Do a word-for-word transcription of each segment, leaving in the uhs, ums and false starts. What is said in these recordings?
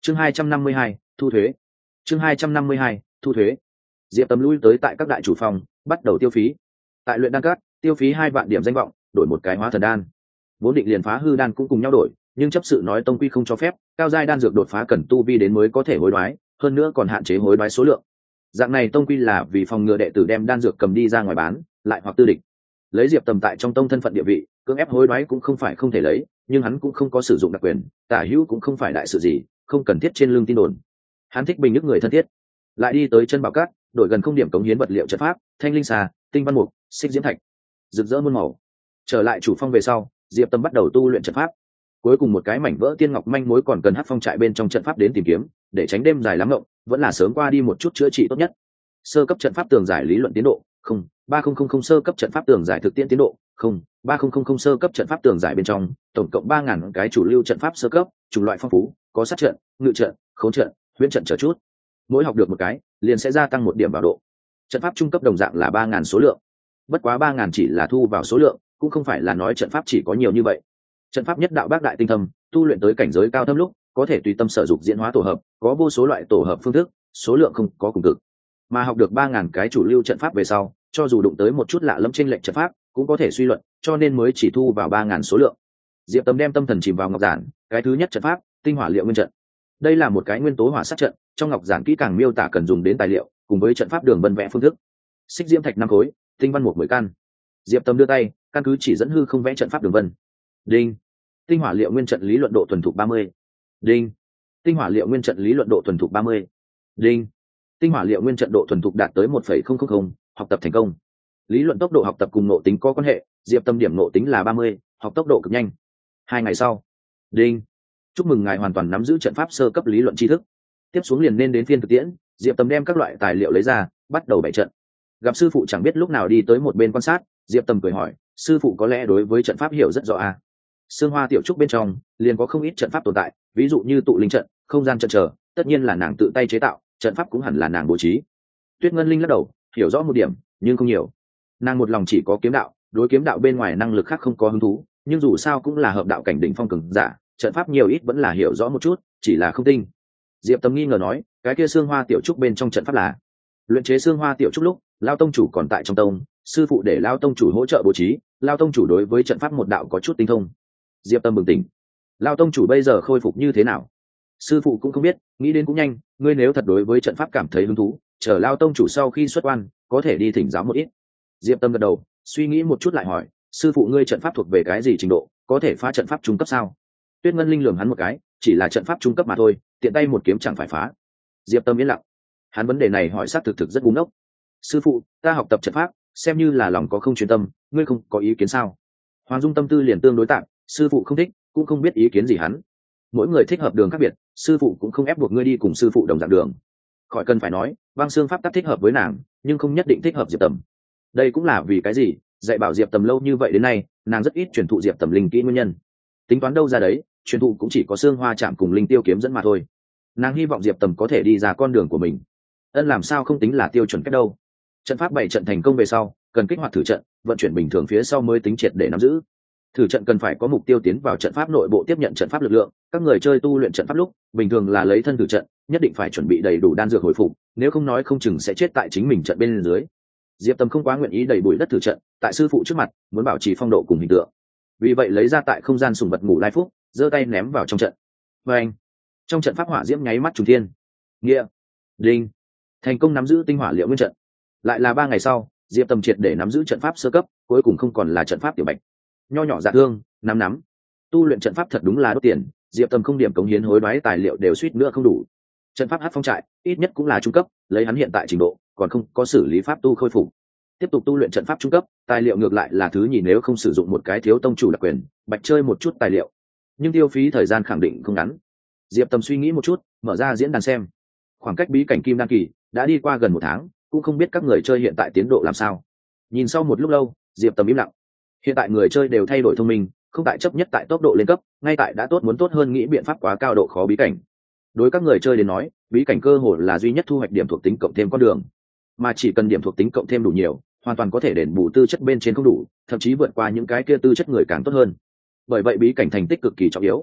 chương hai trăm năm mươi hai, thu thuế. chương hai trăm năm mươi hai, thu thuế. Diệp Tầm lui tới tại các đại chủ phòng, bắt đầu tiêu phí. Tại luyện đan các, tiêu phí hai vạn điểm danh vọng, đổi một cái hóa thần đan. Vốn định liền phá hư đan cũng cùng nhau đổi, nhưng chấp sự nói tông quy không cho phép, cao giai đan dược đột phá cần tu vi đến mới có thể hối đoái, hơn nữa còn hạn chế hối đoái số lượng. Dạng này tông quy là vì phòng ngừa đệ tử đem đan dược cầm đi ra ngoài bán, lại hoặc tư địch. Lấy Diệp Tầm tại trong tông thân phận địa vị, cưỡng ép hối đoái cũng không phải không thể lấy, nhưng hắn cũng không có sử dụng đặc quyền, tả hữu cũng không phải đại sự gì, không cần thiết trên lưng tin đồn. Hắn thích bình nước người thân thiết. Lại đi tới chân bảo cát, đổi gần không điểm cống hiến vật liệu trận pháp, thanh linh xà, tinh văn mục, xích diễm thạch, rực rỡ muôn màu. Trở lại chủ phong về sau, Diệp Tâm bắt đầu tu luyện trận pháp. Cuối cùng một cái mảnh vỡ tiên ngọc manh mối còn cần hắc phong trại bên trong trận pháp đến tìm kiếm, để tránh đêm dài lắm ngộng, vẫn là sớm qua đi một chút chữa trị tốt nhất. Sơ cấp trận pháp tường giải lý luận tiến độ, không, ba không không không sơ cấp trận pháp tường giải thực tiễn tiến độ, không, ba không không không sơ cấp trận pháp tường giải bên trong, tổng cộng ba ngàn cái chủ lưu trận pháp sơ cấp, chủng loại phong phú, có sát trận, ngự trận, khống trận, huyễn trận chờ chút. Mỗi học được một cái, liền sẽ gia tăng một điểm bảo độ. Trận pháp trung cấp đồng dạng là ba ngàn số lượng. Bất quá ba ngàn chỉ là thu vào số lượng, cũng không phải là nói trận pháp chỉ có nhiều như vậy. Trận pháp nhất đạo bác đại tinh thâm, tu luyện tới cảnh giới cao thâm lúc, có thể tùy tâm sở dục diễn hóa tổ hợp, có vô số loại tổ hợp phương thức, số lượng không có cùng cực. Mà học được ba ngàn cái chủ lưu trận pháp về sau, cho dù đụng tới một chút lạ lẫm chênh lệch trận pháp, cũng có thể suy luận, cho nên mới chỉ thu vào ba ngàn số lượng. Diệp Tâm đem tâm thần chìm vào ngọc giản, cái thứ nhất trận pháp, tinh hỏa liệu nguyên trận. Đây là một cái nguyên tố hỏa sát trận, trong ngọc giản kỹ càng miêu tả cần dùng đến tài liệu, cùng với trận pháp đường vân vẽ phương thức. Xích diễm thạch năm khối, tinh văn một mười căn. Diệp Tâm đưa tay, căn cứ chỉ dẫn hư không vẽ trận pháp đường vân. Đinh. Tinh hỏa liệu nguyên trận lý luận độ thuần thục ba mươi. Đinh. Tinh hỏa liệu nguyên trận lý luận độ thuần thục ba mươi. Đinh. Tinh hỏa liệu nguyên trận độ thuần thục đạt tới một phẩy không không không, học tập thành công. Lý luận tốc độ học tập cùng nộ tính có quan hệ, Diệp Tâm điểm nộ tính là ba mươi, học tốc độ cực nhanh. Hai ngày sau. Đinh. Chúc mừng ngài hoàn toàn nắm giữ trận pháp sơ cấp lý luận tri thức. Tiếp xuống liền nên đến phiên thực tiễn, Diệp Tâm đem các loại tài liệu lấy ra, bắt đầu bày trận. Gặp sư phụ chẳng biết lúc nào đi tới một bên quan sát, Diệp Tâm cười hỏi, sư phụ có lẽ đối với trận pháp hiểu rất rõ à? Sương Hoa tiểu trúc bên trong liền có không ít trận pháp tồn tại, ví dụ như tụ linh trận, không gian trận trở, tất nhiên là nàng tự tay chế tạo, trận pháp cũng hẳn là nàng bố trí. Tuyết Ngân Linh lắc đầu, hiểu rõ một điểm, nhưng không nhiều. Nàng một lòng chỉ có kiếm đạo, đối kiếm đạo bên ngoài năng lực khác không có hứng thú, nhưng dù sao cũng là hợp đạo cảnh đỉnh phong cường giả, trận pháp nhiều ít vẫn là hiểu rõ một chút, chỉ là không tinh. Diệp Tâm nghi ngờ nói, cái kia Sương Hoa tiểu trúc bên trong trận pháp là luyện chế Sương Hoa tiểu trúc lúc, Lão tông chủ còn tại trong tông, sư phụ để Lão tông chủ hỗ trợ bố trí, Lão tông chủ đối với trận pháp một đạo có chút tinh thông. Diệp Tâm bừng tỉnh, Lão tông chủ bây giờ khôi phục như thế nào? Sư phụ cũng không biết, nghĩ đến cũng nhanh, ngươi nếu thật đối với trận pháp cảm thấy hứng thú, chờ Lão tông chủ sau khi xuất quan, có thể đi thỉnh giáo một ít. Diệp Tâm gật đầu, suy nghĩ một chút lại hỏi, sư phụ ngươi trận pháp thuộc về cái gì trình độ, có thể phá trận pháp trung cấp sao? Tuyết Ngân Linh lườm hắn một cái, chỉ là trận pháp trung cấp mà thôi, tiện tay một kiếm chẳng phải phá. Diệp Tâm yên lặng, hắn vấn đề này hỏi sát thực thực rất ngu ngốc. Sư phụ, ta học tập trận pháp, xem như là lòng có không chuyên tâm, ngươi không có ý kiến sao? Hoàng Dung tâm tư liền tương đối tạm, sư phụ không thích, cũng không biết ý kiến gì hắn. Mỗi người thích hợp đường khác biệt, sư phụ cũng không ép buộc ngươi đi cùng sư phụ đồng dạng đường. Khỏi cần phải nói, băng xương pháp tắc thích hợp với nàng, nhưng không nhất định thích hợp Diệp Tâm. Đây cũng là vì cái gì, dạy bảo Diệp Tâm lâu như vậy đến nay, nàng rất ít truyền thụ Diệp Tâm linh kỹ nguyên nhân. Tính toán đâu ra đấy, truyền thụ cũng chỉ có xương hoa chạm cùng linh tiêu kiếm dẫn mà thôi. Nàng hy vọng Diệp Tâm có thể đi ra con đường của mình. Ân làm sao không tính là tiêu chuẩn cách đâu. Trận pháp bảy trận thành công về sau, cần kích hoạt thử trận, vận chuyển bình thường phía sau mới tính triệt để nắm giữ. Thử trận cần phải có mục tiêu tiến vào trận pháp nội bộ tiếp nhận trận pháp lực lượng, các người chơi tu luyện trận pháp lúc, bình thường là lấy thân thử trận, nhất định phải chuẩn bị đầy đủ đan dược hồi phục, nếu không nói không chừng sẽ chết tại chính mình trận bên dưới. Diệp Tâm không quá nguyện ý đầy bụi đất thử trận, tại sư phụ trước mặt, muốn bảo trì phong độ cùng hình tượng. Vì vậy lấy ra tại không gian sùng vật ngủ lai phúc, giơ tay ném vào trong trận. Và anh, trong trận pháp hỏa diễm nháy mắt trùng thiên. Nghĩa, đinh, thành công nắm giữ tinh hỏa liệu nguyên trận. Lại là ba ngày sau, Diệp Tâm triệt để nắm giữ trận pháp sơ cấp, cuối cùng không còn là trận pháp tiểu bạch. Nho nhỏ dạ thương, nắm nắm. Tu luyện trận pháp thật đúng là đốt tiền, Diệp Tâm không điểm cống hiến hối đoái tài liệu đều suýt nữa không đủ. Trận pháp hắc phong trại, ít nhất cũng là trung cấp, lấy hắn hiện tại trình độ, còn không có xử lý pháp tu khôi phục. Tiếp tục tu luyện trận pháp trung cấp, tài liệu ngược lại là thứ nhì nếu không sử dụng một cái thiếu tông chủ đặc quyền, bạch chơi một chút tài liệu. Nhưng tiêu phí thời gian khẳng định không ngắn. Diệp Tâm suy nghĩ một chút, mở ra diễn đàn xem. Khoảng cách bí cảnh kim đan kỳ đã đi qua gần một tháng, cũng không biết các người chơi hiện tại tiến độ làm sao. Nhìn sau một lúc lâu, Diệp Tâm im lặng. Hiện tại người chơi đều thay đổi thông minh, không tại chấp nhất tại tốc độ lên cấp, ngay tại đã tốt muốn tốt hơn nghĩ biện pháp quá cao độ khó bí cảnh. Đối các người chơi đến nói, bí cảnh cơ hội là duy nhất thu hoạch điểm thuộc tính cộng thêm con đường, mà chỉ cần điểm thuộc tính cộng thêm đủ nhiều, hoàn toàn có thể đền bù tư chất bên trên không đủ, thậm chí vượt qua những cái kia tư chất người càng tốt hơn. Bởi vậy bí cảnh thành tích cực kỳ trọng yếu.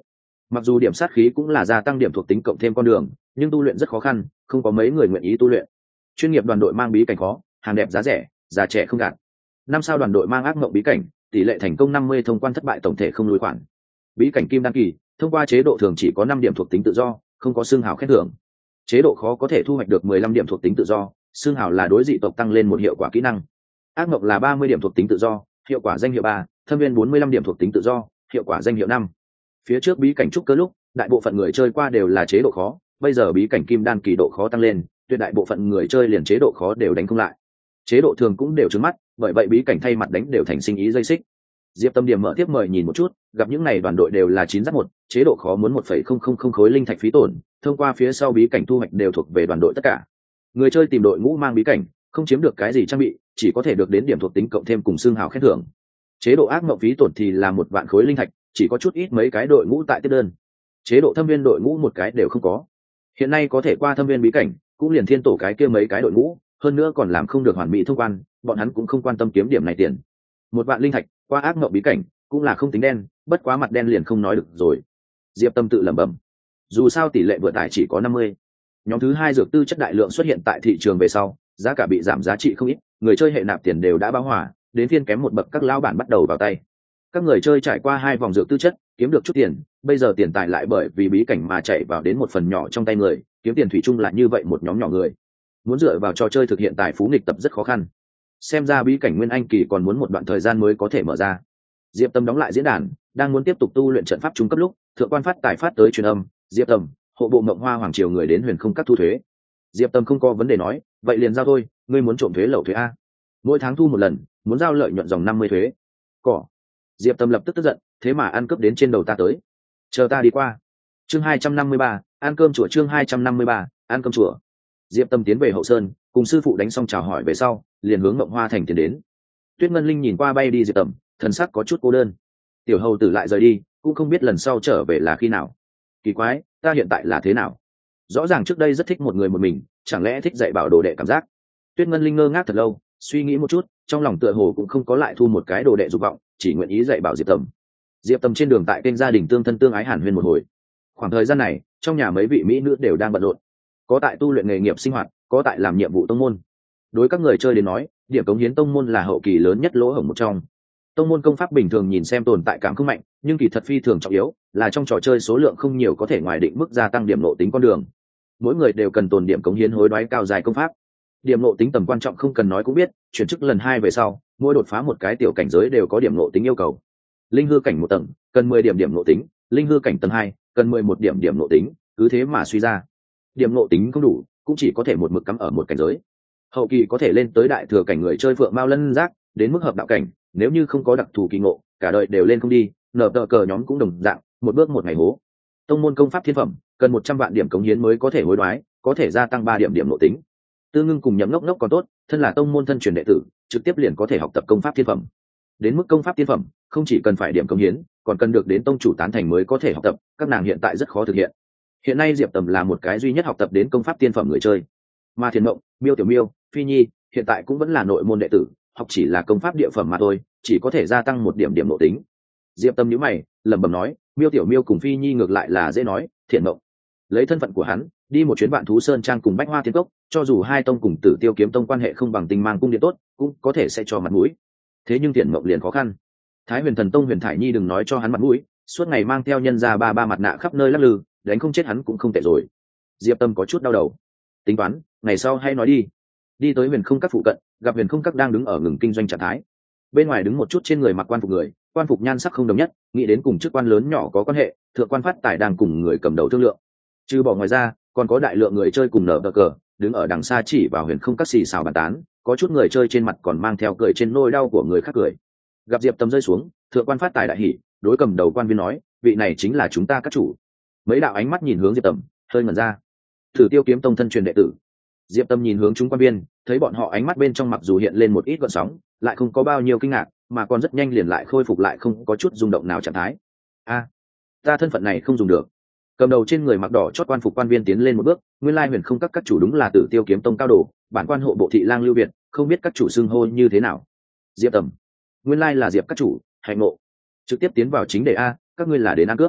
Mặc dù điểm sát khí cũng là gia tăng điểm thuộc tính cộng thêm con đường, nhưng tu luyện rất khó khăn, không có mấy người nguyện ý tu luyện. Chuyên nghiệp đoàn đội mang bí cảnh khó, hàng đẹp giá rẻ, già trẻ không gạt. Năm sao đoàn đội mang ác mộng bí cảnh, tỷ lệ thành công năm mươi, thông quan thất bại tổng thể không lùi khoản. Bí cảnh kim đăng kỳ, thông qua chế độ thường chỉ có năm điểm thuộc tính tự do, không có xương hào khen thưởng. Chế độ khó có thể thu hoạch được mười lăm điểm thuộc tính tự do, xương hào là đối dị tộc tăng lên một hiệu quả kỹ năng. Ác mộng là ba mươi điểm thuộc tính tự do, hiệu quả danh hiệu ba, thâm viên bốn mươi lăm điểm thuộc tính tự do, hiệu quả danh hiệu năm. Phía trước bí cảnh trúc cơ lúc, đại bộ phận người chơi qua đều là chế độ khó, bây giờ bí cảnh kim đan kỳ độ khó tăng lên, tuyệt đại bộ phận người chơi liền chế độ khó đều đánh không lại. Chế độ thường cũng đều trứng mắt, bởi vậy bí cảnh thay mặt đánh đều thành sinh ý dây xích. Diệp Tâm điểm mở tiếp mời nhìn một chút, gặp những này đoàn đội đều là chín giáp một, chế độ khó muốn một phẩy không không không khối linh thạch phí tổn, thông qua phía sau bí cảnh thu hoạch đều thuộc về đoàn đội tất cả. Người chơi tìm đội ngũ mang bí cảnh, không chiếm được cái gì trang bị, chỉ có thể được đến điểm thuộc tính cộng thêm cùng xương hào khen thưởng. Chế độ ác mộng phí tổn thì là một vạn khối linh thạch, chỉ có chút ít mấy cái đội ngũ tại tiếp đơn. Chế độ thâm viên đội ngũ một cái đều không có. Hiện nay có thể qua thâm viên bí cảnh, cũng liền thiên tổ cái kia mấy cái đội ngũ, hơn nữa còn làm không được hoàn mỹ thông quan, bọn hắn cũng không quan tâm kiếm điểm này tiền. Một vạn linh thạch, qua ác mộng bí cảnh, cũng là không tính đen, bất quá mặt đen liền không nói được rồi. Diệp Tâm tự lẩm bẩm. Dù sao tỷ lệ vừa tải chỉ có năm mươi. Nhóm thứ hai dược tư chất đại lượng xuất hiện tại thị trường về sau, giá cả bị giảm giá trị không ít, người chơi hệ nạp tiền đều đã bão hòa, đến phiên kém một bậc các lão bản bắt đầu vào tay. Các người chơi trải qua hai vòng dược tư chất, kiếm được chút tiền, bây giờ tiền tài lại bởi vì bí cảnh mà chạy vào đến một phần nhỏ trong tay người, kiếm tiền thủy chung là như vậy một nhóm nhỏ người. Muốn dựa vào trò chơi thực hiện tài phú nghịch tập rất khó khăn. Xem ra bí cảnh Nguyên Anh kỳ còn muốn một đoạn thời gian mới có thể mở ra. Diệp Tâm đóng lại diễn đàn, đang muốn tiếp tục tu luyện trận pháp trung cấp lúc, thượng quan phát tài phát tới truyền âm, "Diệp Tâm, hộ bộ Mộng Hoa hoàng triều người đến Huyền Không các thu thuế." Diệp Tâm không có vấn đề nói, "Vậy liền giao thôi, ngươi muốn trộm thuế lậu thuế a? Mỗi tháng thu một lần, muốn giao lợi nhuận dòng năm mươi thuế." Cỏ. Diệp Tâm lập tức tức giận, thế mà ăn cướp đến trên đầu ta tới. Chờ ta đi qua. Chương hai trăm năm mươi ba, ăn cơm chùa chương hai trăm năm mươi ba, ăn cơm chùa. Diệp Tâm tiến về hậu sơn, cùng sư phụ đánh xong chào hỏi về sau, liền hướng Mộng Hoa thành tiến đến. Tuyết Ngân Linh nhìn qua bay đi Diệp Tâm, thần sắc có chút cô đơn. Tiểu hầu tử lại rời đi, cũng không biết lần sau trở về là khi nào. Kỳ quái, ta hiện tại là thế nào? Rõ ràng trước đây rất thích một người một mình, chẳng lẽ thích dạy bảo đồ đệ cảm giác? Tuyết Ngân Linh ngơ ngác thật lâu, suy nghĩ một chút, trong lòng tựa hồ cũng không có lại thu một cái đồ đệ dục vọng, chỉ nguyện ý dạy bảo Diệp Tâm. Diệp Tâm trên đường tại kênh gia đình tương thân tương ái hàn huyên một hồi. Khoảng thời gian này, trong nhà mấy vị mỹ nữ đều đang bận rộn, có tại tu luyện nghề nghiệp sinh hoạt, có tại làm nhiệm vụ tông môn. Đối các người chơi đến nói, điểm cống hiến tông môn là hậu kỳ lớn nhất lỗ hổng một trong. Tông môn công pháp bình thường nhìn xem tồn tại cảm không mạnh, nhưng kỳ thật phi thường trọng yếu, là trong trò chơi số lượng không nhiều có thể ngoài định mức gia tăng điểm nộ tính con đường. Mỗi người đều cần tồn điểm cống hiến hối đoái cao dài công pháp. Điểm nộ tính tầm quan trọng không cần nói cũng biết, chuyển chức lần hai về sau, mỗi đột phá một cái tiểu cảnh giới đều có điểm nộ tính yêu cầu. Linh hư cảnh một tầng cần mười điểm điểm nộ tính, linh hư cảnh tầng hai cần mười một điểm điểm nộ tính, cứ thế mà suy ra. Điểm nộ tính không đủ, cũng chỉ có thể một mực cắm ở một cảnh giới. Hậu kỳ có thể lên tới đại thừa cảnh người chơi phượng mao lân giác, đến mức hợp đạo cảnh, nếu như không có đặc thù kỳ ngộ, cả đời đều lên không đi, nở tờ cờ nhóm cũng đồng dạng, một bước một ngày hố. Tông môn công pháp thiên phẩm, cần một trăm vạn điểm cống hiến mới có thể hối đoái, có thể gia tăng ba điểm điểm nộ tính. Tư Ngưng cùng Nhậm Ngốc Ngốc còn tốt, thân là tông môn thân truyền đệ tử, trực tiếp liền có thể học tập công pháp thiên phẩm. Đến mức công pháp thiên phẩm, không chỉ cần phải điểm cống hiến, còn cần được đến tông chủ tán thành mới có thể học tập, các nàng hiện tại rất khó thực hiện. Hiện nay Diệp Tầm là một cái duy nhất học tập đến công pháp thiên phẩm người chơi. Mà Thiền Mộng, Miêu Tiểu Miêu, Phi Nhi, hiện tại cũng vẫn là nội môn đệ tử, học chỉ là công pháp địa phẩm mà thôi, chỉ có thể gia tăng một điểm điểm nộ tính. Diệp Tâm nhíu mày, lẩm bẩm nói, Miêu Tiểu Miêu cùng Phi Nhi ngược lại là dễ nói, Thiền Mộng lấy thân phận của hắn, đi một chuyến Vạn Thú Sơn trang cùng Bách Hoa Thiên Cốc, cho dù hai tông cùng Tử Tiêu Kiếm tông quan hệ không bằng Tinh Mang cung điện tốt, cũng có thể sẽ cho mặt mũi. Thế nhưng Thiền Mộng liền khó khăn. Thái Huyền Thần Tông Huyền Thải Nhi đừng nói cho hắn mặt mũi, suốt ngày mang theo nhân gia ba ba mặt nạ khắp nơi lắc lư, đánh không chết hắn cũng không tệ rồi. Diệp Tâm có chút đau đầu. Tính toán, ngày sau hay nói đi. Đi tới Huyền Không các phụ cận, gặp Huyền Không các đang đứng ở ngừng kinh doanh trạng thái. Bên ngoài đứng một chút trên người mặc quan phục người, quan phục nhan sắc không đồng nhất, nghĩ đến cùng chức quan lớn nhỏ có quan hệ, thượng quan phát tài đang cùng người cầm đầu thương lượng. Trừ bỏ ngoài ra, còn có đại lượng người chơi cùng nở bờ cờ, đứng ở đằng xa chỉ vào Huyền Không các xì xào bàn tán, có chút người chơi trên mặt còn mang theo cười trên nỗi đau của người khác cười. Gặp Diệp Tâm rơi xuống, thượng quan phát tài đại hỉ, đối cầm đầu quan viên nói, vị này chính là chúng ta các chủ. Mấy đạo ánh mắt nhìn hướng Diệp Tâm, hơi ngẩn ra. Thử Tiêu Kiếm tông thân truyền đệ tử. Diệp Tâm nhìn hướng chúng quan viên, thấy bọn họ ánh mắt bên trong mặc dù hiện lên một ít gợn sóng, lại không có bao nhiêu kinh ngạc, mà còn rất nhanh liền lại khôi phục lại không có chút rung động nào trạng thái. A, ta thân phận này không dùng được. Cầm đầu trên người mặc đỏ chót quan phục quan viên tiến lên một bước, nguyên lai Huyền Không các các chủ đúng là Tử Tiêu Kiếm tông cao đồ, bản quan hộ bộ thị lang Lưu Việt, không biết các chủ xưng hô như thế nào. Diệp Tâm, nguyên lai là Diệp các chủ, hạnh ngộ. Trực tiếp tiến vào chính đề a, các ngươi là đến ăn cướp.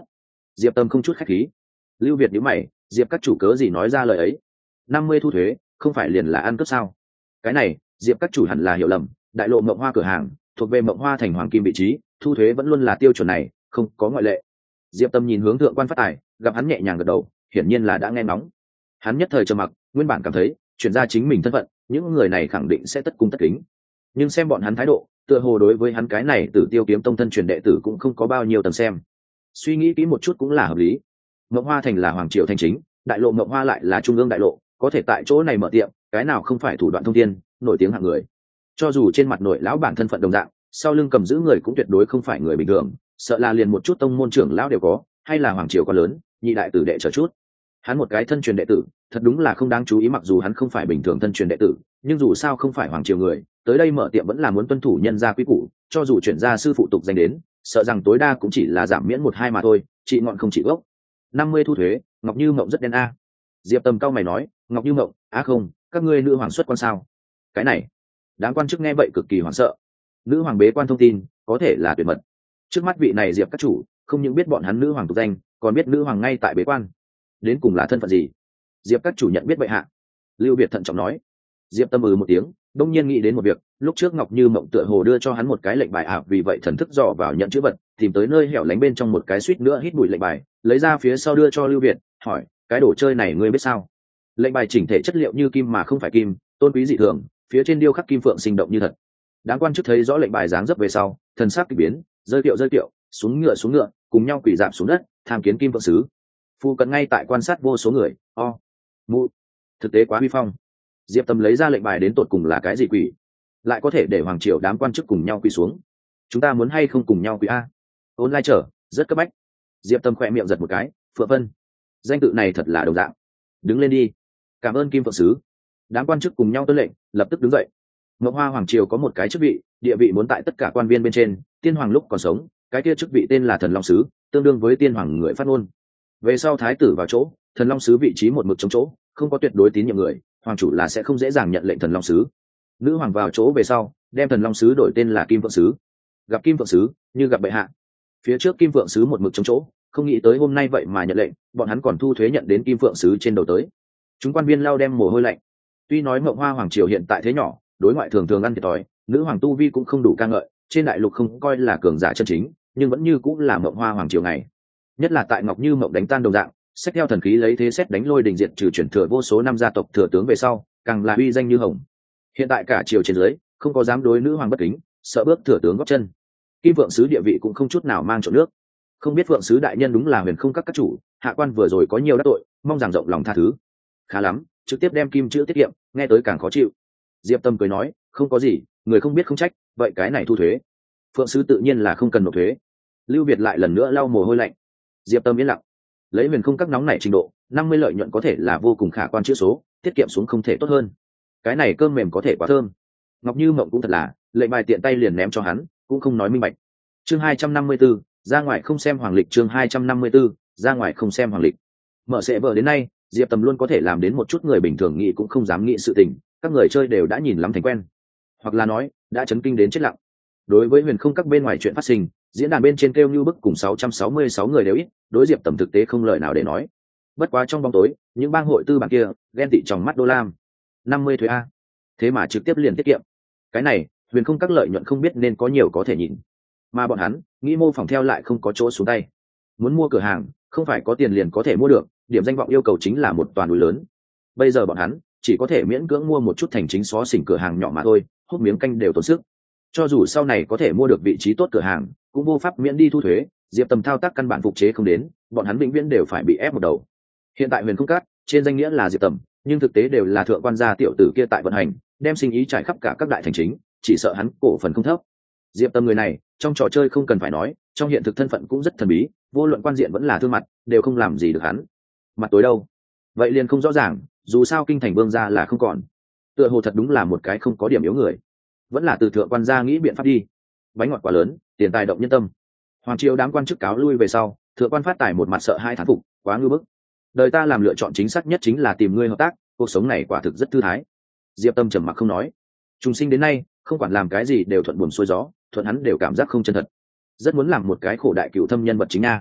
Diệp Tâm không chút khách khí. Lưu Việt nhíu mày, Diệp các chủ cớ gì nói ra lời ấy? Năm mươi thu thuế, không phải liền là ăn cướp sao? Cái này, Diệp các chủ hẳn là hiểu lầm, đại lộ Mộng Hoa cửa hàng thuộc về Mộng Hoa thành hoàng kim vị trí, thu thuế vẫn luôn là tiêu chuẩn này, không có ngoại lệ. Diệp Tâm nhìn hướng thượng quan Phát Tài, gặp hắn nhẹ nhàng gật đầu, hiển nhiên là đã nghe nóng. Hắn nhất thời trầm mặc, nguyên bản cảm thấy chuyển ra chính mình thân phận, những người này khẳng định sẽ tất cung tất kính, nhưng xem bọn hắn thái độ, tựa hồ đối với hắn cái này Tử Tiêu kiếm tông thân truyền đệ tử cũng không có bao nhiêu tầm xem. Suy nghĩ kỹ một chút cũng là hợp lý. Mộng Hoa thành là hoàng triều thành chính, đại lộ Mộng Hoa lại là trung ương đại lộ, có thể tại chỗ này mở tiệm, cái nào không phải thủ đoạn thông thiên, nổi tiếng hạng người. Cho dù trên mặt nội lão bản thân phận đồng dạng, sau lưng cầm giữ người cũng tuyệt đối không phải người bình thường, sợ là liền một chút tông môn trưởng lão đều có, hay là hoàng triều quá lớn, nhị đại tử đệ trở chút. Hắn một cái thân truyền đệ tử, thật đúng là không đáng chú ý, mặc dù hắn không phải bình thường thân truyền đệ tử, nhưng dù sao không phải hoàng triều người, tới đây mở tiệm vẫn là muốn tuân thủ nhân gia quy củ, cho dù chuyển gia sư phụ tục danh đến, sợ rằng tối đa cũng chỉ là giảm miễn một hai mà thôi, trị ngọn không trị gốc. Năm mươi thu thuế, Ngọc Như Mộng rất đen a. Diệp Tầm cao mày nói, Ngọc Như Mộng, á không, các ngươi nữ hoàng xuất quan sao? Cái này, đám quan chức nghe vậy cực kỳ hoảng sợ. Nữ hoàng bế quan thông tin, có thể là tuyệt mật. Trước mắt vị này Diệp các chủ, không những biết bọn hắn nữ hoàng tục danh, còn biết nữ hoàng ngay tại bế quan. Đến cùng là thân phận gì? Diệp các chủ nhận biết vậy hạ. Lưu Việt thận trọng nói. Diệp Tâm ừ một tiếng, đông nhiên nghĩ đến một việc, lúc trước Ngọc Như Mộng tựa hồ đưa cho hắn một cái lệnh bài à, vì vậy thần thức dò vào nhận chữ vật, tìm tới nơi hẻo lánh bên trong một cái suýt nữa hít bụi lệnh bài, lấy ra phía sau đưa cho Lưu Việt, hỏi, cái đồ chơi này ngươi biết sao? Lệnh bài chỉnh thể chất liệu như kim mà không phải kim, tôn quý dị thường, phía trên điêu khắc kim phượng sinh động như thật. Đáng quan chức thấy rõ lệnh bài dáng dấp về sau, thần sắc kỳ biến, rơi kiệu rơi kiệu, xuống ngựa xuống ngựa, cùng nhau quỳ dạp xuống đất, tham kiến kim phượng sứ. Phu cận ngay tại quan sát vô số người, o, mụ, thực tế quá uy phong. Diệp Tâm lấy ra lệnh bài đến tột cùng là cái gì quỷ, lại có thể để hoàng triều đám quan chức cùng nhau quỳ xuống? Chúng ta muốn hay không cùng nhau quỳ a? Ôn lai trở, rất cấp bách. Diệp Tâm khỏe miệng giật một cái, Phượng Vân, danh tự này thật là đồng dạng. Đứng lên đi. Cảm ơn kim phượng sứ. Đám quan chức cùng nhau tuân lệnh, lập tức đứng dậy. Ngọc Hoa hoàng triều có một cái chức vị, địa vị muốn tại tất cả quan viên bên trên, tiên hoàng lúc còn sống, cái kia chức vị tên là thần long sứ, tương đương với tiên hoàng người phát ngôn. Về sau thái tử vào chỗ, thần long sứ vị trí một mực chống chỗ, không có tuyệt đối tín nhiệm người, hoàng chủ là sẽ không dễ dàng nhận lệnh thần long sứ. Nữ hoàng vào chỗ về sau, đem thần long sứ đổi tên là kim phượng sứ. Gặp kim phượng sứ như gặp bệ hạ. Phía trước kim phượng sứ một mực chống chỗ, không nghĩ tới hôm nay vậy mà nhận lệnh, bọn hắn còn thu thuế nhận đến kim phượng sứ trên đầu tới. Chúng quan viên lao đem mồ hôi lạnh. Tuy nói Mộng Hoa hoàng triều hiện tại thế nhỏ, đối ngoại thường thường ăn thiệt thòi, nữ hoàng tu vi cũng không đủ ca ngợi, trên đại lục không coi là cường giả chân chính, nhưng vẫn như cũng là Mộng Hoa hoàng triều này. Nhất là tại Ngọc Như Mộng đánh tan đồng dạng, xét theo thần khí lấy thế xét đánh lôi đình diện trừ chuyển thừa vô số năm gia tộc thừa tướng về sau, càng là uy danh như hồng. Hiện tại cả triều trên dưới không có dám đối nữ hoàng bất kính, sợ bước thừa tướng góp chân. Kim Phượng sứ địa vị cũng không chút nào mang trộn nước. Không biết Phượng sứ đại nhân đúng là huyền không các các chủ, hạ quan vừa rồi có nhiều đắc tội, mong rằng rộng lòng tha thứ. Khá lắm, trực tiếp đem kim chữ tiết kiệm, nghe tới càng khó chịu. Diệp Tâm cười nói, không có gì, người không biết không trách, vậy cái này thu thuế. Phượng sứ tự nhiên là không cần nộp thuế. Lưu Việt lại lần nữa lau mồ hôi lạnh. Diệp Tâm yên lặng. Lấy huyền không các nóng nảy trình độ, năm mươi lợi nhuận có thể là vô cùng khả quan chữ số, tiết kiệm xuống không thể tốt hơn. Cái này cơm mềm có thể quá thơm. Ngọc Như Mộng cũng thật là, lệnh bài tiện tay liền ném cho hắn, cũng không nói minh bạch. Chương hai trăm năm mươi 54, ra ngoài không xem hoàng lịch. Chương hai trăm năm mươi 54, ra ngoài không xem hoàng lịch. Mở sẽ vợ đến nay, Diệp Tâm luôn có thể làm đến một chút người bình thường nghĩ cũng không dám nghĩ sự tình, các người chơi đều đã nhìn lắm thành quen, hoặc là nói đã chấn kinh đến chết lặng. Đối với huyền không các bên ngoài chuyện phát sinh, diễn đàn bên trên kêu như bức cùng sáu trăm sáu mươi sáu người đều ít, đối Diệp Tầm thực tế không lời nào để nói. Bất quá trong bóng tối, những bang hội tư bản kia ghen tị trong mắt đô lam. năm mươi thuế a, thế mà trực tiếp liền tiết kiệm. Cái này, huyền không các lợi nhuận không biết nên có nhiều có thể nhìn, mà bọn hắn nghĩ mô phỏng theo lại không có chỗ xuống tay. Muốn mua cửa hàng, không phải có tiền liền có thể mua được, điểm danh vọng yêu cầu chính là một toàn núi lớn. Bây giờ bọn hắn chỉ có thể miễn cưỡng mua một chút thành chính xó xỉnh cửa hàng nhỏ mà thôi, hút miếng canh đều tốn sức. Cho dù sau này có thể mua được vị trí tốt cửa hàng, cũng vô pháp miễn đi thu thuế. Diệp Tầm thao tác căn bản phục chế không đến, bọn hắn vĩnh viễn đều phải bị ép một đầu. Hiện tại huyền không cát trên danh nghĩa là Diệp Tầm, nhưng thực tế đều là thượng quan gia tiểu tử kia tại vận hành, đem sinh ý trải khắp cả các đại thành chính, chỉ sợ hắn cổ phần không thấp. Diệp Tầm người này trong trò chơi không cần phải nói, trong hiện thực thân phận cũng rất thần bí, vô luận quan diện vẫn là thương mặt đều không làm gì được hắn. Mặt tối đâu vậy liền không rõ ràng, dù sao kinh thành vương gia là không còn, tựa hồ thật đúng là một cái không có điểm yếu người. Vẫn là từ thượng quan gia nghĩ biện pháp đi. Bánh ngọt quá lớn, tiền tài động nhân tâm. Hoàng triều đám quan chức cáo lui về sau, thượng quan Phát Tài một mặt sợ hai thán phục, quá ngư bức. Đời ta làm lựa chọn chính xác nhất chính là tìm ngươi hợp tác, cuộc sống này quả thực rất thư thái. Diệp Tâm trầm mặc không nói. Trùng sinh đến nay, không quản làm cái gì đều thuận buồm xuôi gió, thuận hắn đều cảm giác không chân thật. Rất muốn làm một cái khổ đại cựu thâm nhân vật chính nha.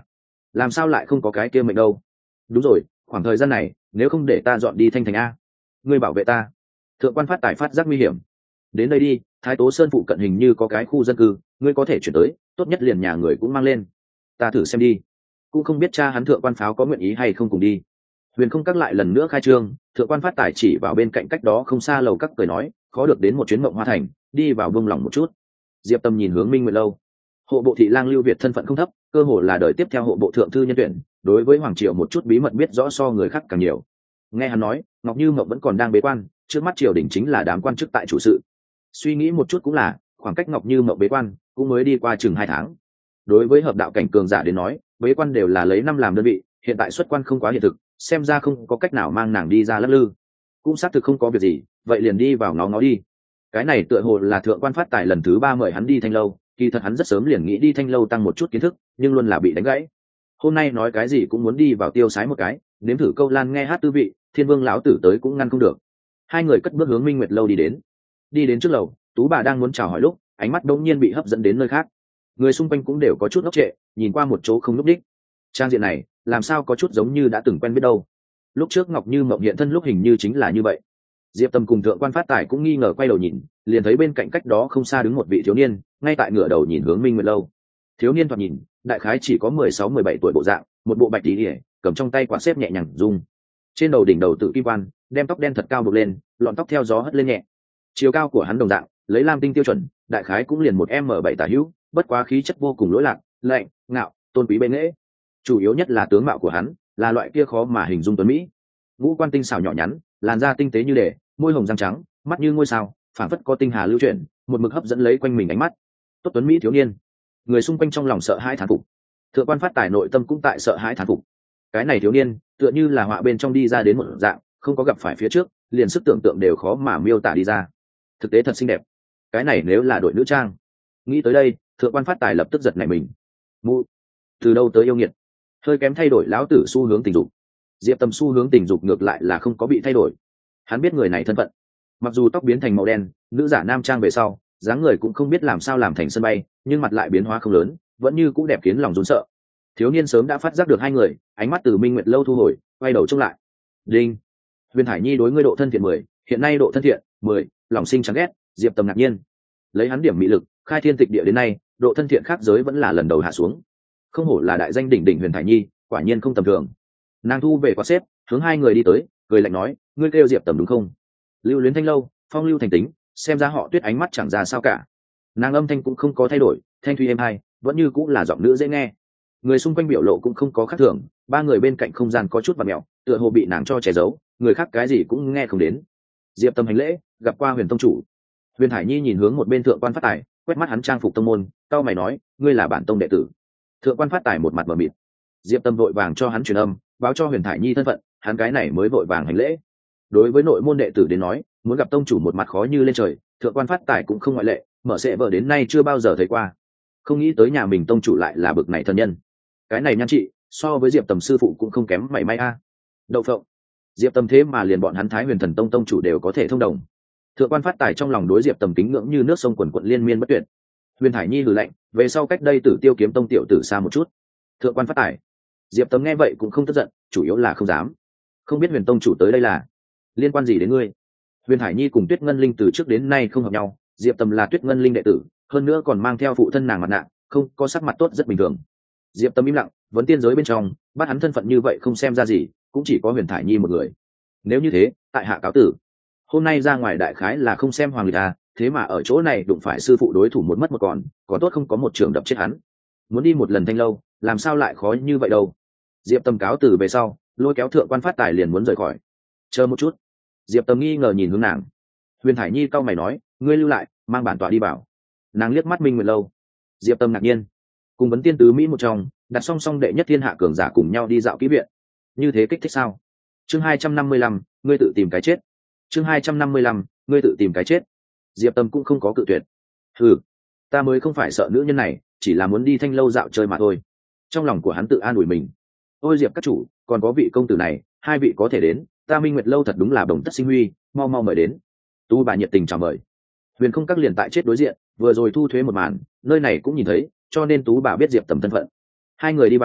làm sao lại không có cái kia mệnh đâu. Đúng rồi, khoảng thời gian này nếu không để ta dọn đi Thanh Thành a, ngươi bảo vệ ta. Thượng quan phát tài phát giác nguy hiểm. Đến đây đi, Thái Tố Sơn phụ cận hình như có cái khu dân cư, ngươi có thể chuyển tới, tốt nhất liền nhà người cũng mang lên, ta thử xem đi. Cũng không biết cha hắn Thượng quan Pháo có nguyện ý hay không cùng đi. Huyền không các lại lần nữa khai trương, Thượng quan phát tài chỉ vào bên cạnh cách đó không xa lầu các cười nói, khó được đến một chuyến Mộng Hoa Thành, đi vào vương lòng một chút. Diệp Tâm nhìn hướng Minh Nguyệt lâu. Hộ bộ thị lang Lưu Việt thân phận không thấp, cơ hồ là đời tiếp theo hộ bộ thượng thư nhân tuyển, đối với hoàng triều một chút bí mật biết rõ so người khác càng nhiều. Nghe hắn nói, Ngọc Như Mộng vẫn còn đang bế quan, trước mắt triều đình chính là đám quan chức tại chủ sự. Suy nghĩ một chút cũng là, khoảng cách Ngọc Như Mộng bế quan cũng mới đi qua chừng hai tháng. Đối với hợp đạo cảnh cường giả đến nói, bế quan đều là lấy năm làm đơn vị, hiện tại xuất quan không quá hiện thực, xem ra không có cách nào mang nàng đi ra lắc lư. Cũng xác thực không có việc gì, vậy liền đi vào ngó ngó đi. Cái này tựa hồ là Thượng quan phát tài lần thứ ba mời hắn đi Thanh lâu, kỳ thật hắn rất sớm liền nghĩ đi Thanh lâu tăng một chút kiến thức, nhưng luôn là bị đánh gãy. Hôm nay nói cái gì cũng muốn đi vào tiêu sái một cái, nếm thử câu lan nghe hát tư vị, Thiên Vương lão tử tới cũng ngăn không được. Hai người cất bước hướng Minh Nguyệt lâu đi đến. Đi đến trước lầu, Tú bà đang muốn chào hỏi lúc, ánh mắt đột nhiên bị hấp dẫn đến nơi khác. Người xung quanh cũng đều có chút ngốc trệ, nhìn qua một chỗ không lúc đích. Trang diện này, làm sao có chút giống như đã từng quen biết đâu. Lúc trước Ngọc Như Mộng hiện thân lúc hình như chính là như vậy. Diệp Tâm cùng Thượng quan phát tài cũng nghi ngờ quay đầu nhìn, liền thấy bên cạnh cách đó không xa đứng một vị thiếu niên, ngay tại ngửa đầu nhìn hướng Minh Nguyệt lâu. Thiếu niên thoạt nhìn, đại khái chỉ có mười sáu mười bảy tuổi bộ dạng, một bộ bạch tí, cầm trong tay quạt xếp nhẹ nhàng rung. Trên đầu đỉnh đầu tự kim quan, đem tóc đen thật cao buộc lên, lọn tóc theo gió hất lên nhẹ. Chiều cao của hắn đồng dạng, lấy lam tinh tiêu chuẩn, đại khái cũng liền một m bảy tả hữu, bất quá khí chất vô cùng lỗi lạc, lạnh, ngạo, tôn quý bệ nghệ. Chủ yếu nhất là tướng mạo của hắn, là loại kia khó mà hình dung tuấn mỹ. Ngũ quan tinh xảo nhỏ nhắn, làn da tinh tế như đề, môi hồng răng trắng, mắt như ngôi sao, phảng phất có tinh hà lưu chuyển, một mực hấp dẫn lấy quanh mình ánh mắt. Tốt tuấn mỹ thiếu niên. Người xung quanh trong lòng sợ hãi thán phục. Thượng quan phát tài nội tâm cũng tại sợ hãi thán phục. Cái này thiếu niên, tựa như là họa bên trong đi ra đến một dạng, không có gặp phải phía trước, liền sức tưởng tượng đều khó mà miêu tả đi ra. Thực tế thật xinh đẹp. Cái này nếu là đội nữ trang. Nghĩ tới đây, Thượng quan phát tài lập tức giật nảy mình. Mu, từ đâu tới yêu nghiệt? Hơi kém thay đổi lão tử xu hướng tình dục. Diệp Tâm xu hướng tình dục ngược lại là không có bị thay đổi. Hắn biết người này thân phận. Mặc dù tóc biến thành màu đen, nữ giả nam trang về sau, dáng người cũng không biết làm sao làm thành sân bay, nhưng mặt lại biến hóa không lớn, vẫn như cũng đẹp khiến lòng run sợ. Thiếu niên sớm đã phát giác được hai người, ánh mắt từ Minh Nguyệt lâu thu hồi, quay đầu trông lại. Đinh. Huyền Thải Nhi đối ngươi độ thân thiện mười, hiện nay độ thân thiện mười, lòng sinh chán ghét. Diệp Tâm ngạc nhiên. Lấy hắn điểm mị lực, khai thiên tịch địa đến nay, độ thân thiện khác giới vẫn là lần đầu hạ xuống. Không hổ là đại danh đỉnh đỉnh Huyền Thải Nhi, quả nhiên không tầm thường. Nàng thu về quạt xếp, hướng hai người đi tới, cười lạnh nói, ngươi kêu Diệp Tầm đúng không? Lưu luyến Thanh lâu, phong lưu thành tính, xem ra họ Tuyết ánh mắt chẳng ra sao cả. Nàng âm thanh cũng không có thay đổi, thanh thủy êm hai, vẫn như cũng là giọng nữ dễ nghe. Người xung quanh biểu lộ cũng không có khác thường, ba người bên cạnh không gian có chút vặn mèo, tựa hồ bị nàng cho che giấu, người khác cái gì cũng nghe không đến. Diệp Tâm hành lễ, gặp qua Huyền tông chủ. Huyền Hải Nhi nhìn hướng một bên Thượng quan phát tài, quét mắt hắn trang phục tông môn, cau mày nói, ngươi là bản tông đệ tử. Thượng quan phát tài một mặt mờ mịt. Diệp Tâm vội vàng cho hắn truyền âm, báo cho Huyền Thải Nhi thân phận, hắn cái này mới vội vàng hành lễ. Đối với nội môn đệ tử đến nói, muốn gặp tông chủ một mặt khó như lên trời, Thượng quan phát tài cũng không ngoại lệ, mở sẽ vợ đến nay chưa bao giờ thấy qua. Không nghĩ tới nhà mình tông chủ lại là bực này thần nhân. Cái này nhan trị, so với Diệp Tầm sư phụ cũng không kém mảy may a. Đậu phộng. Diệp Tầm thế mà liền bọn hắn Thái Huyền Thần Tông tông chủ đều có thể thông đồng. Thượng quan phát tài trong lòng đối Diệp Tầm kính ngưỡng như nước sông quần quận liên miên bất tuyệt. Huyền Thải Nhi hừ lạnh, về sau cách đây Tử Tiêu kiếm tông tiểu tử xa một chút. Thượng quan phát tài. Diệp Tầm nghe vậy cũng không tức giận, chủ yếu là không dám. Không biết Huyền tông chủ tới đây là liên quan gì đến ngươi? Huyền Hải Nhi cùng Tuyết Ngân Linh từ trước đến nay không hợp nhau, Diệp Tầm là Tuyết Ngân Linh đệ tử, hơn nữa còn mang theo phụ thân nàng mặt nạ, không có sắc mặt tốt rất bình thường. Diệp Tầm im lặng, vẫn tiên giới bên trong, bắt hắn thân phận như vậy không xem ra gì, cũng chỉ có Huyền Hải Nhi một người. Nếu như thế, tại hạ cáo tử. Hôm nay ra ngoài đại khái là không xem hoàng lịch à, thế mà ở chỗ này đụng phải sư phụ đối thủ một mất một còn, có tốt không có một trường đập chết hắn. Muốn đi một lần Thanh lâu, làm sao lại khó như vậy đâu? Diệp Tầm cáo từ về sau, lôi kéo Thượng quan phát tài liền muốn rời khỏi. Chờ một chút. Diệp Tầm nghi ngờ nhìn hướng nàng. Huyền Thải Nhi cau mày nói, ngươi lưu lại, mang bản tọa đi bảo. Nàng liếc mắt Minh Nguyệt lâu. Diệp Tầm ngạc nhiên. Cùng vấn tiên tứ mỹ một trong, đặt song song đệ nhất thiên hạ cường giả cùng nhau đi dạo kỹ viện. Như thế kích thích sao? Chương hai trăm năm mươi lăm, ngươi tự tìm cái chết. Chương hai trăm năm mươi lăm, ngươi tự tìm cái chết. Diệp Tầm cũng không có cự tuyệt. Ừ, ta mới không phải sợ nữ nhân này, chỉ là muốn đi Thanh lâu dạo chơi mà thôi. Trong lòng của hắn tự an ủi mình. Ôi Diệp các chủ, còn có vị công tử này, hai vị có thể đến, ta Minh Nguyệt lâu thật đúng là đồng tất sinh huy, mau mau mời đến. Tú bà nhiệt tình chào mời. Huyền không các liền tại chết đối diện, vừa rồi thu thuế một màn, nơi này cũng nhìn thấy, cho nên tú bà biết Diệp Tầm thân phận. Hai người đi bảo,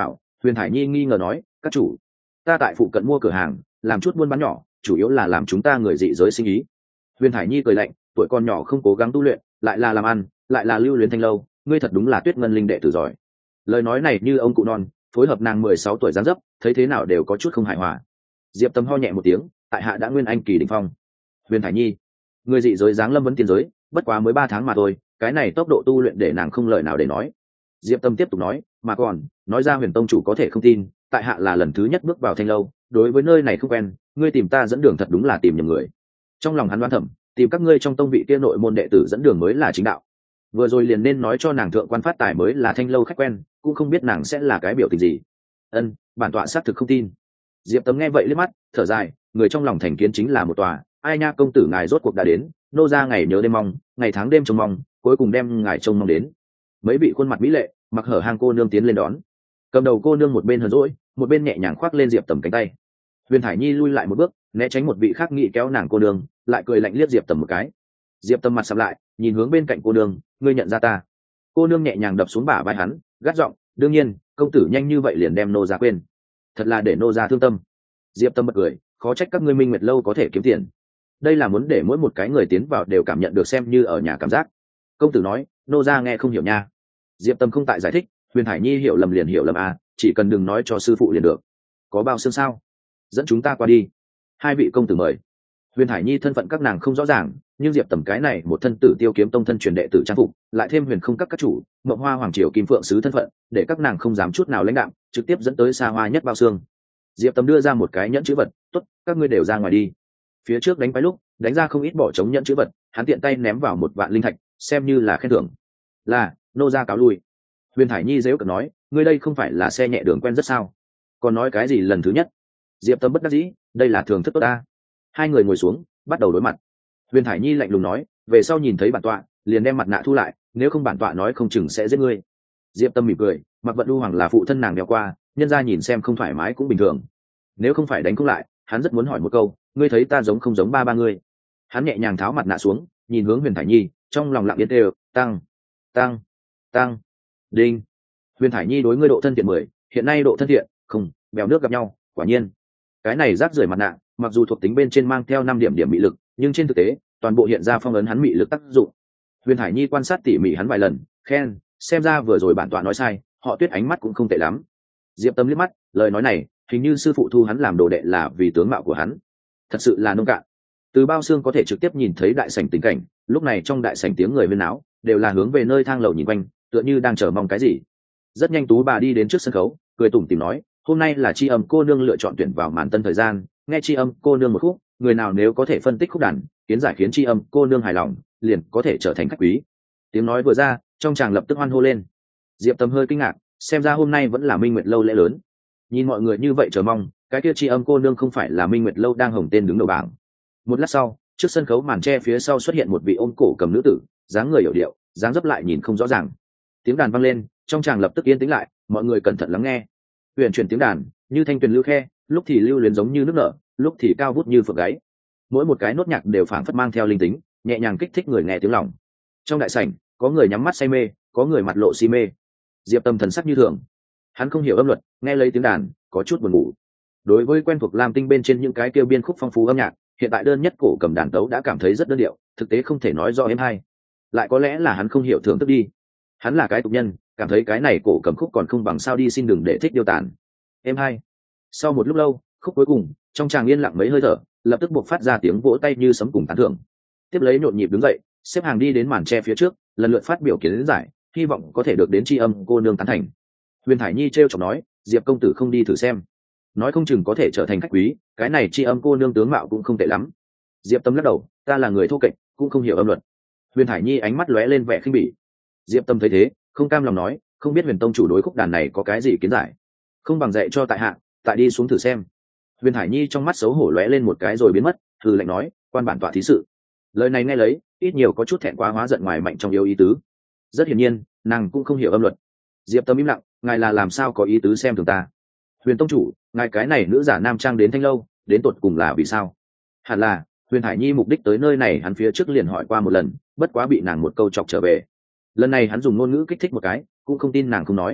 Huyền Thải Nhi nghi ngờ nói, các chủ, ta tại phụ cận mua cửa hàng làm chút buôn bán nhỏ, chủ yếu là làm chúng ta người dị giới sinh ý. Huyền Thải Nhi cười lạnh, tuổi còn nhỏ không cố gắng tu luyện, lại là làm ăn, lại là lưu luyến thanh lâu, ngươi thật đúng là Tuyết Ngân linh đệ tử giỏi. Lời nói này như ông cụ non, phối hợp nàng mười sáu tuổi dáng dấp, thấy thế nào đều có chút không hài hòa. Diệp Tâm ho nhẹ một tiếng, tại hạ đã nguyên anh kỳ đỉnh phong. Huyền Thải Nhi, người dị giới dáng lâm vấn tiên giới, bất quá mới ba tháng mà thôi, cái này tốc độ tu luyện để nàng không lời nào để nói. Diệp Tâm tiếp tục nói, mà còn, nói ra Huyền tông chủ có thể không tin, tại hạ là lần thứ nhất bước vào thanh lâu, đối với nơi này không quen, ngươi tìm ta dẫn đường thật đúng là tìm nhầm người. Trong lòng hắn đoán thầm, tìm các ngươi trong tông vị kia nội môn đệ tử dẫn đường mới là chính đạo. Vừa rồi liền nên nói cho nàng thượng quan phát tài mới là thanh lâu khách quen, cũng không biết nàng sẽ là cái biểu tình gì. Ân, bản tọa xác thực không tin. Diệp Tấm nghe vậy liếc mắt, thở dài, người trong lòng thành kiến chính là một tòa, ai nha công tử ngài rốt cuộc đã đến, nô ra ngày nhớ đêm mong, ngày tháng đêm trông mong, cuối cùng đem ngài trông mong đến. Mấy vị khuôn mặt mỹ lệ, mặc hở hang cô nương tiến lên đón. Cầm đầu cô nương một bên hờn dỗi, một bên nhẹ nhàng khoác lên Diệp Tầm cánh tay. Huyền Thải Nhi lui lại một bước, né tránh một vị khác nghị kéo nàng cô nương, lại cười lạnh liếc Diệp Tầm một cái. Diệp Tầm mặt sầm lại, nhìn hướng bên cạnh cô nương, ngươi nhận ra ta? Cô nương nhẹ nhàng đập xuống bả vai hắn, gắt giọng, đương nhiên, công tử nhanh như vậy liền đem nô ra quên, thật là để nô ra thương tâm. Diệp Tâm bật cười, khó trách các ngươi Minh Nguyệt lâu có thể kiếm tiền, đây là muốn để mỗi một cái người tiến vào đều cảm nhận được xem như ở nhà cảm giác. Công tử nói, nô ra nghe không hiểu nha. Diệp Tâm không tại giải thích, Huyền Hải Nhi hiểu lầm liền hiểu lầm à, chỉ cần đừng nói cho sư phụ liền được. Có bao xương sao? Dẫn chúng ta qua đi. Hai vị công tử mời. Huyền Hải Nhi thân phận các nàng không rõ ràng, nhưng Diệp Tầm cái này một thân tử Tiêu Kiếm tông thân truyền đệ tử trang phục, lại thêm Huyền không các các chủ, Mộng Hoa hoàng triều kim phượng sứ thân phận, để các nàng không dám chút nào lãnh đạm, trực tiếp dẫn tới xa hoa nhất bao xương. Diệp Tầm đưa ra một cái nhẫn chữ vật, tốt, các ngươi đều ra ngoài đi. Phía trước đánh quái lúc, đánh ra không ít bỏ trống nhẫn chữ vật, hắn tiện tay ném vào một vạn linh thạch, xem như là khen thưởng. Là, nô ra cáo lui. Huyền Hải Nhi giễu cợt nói, ngươi đây không phải là xe nhẹ đường quen rất sao? Còn nói cái gì lần thứ nhất? Diệp Tâm bất đắc dĩ, đây là thường thức tốt ta. Hai người ngồi xuống, bắt đầu đối mặt. Huyền Hải Nhi lạnh lùng nói, về sau nhìn thấy bản tọa, liền đem mặt nạ thu lại, nếu không bản tọa nói không chừng sẽ giết ngươi. Diệp Tâm mỉm cười, Mặc Vận Du Hoàng là phụ thân nàng đeo qua, nhân ra nhìn xem không thoải mái cũng bình thường. Nếu không phải đánh cũng lại, hắn rất muốn hỏi một câu, ngươi thấy ta giống không giống ba ba ngươi? Hắn nhẹ nhàng tháo mặt nạ xuống, nhìn hướng Huyền Hải Nhi, trong lòng lặng yên đều, tăng, tăng, tăng, đinh. Huyền Hải Nhi đối ngươi độ thân thiện mười, hiện nay độ thân thiện, không, bèo nước gặp nhau, quả nhiên. Cái này rác rưởi mặt nạ, mặc dù thuộc tính bên trên mang theo năm điểm điểm mị lực, nhưng trên thực tế, toàn bộ hiện ra phong ấn hắn mị lực tác dụng. Huyền Hải Nhi quan sát tỉ mỉ hắn vài lần, khen, xem ra vừa rồi bản tọa nói sai, họ Tuyết ánh mắt cũng không tệ lắm. Diệp Tâm liếc mắt, lời nói này, hình như sư phụ thu hắn làm đồ đệ là vì tướng mạo của hắn. Thật sự là nông cạn. Từ bao xương có thể trực tiếp nhìn thấy đại sảnh tình cảnh, lúc này trong đại sảnh tiếng người huyên náo, đều là hướng về nơi thang lầu nhìn quanh, tựa như đang chờ mong cái gì. Rất nhanh Tú bà đi đến trước sân khấu, cười tủm tỉm nói, hôm nay là Tri Âm cô nương lựa chọn tuyển vào màn tân thời gian, nghe Tri Âm cô nương một khúc, người nào nếu có thể phân tích khúc đàn, kiến giải khiến Tri Âm cô nương hài lòng, liền có thể trở thành khách quý. Tiếng nói vừa ra, trong tràng lập tức hoan hô lên. Diệp Tâm hơi kinh ngạc, xem ra hôm nay vẫn là Minh Nguyệt lâu lễ lớn. Nhìn mọi người như vậy chờ mong, cái kia Tri Âm cô nương không phải là Minh Nguyệt lâu đang hồng tên đứng đầu bảng. Một lát sau, trước sân khấu màn tre phía sau xuất hiện một vị ôm cổ cầm nữ tử, dáng người hiểu điệu, dáng dấp lại nhìn không rõ ràng. Tiếng đàn vang lên, trong tràng lập tức yên tĩnh lại, mọi người cẩn thận lắng nghe. Huyền chuyển tiếng đàn, như thanh tuyền lưu khe, lúc thì lưu luyến giống như nước nở, lúc thì cao vút như phượng gáy. Mỗi một cái nốt nhạc đều phảng phất mang theo linh tính, nhẹ nhàng kích thích người nghe tiếng lòng. Trong đại sảnh, có người nhắm mắt say mê, có người mặt lộ si mê. Diệp Tâm thần sắc như thường, hắn không hiểu âm luật, nghe lấy tiếng đàn, có chút buồn ngủ. Đối với quen thuộc Lam Tinh bên trên những cái kêu biên khúc phong phú âm nhạc, hiện tại đơn nhất cổ cầm đàn tấu đã cảm thấy rất đơn điệu, thực tế không thể nói rõ êm hay. Lại có lẽ là hắn không hiểu thưởng thức đi. Hắn là cái tục nhân, cảm thấy cái này cổ cầm khúc còn không bằng sao đi xin đừng để thích điêu tàn. Êm hay. Sau một lúc lâu, khúc cuối cùng, trong tràng yên lặng mấy hơi thở, lập tức buộc phát ra tiếng vỗ tay như sấm cùng tán thưởng. Tiếp lấy nhộn nhịp đứng dậy, xếp hàng đi đến màn tre phía trước, lần lượt phát biểu kiến giải, hy vọng có thể được đến Tri Âm cô nương tán thành. Huyền Hải Nhi trêu chọc nói, Diệp công tử không đi thử xem, nói không chừng có thể trở thành khách quý, cái này Tri Âm cô nương tướng mạo cũng không tệ lắm. Diệp Tâm lắc đầu, ta là người thô kệch, cũng không hiểu âm luật. Huyền Hải Nhi ánh mắt lóe lên vẻ khinh bỉ. Diệp Tâm thấy thế, không cam lòng nói, không biết Huyền tông chủ đối khúc đàn này có cái gì kiến giải, không bằng dạy cho tại hạ, tại đi xuống thử xem. Huyền Hải Nhi trong mắt xấu hổ lóe lên một cái rồi biến mất, hừ lạnh nói, quan bản tọa thí sự. Lời này nghe lấy, ít nhiều có chút thẹn quá hóa giận ngoài mạnh trong yêu ý tứ. Rất hiển nhiên, nàng cũng không hiểu âm luật. Diệp Tâm im lặng, ngài là làm sao có ý tứ xem thường ta? Huyền tông chủ, ngài cái này nữ giả nam trang đến thanh lâu, đến tột cùng là vì sao? Hẳn là Huyền Hải Nhi mục đích tới nơi này hắn phía trước liền hỏi qua một lần, bất quá bị nàng một câu chọc trở về. Lần này hắn dùng ngôn ngữ kích thích một cái, cũng không tin nàng không nói.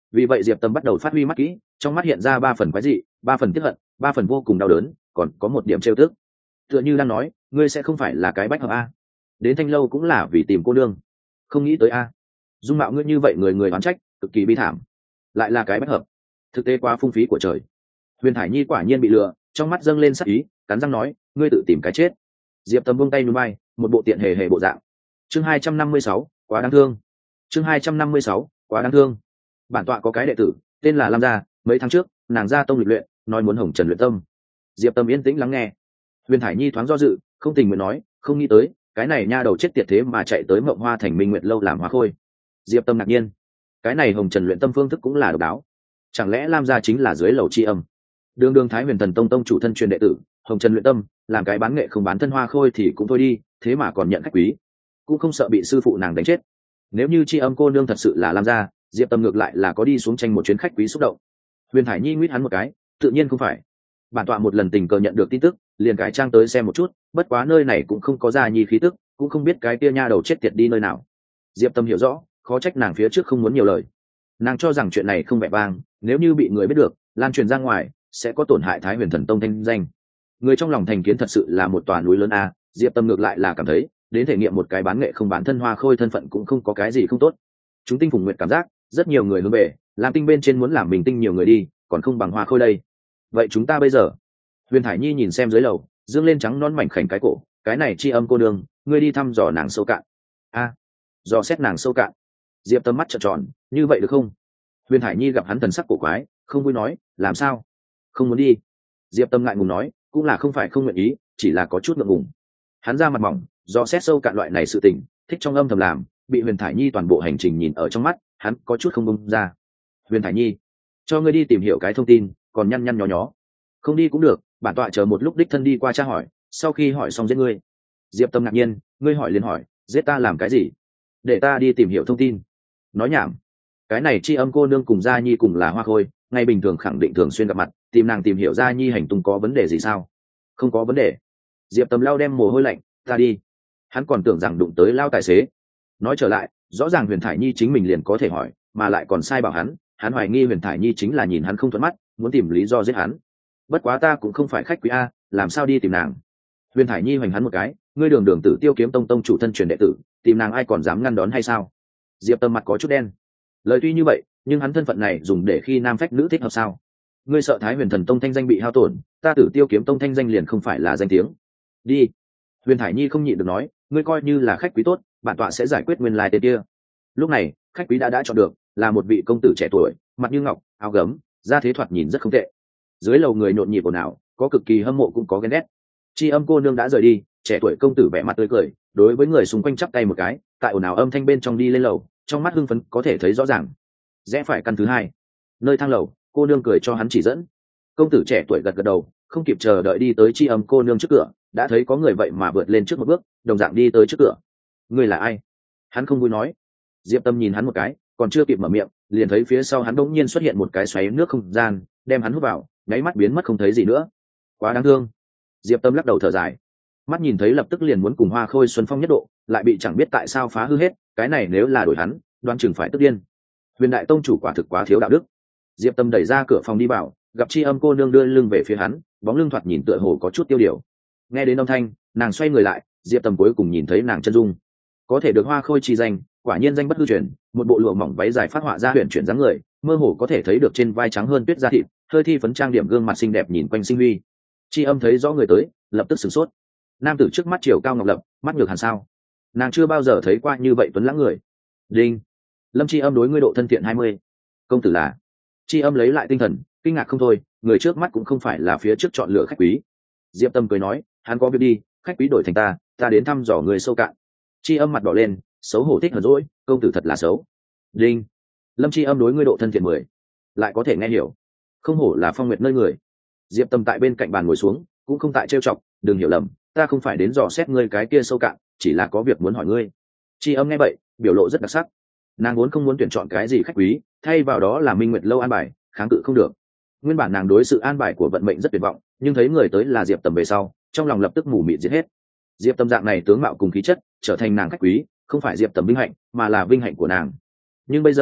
Vì vậy diệp tâm bắt đầu phát huy mắt kỹ, trong mắt hiện ra ba phần quái dị, ba phần tiếc hận, ba phần vô cùng đau đớn, còn có một điểm trêu tức, tựa như đang nói ngươi sẽ không phải là cái bách hợp a, đến thanh lâu cũng là vì tìm cô nương, không nghĩ tới a, dung mạo ngươi như vậy người người oán trách, cực kỳ bi thảm, lại là cái bách hợp, thực tế quá phung phí của trời. Huyền Thải Nhi quả nhiên bị lừa, trong mắt dâng lên sắc ý, cắn răng nói ngươi tự tìm cái chết. Diệp Tâm buông tay núi bay, một bộ tiện hề hề bộ dạng. Chương hai trăm năm mươi sáu, quá đáng thương. Chương hai trăm năm mươi sáu, quá đáng thương. Bản tọa có cái đệ tử tên là Lam gia, mấy tháng trước nàng ra tông lịch luyện, nói muốn hồng trần luyện tâm. Diệp Tâm yên tĩnh lắng nghe. Huyền Thải Nhi thoáng do dự, không tình nguyện nói không nghĩ tới cái này nha đầu chết tiệt thế mà chạy tới Mộng Hoa thành Minh Nguyệt lâu làm hoa khôi. Diệp Tâm ngạc nhiên, cái này hồng trần luyện tâm phương thức cũng là độc đáo, chẳng lẽ Lam gia chính là dưới lầu chi âm? Đường đường Thái Huyền Thần Tông tông chủ thân truyền đệ tử, hồng trần luyện tâm, làm cái bán nghệ không bán thân hoa khôi thì cũng thôi đi, thế mà còn nhận khách quý, cũng không sợ bị sư phụ nàng đánh chết. Nếu như chi âm cô nương thật sự là Lam gia, Diệp Tâm ngược lại là có đi xuống tranh một chuyến khách quý xúc động. Huyền Thải Nhi nguyết hắn một cái, tự nhiên không phải. Bản tọa một lần tình cờ nhận được tin tức, liền cải trang tới xem một chút, bất quá nơi này cũng không có gia nhi khí tức, cũng không biết cái kia nha đầu chết tiệt đi nơi nào. Diệp Tâm hiểu rõ, khó trách nàng phía trước không muốn nhiều lời. Nàng cho rằng chuyện này không vẻ vang, nếu như bị người biết được, lan truyền ra ngoài, sẽ có tổn hại Thái Huyền Thần Tông thanh danh. Người trong lòng thành kiến thật sự là một tòa núi lớn a, Diệp Tâm ngược lại là cảm thấy, đến thể nghiệm một cái bán nghệ không bán thân hoa khôi thân phận cũng không có cái gì không tốt. Chúng tinh phùng nguyện cảm giác, rất nhiều người hướng về, làm tinh bên trên muốn làm mình tinh nhiều người đi, còn không bằng hoa khôi đây. Vậy chúng ta bây giờ? Huyền Thải Nhi nhìn xem dưới lầu, dương lên trắng non mảnh khảnh cái cổ, cái này chi âm cô đường, ngươi đi thăm dò nàng sâu cạn. A, dò xét nàng sâu cạn. Diệp Tâm mắt trợn tròn, như vậy được không? Huyền Thải Nhi gặp hắn thần sắc cổ quái, không vui nói, làm sao? Không muốn đi. Diệp Tâm ngại ngùng nói, cũng là không phải không nguyện ý, chỉ là có chút ngượng ngùng. Hắn ra mặt mỏng, dò xét sâu cạn loại này sự tình, thích trong âm thầm làm, bị Huyền Thải Nhi toàn bộ hành trình nhìn ở trong mắt, hắn có chút không bông ra. Huyền Thải Nhi, cho ngươi đi tìm hiểu cái thông tin, còn nhăn nhăn nhó nhó. Không đi cũng được, bản tọa chờ một lúc đích thân đi qua tra hỏi, sau khi hỏi xong giết ngươi. Diệp Tâm ngạc nhiên, ngươi hỏi liền hỏi, giết ta làm cái gì? Để ta đi tìm hiểu thông tin. Nói nhảm. Cái này chi âm cô nương cùng Gia Nhi cùng là hoa khôi, ngày bình thường khẳng định thường xuyên gặp mặt, tìm nàng tìm hiểu Gia Nhi hành tung có vấn đề gì sao? Không có vấn đề. Diệp Tâm lao đem mồ hôi lạnh, ta đi. Hắn còn tưởng rằng đụng tới lao tài xế. Nói trở lại, rõ ràng Huyền Thải Nhi chính mình liền có thể hỏi, mà lại còn sai bảo hắn, hắn hoài nghi Huyền Thải Nhi chính là nhìn hắn không thuận mắt, muốn tìm lý do giết hắn. Bất quá ta cũng không phải khách quý a, làm sao đi tìm nàng? Huyền Thải Nhi hoành hắn một cái, ngươi đường đường Tử Tiêu Kiếm Tông tông chủ thân truyền đệ tử, tìm nàng ai còn dám ngăn đón hay sao? Diệp Tâm mặt có chút đen. Lời tuy như vậy, nhưng hắn thân phận này dùng để khi nam phách nữ thích hợp sao? Ngươi sợ Thái Huyền Thần Tông thanh danh bị hao tổn, ta Tử Tiêu Kiếm Tông thanh danh liền không phải là danh tiếng. Đi. Huyền Thải Nhi không nhịn được nói, ngươi coi như là khách quý tốt, bản tọa sẽ giải quyết nguyên lai tên kia. Lúc này, khách quý đã đã chọn được, là một vị công tử trẻ tuổi, mặt như ngọc, áo gấm, da thế thoạt nhìn rất không tệ. Dưới lầu người nhộn nhịp ồn ào, có cực kỳ hâm mộ cũng có ghen ghét. Chi âm cô nương đã rời đi, trẻ tuổi công tử vẻ mặt tươi cười, đối với người xung quanh chắp tay một cái, tại ồn ào âm thanh bên trong đi lên lầu, trong mắt hưng phấn có thể thấy rõ ràng. Rẽ phải căn thứ hai, nơi thang lầu, cô nương cười cho hắn chỉ dẫn. Công tử trẻ tuổi gật gật đầu, không kịp chờ đợi đi tới chi âm cô nương trước cửa, đã thấy có người vậy mà vượt lên trước một bước, đồng dạng đi tới trước cửa. Người là ai? Hắn không vui nói. Diệp Tâm nhìn hắn một cái, còn chưa kịp mở miệng, liền thấy phía sau hắn đột nhiên xuất hiện một cái xoáy nước không gian, đem hắn hút vào, nháy mắt biến mất không thấy gì nữa. Quá đáng thương. Diệp Tâm lắc đầu thở dài, mắt nhìn thấy lập tức liền muốn cùng Hoa Khôi Xuân Phong nhất độ, lại bị chẳng biết tại sao phá hư hết, cái này nếu là đổi hắn, đoán chừng phải tức điên. Huyền đại tông chủ quả thực quá thiếu đạo đức. Diệp Tâm đẩy ra cửa phòng đi vào, gặp Chi âm cô nương đưa lưng về phía hắn, bóng lưng thoạt nhìn tựa hồ có chút tiêu điều. Nghe đến âm thanh, nàng xoay người lại, Diệp Tâm cuối cùng nhìn thấy nàng chân dung. Có thể được Hoa Khôi chi danh, quả nhiên danh bất hư truyền, một bộ lụa mỏng váy dài phát họa ra huyền chuyển dáng người, mơ hồ có thể thấy được trên vai trắng hơn tuyết da thịt, hơi thi phấn trang điểm gương mặt xinh đẹp nhìn quanh sinh huy. Chi âm thấy rõ người tới, lập tức sửng sốt. Nam tử trước mắt chiều cao ngọc lập, mắt nhược hàn sao, nàng chưa bao giờ thấy qua như vậy tuấn lãng người. Đinh. Lâm Chi âm đối ngươi độ thân thiện hai mươi. Công tử là? Chi âm lấy lại tinh thần, kinh ngạc không thôi, người trước mắt cũng không phải là phía trước chọn lựa khách quý. Diệp Tâm cười nói, hắn có việc đi, khách quý đổi thành ta, ta đến thăm dò người sâu cạn. Chi âm mặt đỏ lên, xấu hổ thích hờn dỗi, công tử thật là xấu. Đinh. Lâm Chi âm đối ngươi độ thân thiện mười. Lại có thể nghe hiểu, không hổ là phong nguyệt nơi người. Diệp Tâm tại bên cạnh bàn ngồi xuống, cũng không tại trêu chọc, đừng hiểu lầm, ta không phải đến dò xét ngươi cái kia sâu cạn, chỉ là có việc muốn hỏi ngươi. Chi âm nghe vậy, biểu lộ rất đặc sắc. Nàng muốn không muốn tuyển chọn cái gì khách quý, thay vào đó là Minh Nguyệt lâu an bài, kháng cự không được. Nguyên bản nàng đối sự an bài của vận mệnh rất tuyệt vọng, nhưng thấy người tới là Diệp Tâm về sau, trong lòng lập tức mù mịt giết hết. Diệp Tâm dạng này tướng mạo cùng khí chất, trở thành nàng khách quý, không phải Diệp Tâm vinh hạnh, mà là vinh hạnh của nàng. Nhưng bây giờ,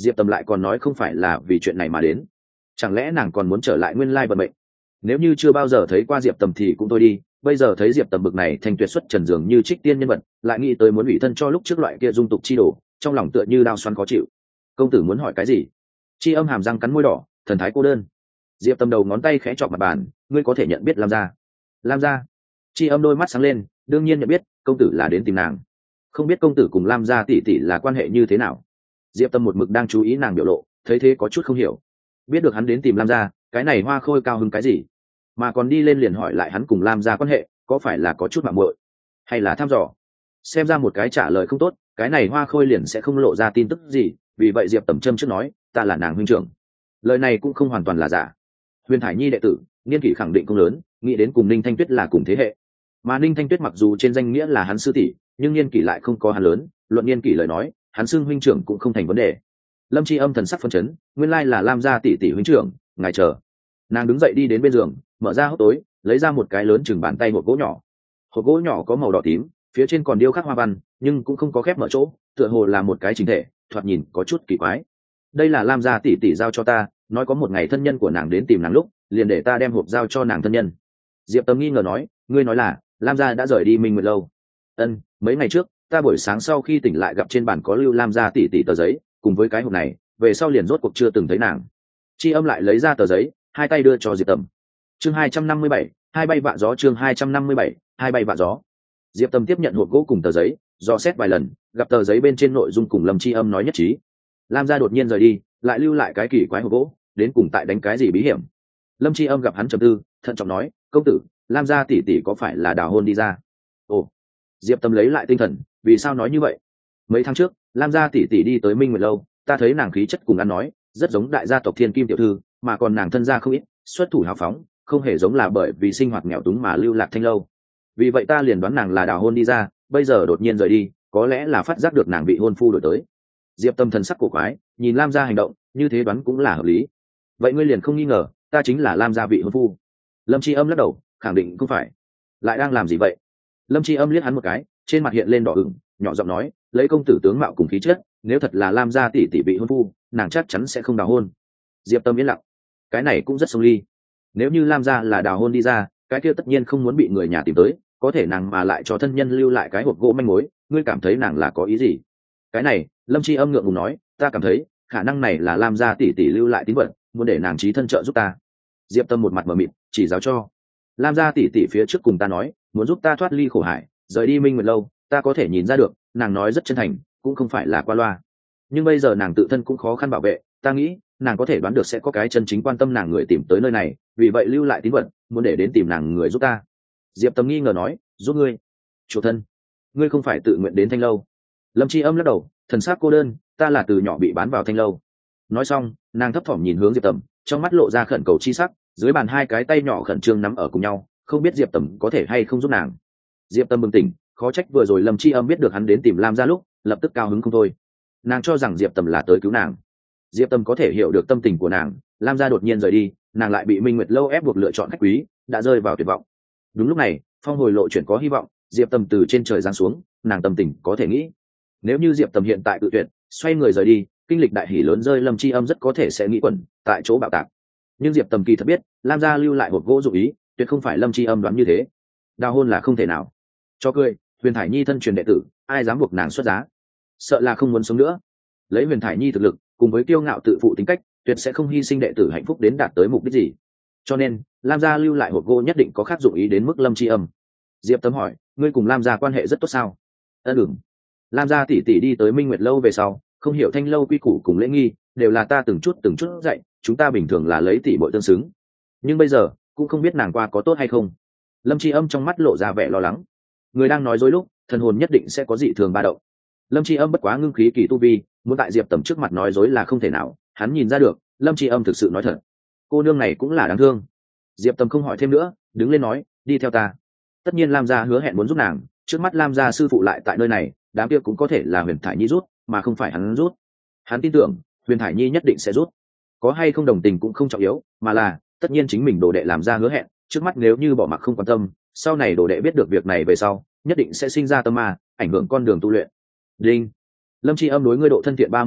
diệp tầm lại còn nói không phải là vì chuyện này mà đến. Chẳng lẽ nàng còn muốn trở lại nguyên lai vận mệnh? Nếu như chưa bao giờ thấy qua diệp tầm thì cũng thôi đi, bây giờ thấy diệp tầm bực này thành tuyệt xuất trần dường như trích tiên nhân vật, lại nghĩ tới muốn ủy thân cho lúc trước loại kia dung tục chi đổ, trong lòng tựa như đao xoắn khó chịu. Công tử muốn hỏi cái gì? Chi âm hàm răng cắn môi đỏ, thần thái cô đơn. Diệp tầm đầu ngón tay khẽ chọc mặt bàn, ngươi có thể nhận biết lam gia? Lam gia? Chi âm đôi mắt sáng lên, đương nhiên nhận biết, công tử là đến tìm nàng. Không biết công tử cùng lam gia tỷ tỷ là quan hệ như thế nào? Diệp tâm một mực đang chú ý nàng biểu lộ, thấy thế có chút không hiểu. Biết được hắn đến tìm lam gia, cái này hoa khôi cao hứng cái gì mà còn đi lên liền hỏi lại hắn cùng lam gia quan hệ, có phải là có chút mạng muội hay là thăm dò? Xem ra một cái trả lời không tốt, cái này hoa khôi liền sẽ không lộ ra tin tức gì, vì vậy diệp tầm trâm trước nói ta là nàng huynh trưởng. Lời này cũng không hoàn toàn là giả. Huyền Thải Nhi đệ tử, niên kỷ khẳng định công lớn, nghĩ đến cùng Ninh Thanh Tuyết là cùng thế hệ, mà Ninh Thanh Tuyết mặc dù trên danh nghĩa là hắn sư tỷ, nhưng niên kỷ lại không có hắn lớn, luận niên kỷ lời nói hắn xưng huynh trưởng cũng không thành vấn đề. Lâm Tri Âm thần sắc phân chấn, nguyên lai là lam gia tỷ tỷ huynh trưởng, ngài chờ. Nàng đứng dậy đi đến bên giường, mở ra hốc tối, lấy ra một cái lớn chừng bàn tay hộp gỗ nhỏ. Hộp gỗ nhỏ có màu đỏ tím, phía trên còn điêu khắc hoa văn, nhưng cũng không có khép mở chỗ, tựa hồ là một cái chính thể, thoạt nhìn có chút kỳ quái. Đây là lam gia tỷ tỷ giao cho ta, nói có một ngày thân nhân của nàng đến tìm nàng lúc, liền để ta đem hộp giao cho nàng thân nhân. Diệp Tâm nghi ngờ nói, ngươi nói là lam gia đã rời đi Minh Nguyệt lâu? Ân, mấy ngày trước, ta buổi sáng sau khi tỉnh lại gặp trên bàn có lưu lam gia tỷ tỷ tờ giấy, cùng với cái hộp này, về sau liền rốt cuộc chưa từng thấy nàng. Chi Âm lại lấy ra tờ giấy, hai tay đưa cho Diệp Tâm. Chương hai trăm năm mươi bảy, hai bay vạ gió. Chương hai trăm năm mươi bảy, hai bay vạ gió. Diệp Tâm tiếp nhận hộp gỗ cùng tờ giấy, dò xét vài lần, gặp tờ giấy bên trên nội dung cùng Lâm Chi Âm nói nhất trí. Lam gia đột nhiên rời đi, lại lưu lại cái kỳ quái hộp gỗ, đến cùng tại đánh cái gì bí hiểm? Lâm Chi Âm gặp hắn trầm tư, thận trọng nói, công tử, Lam gia tỷ tỷ có phải là đào hôn đi ra? Ồ. Diệp Tâm lấy lại tinh thần, vì sao nói như vậy? Mấy tháng trước, Lam gia tỷ tỷ đi tới Minh Nguyệt lâu, ta thấy nàng khí chất cùng ăn nói rất giống đại gia tộc Thiên Kim tiểu thư, mà còn nàng thân gia không ít, xuất thủ hào phóng, không hề giống là bởi vì sinh hoạt nghèo túng mà lưu lạc thanh lâu. Vì vậy ta liền đoán nàng là đào hôn đi ra, bây giờ đột nhiên rời đi, có lẽ là phát giác được nàng bị hôn phu đổi tới. Diệp Tâm thần sắc cổ quái, nhìn Lam gia hành động, như thế đoán cũng là hợp lý. Vậy ngươi liền không nghi ngờ ta chính là Lam gia vị hôn phu? Lâm Chi Âm lắc đầu, khẳng định không phải. Lại đang làm gì vậy? Lâm Chi Âm liếc hắn một cái, trên mặt hiện lên đỏ ửng, nhỏ giọng nói, lấy công tử tướng mạo cùng khí chất, nếu thật là Lam gia tỷ tỷ bị hôn phu, nàng chắc chắn sẽ không đào hôn. Diệp Tâm yên lặng, cái này cũng rất sông ly. Nếu như Lam gia là đào hôn đi ra, cái kia tất nhiên không muốn bị người nhà tìm tới, có thể nàng mà lại cho thân nhân lưu lại cái hộp gỗ manh mối, ngươi cảm thấy nàng là có ý gì? Cái này, Lâm Chi Âm ngượng ngùng nói, ta cảm thấy khả năng này là Lam gia tỷ tỷ lưu lại tín vật, muốn để nàng trí thân trợ giúp ta. Diệp Tâm một mặt mờ mịt, chỉ giáo cho. Lam gia tỷ tỷ phía trước cùng ta nói, muốn giúp ta thoát ly khổ hải, rời đi Minh Nguyệt lâu, ta có thể nhìn ra được, nàng nói rất chân thành, cũng không phải là qua loa. Nhưng bây giờ nàng tự thân cũng khó khăn bảo vệ, ta nghĩ nàng có thể đoán được sẽ có cái chân chính quan tâm nàng người tìm tới nơi này, vì vậy lưu lại tín vật, muốn để đến tìm nàng người giúp ta. Diệp Tâm nghi ngờ nói, giúp ngươi? Chủ thân, ngươi không phải tự nguyện đến Thanh lâu? Lâm Chi Âm lắc đầu, thần sắc cô đơn, ta là từ nhỏ bị bán vào Thanh lâu. Nói xong, nàng thấp thỏm nhìn hướng Diệp Tầm, trong mắt lộ ra khẩn cầu chi sắc, dưới bàn hai cái tay nhỏ khẩn trương nắm ở cùng nhau, không biết Diệp Tầm có thể hay không giúp nàng. Diệp Tâm bừng tỉnh, khó trách vừa rồi Lâm Chi Âm biết được hắn đến tìm Lam gia lúc, lập tức cao hứng không thôi. Nàng cho rằng Diệp Tầm là tới cứu nàng. Diệp Tâm có thể hiểu được tâm tình của nàng, Lam gia đột nhiên rời đi, nàng lại bị Minh Nguyệt lâu ép buộc lựa chọn khách quý, đã rơi vào tuyệt vọng. Đúng lúc này, phong hồi lộ chuyển có hy vọng, Diệp Tâm từ trên trời giáng xuống, nàng tâm tình có thể nghĩ. Nếu như Diệp Tâm hiện tại tự tuyệt, xoay người rời đi, kinh lịch đại hỉ lớn rơi, Lâm Chi Âm rất có thể sẽ nghĩ quẩn tại chỗ bạo tạc. Nhưng Diệp Tâm kỳ thật biết, Lam gia lưu lại hộp gỗ dụ ý, tuyệt không phải Lâm Chi Âm đoán như thế. Đào hôn là không thể nào. Cho cười, Huyền Thải Nhi thân truyền đệ tử, ai dám buộc nàng xuất giá? Sợ là không muốn sống nữa. Lấy Huyền Thải Nhi thực lực, cùng với kiêu ngạo tự phụ tính cách, tuyệt sẽ không hy sinh đệ tử hạnh phúc đến đạt tới mục đích gì. Cho nên, Lam gia lưu lại hộp gỗ nhất định có khác dụng ý đến mức Lâm Chi Âm. Diệp Tâm hỏi, ngươi cùng Lam gia quan hệ rất tốt sao? Ân ừm. Lam gia tỷ tỷ đi tới Minh Nguyệt lâu về sau, không hiểu Thanh lâu quy củ cùng lễ nghi, đều là ta từng chút từng chút dạy, chúng ta bình thường là lấy tỷ muội tương xứng. Nhưng bây giờ, cũng không biết nàng qua có tốt hay không. Lâm Chi Âm trong mắt lộ ra vẻ lo lắng. Người đang nói dối lúc, thần hồn nhất định sẽ có dị thường ba động. Lâm Chi Âm bất quá ngưng khí kỳ tu vi, muốn tại Diệp Tầm trước mặt nói dối là không thể nào, hắn nhìn ra được, Lâm Chi Âm thực sự nói thật. Cô nương này cũng là đáng thương. Diệp Tầm không hỏi thêm nữa, đứng lên nói, đi theo ta. Tất nhiên Lam gia hứa hẹn muốn giúp nàng, trước mắt Lam gia sư phụ lại tại nơi này, đám kia cũng có thể là Huyền Thải Nhi rút, mà không phải hắn rút. Hắn tin tưởng, Huyền Thải Nhi nhất định sẽ rút. Có hay không đồng tình cũng không trọng yếu, mà là, tất nhiên chính mình đồ đệ làm ra hứa hẹn, trước mắt nếu như bỏ mặc không quan tâm, sau này đồ đệ biết được việc này về sau, nhất định sẽ sinh ra tâm ma, ảnh hưởng con đường tu luyện. Đinh. Lâm Chi Âm đối ngươi độ thân thiện ba mươi mốt,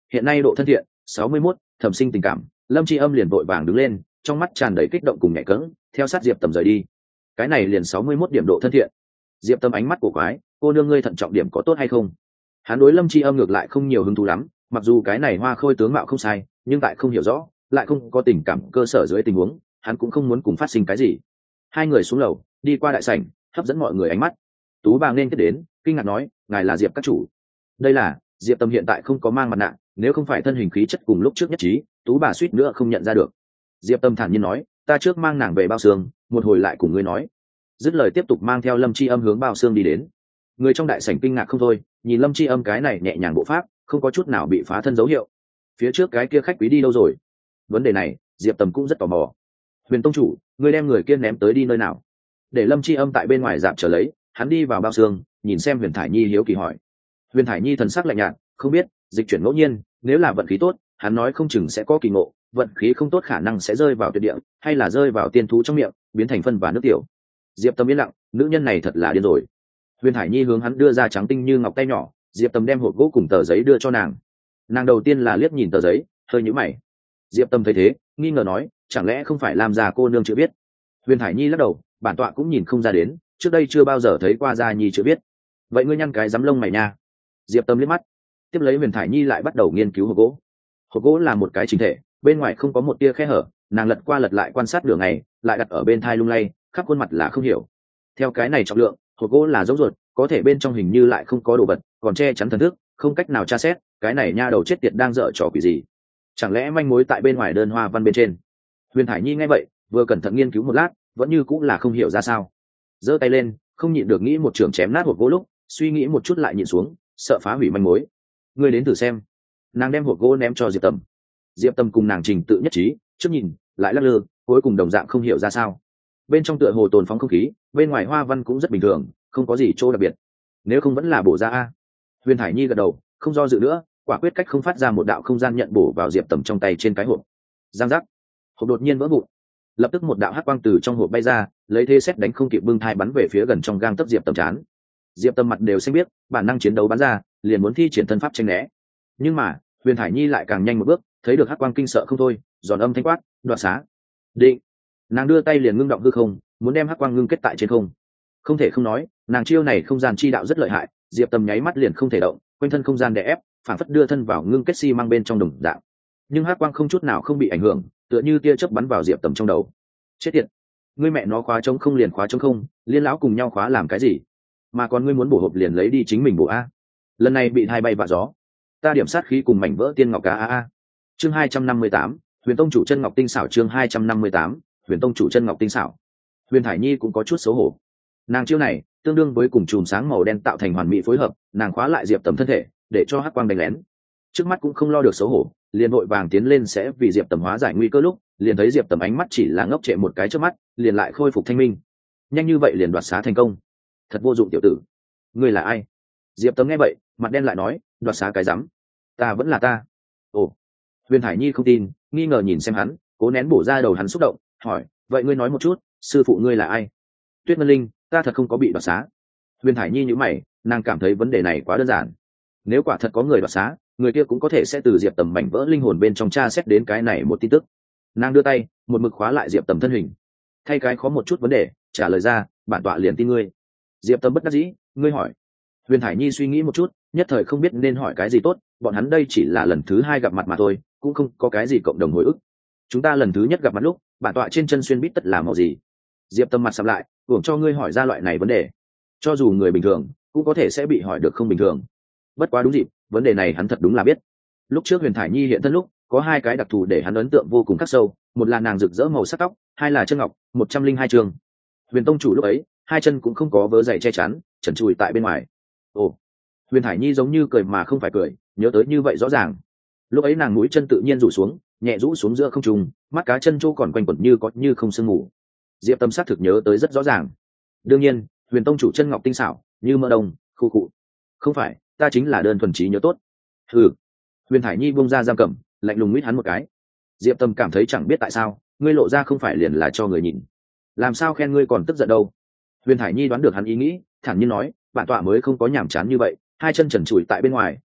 hiện nay độ thân thiện sáu mươi mốt, thẩm sinh tình cảm. Lâm Chi Âm liền vội vàng đứng lên, trong mắt tràn đầy kích động cùng nhẹ cẫng, theo sát Diệp Tầm rời đi. Cái này liền sáu mươi mốt điểm độ thân thiện. Diệp Tầm ánh mắt của quái, cô nương ngươi thận trọng điểm có tốt hay không? Hắn đối Lâm Chi Âm ngược lại không nhiều hứng thú lắm, mặc dù cái này hoa khôi tướng mạo không sai, nhưng tại không hiểu rõ, lại không có tình cảm cơ sở dưới tình huống, hắn cũng không muốn cùng phát sinh cái gì. Hai người xuống lầu, đi qua đại sảnh, hấp dẫn mọi người ánh mắt. Tú bà nên tiếp đến, kinh ngạc nói, ngài là Diệp các chủ. Đây là Diệp Tầm hiện tại không có mang mặt nạ, nếu không phải thân hình khí chất cùng lúc trước nhất trí, Tú bà suýt nữa không nhận ra được. Diệp Tầm thản nhiên nói, ta trước mang nàng về bao xương, một hồi lại cùng ngươi nói. Dứt lời tiếp tục mang theo Lâm Chi Âm hướng bao xương đi đến. Người trong đại sảnh kinh ngạc không thôi, nhìn Lâm Chi Âm cái này nhẹ nhàng bộ pháp, không có chút nào bị phá thân dấu hiệu. Phía trước cái kia khách quý đi đâu rồi? Vấn đề này, Diệp Tầm cũng rất tò mò. Huyền tông chủ, ngươi đem người kia ném tới đi nơi nào? Để Lâm Chi Âm tại bên ngoài dạp trở lấy, hắn đi vào bao xương, nhìn xem Huyền Thải Nhi hiếu kỳ hỏi. Huyền Thải Nhi thần sắc lạnh nhạt, không biết, dịch chuyển ngẫu nhiên, nếu là vận khí tốt, hắn nói không chừng sẽ có kỳ ngộ, vận khí không tốt khả năng sẽ rơi vào tuyệt địa, hay là rơi vào tiên thú trong miệng, biến thành phân và nước tiểu. Diệp Tâm yên lặng, nữ nhân này thật là điên rồi. Huyền Thải Nhi hướng hắn đưa ra trắng tinh như ngọc tay nhỏ, Diệp Tâm đem hộp gỗ cùng tờ giấy đưa cho nàng. Nàng đầu tiên là liếc nhìn tờ giấy, hơi nhíu mày. Diệp Tâm thấy thế, nghi ngờ nói, chẳng lẽ không phải làm già cô nương chưa biết? Huyền Thải Nhi lắc đầu, bản tọa cũng nhìn không ra đến, trước đây chưa bao giờ thấy qua gia nhi chưa biết. Vậy ngươi nhăn cái giấm lông mày nha. Diệp Tâm liếc mắt, tiếp lấy Huyền Thải Nhi lại bắt đầu nghiên cứu hộp gỗ. Hộp gỗ là một cái chính thể, bên ngoài không có một tia khe hở, nàng lật qua lật lại quan sát nửa ngày, lại đặt ở bên thai lung lay, khắp khuôn mặt là không hiểu. Theo cái này trọng lượng, hộp gỗ là giống ruột, có thể bên trong hình như lại không có đồ vật, còn che chắn thần thức, không cách nào tra xét, cái này nha đầu chết tiệt đang dở trò quỷ gì? Chẳng lẽ manh mối tại bên ngoài đơn hoa văn bên trên? Huyền Thải Nhi nghe vậy, vừa cẩn thận nghiên cứu một lát, vẫn như cũng là không hiểu ra sao. Giơ tay lên, không nhịn được nghĩ một trường chém nát hộp gỗ lúc, suy nghĩ một chút lại nhịn xuống, sợ phá hủy manh mối. Ngươi đến thử xem. Nàng đem hộp gỗ ném cho Diệp Tầm. Diệp Tầm cùng nàng trình tự nhất trí, trước nhìn, lại lắc lư, cuối cùng đồng dạng không hiểu ra sao. Bên trong tựa hồ tồn phóng không khí, bên ngoài hoa văn cũng rất bình thường, không có gì chỗ đặc biệt. Nếu không vẫn là bổ ra a. Huyền Thải Nhi gật đầu, không do dự nữa, quả quyết cách không phát ra một đạo không gian nhận bổ vào Diệp Tầm trong tay trên cái hộp. Giang giác, hộp đột nhiên vỡ vụn. Lập tức một đạo hắc quang từ trong hộp bay ra, lấy thế xét đánh không kịp bưng thai bắn về phía gần trong gang tấc Diệp Tầm chán. Diệp Tầm mặt đều xanh biết, bản năng chiến đấu bắn ra, liền muốn thi triển thân pháp tránh né. Nhưng mà, Huyền Thải Nhi lại càng nhanh một bước, thấy được hắc quang kinh sợ không thôi, giòn âm thanh quát, đoạt xá. Định. Nàng đưa tay liền ngưng động hư không, muốn đem hắc quang ngưng kết tại trên không. Không thể không nói, nàng chiêu này không gian chi đạo rất lợi hại, Diệp Tầm nháy mắt liền không thể động, quanh thân không gian đè ép, phản phất đưa thân vào ngưng kết xi mang bên trong đồng dạng. Nhưng hắc quang không chút nào không bị ảnh hưởng, tựa như tia chớp bắn vào Diệp Tầm trong đầu. Chết tiệt, ngươi mẹ nó khóa trống không liền khóa trống không, liên lão cùng nhau khóa làm cái gì? Mà còn ngươi muốn bổ hộp liền lấy đi chính mình bổ a. Lần này bị hai bay vạ gió. Ta điểm sát khí cùng mảnh vỡ tiên ngọc cá a a. Chương hai trăm năm mươi tám, Huyền Tông chủ chân ngọc tinh xảo. Chương hai trăm năm mươi tám, Huyền Tông chủ chân ngọc tinh xảo. Huyền Thải Nhi cũng có chút xấu hổ. Nàng chiêu này tương đương với cùng chùm sáng màu đen tạo thành hoàn mỹ phối hợp, nàng khóa lại Diệp Tầm thân thể, để cho hắc quang đánh lén. Trước mắt cũng không lo được xấu hổ, liền vội vàng tiến lên sẽ vì Diệp Tầm hóa giải nguy cơ lúc, liền thấy Diệp Tầm ánh mắt chỉ là ngốc trệ một cái trước mắt, liền lại khôi phục thanh minh. Nhanh như vậy liền đoạt xá thành công, thật vô dụng tiểu tử. Ngươi là ai? Diệp Tầm nghe vậy, mặt đen lại nói, đoạt xá cái rắm, ta vẫn là ta. Ồ. Huyền Thải Nhi không tin, nghi ngờ nhìn xem hắn, cố nén bổ ra đầu hắn xúc động, hỏi, vậy ngươi nói một chút, sư phụ ngươi là ai? Tuyết Ngân Linh, ta thật không có bị đoạt xá. Huyền Thải Nhi nhíu mày, nàng cảm thấy vấn đề này quá đơn giản. Nếu quả thật có người đoạt xá, người kia cũng có thể sẽ từ Diệp Tầm mảnh vỡ linh hồn bên trong tra xét đến cái này một tin tức. Nàng đưa tay, một mực khóa lại Diệp Tầm thân hình. Thay cái khó một chút vấn đề, trả lời ra, bản tọa liền tin ngươi. Diệp Tầm bất đắc dĩ, ngươi hỏi. Huyền Thải Nhi suy nghĩ một chút, nhất thời không biết nên hỏi cái gì tốt, bọn hắn đây chỉ là lần thứ hai gặp mặt mà thôi, cũng không có cái gì cộng đồng hồi ức. Chúng ta lần thứ nhất gặp mặt lúc, bản tọa trên chân xuyên bít tất là màu gì? Diệp Tầm mặt sầm lại, hưởng cho ngươi hỏi ra loại này vấn đề. Cho dù người bình thường, cũng có thể sẽ bị hỏi được không bình thường. Bất quá đúng dịp, vấn đề này hắn thật đúng là biết. Lúc trước Huyền Thải Nhi hiện thân lúc, có hai cái đặc thù để hắn ấn tượng vô cùng khắc sâu, một là nàng rực rỡ màu sắc tóc, hai là chân ngọc, một trăm linh hai trường. Huyền Tông chủ lúc ấy, hai chân cũng không có vớ giày che chắn, trần trụi tại bên ngoài. Ồ. Huyền Thải Nhi giống như cười mà không phải cười, nhớ tới như vậy rõ ràng. Lúc ấy nàng mũi chân tự nhiên rủ xuống, nhẹ rũ xuống giữa không trung, mắt cá chân chỗ còn quanh quẩn như có như không sương ngủ. Diệp Tâm sát thực nhớ tới rất rõ ràng. Đương nhiên, Huyền Tông chủ chân ngọc tinh xảo, như mỡ đông, khu cụ. Không phải, ta chính là đơn thuần trí nhớ tốt. Hừ. Huyền Thải Nhi buông ra giam cầm, lạnh lùng mít hắn một cái. Diệp Tâm cảm thấy chẳng biết tại sao, ngươi lộ ra không phải liền là cho người nhìn, làm sao khen ngươi còn tức giận đâu. Huyền Thải Nhi đoán được hắn ý nghĩ, thản nhiên nói, bản tọa mới không có nhảm chán như vậy, hai chân trần trụi tại bên ngoài,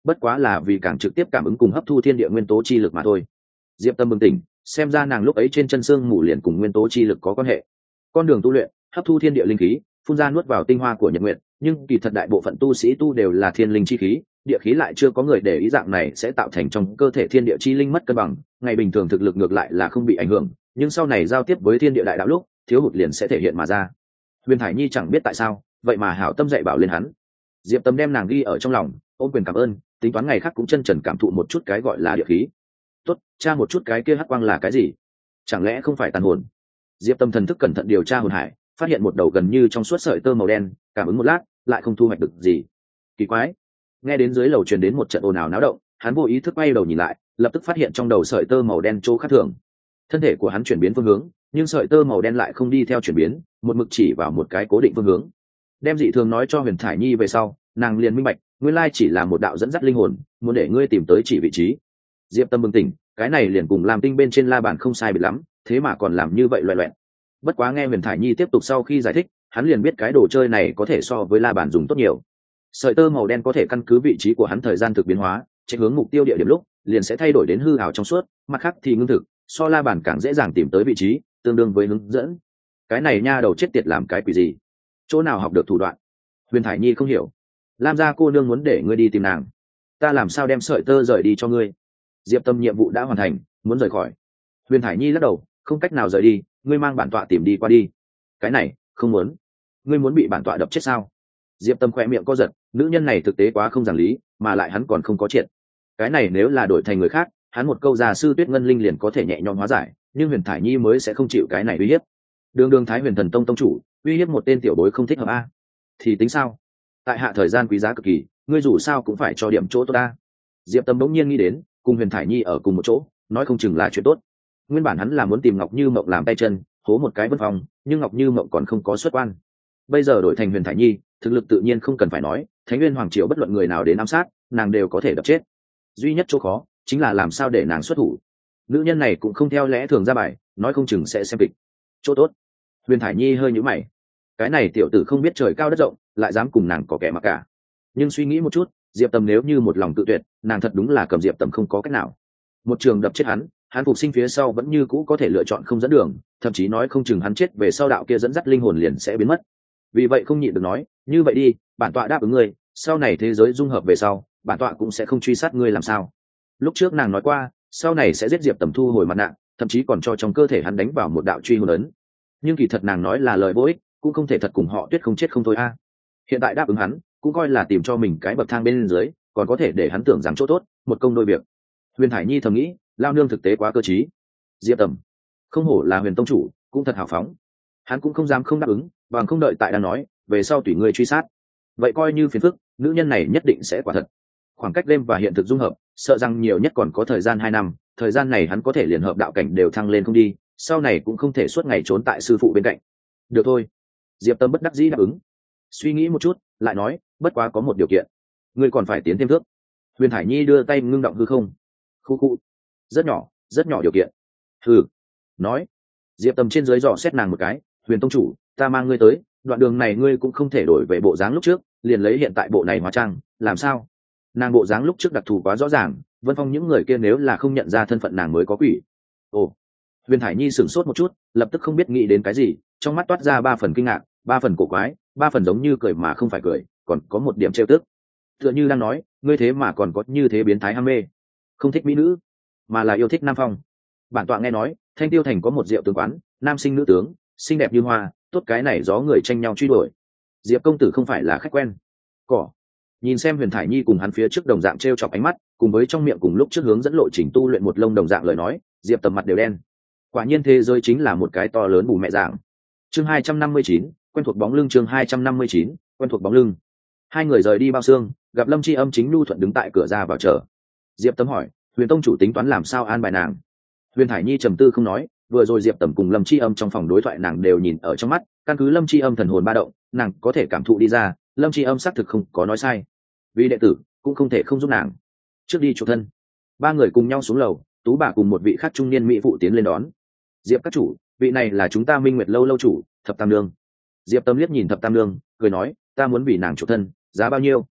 bất quá là vì càng trực tiếp cảm ứng cùng hấp thu thiên địa nguyên tố chi lực mà thôi. Diệp Tâm bừng tỉnh, xem ra nàng lúc ấy trên chân xương mù liền cùng nguyên tố chi lực có quan hệ. Con đường tu luyện, hấp thu thiên địa linh khí, phun ra nuốt vào tinh hoa của nhật nguyện, nhưng kỳ thật đại bộ phận tu sĩ tu đều là thiên linh chi khí, địa khí lại chưa có người để ý dạng này sẽ tạo thành trong cơ thể thiên địa chi linh mất cân bằng, ngày bình thường thực lực ngược lại là không bị ảnh hưởng, nhưng sau này giao tiếp với thiên địa đại đạo lúc, thiếu hụt liền sẽ thể hiện mà ra. Huyền Thải Nhi chẳng biết tại sao, vậy mà hảo tâm dạy bảo lên hắn. Diệp Tâm đem nàng ghi ở trong lòng, ôm quyền cảm ơn, tính toán ngày khác cũng chân trần cảm thụ một chút cái gọi là địa khí. Tốt, tra một chút cái kia hắc quang là cái gì? Chẳng lẽ không phải tàn hồn? Diệp Tâm thần thức cẩn thận điều tra hồn hải, phát hiện một đầu gần như trong suốt sợi tơ màu đen, cảm ứng một lát, lại không thu hoạch được gì. Kỳ quái! Nghe đến dưới lầu truyền đến một trận ồn ào náo động, hắn vô ý thức quay đầu nhìn lại, lập tức phát hiện trong đầu sợi tơ màu đen chỗ khác thường. Thân thể của hắn chuyển biến phương hướng, nhưng sợi tơ màu đen lại không đi theo chuyển biến, một mực chỉ vào một cái cố định phương hướng. Đem dị thường nói cho Huyền Thải Nhi về sau, nàng liền minh bạch, nguyên lai chỉ là một đạo dẫn dắt linh hồn, muốn để ngươi tìm tới chỉ vị trí. Diệp Tâm bừng tỉnh, cái này liền cùng làm tinh bên trên la bàn không sai biệt lắm, thế mà còn làm như vậy loẹt loẹt. Bất quá nghe Huyền Thải Nhi tiếp tục sau khi giải thích, hắn liền biết cái đồ chơi này có thể so với la bàn dùng tốt nhiều. Sợi tơ màu đen có thể căn cứ vị trí của hắn thời gian thực biến hóa, chạy hướng mục tiêu địa điểm lúc, liền sẽ thay đổi đến hư ảo trong suốt, mặt khác thì ngưng thực, so la bàn càng dễ dàng tìm tới vị trí, tương đương với hướng dẫn. Cái này nha đầu chết tiệt làm cái quỷ gì? Chỗ nào học được thủ đoạn? Huyền Thải Nhi không hiểu. Lam gia cô nương muốn để ngươi đi tìm nàng, ta làm sao đem sợi tơ rời đi cho ngươi? Diệp Tâm nhiệm vụ đã hoàn thành, muốn rời khỏi. Huyền Thải Nhi lắc đầu, không cách nào rời đi, ngươi mang bản tọa tìm đi qua đi. Cái này, không muốn. Ngươi muốn bị bản tọa đập chết sao? Diệp Tâm khỏe miệng co giật, nữ nhân này thực tế quá không giảng lý, mà lại hắn còn không có triệt. Cái này nếu là đổi thành người khác, hắn một câu già sư Tuyết Ngân Linh liền có thể nhẹ nhõm hóa giải, nhưng Huyền Thải Nhi mới sẽ không chịu cái này uy hiếp. Đường đường Thái Huyền Thần Tông tông chủ, uy hiếp một tên tiểu bối không thích hợp a. Thì tính sao? Tại hạ thời gian quý giá cực kỳ, ngươi dù sao cũng phải cho điểm chỗ tốt ta. Diệp Tâm bỗng nhiên nghĩ đến, cùng Huyền Thải Nhi ở cùng một chỗ, nói không chừng là chuyện tốt. Nguyên bản hắn là muốn tìm Ngọc Như Mộng làm tay chân, hố một cái vân phòng, nhưng Ngọc Như Mộng còn không có xuất quan. Bây giờ đổi thành Huyền Thải Nhi, thực lực tự nhiên không cần phải nói, Thánh Nguyên Hoàng Triều bất luận người nào đến ám sát, nàng đều có thể đập chết. Duy nhất chỗ khó chính là làm sao để nàng xuất thủ. Nữ nhân này cũng không theo lẽ thường ra bài, nói không chừng sẽ xem kịch. Chỗ tốt. Huyền Thải Nhi hơi nhíu mày. Cái này tiểu tử không biết trời cao đất rộng, lại dám cùng nàng có kẻ mặc cả. Nhưng suy nghĩ một chút, Diệp Tâm nếu như một lòng tự tuyệt, nàng thật đúng là cầm Diệp Tâm không có cách nào. Một trường đập chết hắn, hắn phục sinh phía sau vẫn như cũ có thể lựa chọn không dẫn đường, thậm chí nói không chừng hắn chết về sau đạo kia dẫn dắt linh hồn liền sẽ biến mất. Vì vậy không nhịn được nói, như vậy đi, bản tọa đáp ứng ngươi, sau này thế giới dung hợp về sau, bản tọa cũng sẽ không truy sát ngươi làm sao. Lúc trước nàng nói qua, sau này sẽ giết Diệp Tầm thu hồi mặt nạ, thậm chí còn cho trong cơ thể hắn đánh vào một đạo truy hồn ấn. Nhưng kỳ thật nàng nói là lời vô ích, cũng không thể thật cùng họ Tuyết không chết không thôi a. Hiện tại đáp ứng hắn, cũng coi là tìm cho mình cái bậc thang bên dưới, còn có thể để hắn tưởng rằng chỗ tốt, một công đôi việc. Huyền Thải Nhi thầm nghĩ, lao nương thực tế quá cơ trí. Diệp Tầm, không hổ là Huyền tông chủ, cũng thật hào phóng. Hắn cũng không dám không đáp ứng, bằng không đợi tại đang nói, về sau tùy ngươi truy sát. Vậy coi như phiền phức, nữ nhân này nhất định sẽ quả thật. Khoảng cách đêm và hiện thực dung hợp, sợ rằng nhiều nhất còn có thời gian hai năm, thời gian này hắn có thể liền hợp đạo cảnh đều thăng lên không đi, sau này cũng không thể suốt ngày trốn tại sư phụ bên cạnh. Được thôi. Diệp Tâm bất đắc dĩ đáp ứng. Suy nghĩ một chút, lại nói, bất quá có một điều kiện. Ngươi còn phải tiến thêm thước. Huyền Thải Nhi đưa tay ngưng động hư không. Khu khu. Rất nhỏ, rất nhỏ điều kiện. Hừ. Nói. Diệp Tâm trên dưới dò xét nàng một cái, Huyền tông chủ, ta mang ngươi tới, đoạn đường này ngươi cũng không thể đổi về bộ dáng lúc trước, liền lấy hiện tại bộ này hóa trang, làm sao? Nàng bộ dáng lúc trước đặc thù quá rõ ràng, Vân Phong những người kia nếu là không nhận ra thân phận nàng mới có quỷ. Ồ. Huyền Thải Nhi sửng sốt một chút, lập tức không biết nghĩ đến cái gì, trong mắt toát ra ba phần kinh ngạc, ba phần cổ quái, ba phần giống như cười mà không phải cười, còn có một điểm trêu tức. Tựa như đang nói, ngươi thế mà còn có như thế biến thái ham mê, không thích mỹ nữ, mà là yêu thích nam phong. Bản tọa nghe nói, Thanh Tiêu Thành có một rượu tướng quán, nam sinh nữ tướng, xinh đẹp như hoa, tốt cái này gió người tranh nhau truy đuổi. Diệp công tử không phải là khách quen. Cỏ. Nhìn xem Huyền Thải Nhi cùng hắn phía trước đồng dạng trêu chọc ánh mắt, cùng với trong miệng cùng lúc trước hướng dẫn lộ trình tu luyện một lông đồng dạng lời nói, Diệp Tầm mặt đều đen. Quả nhiên thế giới chính là một cái to lớn bù mẹ dạng. Chương hai trăm năm mươi chín, quen thuộc bóng lưng. Chương hai trăm năm mươi chín, quen thuộc bóng lưng. Hai người rời đi bao xương, gặp Lâm Chi Âm chính nhu thuận đứng tại cửa ra vào chờ. Diệp Tầm hỏi, Huyền tông chủ tính toán làm sao an bài nàng? Huyền Thải Nhi trầm tư không nói, vừa rồi Diệp Tầm cùng Lâm Chi Âm trong phòng đối thoại nàng đều nhìn ở trong mắt, căn cứ Lâm Chi Âm thần hồn ba động, nàng có thể cảm thụ đi ra, Lâm Chi Âm xác thực không có nói sai. Vì đệ tử cũng không thể không giúp nàng. Trước đi chủ thân. Ba người cùng nhau xuống lầu, Tú bà cùng một vị khác trung niên mỹ phụ tiến lên đón. Diệp các chủ, vị này là chúng ta Minh Nguyệt lâu lâu chủ, Thập Tam Nương. Diệp Tâm liếc nhìn Thập Tam Nương, cười nói, ta muốn vì nàng chủ thân, giá bao nhiêu?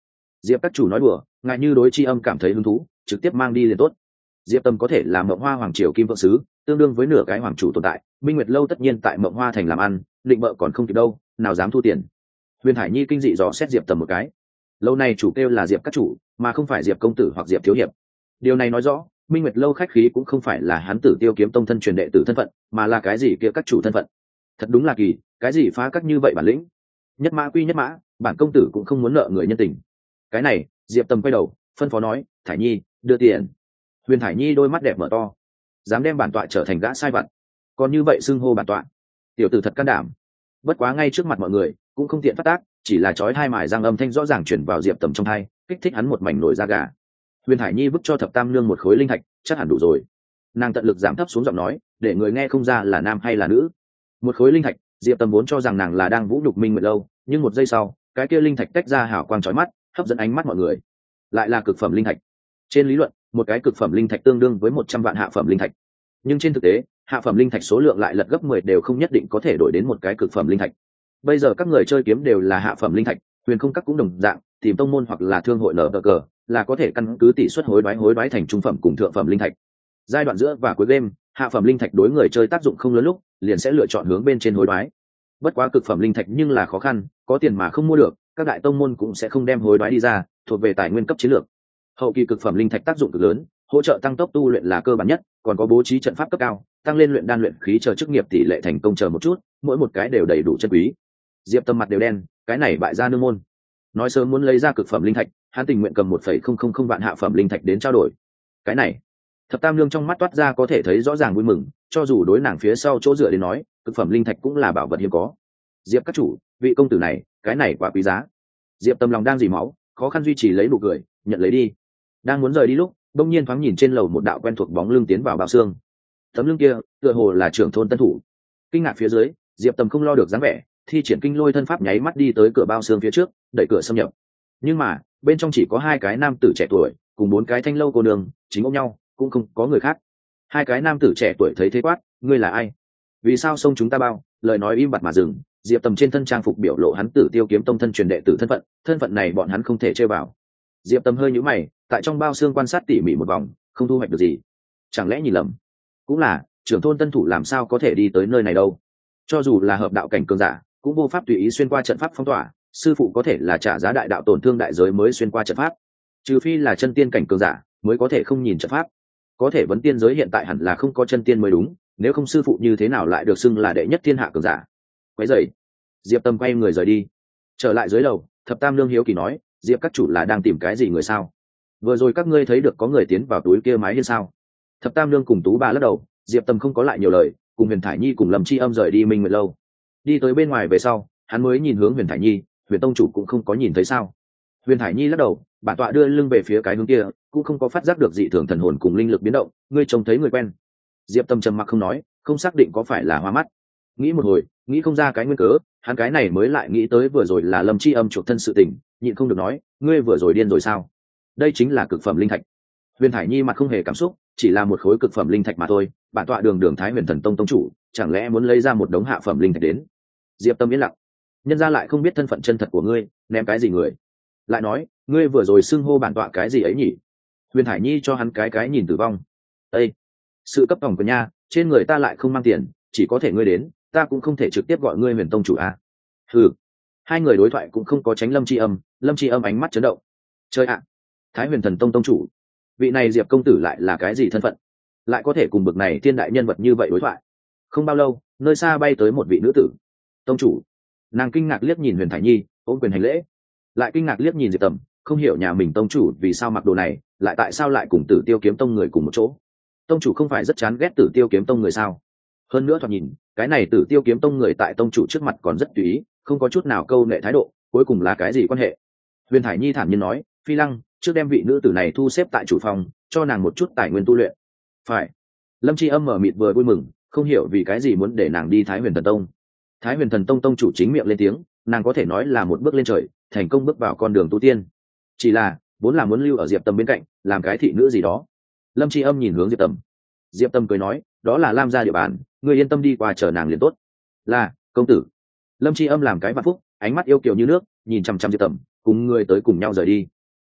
Diệp các chủ nói đùa, ngài như đối tri âm cảm thấy hứng thú trực tiếp mang đi liền tốt. Diệp Tâm có thể là Mộng Hoa hoàng triều kim vượng sứ, tương đương với nửa cái hoàng chủ tồn tại, Minh Nguyệt lâu tất nhiên tại Mộng Hoa thành làm ăn, định bợ còn không kịp đâu, nào dám thu tiền. Huyền Hải Nhi kinh dị dò xét Diệp Tâm một cái. Lâu này chủ kêu là Diệp các chủ, mà không phải Diệp công tử hoặc Diệp thiếu hiệp. Điều này nói rõ, Minh Nguyệt lâu khách khí cũng không phải là hắn Tử Tiêu kiếm tông thân truyền đệ tử thân phận, mà là cái gì kia các chủ thân phận. Thật đúng là kỳ, cái gì phá các như vậy bản lĩnh. Nhất mã quy nhất mã, bản công tử cũng không muốn nợ người nhân tình. Cái này, Diệp Tâm quay đầu, phân phó nói, Thải Nhi, đưa tiền. Huyền Thải Nhi đôi mắt đẹp mở to, dám đem bản tọa trở thành gã sai vặt, còn như vậy xưng hô bản tọa, tiểu tử thật can đảm. Bất quá ngay trước mặt mọi người cũng không tiện phát tác, chỉ là chói hai mài răng âm thanh rõ ràng chuyển vào Diệp Tầm trong tai, kích thích hắn một mảnh nổi da gà. Huyền Thải Nhi vứt cho Thập Tam Nương một khối linh thạch, chắc hẳn đủ rồi. Nàng tận lực giảm thấp xuống giọng nói, để người nghe không ra là nam hay là nữ. Một khối linh thạch, Diệp Tầm vốn cho rằng nàng là đang vũ nhục Minh Nguyệt lâu, nhưng một giây sau, cái kia linh thạch tách ra hào quang chói mắt, hấp dẫn ánh mắt mọi người. Lại là cực phẩm linh thạch. Trên lý luận, một cái cực phẩm linh thạch tương đương với một trăm vạn hạ phẩm linh thạch, nhưng trên thực tế, hạ phẩm linh thạch số lượng lại lật gấp mười đều không nhất định có thể đổi đến một cái cực phẩm linh thạch. Bây giờ các người chơi kiếm đều là hạ phẩm linh thạch, Huyền Không Các cũng đồng dạng, tìm tông môn hoặc là thương hội nở cờ là có thể căn cứ tỷ suất hối đoái hối đoái thành trung phẩm cùng thượng phẩm linh thạch. Giai đoạn giữa và cuối game, hạ phẩm linh thạch đối người chơi tác dụng không lớn lúc, liền sẽ lựa chọn hướng bên trên hối đoái. Bất quá cực phẩm linh thạch nhưng là khó khăn, có tiền mà không mua được, các đại tông môn cũng sẽ không đem hối đoái đi ra, thuộc về tài nguyên cấp chiến lược. Hậu kỳ cực phẩm linh thạch tác dụng cực lớn, hỗ trợ tăng tốc tu luyện là cơ bản nhất, còn có bố trí trận pháp cấp cao, tăng lên luyện đan luyện khí chờ chức nghiệp tỷ lệ thành công chờ một chút, mỗi một cái đều đầy đủ chân quý. Diệp Tâm mặt đều đen, cái này bại gia nương môn. Nói sớm muốn lấy ra cực phẩm linh thạch, hắn tình nguyện cầm một phẩy không không không vạn hạ phẩm linh thạch đến trao đổi. Cái này, Thập Tam Nương trong mắt toát ra có thể thấy rõ ràng vui mừng, cho dù đối nàng phía sau chỗ dựa đến nói, cực phẩm linh thạch cũng là bảo vật hiếm có. Diệp các chủ, vị công tử này, cái này quá quý giá. Diệp Tâm lòng đang dỉ máu, khó khăn duy trì lấy nụ cười, nhận lấy đi. Đang muốn rời đi lúc, đông nhiên thoáng nhìn trên lầu một đạo quen thuộc bóng lưng tiến vào bao xương. Tấm lưng kia tựa hồ là trưởng thôn tân thủ. Kinh ngạc phía dưới, Diệp Tầm không lo được dáng vẻ, thi triển kinh lôi thân pháp nháy mắt đi tới cửa bao xương phía trước, đẩy cửa xâm nhập. Nhưng mà bên trong chỉ có hai cái nam tử trẻ tuổi cùng bốn cái thanh lâu cô nương chính ôm nhau, cũng không có người khác. Hai cái nam tử trẻ tuổi thấy thế quát, ngươi là ai? Vì sao xông chúng ta bao? Lời nói im bặt mà dừng. Diệp Tầm trên thân trang phục biểu lộ hắn Tử Tiêu kiếm tông thân truyền đệ tử thân phận, thân phận này bọn hắn không thể chơi vào. Diệp Tầm hơi nhíu mày, tại trong bao xương quan sát tỉ mỉ một vòng, không thu hoạch được gì. Chẳng lẽ nhìn lầm? Cũng là, trưởng thôn tân thủ làm sao có thể đi tới nơi này đâu? Cho dù là hợp đạo cảnh cường giả, cũng vô pháp tùy ý xuyên qua trận pháp phong tỏa, sư phụ có thể là trả giá đại đạo tổn thương đại giới mới xuyên qua trận pháp. Trừ phi là chân tiên cảnh cường giả, mới có thể không nhìn trận pháp. Có thể vấn tiên giới hiện tại hẳn là không có chân tiên mới đúng, nếu không sư phụ như thế nào lại được xưng là đệ nhất thiên hạ cường giả? Quấy rầy. Diệp Tâm quay người rời đi. Trở lại dưới lầu, Thập Tam Nương hiếu kỳ nói, Diệp các chủ là đang tìm cái gì người sao? Vừa rồi các ngươi thấy được có người tiến vào túi kia mái hiên sao? Thập Tam Nương cùng Tú Ba lắc đầu, Diệp Tâm không có lại nhiều lời, cùng Huyền Thải Nhi cùng Lâm Chi Âm rời đi Minh Nguyệt lâu. Đi tới bên ngoài về sau, hắn mới nhìn hướng Huyền Thải Nhi, Huyền tông chủ cũng không có nhìn thấy sao? Huyền Thải Nhi lắc đầu, bản tọa đưa lưng về phía cái hướng kia, cũng không có phát giác được dị thường thần hồn cùng linh lực biến động, ngươi trông thấy người quen. Diệp Tâm trầm mặc không nói, không xác định có phải là hoa mắt. Nghĩ một hồi, nghĩ không ra cái nguyên cớ, hắn cái này mới lại nghĩ tới vừa rồi là Lâm Chi Âm chuộc thân sự tình, nhịn không được nói, ngươi vừa rồi điên rồi sao? Đây chính là cực phẩm linh thạch. Huyền Thải Nhi mặt không hề cảm xúc, chỉ là một khối cực phẩm linh thạch mà thôi, bản tọa đường đường Thái Huyền Thần Tông tông chủ, chẳng lẽ muốn lấy ra một đống hạ phẩm linh thạch đến? Diệp Tâm yên lặng, nhân ra lại không biết thân phận chân thật của ngươi, ném cái gì người? Lại nói, ngươi vừa rồi xưng hô bản tọa cái gì ấy nhỉ? Huyền Thải Nhi cho hắn cái cái nhìn tử vong. Ê, sự cấp tổng của nha, trên người ta lại không mang tiền, chỉ có thể ngươi đến, ta cũng không thể trực tiếp gọi ngươi Huyền tông chủ à? Hừ. Hai người đối thoại cũng không có tránh Lâm Chi Âm, Lâm Chi Âm ánh mắt chấn động. Chơi ạ, à. Thái Huyền Thần Tông tông chủ, vị này Diệp công tử lại là cái gì thân phận, lại có thể cùng bực này thiên đại nhân vật như vậy đối thoại? Không bao lâu, nơi xa bay tới một vị nữ tử. Tông chủ. Nàng kinh ngạc liếc nhìn Huyền Thải Nhi, ôm quyền hành lễ, lại kinh ngạc liếc nhìn Diệp Tầm, không hiểu nhà mình tông chủ vì sao mặc đồ này, lại tại sao lại cùng Tử Tiêu kiếm tông người cùng một chỗ. Tông chủ không phải rất chán ghét Tử Tiêu kiếm tông người sao? Hơn nữa thoạt nhìn, cái này Tử Tiêu kiếm tông người tại tông chủ trước mặt còn rất tùy ý, không có chút nào câu nệ thái độ, cuối cùng là cái gì quan hệ? Huyền Thải Nhi thản nhiên nói, Phi Lăng, trước đem vị nữ tử này thu xếp tại chủ phòng, cho nàng một chút tài nguyên tu luyện. Phải. Lâm Chi Âm mở mịt vừa vui mừng, không hiểu vì cái gì muốn để nàng đi Thái Huyền Thần Tông. Thái Huyền Thần Tông tông chủ chính miệng lên tiếng, nàng có thể nói là một bước lên trời, thành công bước vào con đường tu tiên. Chỉ là vốn là muốn lưu ở Diệp Tâm bên cạnh, làm cái thị nữ gì đó. Lâm Chi Âm nhìn hướng Diệp Tâm. Diệp Tâm cười nói, đó là Lam gia địa bàn, ngươi yên tâm đi qua chờ nàng liền tốt. Là, công tử. Lâm Chi Âm làm cái vạn phúc, ánh mắt yêu kiều như nước, nhìn chăm chăm Diệp Tâm, cùng người tới cùng nhau rời đi.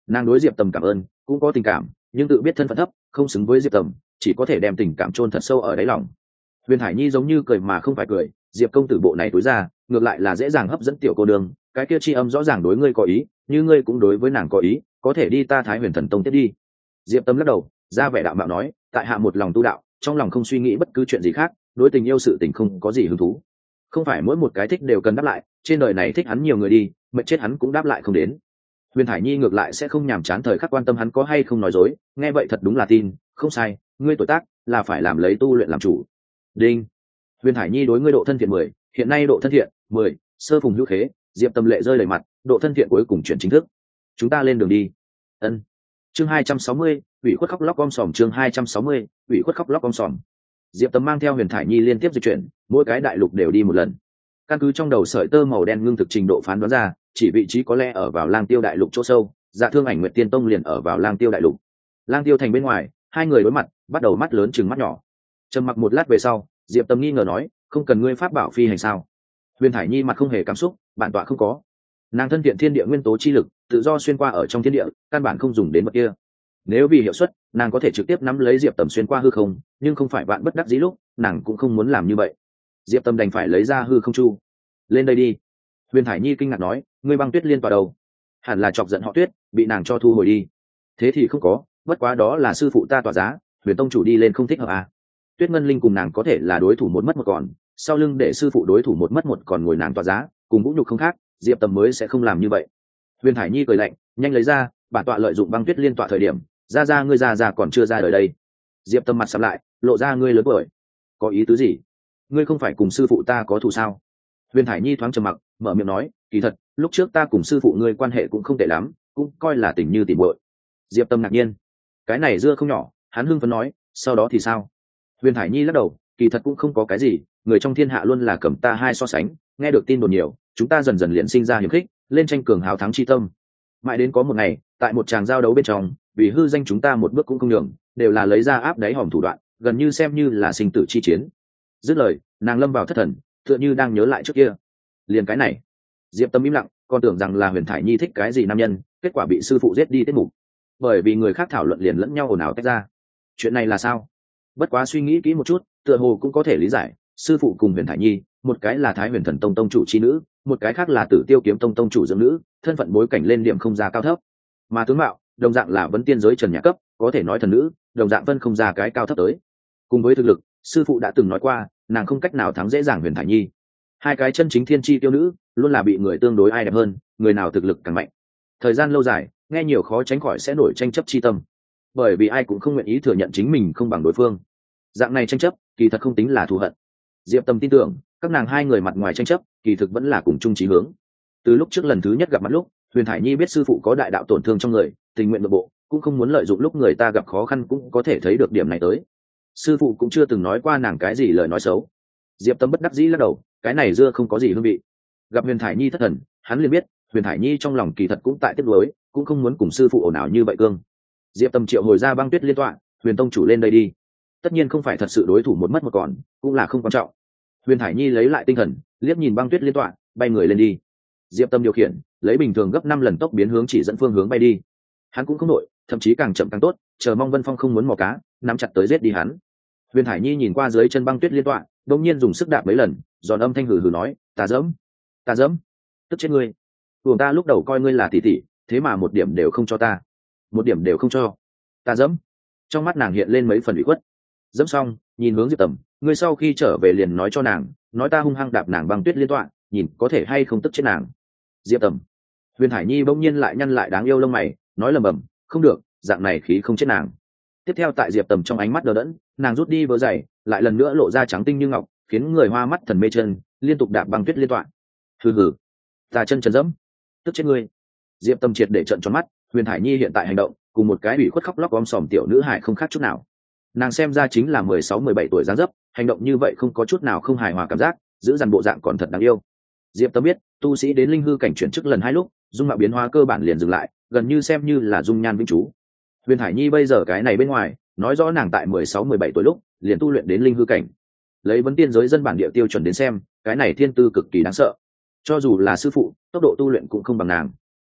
Nàng đối diệp tầm cảm ơn cũng có tình cảm, nhưng tự biết thân phận thấp không xứng với diệp tầm, chỉ có thể đem tình cảm chôn thật sâu ở đáy lòng. Huyền Hải Nhi giống như cười mà không phải cười, diệp công tử bộ này tối ra ngược lại là dễ dàng hấp dẫn tiểu cô đường, cái kia chi âm rõ ràng đối ngươi có ý, như ngươi cũng đối với nàng có ý, có thể đi ta Thái Huyền Thần Tông tiếp đi. Diệp Tâm lắc đầu, ra vẻ đạo mạo nói, tại hạ một lòng tu đạo, trong lòng không suy nghĩ bất cứ chuyện gì khác, đối tình yêu sự tình không có gì hứng thú. Không phải mỗi một cái thích đều cần đáp lại, trên đời này thích hắn nhiều người đi, mệt chết hắn cũng đáp lại không đến. Huyền Hải Nhi ngược lại sẽ không nhàm chán thời khắc quan tâm hắn có hay không nói dối, nghe vậy thật đúng là tin, không sai, ngươi tuổi tác là phải làm lấy tu luyện làm chủ. Đinh. Huyền Hải Nhi đối ngươi độ thân thiện mười, hiện nay độ thân thiện mười, sơ phùng hữu khế. Diệp Tâm lệ rơi đầy mặt, độ thân thiện cuối cùng chuyển chính thức. Chúng ta lên đường đi. Ân. Chương hai trăm sáu mươi, ủy khuất khóc lóc om sòm. Chương hai trăm sáu mươi, ủy khuất khóc lóc om sòm. Diệp Tâm mang theo Huyền Thải Nhi liên tiếp di chuyển, mỗi cái đại lục đều đi một lần. Căn cứ trong đầu sợi tơ màu đen ngưng thực trình độ phán đoán ra, chỉ vị trí có lẽ ở vào Lang Tiêu đại lục chỗ sâu, Dạ Thương Ảnh Nguyệt Tiên Tông liền ở vào Lang Tiêu đại lục. Lang Tiêu thành bên ngoài, hai người đối mặt, bắt đầu mắt lớn chừng mắt nhỏ. Trầm mặc một lát về sau, Diệp Tâm nghi ngờ nói, không cần ngươi pháp bảo phi hành sao? Huyền Thải Nhi mặt không hề cảm xúc, bản tọa không có. Nàng thân thiện thiên địa nguyên tố chi lực, tự do xuyên qua ở trong thiên địa, căn bản không dùng đến vật kia. Nếu vì hiệu suất, nàng có thể trực tiếp nắm lấy Diệp Tầm xuyên qua hư không, nhưng không phải vạn bất đắc dĩ lúc, nàng cũng không muốn làm như vậy. Diệp Tầm đành phải lấy ra hư không chu. Lên đây đi. Huyền Thải Nhi kinh ngạc nói, ngươi băng tuyết liên tỏa đầu, hẳn là chọc giận họ Tuyết, bị nàng cho thu hồi đi. Thế thì không có, bất quá đó là sư phụ ta tỏa giá, Huyền tông chủ đi lên không thích hợp à? Tuyết Ngân Linh cùng nàng có thể là đối thủ một mất một còn, sau lưng để sư phụ đối thủ một mất một còn ngồi nàng tỏa giá, cùng vũ nhục không khác, Diệp Tầm mới sẽ không làm như vậy. Huyền Thải Nhi cười lạnh, nhanh lấy ra, bản tọa lợi dụng băng tuyết liên tọa thời điểm, ra ra ngươi ra ra còn chưa ra đời đây. Diệp Tâm mặt sầm lại, lộ ra ngươi lớn tuổi, có ý tứ gì? Ngươi không phải cùng sư phụ ta có thù sao? Huyền Thải Nhi thoáng trầm mặc, mở miệng nói, kỳ thật, lúc trước ta cùng sư phụ ngươi quan hệ cũng không tệ lắm, cũng coi là tình như tỉ muội. Diệp Tâm ngạc nhiên, cái này dưa không nhỏ, hắn hưng phấn nói, sau đó thì sao? Huyền Thải Nhi lắc đầu, kỳ thật cũng không có cái gì, người trong thiên hạ luôn là cầm ta hai so sánh, nghe được tin đồn nhiều, chúng ta dần dần liền sinh ra hiềm khích, lên tranh cường hào thắng chi tâm. Mãi đến có một ngày, tại một tràng giao đấu bên trong, vì hư danh chúng ta một bước cũng không nhường, đều là lấy ra áp đáy hòm thủ đoạn, gần như xem như là sinh tử chi chiến. Dứt lời, nàng lâm vào thất thần, tựa như đang nhớ lại trước kia. Liền cái này, Diệp Tâm im lặng, còn tưởng rằng là Huyền Thải Nhi thích cái gì nam nhân, kết quả bị sư phụ giết đi tiết mục. Bởi vì người khác thảo luận liền lẫn nhau ồn ào tách ra. Chuyện này là sao? Bất quá suy nghĩ kỹ một chút, tựa hồ cũng có thể lý giải, sư phụ cùng Huyền Thải Nhi, một cái là Thái Huyền Thần Tông tông chủ chi nữ, một cái khác là Tử Tiêu Kiếm Tông tông chủ dưỡng nữ, thân phận bối cảnh lên điểm không ra cao thấp. Mà tướng mạo, đồng dạng là vấn tiên giới trần nhà cấp, có thể nói thần nữ, đồng dạng vân không ra cái cao thấp tới. Cùng với thực lực, sư phụ đã từng nói qua, nàng không cách nào thắng dễ dàng Huyền Thải Nhi. Hai cái chân chính thiên chi tiêu nữ, luôn là bị người tương đối ai đẹp hơn, người nào thực lực càng mạnh. Thời gian lâu dài, nghe nhiều khó tránh khỏi sẽ nổi tranh chấp chi tâm. Bởi vì ai cũng không nguyện ý thừa nhận chính mình không bằng đối phương. Dạng này tranh chấp, kỳ thật không tính là thù hận. Diệp Tâm tin tưởng, các nàng hai người mặt ngoài tranh chấp, kỳ thực vẫn là cùng chung chí hướng. Từ lúc trước lần thứ nhất gặp mặt lúc, Huyền Thải Nhi biết sư phụ có đại đạo tổn thương trong người, tình nguyện nội bộ, cũng không muốn lợi dụng lúc người ta gặp khó khăn cũng có thể thấy được điểm này tới. Sư phụ cũng chưa từng nói qua nàng cái gì lời nói xấu. Diệp Tâm bất đắc dĩ lắc đầu, cái này dưa không có gì hương vị. Gặp Huyền Thải Nhi thất thần, hắn liền biết, Huyền Thải Nhi trong lòng kỳ thật cũng tại tiếc nuối, cũng không muốn cùng sư phụ ồn ào như vậy cương. Diệp Tâm triệu hồi ra băng tuyết liên tọa, Huyền tông chủ lên đây đi. Tất nhiên không phải thật sự đối thủ một mất một còn, cũng là không quan trọng. Huyền Thải Nhi lấy lại tinh thần, liếc nhìn băng tuyết liên tọa, bay người lên đi. Diệp Tâm điều khiển, lấy bình thường gấp năm lần tốc biến hướng chỉ dẫn phương hướng bay đi. Hắn cũng không nổi, thậm chí càng chậm càng tốt, chờ mong Vân Phong không muốn mò cá, nắm chặt tới giết đi hắn. Huyền Thải Nhi nhìn qua dưới chân băng tuyết liên tọa, đột nhiên dùng sức đạp mấy lần, giòn âm thanh hừ hừ nói, "Ta dẫm, ta dẫm, tức chết ngươi. Tuồng ta lúc đầu coi ngươi là tỷ tỷ, thế mà một điểm đều không cho ta, một điểm đều không cho. Ta dẫm." Trong mắt nàng hiện lên mấy phần ủy khuất. Dẫm xong, nhìn hướng Diệp Tầm, ngươi sau khi trở về liền nói cho nàng, nói ta hung hăng đạp nàng băng tuyết liên tọa, nhìn có thể hay không tức chết nàng. Diệp Tầm. Huyền Hải Nhi bỗng nhiên lại nhăn lại đáng yêu lông mày, nói lầm bầm, không được, dạng này khí không chết nàng. Tiếp theo tại Diệp Tầm trong ánh mắt đờ đẫn, nàng rút đi vớ giày, lại lần nữa lộ ra trắng tinh như ngọc, khiến người hoa mắt thần mê chân, liên tục đạp băng tuyết liên tọa. Hừ hừ, ta chân trần dẫm, tức chết ngươi. Diệp Tầm triệt để trợn tròn mắt, Huyền Hải Nhi hiện tại hành động, cùng một cái ủy khuất khóc lóc om sòm tiểu nữ hài không khác chút nào. Nàng xem ra chính là mười sáu mười bảy tuổi dáng dấp, hành động như vậy không có chút nào không hài hòa cảm giác, giữ dằn bộ dạng còn thật đáng yêu. Diệp Tâm biết, tu sĩ đến linh hư cảnh chuyển chức lần hai lúc, dung mạo biến hóa cơ bản liền dừng lại, gần như xem như là dung nhan vĩnh chú. Huyền Hải Nhi bây giờ cái này bên ngoài, nói rõ nàng tại mười sáu mười bảy tuổi lúc, liền tu luyện đến linh hư cảnh. Lấy vấn tiên giới dân bản địa tiêu chuẩn đến xem, cái này thiên tư cực kỳ đáng sợ. Cho dù là sư phụ, tốc độ tu luyện cũng không bằng nàng.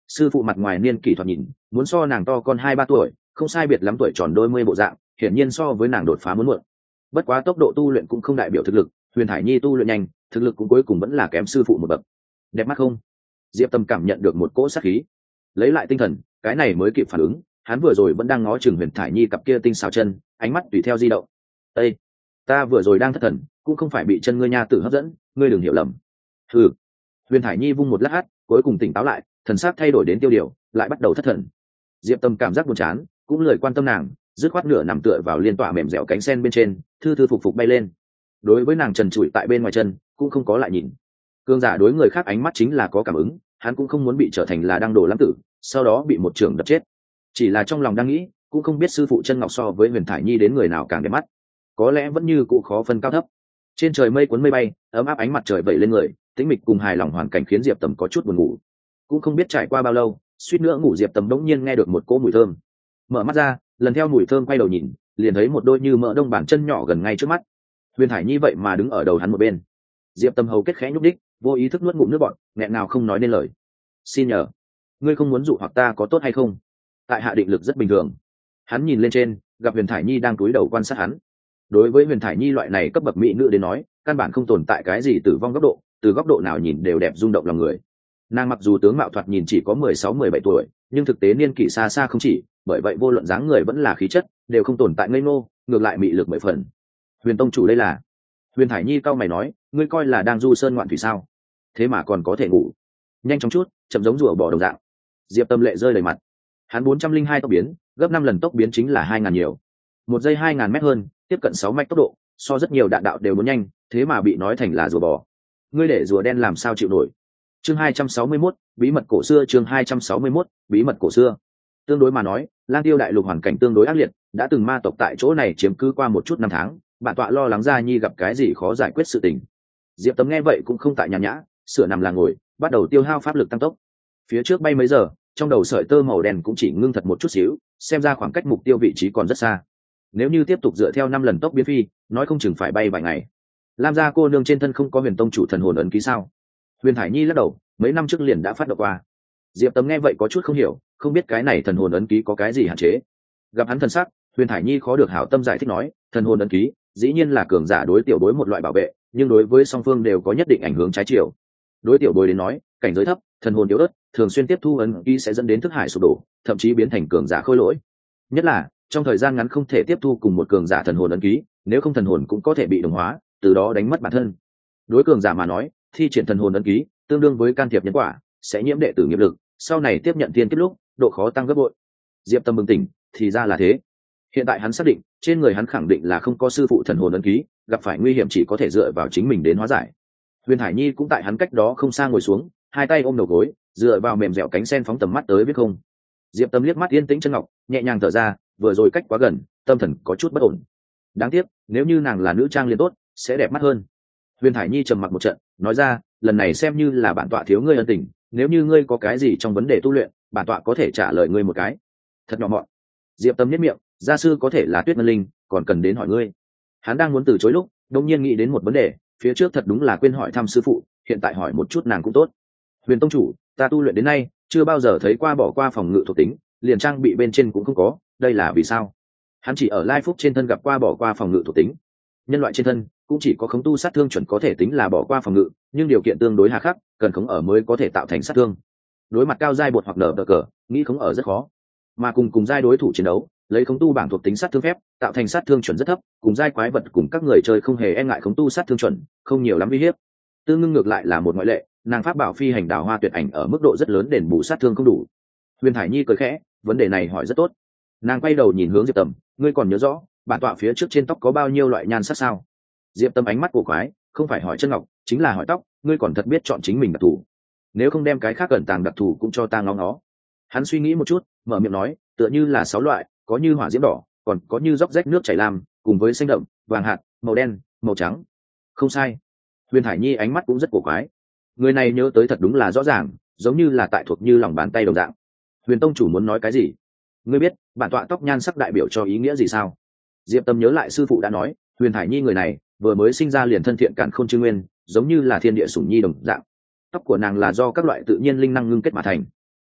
sư phụ mặt ngoài niên kỷ thoạt nhìn muốn so nàng to con hai ba tuổi, không sai biệt lắm tuổi tròn đôi mươi bộ dạng, hiển nhiên so với nàng đột phá muốn muộn. Bất quá tốc độ tu luyện cũng không đại biểu thực lực, Huyền Thải Nhi tu luyện nhanh, thực lực cũng cuối cùng vẫn là kém sư phụ một bậc. Đẹp mắt không? Diệp Tâm cảm nhận được một cỗ sát khí, lấy lại tinh thần, cái này mới kịp phản ứng, hắn vừa rồi vẫn đang ngó chừng Huyền Thải Nhi cặp kia tinh xảo chân, ánh mắt tùy theo di động. Ê, ta vừa rồi đang thất thần, cũng không phải bị chân ngươi nha tử hấp dẫn, ngươi đừng hiểu lầm. Hừ. Huyền Thải Nhi vung một lát, cuối cùng tỉnh táo lại, thần sắc thay đổi đến tiêu điều, lại bắt đầu thất thần. Diệp Tâm cảm giác buồn chán, cũng lười quan tâm nàng, dứt khoát nửa nằm tựa vào liên tọa mềm dẻo cánh sen bên trên, thư thư phục phục bay lên. Đối với nàng trần trụi tại bên ngoài chân, cũng không có lại nhìn. Cương giả đối người khác ánh mắt chính là có cảm ứng, hắn cũng không muốn bị trở thành là đang đổ lãng tử, sau đó bị một trường đập chết. Chỉ là trong lòng đang nghĩ, cũng không biết sư phụ chân ngọc so với Huyền Thải Nhi đến người nào càng đẹp mắt, có lẽ vẫn như cụ khó phân cao thấp. Trên trời mây cuốn mây bay, ấm áp ánh mặt trời vẩy lên người, tĩnh mịch cùng hài lòng hoàn cảnh khiến Diệp Tầm có chút buồn ngủ. Cũng không biết trải qua bao lâu, suýt nữa ngủ Diệp Tầm đống nhiên nghe được một cỗ mùi thơm. Mở mắt ra, lần theo mùi thơm quay đầu nhìn, liền thấy một đôi như mỡ đông bàn chân nhỏ gần ngay trước mắt. Huyền Thải Nhi vậy mà đứng ở đầu hắn một bên. Diệp Tầm hầu kết khẽ nhúc đích, vô ý thức nuốt ngụm nước bọt, nghẹn nào không nói nên lời. Xin nhờ, ngươi không muốn dụ hoặc ta có tốt hay không? Tại hạ định lực rất bình thường. Hắn nhìn lên trên, gặp Huyền Thải Nhi đang cúi đầu quan sát hắn. Đối với Huyền Thải Nhi loại này cấp bậc mỹ nữ đến nói, căn bản không tồn tại cái gì tử vong góc độ, từ góc độ nào nhìn đều đẹp rung động lòng người. Nàng mặc dù tướng mạo thoạt nhìn chỉ có mười sáu mười bảy tuổi, nhưng thực tế niên kỷ xa xa không chỉ, bởi vậy vô luận dáng người vẫn là khí chất, đều không tồn tại ngây ngô, ngược lại mị lực mười phần. Huyền tông chủ đây là? Huyền Thải Nhi cau mày nói, ngươi coi là đang du sơn ngoạn thủy sao? Thế mà còn có thể ngủ. Nhanh chóng chút, chậm giống rùa bò đồng dạng. Diệp Tâm lệ rơi đầy mặt. Hắn bốn trăm linh hai tốc biến, gấp năm lần tốc biến chính là hai ngàn nhiều. Một giây hai ngàn mét hơn, tiếp cận sáu mạch tốc độ, so rất nhiều đạn đạo đều muốn nhanh, thế mà bị nói thành là rùa bò. Ngươi để rùa đen làm sao chịu nổi? Chương hai trăm sáu mươi mốt, bí mật cổ xưa. Chương hai trăm sáu mươi mốt, bí mật cổ xưa. Tương đối mà nói, Lang Tiêu đại lục hoàn cảnh tương đối ác liệt, đã từng ma tộc tại chỗ này chiếm cứ qua một chút năm tháng, bản tọa lo lắng Gia Nhi gặp cái gì khó giải quyết sự tình. Diệp Tấm nghe vậy cũng không tại nhàn nhã, sửa nằm là ngồi, bắt đầu tiêu hao pháp lực tăng tốc. Phía trước bay mấy giờ, trong đầu sợi tơ màu đen cũng chỉ ngưng thật một chút xíu, xem ra khoảng cách mục tiêu vị trí còn rất xa. Nếu như tiếp tục dựa theo năm lần tốc biến phi, nói không chừng phải bay vài ngày. Lam gia cô nương trên thân không có Huyền tông chủ thần hồn ấn ký sao? Huyền Thải Nhi lắc đầu, mấy năm trước liền đã phát động qua. Diệp Tấm nghe vậy có chút không hiểu, không biết cái này thần hồn ấn ký có cái gì hạn chế. Gặp hắn thần sắc, Huyền Thải Nhi khó được hảo tâm giải thích nói, thần hồn ấn ký dĩ nhiên là cường giả đối tiểu đối một loại bảo vệ, nhưng đối với song phương đều có nhất định ảnh hưởng trái chiều. Đối tiểu đối đến nói, cảnh giới thấp, thần hồn yếu ớt, thường xuyên tiếp thu ấn ký sẽ dẫn đến thức hải sụp đổ, thậm chí biến thành cường giả khôi lỗi. Nhất là trong thời gian ngắn không thể tiếp thu cùng một cường giả thần hồn ấn ký, nếu không thần hồn cũng có thể bị đồng hóa, từ đó đánh mất bản thân. Đối cường giả mà nói, thi triển thần hồn ấn ký tương đương với can thiệp nhân quả, sẽ nhiễm đệ tử nghiệp lực, sau này tiếp nhận thiên kiếp lúc độ khó tăng gấp bội. Diệp Tâm bừng tỉnh, thì ra là thế. Hiện tại hắn xác định, trên người hắn khẳng định là không có sư phụ thần hồn ấn ký, gặp phải nguy hiểm chỉ có thể dựa vào chính mình đến hóa giải. Huyền Thải Nhi cũng tại hắn cách đó không xa ngồi xuống, hai tay ôm đầu gối, dựa vào mềm dẻo cánh sen phóng tầm mắt tới biết không. Diệp Tâm liếc mắt yên tĩnh chân ngọc, nhẹ nhàng thở ra, vừa rồi cách quá gần, tâm thần có chút bất ổn. Đáng tiếc, nếu như nàng là nữ trang liền tốt, sẽ đẹp mắt hơn. Huyền Thải Nhi trầm mặc một trận, nói ra, lần này xem như là bản tọa thiếu ngươi ân tình, nếu như ngươi có cái gì trong vấn đề tu luyện, bản tọa có thể trả lời ngươi một cái. Thật nhỏ mọn. Diệp Tâm nhếch miệng, gia sư có thể là Tuyết Ngân Linh, còn cần đến hỏi ngươi. Hắn đang muốn từ chối lúc, đột nhiên nghĩ đến một vấn đề, phía trước thật đúng là quên hỏi thăm sư phụ, hiện tại hỏi một chút nàng cũng tốt. Huyền tông chủ, ta tu luyện đến nay, chưa bao giờ thấy qua bỏ qua phòng ngự thuộc tính, liền trang bị bên trên cũng không có, đây là vì sao? Hắn chỉ ở Lai Phúc trên thân gặp qua bỏ qua phòng ngự thuộc tính. Nhân loại trên thân cũng chỉ có khống tu sát thương chuẩn có thể tính là bỏ qua phòng ngự, nhưng điều kiện tương đối hà khắc, cần khống ở mới có thể tạo thành sát thương. Đối mặt cao giai bột hoặc nở cờ, nghĩ khống ở rất khó. Mà cùng cùng giai đối thủ chiến đấu, lấy khống tu bảng thuộc tính sát thương phép, tạo thành sát thương chuẩn rất thấp, cùng giai quái vật cùng các người chơi không hề e ngại khống tu sát thương chuẩn, không nhiều lắm uy hiếp. Tương ngưng ngược lại là một ngoại lệ, nàng pháp bảo phi hành đào hoa tuyệt ảnh ở mức độ rất lớn đền bù sát thương không đủ. Huyền Thải Nhi cười khẽ, vấn đề này hỏi rất tốt. Nàng quay đầu nhìn hướng Diệp Tầm, ngươi còn nhớ rõ bản tọa phía trước trên tóc có bao nhiêu loại nhan sắc sao? Diệp Tâm ánh mắt của quái, không phải hỏi chân ngọc, chính là hỏi tóc, ngươi còn thật biết chọn chính mình đặc thù. Nếu không đem cái khác cẩn tàng đặc thù cũng cho ta ngó ngó. Hắn suy nghĩ một chút, mở miệng nói, tựa như là sáu loại, có như hỏa diễm đỏ, còn có như róc rách nước chảy lam, cùng với xanh đậm, vàng hạt, màu đen, màu trắng. Không sai. Huyền Thải Nhi ánh mắt cũng rất cổ quái. Người này nhớ tới thật đúng là rõ ràng, giống như là tại thuộc như lòng bàn tay đồng dạng. Huyền tông chủ muốn nói cái gì? Ngươi biết bản tọa tóc nhan sắc đại biểu cho ý nghĩa gì sao? Diệp Tâm nhớ lại sư phụ đã nói, Huyền Thải Nhi người này vừa mới sinh ra liền thân thiện cản khôn chư nguyên, giống như là thiên địa sủng nhi đồng dạng. Tóc của nàng là do các loại tự nhiên linh năng ngưng kết mà thành.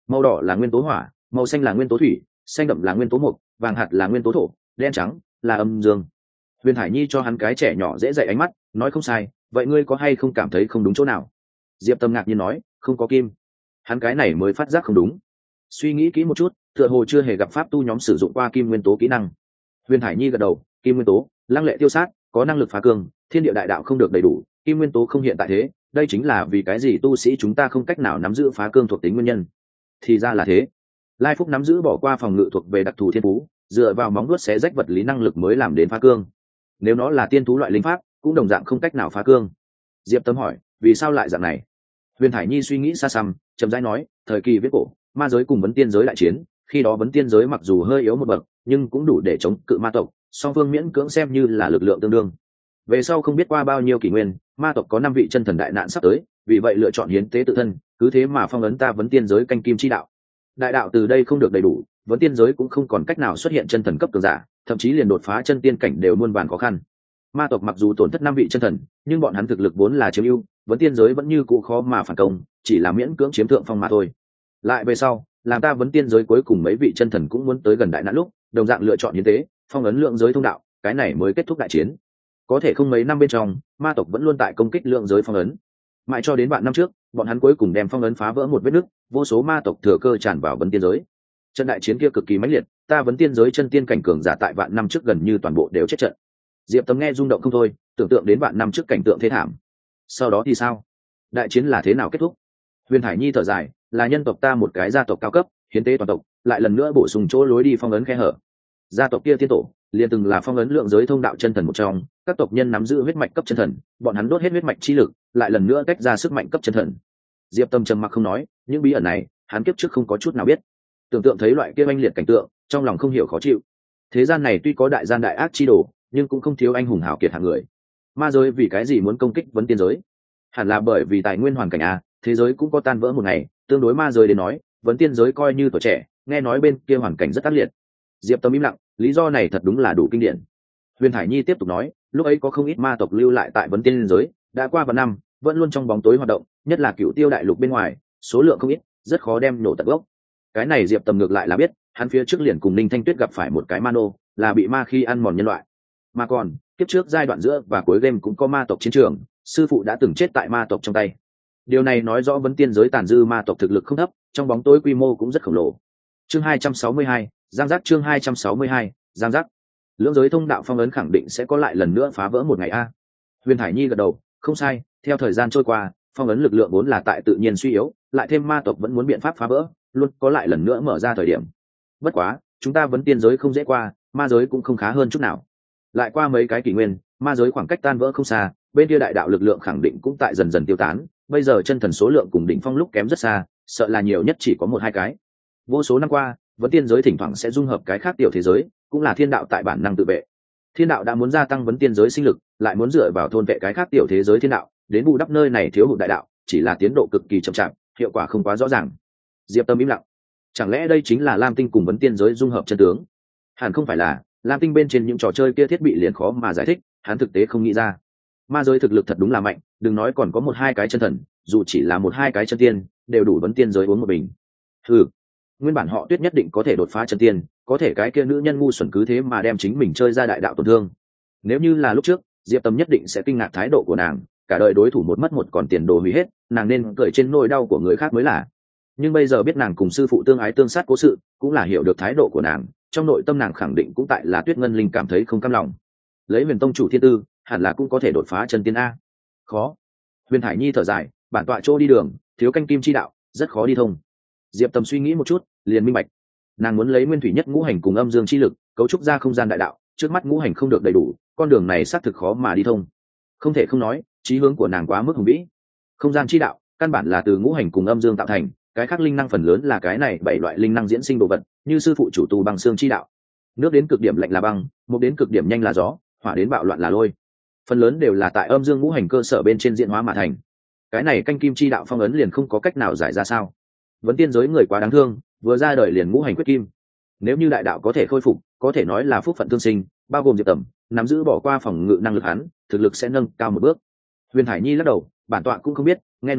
Màu đỏ là nguyên tố hỏa, màu xanh là nguyên tố thủy, xanh đậm là nguyên tố mộc, vàng hạt là nguyên tố thổ, đen trắng là âm dương. Huyền Hải Nhi cho hắn cái trẻ nhỏ dễ dạy ánh mắt, nói không sai, vậy ngươi có hay không cảm thấy không đúng chỗ nào? Diệp Tâm ngạc nhiên nói, không có kim. Hắn cái này mới phát giác không đúng. Suy nghĩ kỹ một chút, tựa hồ chưa hề gặp pháp tu nhóm sử dụng qua kim nguyên tố kỹ năng. Huyền Hải Nhi gật đầu, kim nguyên tố, lăng lệ tiêu sát, có năng lực phá cương, thiên địa đại đạo không được đầy đủ, kim nguyên tố không hiện tại thế, đây chính là vì cái gì tu sĩ chúng ta không cách nào nắm giữ phá cương thuộc tính nguyên nhân. Thì ra là thế. Lai Phúc nắm giữ bỏ qua phòng ngự thuộc về đặc thù thiên phú, dựa vào móng vuốt xé rách vật lý năng lực mới làm đến phá cương. Nếu nó là tiên thú loại linh pháp, cũng đồng dạng không cách nào phá cương. Diệp Tâm hỏi, vì sao lại dạng này? Huyền Hải Nhi suy nghĩ xa xăm, chậm rãi nói, thời kỳ viết cổ, ma giới cùng vấn tiên giới đại chiến, khi đó vấn tiên giới mặc dù hơi yếu một bậc, nhưng cũng đủ để chống cự ma tộc, song phương miễn cưỡng xem như là lực lượng tương đương. Về sau không biết qua bao nhiêu kỷ nguyên, ma tộc có năm vị chân thần đại nạn sắp tới, vì vậy lựa chọn hiến tế tự thân, cứ thế mà phong ấn ta vấn tiên giới canh kim chi đạo. Đại đạo từ đây không được đầy đủ, vấn tiên giới cũng không còn cách nào xuất hiện chân thần cấp cường giả, thậm chí liền đột phá chân tiên cảnh đều muôn vàn khó khăn. Ma tộc mặc dù tổn thất năm vị chân thần, nhưng bọn hắn thực lực vốn là chiếm ưu, vấn tiên giới vẫn như cũ khó mà phản công, chỉ là miễn cưỡng chiếm thượng phong mà thôi. Lại về sau, làm ta vấn tiên giới cuối cùng mấy vị chân thần cũng muốn tới gần đại nạn lúc, đồng dạng lựa chọn hiến tế, phong ấn lượng giới thông đạo, cái này mới kết thúc đại chiến. Có thể không mấy năm bên trong, ma tộc vẫn luôn tại công kích lượng giới phong ấn. Mãi cho đến vạn năm trước, bọn hắn cuối cùng đem phong ấn phá vỡ một vết nứt, vô số ma tộc thừa cơ tràn vào vấn tiên giới. Trận đại chiến kia cực kỳ mãnh liệt, ta vấn tiên giới chân tiên cảnh cường giả tại vạn năm trước gần như toàn bộ đều chết trận. Diệp Tâm nghe rung động không thôi, tưởng tượng đến vạn năm trước cảnh tượng thế thảm. Sau đó thì sao? Đại chiến là thế nào kết thúc? Huyền Hải Nhi thở dài, là nhân tộc ta một cái gia tộc cao cấp, hiến tế toàn tộc, lại lần nữa bổ sung chỗ lối đi phong ấn khe hở. Gia tộc kia tiên tổ, liền từng là phong ấn lượng giới thông đạo chân thần một trong, các tộc nhân nắm giữ huyết mạch cấp chân thần, bọn hắn đốt hết huyết mạch chi lực, lại lần nữa tách ra sức mạnh cấp chân thần. Diệp Tâm trầm mặc không nói, những bí ẩn này, hắn kiếp trước không có chút nào biết. Tưởng tượng thấy loại kia oanh liệt cảnh tượng, trong lòng không hiểu khó chịu. Thế gian này tuy có đại gian đại ác chi đồ, nhưng cũng không thiếu anh hùng hảo kiệt hạng người. Ma giới vì cái gì muốn công kích vấn tiên giới? Hẳn là bởi vì tài nguyên hoàn cảnh a, thế giới cũng có tan vỡ một ngày, tương đối ma giới đến nói, vấn tiên giới coi như tuổi trẻ, nghe nói bên kia hoàn cảnh rất ác liệt. Diệp Tâm im lặng, lý do này thật đúng là đủ kinh điển. Huyền Hải Nhi tiếp tục nói, lúc ấy có không ít ma tộc lưu lại tại vấn tiên giới, đã qua vài năm, vẫn luôn trong bóng tối hoạt động, nhất là Cửu Tiêu đại lục bên ngoài, số lượng không ít, rất khó đem nổ tận gốc. Cái này Diệp Tâm ngược lại là biết, hắn phía trước liền cùng Ninh Thanh Tuyết gặp phải một cái ma nô, là bị ma khi ăn mòn nhân loại. Mà còn, kiếp trước giai đoạn giữa và cuối game cũng có ma tộc chiến trường, sư phụ đã từng chết tại ma tộc trong tay. Điều này nói rõ vấn tiên giới tàn dư ma tộc thực lực không thấp, trong bóng tối quy mô cũng rất khổng lồ. Chương hai trăm sáu mươi hai, Giang giác chương hai trăm sáu mươi hai, Giang giác. Lưỡng giới thông đạo phong ấn khẳng định sẽ có lại lần nữa phá vỡ một ngày a. Huyền Hải Nhi gật đầu, không sai, theo thời gian trôi qua, phong ấn lực lượng vốn là tại tự nhiên suy yếu, lại thêm ma tộc vẫn muốn biện pháp phá vỡ, luôn có lại lần nữa mở ra thời điểm. Bất quá, chúng ta vấn tiên giới không dễ qua, ma giới cũng không khá hơn chút nào. Lại qua mấy cái kỷ nguyên, ma giới khoảng cách tan vỡ không xa, bên kia đại đạo lực lượng khẳng định cũng tại dần dần tiêu tán, bây giờ chân thần số lượng cùng đỉnh phong lúc kém rất xa, sợ là nhiều nhất chỉ có một hai cái. Vô số năm qua, vấn tiên giới thỉnh thoảng sẽ dung hợp cái khác tiểu thế giới, cũng là thiên đạo tại bản năng tự vệ. Thiên đạo đã muốn gia tăng vấn tiên giới sinh lực, lại muốn dựa vào thôn vệ cái khác tiểu thế giới thiên đạo, đến bù đắp nơi này thiếu hụt đại đạo, chỉ là tiến độ cực kỳ chậm chạp, hiệu quả không quá rõ ràng. Diệp Tâm im lặng. Chẳng lẽ đây chính là Lam Tinh cùng vấn tiên giới dung hợp chân tướng? Hẳn không phải là, Lam Tinh bên trên những trò chơi kia thiết bị liền khó mà giải thích, hắn thực tế không nghĩ ra. Ma giới thực lực thật đúng là mạnh, đừng nói còn có một hai cái chân thần, dù chỉ là một hai cái chân tiên, đều đủ vấn tiên giới uống một bình. Ừ, nguyên bản họ Tuyết nhất định có thể đột phá chân tiên, có thể cái kia nữ nhân ngu xuẩn cứ thế mà đem chính mình chơi ra đại đạo tổn thương. Nếu như là lúc trước, Diệp Tâm nhất định sẽ kinh ngạc thái độ của nàng, cả đời đối thủ một mất một còn tiền đồ hủy hết, nàng nên cười trên nỗi đau của người khác mới là. Nhưng bây giờ biết nàng cùng sư phụ tương ái tương sát cố sự, cũng là hiểu được thái độ của nàng, trong nội tâm nàng khẳng định cũng tại là Tuyết Ngân Linh cảm thấy không cam lòng. Lấy Huyền Tông chủ thiên tư, hẳn là cũng có thể đột phá chân tiên a. Khó. Huyền Hải Nhi thở dài, bản tọa chỗ đi đường, thiếu canh kim chi đạo, rất khó đi thông. Diệp Tâm suy nghĩ một chút, liền minh bạch. Nàng muốn lấy nguyên thủy nhất ngũ hành cùng âm dương chi lực, cấu trúc ra không gian đại đạo, trước mắt ngũ hành không được đầy đủ, con đường này xác thực khó mà đi thông. Không thể không nói, chí hướng của nàng quá mức hùng vĩ. Không gian chi đạo, căn bản là từ ngũ hành cùng âm dương tạo thành, cái khác linh năng phần lớn là cái này bảy loại linh năng diễn sinh đồ vật, như sư phụ chủ tu băng xương chi đạo. Nước đến cực điểm lạnh là băng, một đến cực điểm nhanh là gió, hỏa đến bạo loạn là lôi. Phần lớn đều là tại âm dương ngũ hành cơ sở bên trên diễn hóa mà thành. Cái này canh kim chi đạo phong ấn liền không có cách nào giải ra sao? Vấn tiên giới người quá đáng thương, vừa ra đời liền ngũ hành quyết kim. Nếu như đại đạo có thể khôi phục, có thể nói là phúc phận tương sinh, bao gồm Diệp Tầm, nắm giữ bỏ qua phòng ngự năng lực hắn, thực lực sẽ nâng cao một bước. Huyền Hải Nhi lắc đầu, bản tọa cũng không biết, nghe nói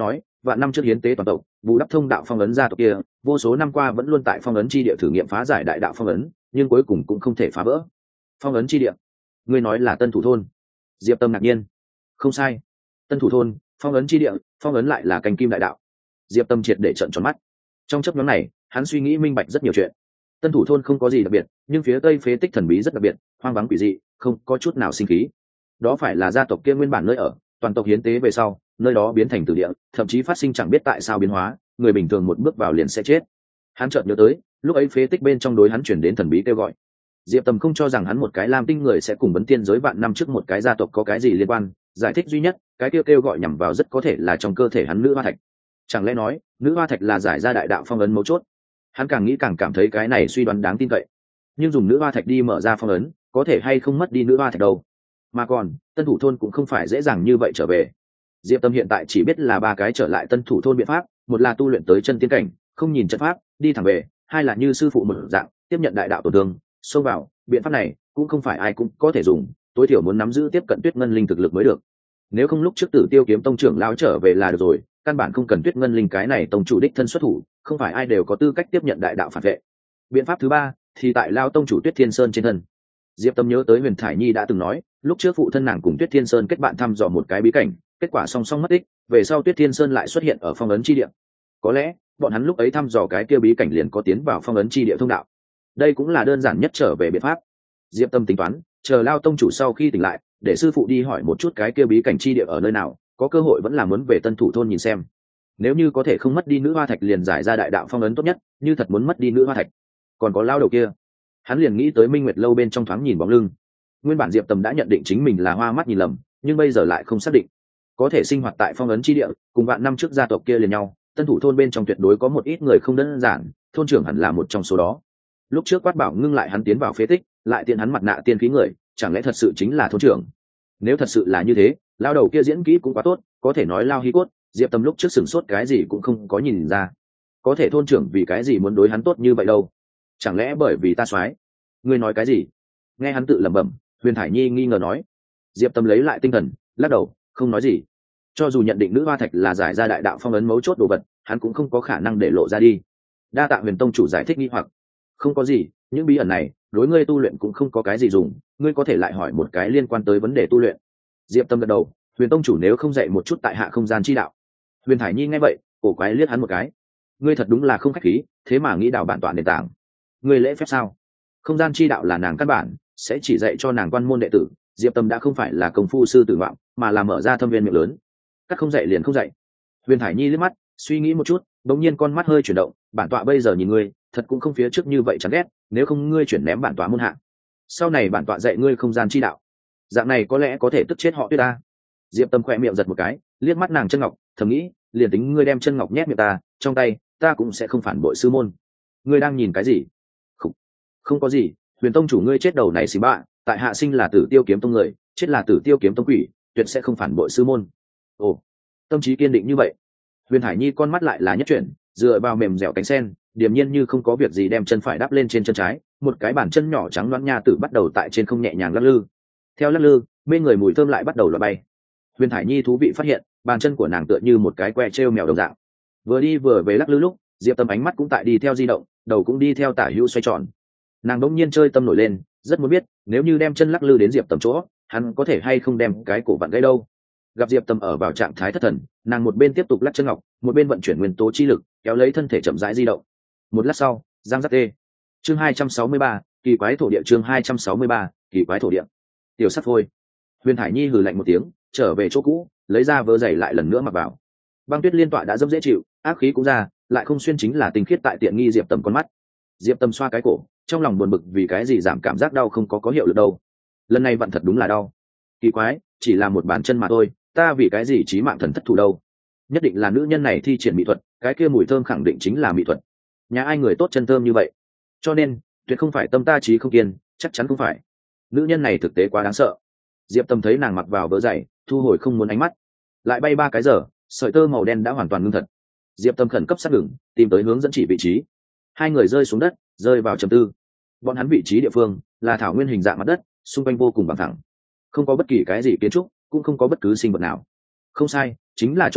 vạn năm trước hiến tế toàn tộc bù đắp thông đạo phong ấn gia tộc kia vô số năm qua vẫn luôn tại phong ấn chi địa thử nghiệm phá giải đại đạo phong ấn, nhưng cuối cùng cũng không thể phá vỡ. Phong ấn chi địa? Ngươi nói là Tân Thủ thôn? Diệp Tâm ngạc nhiên. Không sai, Tân Thủ thôn, phong ấn chi địa, phong ấn lại là cành kim đại đạo. Diệp Tâm triệt để trợn tròn mắt. Trong chớp nhoáng này hắn suy nghĩ minh bạch rất nhiều chuyện. Tân Thủ thôn không có gì đặc biệt, nhưng phía tây phế tích thần bí rất đặc biệt, hoang vắng quỷ dị, không có chút nào sinh khí. Đó phải là gia tộc kia nguyên bản nơi ở, toàn tộc hiến tế về sau nơi đó biến thành tử địa, thậm chí phát sinh chẳng biết tại sao biến hóa, người bình thường một bước vào liền sẽ chết. Hắn chợt nhớ tới lúc ấy phế tích bên trong đối hắn chuyển đến thần bí kêu gọi. Diệp Tâm không cho rằng hắn một cái lam tinh người sẽ cùng vấn tiên giới vạn năm trước một cái gia tộc có cái gì liên quan, giải thích duy nhất cái kêu kêu gọi nhằm vào rất có thể là trong cơ thể hắn nữ hoa thạch. Chẳng lẽ nói nữ hoa thạch là giải ra đại đạo phong ấn mấu chốt? Hắn càng nghĩ càng cảm thấy cái này suy đoán đáng tin cậy. Nhưng dùng nữ hoa thạch đi mở ra phong ấn có thể hay không mất đi nữ hoa thạch đâu? Mà còn Tân Thủ thôn cũng không phải dễ dàng như vậy trở về. Diệp Tâm hiện tại chỉ biết là ba cái trở lại Tân Thủ thôn biện pháp, một là tu luyện tới chân tiên cảnh, không nhìn trận pháp, đi thẳng về, hai là như sư phụ một dạng, tiếp nhận đại đạo tổn thương, xông vào. Biện pháp này cũng không phải ai cũng có thể dùng, tối thiểu muốn nắm giữ tiếp cận Tuyết Ngân Linh thực lực mới được. Nếu không lúc trước Tử Tiêu Kiếm tông trưởng lão trở về là được rồi, căn bản không cần Tuyết Ngân Linh cái này tông chủ đích thân xuất thủ, không phải ai đều có tư cách tiếp nhận đại đạo phản vệ. Biện pháp thứ ba thì tại lão tông chủ Tuyết Thiên Sơn trên thân. Diệp Tâm nhớ tới Huyền Thải Nhi đã từng nói, lúc trước phụ thân nàng cùng Tuyết Thiên Sơn kết bạn thăm dò một cái bí cảnh, kết quả song song mất tích, về sau Tuyết Thiên Sơn lại xuất hiện ở phong ấn chi địa. Có lẽ bọn hắn lúc ấy thăm dò cái kia bí cảnh liền có tiến vào phong ấn chi địa thông đạo. Đây cũng là đơn giản nhất trở về biện pháp. Diệp Tâm tính toán, chờ Lao tông chủ sau khi tỉnh lại, để sư phụ đi hỏi một chút cái kia bí cảnh chi địa ở nơi nào, có cơ hội vẫn là muốn về Tân Thủ thôn nhìn xem. Nếu như có thể không mất đi nữ hoa thạch liền giải ra đại đạo phong ấn tốt nhất, như thật muốn mất đi nữ hoa thạch, còn có lao đầu kia, hắn liền nghĩ tới Minh Nguyệt lâu bên trong thoáng nhìn bóng lưng. Nguyên bản Diệp Tâm đã nhận định chính mình là hoa mắt nhìn lầm, nhưng bây giờ lại không xác định. Có thể sinh hoạt tại phong ấn chi địa, cùng vạn năm trước gia tộc kia liền nhau, Tân Thủ thôn bên trong tuyệt đối có một ít người không đơn giản, thôn trưởng hẳn là một trong số đó. Lúc trước Quát Bảo ngưng lại hắn tiến vào phế tích, lại tiện hắn mặt nạ tiên khí người, chẳng lẽ thật sự chính là thôn trưởng? Nếu thật sự là như thế, lao đầu kia diễn kỹ cũng quá tốt, có thể nói lao hí cốt. Diệp Tâm lúc trước sửng sốt cái gì cũng không có nhìn ra. Có thể thôn trưởng vì cái gì muốn đối hắn tốt như vậy đâu? Chẳng lẽ bởi vì ta soái? Ngươi nói cái gì? Nghe hắn tự lẩm bẩm, Huyền Thải Nhi nghi ngờ nói. Diệp Tâm lấy lại tinh thần, lắc đầu, không nói gì. Cho dù nhận định nữ hoa thạch là giải ra đại đạo phong ấn mấu chốt đồ vật, hắn cũng không có khả năng để lộ ra đi. Đa tạ Huyền tông chủ giải thích nghi hoặc. Không có gì, những bí ẩn này đối ngươi tu luyện cũng không có cái gì dùng, ngươi có thể lại hỏi một cái liên quan tới vấn đề tu luyện. Diệp Tâm gật đầu, Huyền tông chủ nếu không dạy một chút tại hạ không gian chi đạo. Huyền Thải Nhi nghe vậy, cổ quái liếc hắn một cái. Ngươi thật đúng là không khách khí, thế mà nghĩ đảo bản tọa nền tảng. Ngươi lễ phép sao? Không gian chi đạo là nàng căn bản, sẽ chỉ dạy cho nàng quan môn đệ tử. Diệp Tâm đã không phải là công phu sư tử vọng, mà là mở ra thâm viên miệng lớn. Các không dạy liền không dạy. Huyền Thải Nhi liếc mắt, suy nghĩ một chút, bỗng nhiên con mắt hơi chuyển động, bản tọa bây giờ nhìn ngươi, thật cũng không phía trước như vậy chán ghét, nếu không ngươi chuyển ném bản tọa môn hạ. Sau này bản tọa dạy ngươi không gian chi đạo. Dạng này có lẽ có thể tức chết họ Tuyết ta. Diệp Tâm khỏe miệng giật một cái, liếc mắt nàng chân ngọc, thầm nghĩ, liền tính ngươi đem chân ngọc nhét miệng ta, trong tay, ta cũng sẽ không phản bội sư môn. Ngươi đang nhìn cái gì? Không, không có gì, Huyền tông chủ ngươi chết đầu này xì bạ, tại hạ sinh là Tử Tiêu Kiếm tông người, chết là Tử Tiêu Kiếm tông quỷ, tuyệt sẽ không phản bội sư môn. Ồ, tâm trí kiên định như vậy. Huyền Hải Nhi con mắt lại là nhất chuyển, dựa vào mềm dẻo cánh sen, điềm nhiên như không có việc gì đem chân phải đắp lên trên chân trái, một cái bàn chân nhỏ trắng loáng nha tử bắt đầu tại trên không nhẹ nhàng lắc lư. Theo lắc lư, bên người mùi thơm lại bắt đầu lọt bay. Huyền Hải Nhi thú vị phát hiện, bàn chân của nàng tựa như một cái que treo mèo đồng dạng, vừa đi vừa về lắc lư lúc, Diệp Tâm ánh mắt cũng tại đi theo di động, đầu cũng đi theo tả hữu xoay tròn. Nàng đống nhiên chơi tâm nổi lên, rất muốn biết, nếu như đem chân lắc lư đến Diệp Tâm chỗ, hắn có thể hay không đem cái cổ vặn gãy đâu. Gặp Diệp Tâm ở vào trạng thái thất thần, nàng một bên tiếp tục lắc chân ngọc, một bên vận chuyển nguyên tố chi lực, kéo lấy thân thể chậm rãi di động. Một lát sau, giang giác tê. Chương hai trăm sáu mươi ba, kỳ quái thổ địa. Chương hai trăm sáu mươi ba, kỳ quái thổ địa. Tiểu Sắt Phôi. Huyền Hải Nhi hừ lạnh một tiếng, trở về chỗ cũ, lấy ra vớ giày lại lần nữa mặc vào. Băng Tuyết Liên tọa đã dẫm dễ chịu, ác khí cũng ra, lại không xuyên chính là tinh khiết tại tiện nghi Diệp Tâm con mắt. Diệp Tâm xoa cái cổ, trong lòng buồn bực vì cái gì giảm cảm giác đau không có có hiệu lực đâu. Lần này vặn thật đúng là đau. Kỳ quái, chỉ là một bàn chân mà thôi, ta vì cái gì chí mạng thần thất thủ đâu? Nhất định là nữ nhân này thi triển mỹ thuật, cái kia mùi thơm khẳng định chính là mỹ thuật. Nhà ai người tốt chân thơm như vậy? Cho nên, tuyệt không phải tâm ta trí không kiên, chắc chắn không phải. Nữ nhân này thực tế quá đáng sợ. Diệp Tâm thấy nàng mặc vào vớ giày, thu hồi không muốn ánh mắt. Lại bay ba cái giờ, sợi tơ màu đen đã hoàn toàn ngưng thật. Diệp Tâm khẩn cấp sát ngừng, tìm tới hướng dẫn chỉ vị trí. Hai người rơi xuống đất, rơi vào trầm tư. Bọn hắn vị trí địa phương là thảo nguyên hình dạng mặt đất, xung quanh vô cùng bằng thẳng, không có bất kỳ cái gì kiến trúc, cũng không có bất cứ sinh vật nào. Không sai, chính là chỗ này,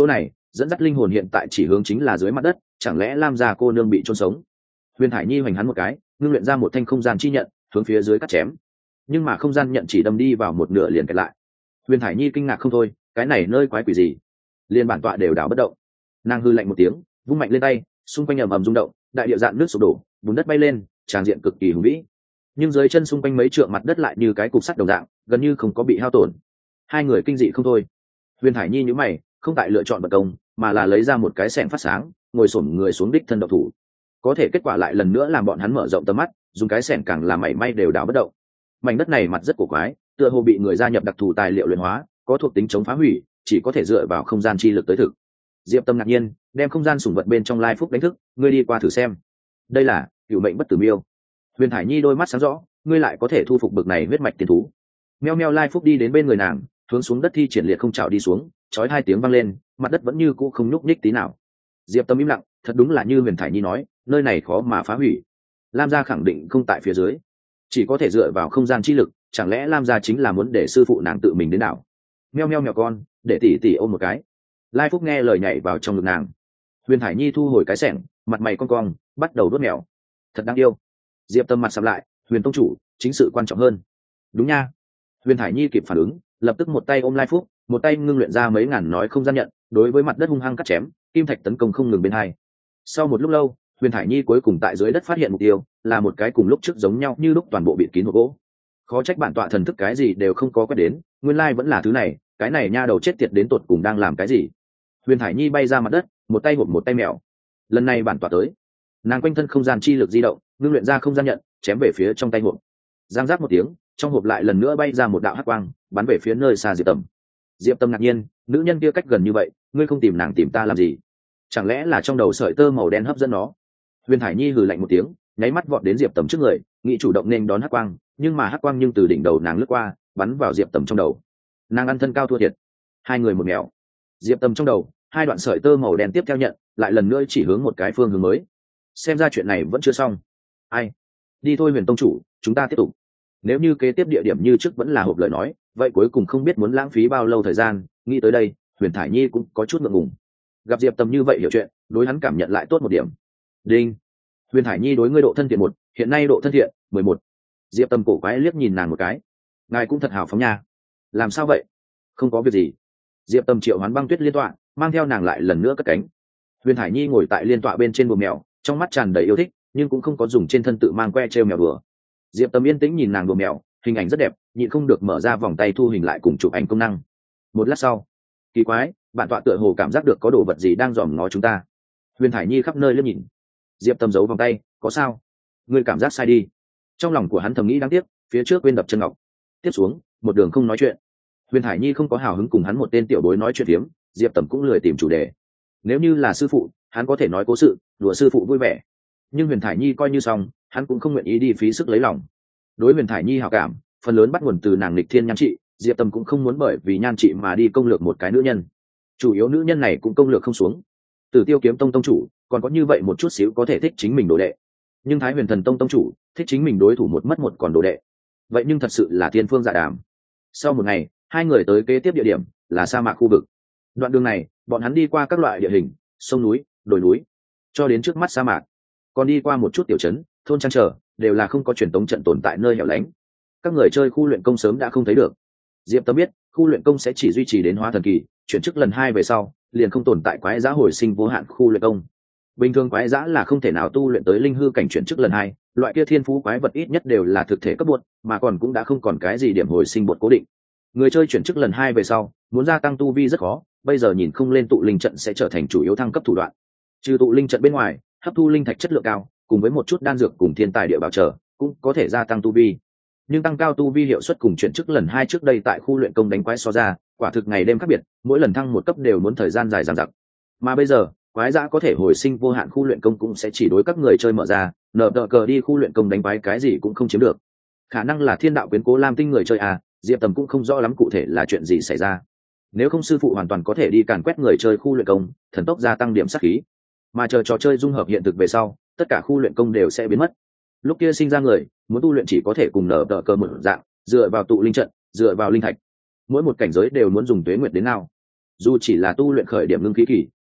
dẫn dắt linh hồn hiện tại chỉ hướng chính là dưới mặt đất, chẳng lẽ lam gia cô nương bị chôn sống? Huyền Thải Nhi hoành hắn một cái, ngưng luyện ra một thanh không gian chi nhận, hướng phía dưới cắt chém. Nhưng mà không gian nhận chỉ đâm đi vào một nửa liền kẹt lại. Huyền Thải Nhi kinh ngạc không thôi, cái này nơi quái quỷ gì? Liên bản tọa đều đảo bất động. Nàng hư lạnh một tiếng, vung mạnh lên tay, xung quanh ầm ầm rung động, đại địa dạn nước sụp đổ, bùn đất bay lên, tràng diện cực kỳ hùng vĩ. Nhưng dưới chân xung quanh mấy trượng mặt đất lại như cái cục sắt đồng dạng, gần như không có bị hao tổn. Hai người kinh dị không thôi. Huyền Thải Nhi nhíu mày, không tại lựa chọn bật công, mà là lấy ra một cái xẻng phát sáng, ngồi xổm người xuống đích thân độc thủ. Có thể kết quả lại lần nữa làm bọn hắn mở rộng tầm mắt, dùng cái xẻng càng làm mảy may đều đảo bất động. Mảnh đất này mặt rất cổ quái, tựa hồ bị người gia nhập đặc thù tài liệu luyện hóa, có thuộc tính chống phá hủy, chỉ có thể dựa vào không gian chi lực tới thực. Diệp Tâm ngạc nhiên, đem không gian sủng vật bên trong lai phúc đánh thức, ngươi đi qua thử xem. Đây là cửu mệnh bất tử miêu. Huyền Thải Nhi đôi mắt sáng rõ, ngươi lại có thể thu phục bực này huyết mạch tiền thú. Meo meo lai phúc đi đến bên người nàng, hướng xuống đất thi triển liệt không chảo đi xuống, chói hai tiếng vang lên, mặt đất vẫn như cũ không nhúc nhích tí nào. Diệp Tâm im lặng, thật đúng là như Huyền Thải Nhi nói, nơi này khó mà phá hủy. Lam gia khẳng định không tại phía dưới, chỉ có thể dựa vào không gian chi lực, chẳng lẽ Lam gia chính là muốn để sư phụ nàng tự mình đến đảo? Meo meo mèo con, để tỷ tỷ ôm một cái. Lai Phúc nghe lời nhảy vào trong ngực nàng. Huyền Thải Nhi thu hồi cái xẻng, mặt mày cong cong, bắt đầu đốt mèo. Thật đáng yêu. Diệp Tâm mặt sầm lại, Huyền tông chủ, chính sự quan trọng hơn. Đúng nha. Huyền Thải Nhi kịp phản ứng, lập tức một tay ôm Lai Phúc, một tay ngưng luyện ra mấy ngàn nói không gian nhận, đối với mặt đất hung hăng cắt chém, kim thạch tấn công không ngừng bên hai. Sau một lúc lâu, Huyền Thải Nhi cuối cùng tại dưới đất phát hiện mục tiêu, là một cái cùng lúc trước giống nhau như lúc toàn bộ bịt kín hộp gỗ. Khó trách bản tọa thần thức cái gì đều không có quét đến, nguyên lai vẫn là thứ này, cái này nha đầu chết tiệt đến tột cùng đang làm cái gì? Huyền Thải Nhi bay ra mặt đất, một tay hộp một tay mèo. Lần này bản tọa tới, nàng quanh thân không gian chi lực di động, ngưng luyện ra không gian nhận, chém về phía trong tay hộp. Giang giác một tiếng, trong hộp lại lần nữa bay ra một đạo hắc quang, bắn về phía nơi xa Diệp Tâm. Diệp Tâm ngạc nhiên, nữ nhân kia cách gần như vậy, ngươi không tìm nàng tìm ta làm gì? Chẳng lẽ là trong đầu sợi tơ màu đen hấp dẫn nó? Huyền Thải Nhi hừ lạnh một tiếng, nháy mắt vọt đến Diệp Tầm trước người, nghĩ chủ động nên đón hắc quang, nhưng mà hắc quang nhưng từ đỉnh đầu nàng lướt qua, bắn vào Diệp Tầm trong đầu. Nàng ăn thân cao thua thiệt, hai người một mèo. Diệp Tầm trong đầu, hai đoạn sợi tơ màu đen tiếp theo nhận, lại lần nữa chỉ hướng một cái phương hướng mới. Xem ra chuyện này vẫn chưa xong. Ai? Đi thôi Huyền tông chủ, chúng ta tiếp tục. Nếu như kế tiếp địa điểm như trước vẫn là hộp lời nói, vậy cuối cùng không biết muốn lãng phí bao lâu thời gian. Nghĩ tới đây, Huyền Thải Nhi cũng có chút ngượng ngùng. Gặp Diệp Tầm như vậy hiểu chuyện, đối hắn cảm nhận lại tốt một điểm. Đinh. Huyền Thải Nhi đối ngươi độ thân thiện một, hiện nay độ thân thiện mười một. Diệp Tâm cổ quái liếc nhìn nàng một cái. Ngài cũng thật hào phóng nha. Làm sao vậy? Không có việc gì. Diệp Tâm triệu hoán băng tuyết liên tọa, mang theo nàng lại lần nữa cất cánh. Huyền Thải Nhi ngồi tại liên tọa bên trên buồng mèo, trong mắt tràn đầy yêu thích, nhưng cũng không có dùng trên thân tự mang que treo mèo đùa. Diệp Tâm yên tĩnh nhìn nàng buồng mèo, hình ảnh rất đẹp, nhịn không được mở ra vòng tay thu hình lại cùng chụp ảnh công năng. Một lát sau, kỳ quái, bản tọa tựa hồ cảm giác được có đồ vật gì đang dòm ngó chúng ta. Huyền Thải Nhi khắp nơi liếc nhìn. Diệp Tâm giấu vòng tay, có sao? Ngươi cảm giác sai đi. Trong lòng của hắn thầm nghĩ đáng tiếc, phía trước quên đập chân ngọc. Tiếp xuống, một đường không nói chuyện. Huyền Thải Nhi không có hào hứng cùng hắn một tên tiểu bối nói chuyện phiếm, Diệp Tầm cũng lười tìm chủ đề. Nếu như là sư phụ, hắn có thể nói cố sự, đùa sư phụ vui vẻ. Nhưng Huyền Thải Nhi coi như xong, hắn cũng không nguyện ý đi phí sức lấy lòng. Đối Huyền Thải Nhi hảo cảm, phần lớn bắt nguồn từ nàng lịch thiên nhan trị, Diệp Tầm cũng không muốn bởi vì nhan trị mà đi công lược một cái nữ nhân. Chủ yếu nữ nhân này cũng công lược không xuống. Từ Tiêu Kiếm Tông tông chủ, còn có như vậy một chút xíu có thể thích chính mình đồ đệ. Nhưng Thái Huyền Thần Tông tông chủ, thích chính mình đối thủ một mất một còn đồ đệ. Vậy nhưng thật sự là thiên phương dạ đàm. Sau một ngày, hai người tới kế tiếp địa điểm là sa mạc khu vực. Đoạn đường này, bọn hắn đi qua các loại địa hình, sông núi, đồi núi, cho đến trước mắt sa mạc. Còn đi qua một chút tiểu trấn, thôn trang trở, đều là không có truyền tống trận tồn tại nơi hẻo lánh. Các người chơi khu luyện công sớm đã không thấy được. Diệp Tâm biết, khu luyện công sẽ chỉ duy trì đến hóa thần kỳ, chuyển chức lần hai về sau, liền không tồn tại quái giá hồi sinh vô hạn khu luyện công. Bình thường quái giá là không thể nào tu luyện tới linh hư cảnh chuyển chức lần hai, loại kia thiên phú quái vật ít nhất đều là thực thể cấp bột, mà còn cũng đã không còn cái gì điểm hồi sinh bột cố định. Người chơi chuyển chức lần hai về sau, muốn gia tăng tu vi rất khó, bây giờ nhìn không lên tụ linh trận sẽ trở thành chủ yếu thăng cấp thủ đoạn. Trừ tụ linh trận bên ngoài, hấp thu linh thạch chất lượng cao, cùng với một chút đan dược cùng thiên tài địa bảo trợ, cũng có thể gia tăng tu vi. Nhưng tăng cao tu vi hiệu suất cùng chuyển chức lần hai trước đây tại khu luyện công đánh quái so ra, quả thực ngày đêm khác biệt, mỗi lần thăng một cấp đều muốn thời gian dài dằng dặc. Mà bây giờ, quái dã có thể hồi sinh vô hạn khu luyện công cũng sẽ chỉ đối các người chơi mở ra, nở đỡ cờ đi khu luyện công đánh quái cái gì cũng không chiếm được. Khả năng là thiên đạo quyến cố lam tinh người chơi à, Diệp Tầm cũng không rõ lắm cụ thể là chuyện gì xảy ra. Nếu không sư phụ hoàn toàn có thể đi càn quét người chơi khu luyện công, thần tốc gia tăng điểm sát khí. Mà chờ trò chơi dung hợp hiện thực về sau, tất cả khu luyện công đều sẽ biến mất. Lúc kia sinh ra người, muốn tu luyện chỉ có thể cùng nở đỡ cờ một dạng, dựa vào tụ linh trận, dựa vào linh thạch. Mỗi một cảnh giới đều muốn dùng tuế nguyệt đến nào. Dù chỉ là tu luyện khởi điểm ngưng khí kỳ,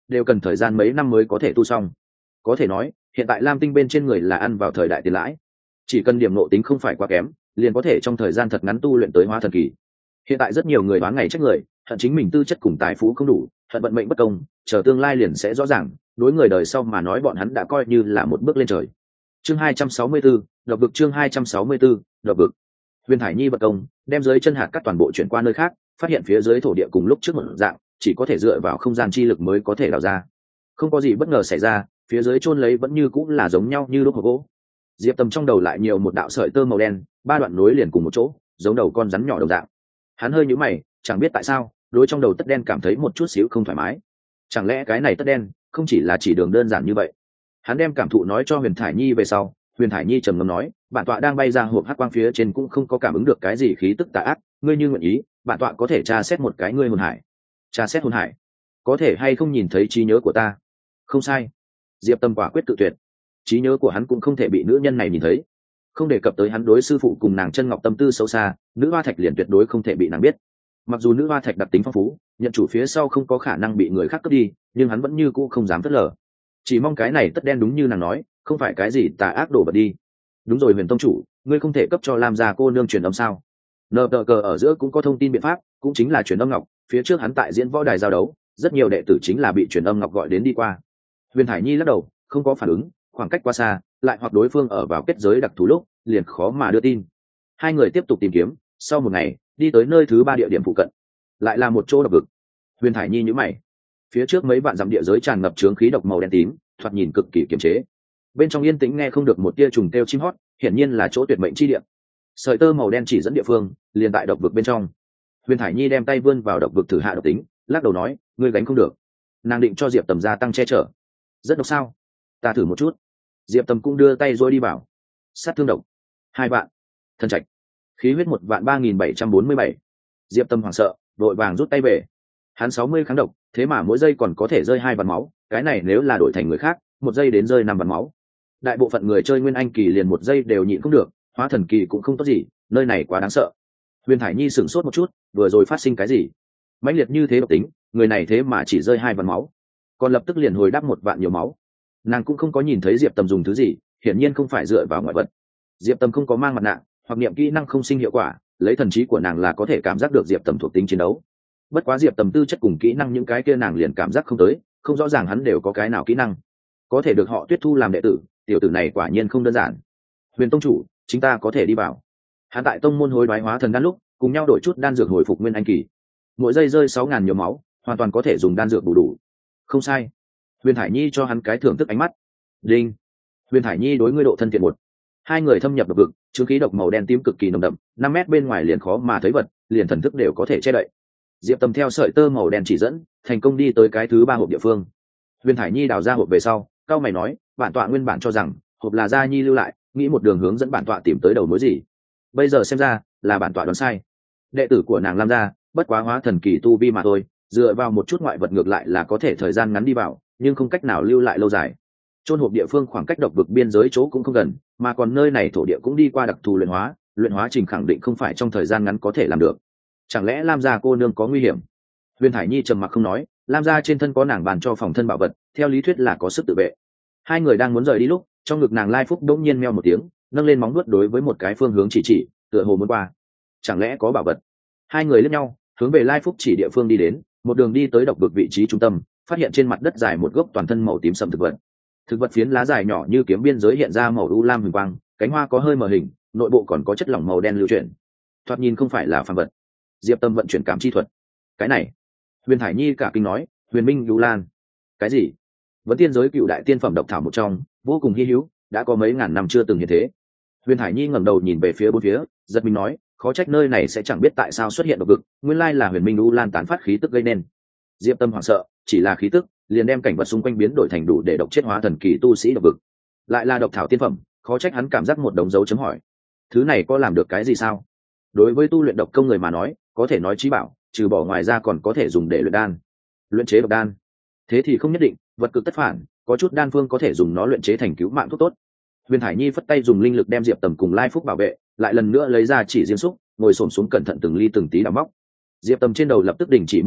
đều cần thời gian mấy năm mới có thể tu xong. Có thể nói hiện tại lam tinh bên trên người là ăn vào thời đại tiền lãi, chỉ cần điểm nộ tính không phải quá kém liền có thể trong thời gian thật ngắn tu luyện tới hóa thần kỳ. Hiện tại rất nhiều người đoán ngày trách người, hận chính mình tư chất cùng tài phú không đủ, hận vận mệnh bất công, chờ tương lai liền sẽ rõ ràng, đối người đời sau mà nói bọn hắn đã coi như là một bước lên trời. Chương hai trăm sáu mươi tư, độc vực. Chương hai trăm sáu mươi tư, độc vực. Huyền Thải Nhi bật công, đem dưới chân hạt cắt toàn bộ chuyển qua nơi khác, phát hiện phía dưới thổ địa cùng lúc trước một dạng, chỉ có thể dựa vào không gian chi lực mới có thể đào ra. Không có gì bất ngờ xảy ra, phía dưới chôn lấy vẫn như cũng là giống nhau như đúc hộp gỗ. Diệp Tầm trong đầu lại nhiều một đạo sợi tơ màu đen, ba đoạn nối liền cùng một chỗ, giống đầu con rắn nhỏ đồng dạng. Hắn hơi nhíu mày, chẳng biết tại sao, đối trong đầu tất đen cảm thấy một chút xíu không thoải mái. Chẳng lẽ cái này tất đen không chỉ là chỉ đường đơn giản như vậy? Hắn đem cảm thụ nói cho Huyền Thải Nhi về sau, Huyền Thải Nhi trầm ngâm nói, bản tọa đang bay ra hộp hắc quang phía trên cũng không có cảm ứng được cái gì khí tức tà ác, ngươi như nguyện ý, bản tọa có thể tra xét một cái ngươi hồn hải. Tra xét hồn hải? Có thể hay không nhìn thấy trí nhớ của ta? Không sai. Diệp Tâm quả quyết tự tuyệt. Trí nhớ của hắn cũng không thể bị nữ nhân này nhìn thấy. Không đề cập tới hắn đối sư phụ cùng nàng chân ngọc tâm tư xấu xa, nữ hoa thạch liền tuyệt đối không thể bị nàng biết. Mặc dù nữ hoa thạch đặc tính phong phú, nhận chủ phía sau không có khả năng bị người khác cướp đi, nhưng hắn vẫn như cũ không dám phớt lờ. Chỉ mong cái này tất đen đúng như nàng nói, không phải cái gì tà ác đổ vật đi. Đúng rồi Huyền tông chủ, ngươi không thể cấp cho Lam gia cô nương truyền âm sao? Nờ tờ cờ ở giữa cũng có thông tin biện pháp, cũng chính là truyền âm ngọc. Phía trước hắn tại diễn võ đài giao đấu, rất nhiều đệ tử chính là bị truyền âm ngọc gọi đến đi qua. Huyền Hải Nhi lắc đầu, không có phản ứng, khoảng cách quá xa, lại hoặc đối phương ở vào kết giới đặc thù lúc, liền khó mà đưa tin. Hai người tiếp tục tìm kiếm, sau một ngày, đi tới nơi thứ ba địa điểm phụ cận, lại là một chỗ độc vực. Huyền Hải Nhi nhíu mày, phía trước mấy vạn dặm địa giới tràn ngập chướng khí độc màu đen tím, thoạt nhìn cực kỳ kiềm chế. Bên trong yên tĩnh nghe không được một tia trùng kêu chim hót, hiển nhiên là chỗ tuyệt mệnh chi địa. Sợi tơ màu đen chỉ dẫn địa phương, liền tại độc vực bên trong. Huyền Hải Nhi đem tay vươn vào độc vực thử hạ độc tính, lắc đầu nói, ngươi gánh không được. Nàng định cho Diệp Tầm gia tăng che chở. Rất độc sao? Ta thử một chút. Diệp Tầm cũng đưa tay rồi đi bảo. Sát thương độc hai vạn, thân trạch khí huyết một vạn ba nghìn bảy trăm bốn mươi bảy. Diệp Tâm hoảng sợ, vội vàng rút tay về. Hắn sáu mươi kháng độc, thế mà mỗi giây còn có thể rơi hai vạn máu, cái này nếu là đổi thành người khác, một giây đến rơi năm vạn máu. Đại bộ phận người chơi nguyên anh kỳ liền một giây đều nhịn không được, hóa thần kỳ cũng không tốt gì, nơi này quá đáng sợ. Huyền Thải Nhi sửng sốt một chút, vừa rồi phát sinh cái gì? Mãnh liệt như thế độc tính, người này thế mà chỉ rơi hai vạn máu, còn lập tức liền hồi đáp một vạn nhiều máu. Nàng cũng không có nhìn thấy Diệp Tâm dùng thứ gì, hiển nhiên không phải dựa vào ngoại vật. Diệp Tâm không có mang mặt nạ, hoặc niệm kỹ năng không sinh hiệu quả, lấy thần trí của nàng là có thể cảm giác được Diệp Tâm thuộc tính chiến đấu. Bất quá Diệp Tâm tư chất cùng kỹ năng những cái kia nàng liền cảm giác không tới, không rõ ràng hắn đều có cái nào kỹ năng. Có thể được họ Tuyết thu làm đệ tử, tiểu tử này quả nhiên không đơn giản. Huyền tông chủ, chúng ta có thể đi vào. Hắn tại tông môn hối đoái hóa thần đan lúc, cùng nhau đổi chút đan dược hồi phục nguyên anh kỳ. Mỗi giây rơi sáu ngàn nhiều máu, hoàn toàn có thể dùng đan dược đủ đủ. Không sai. Huyền Thải Nhi cho hắn cái thưởng thức ánh mắt. Đinh. Huyền Thải Nhi đối ngươi độ thân thiện một. Hai người thâm nhập độc vực, chứa khí độc màu đen tím cực kỳ nồng đậm, năm mét bên ngoài liền khó mà thấy vật, liền thần thức đều có thể che đậy. Diệp Tâm theo sợi tơ màu đen chỉ dẫn, thành công đi tới cái thứ ba hộp địa phương. Huyền Thải Nhi đào ra hộp về sau, cao mày nói, bản tọa nguyên bản cho rằng hộp là Gia Nhi lưu lại, nghĩ một đường hướng dẫn bản tọa tìm tới đầu mối gì. Bây giờ xem ra, là bản tọa đoán sai. Đệ tử của nàng Lam gia, bất quá hóa thần kỳ tu vi mà thôi, dựa vào một chút ngoại vật ngược lại là có thể thời gian ngắn đi vào, nhưng không cách nào lưu lại lâu dài. Chôn hộp địa phương khoảng cách độc vực biên giới chỗ cũng không gần, mà còn nơi này thổ địa cũng đi qua đặc thù luyện hóa, luyện hóa trình khẳng định không phải trong thời gian ngắn có thể làm được. Chẳng lẽ Lam gia cô nương có nguy hiểm? Huyền Thải Nhi trầm mặc không nói, Lam gia trên thân có nàng bàn cho phòng thân bảo vật, theo lý thuyết là có sức tự vệ. Hai người đang muốn rời đi lúc, trong ngực nàng Lai Phúc đột nhiên meo một tiếng, nâng lên móng vuốt đối với một cái phương hướng chỉ chỉ, tựa hồ muốn qua. Chẳng lẽ có bảo vật? Hai người liếc nhau, hướng về Lai Phúc chỉ địa phương đi đến, một đường đi tới độc vực vị trí trung tâm, phát hiện trên mặt đất dài một gốc toàn thân màu tím sẫm thực vật. Thực vật phiến lá dài nhỏ như kiếm biên giới hiện ra màu u lam huỳnh quang, cánh hoa có hơi mờ hình, nội bộ còn có chất lỏng màu đen lưu chuyển. Thoạt nhìn không phải là phàm vật. Diệp Tâm vận chuyển cảm chi thuật. Cái này, Huyền Thải Nhi cả kinh nói, Huyền Minh Lưu Lan. Cái gì? Vẫn tiên giới cựu đại tiên phẩm độc thảo một trong, vô cùng hi hữu, đã có mấy ngàn năm chưa từng hiện thế. Huyền Thải Nhi ngẩng đầu nhìn về phía bốn phía, giật mình nói, khó trách nơi này sẽ chẳng biết tại sao xuất hiện độc vực, nguyên lai là Huyền Minh Lưu Lan tán phát khí tức gây nên. Diệp Tâm hoảng sợ, chỉ là khí tức, liền đem cảnh vật xung quanh biến đổi thành đủ để độc chết hóa thần kỳ tu sĩ độc vực. Lại là độc thảo tiên phẩm, khó trách hắn cảm giác một đống dấu chấm hỏi. Thứ này có làm được cái gì sao? Đối với tu luyện độc công người mà nói, có thể nói chí bảo, trừ bỏ ngoài ra còn có thể dùng để luyện đan, luyện chế độc đan. Thế thì không nhất định, vật cực tất phản, có chút đan phương có thể dùng nó luyện chế thành cứu mạng thuốc tốt. Huyền Thải Nhi phất tay dùng linh lực đem Diệp Tầm cùng Lai Phúc bảo vệ, lại lần nữa lấy ra chỉ riêng xúc, ngồi xổm xuống cẩn thận từng ly từng tí đào móc. Diệp Tầm trên đầu lập tức đình chỉ mất máu,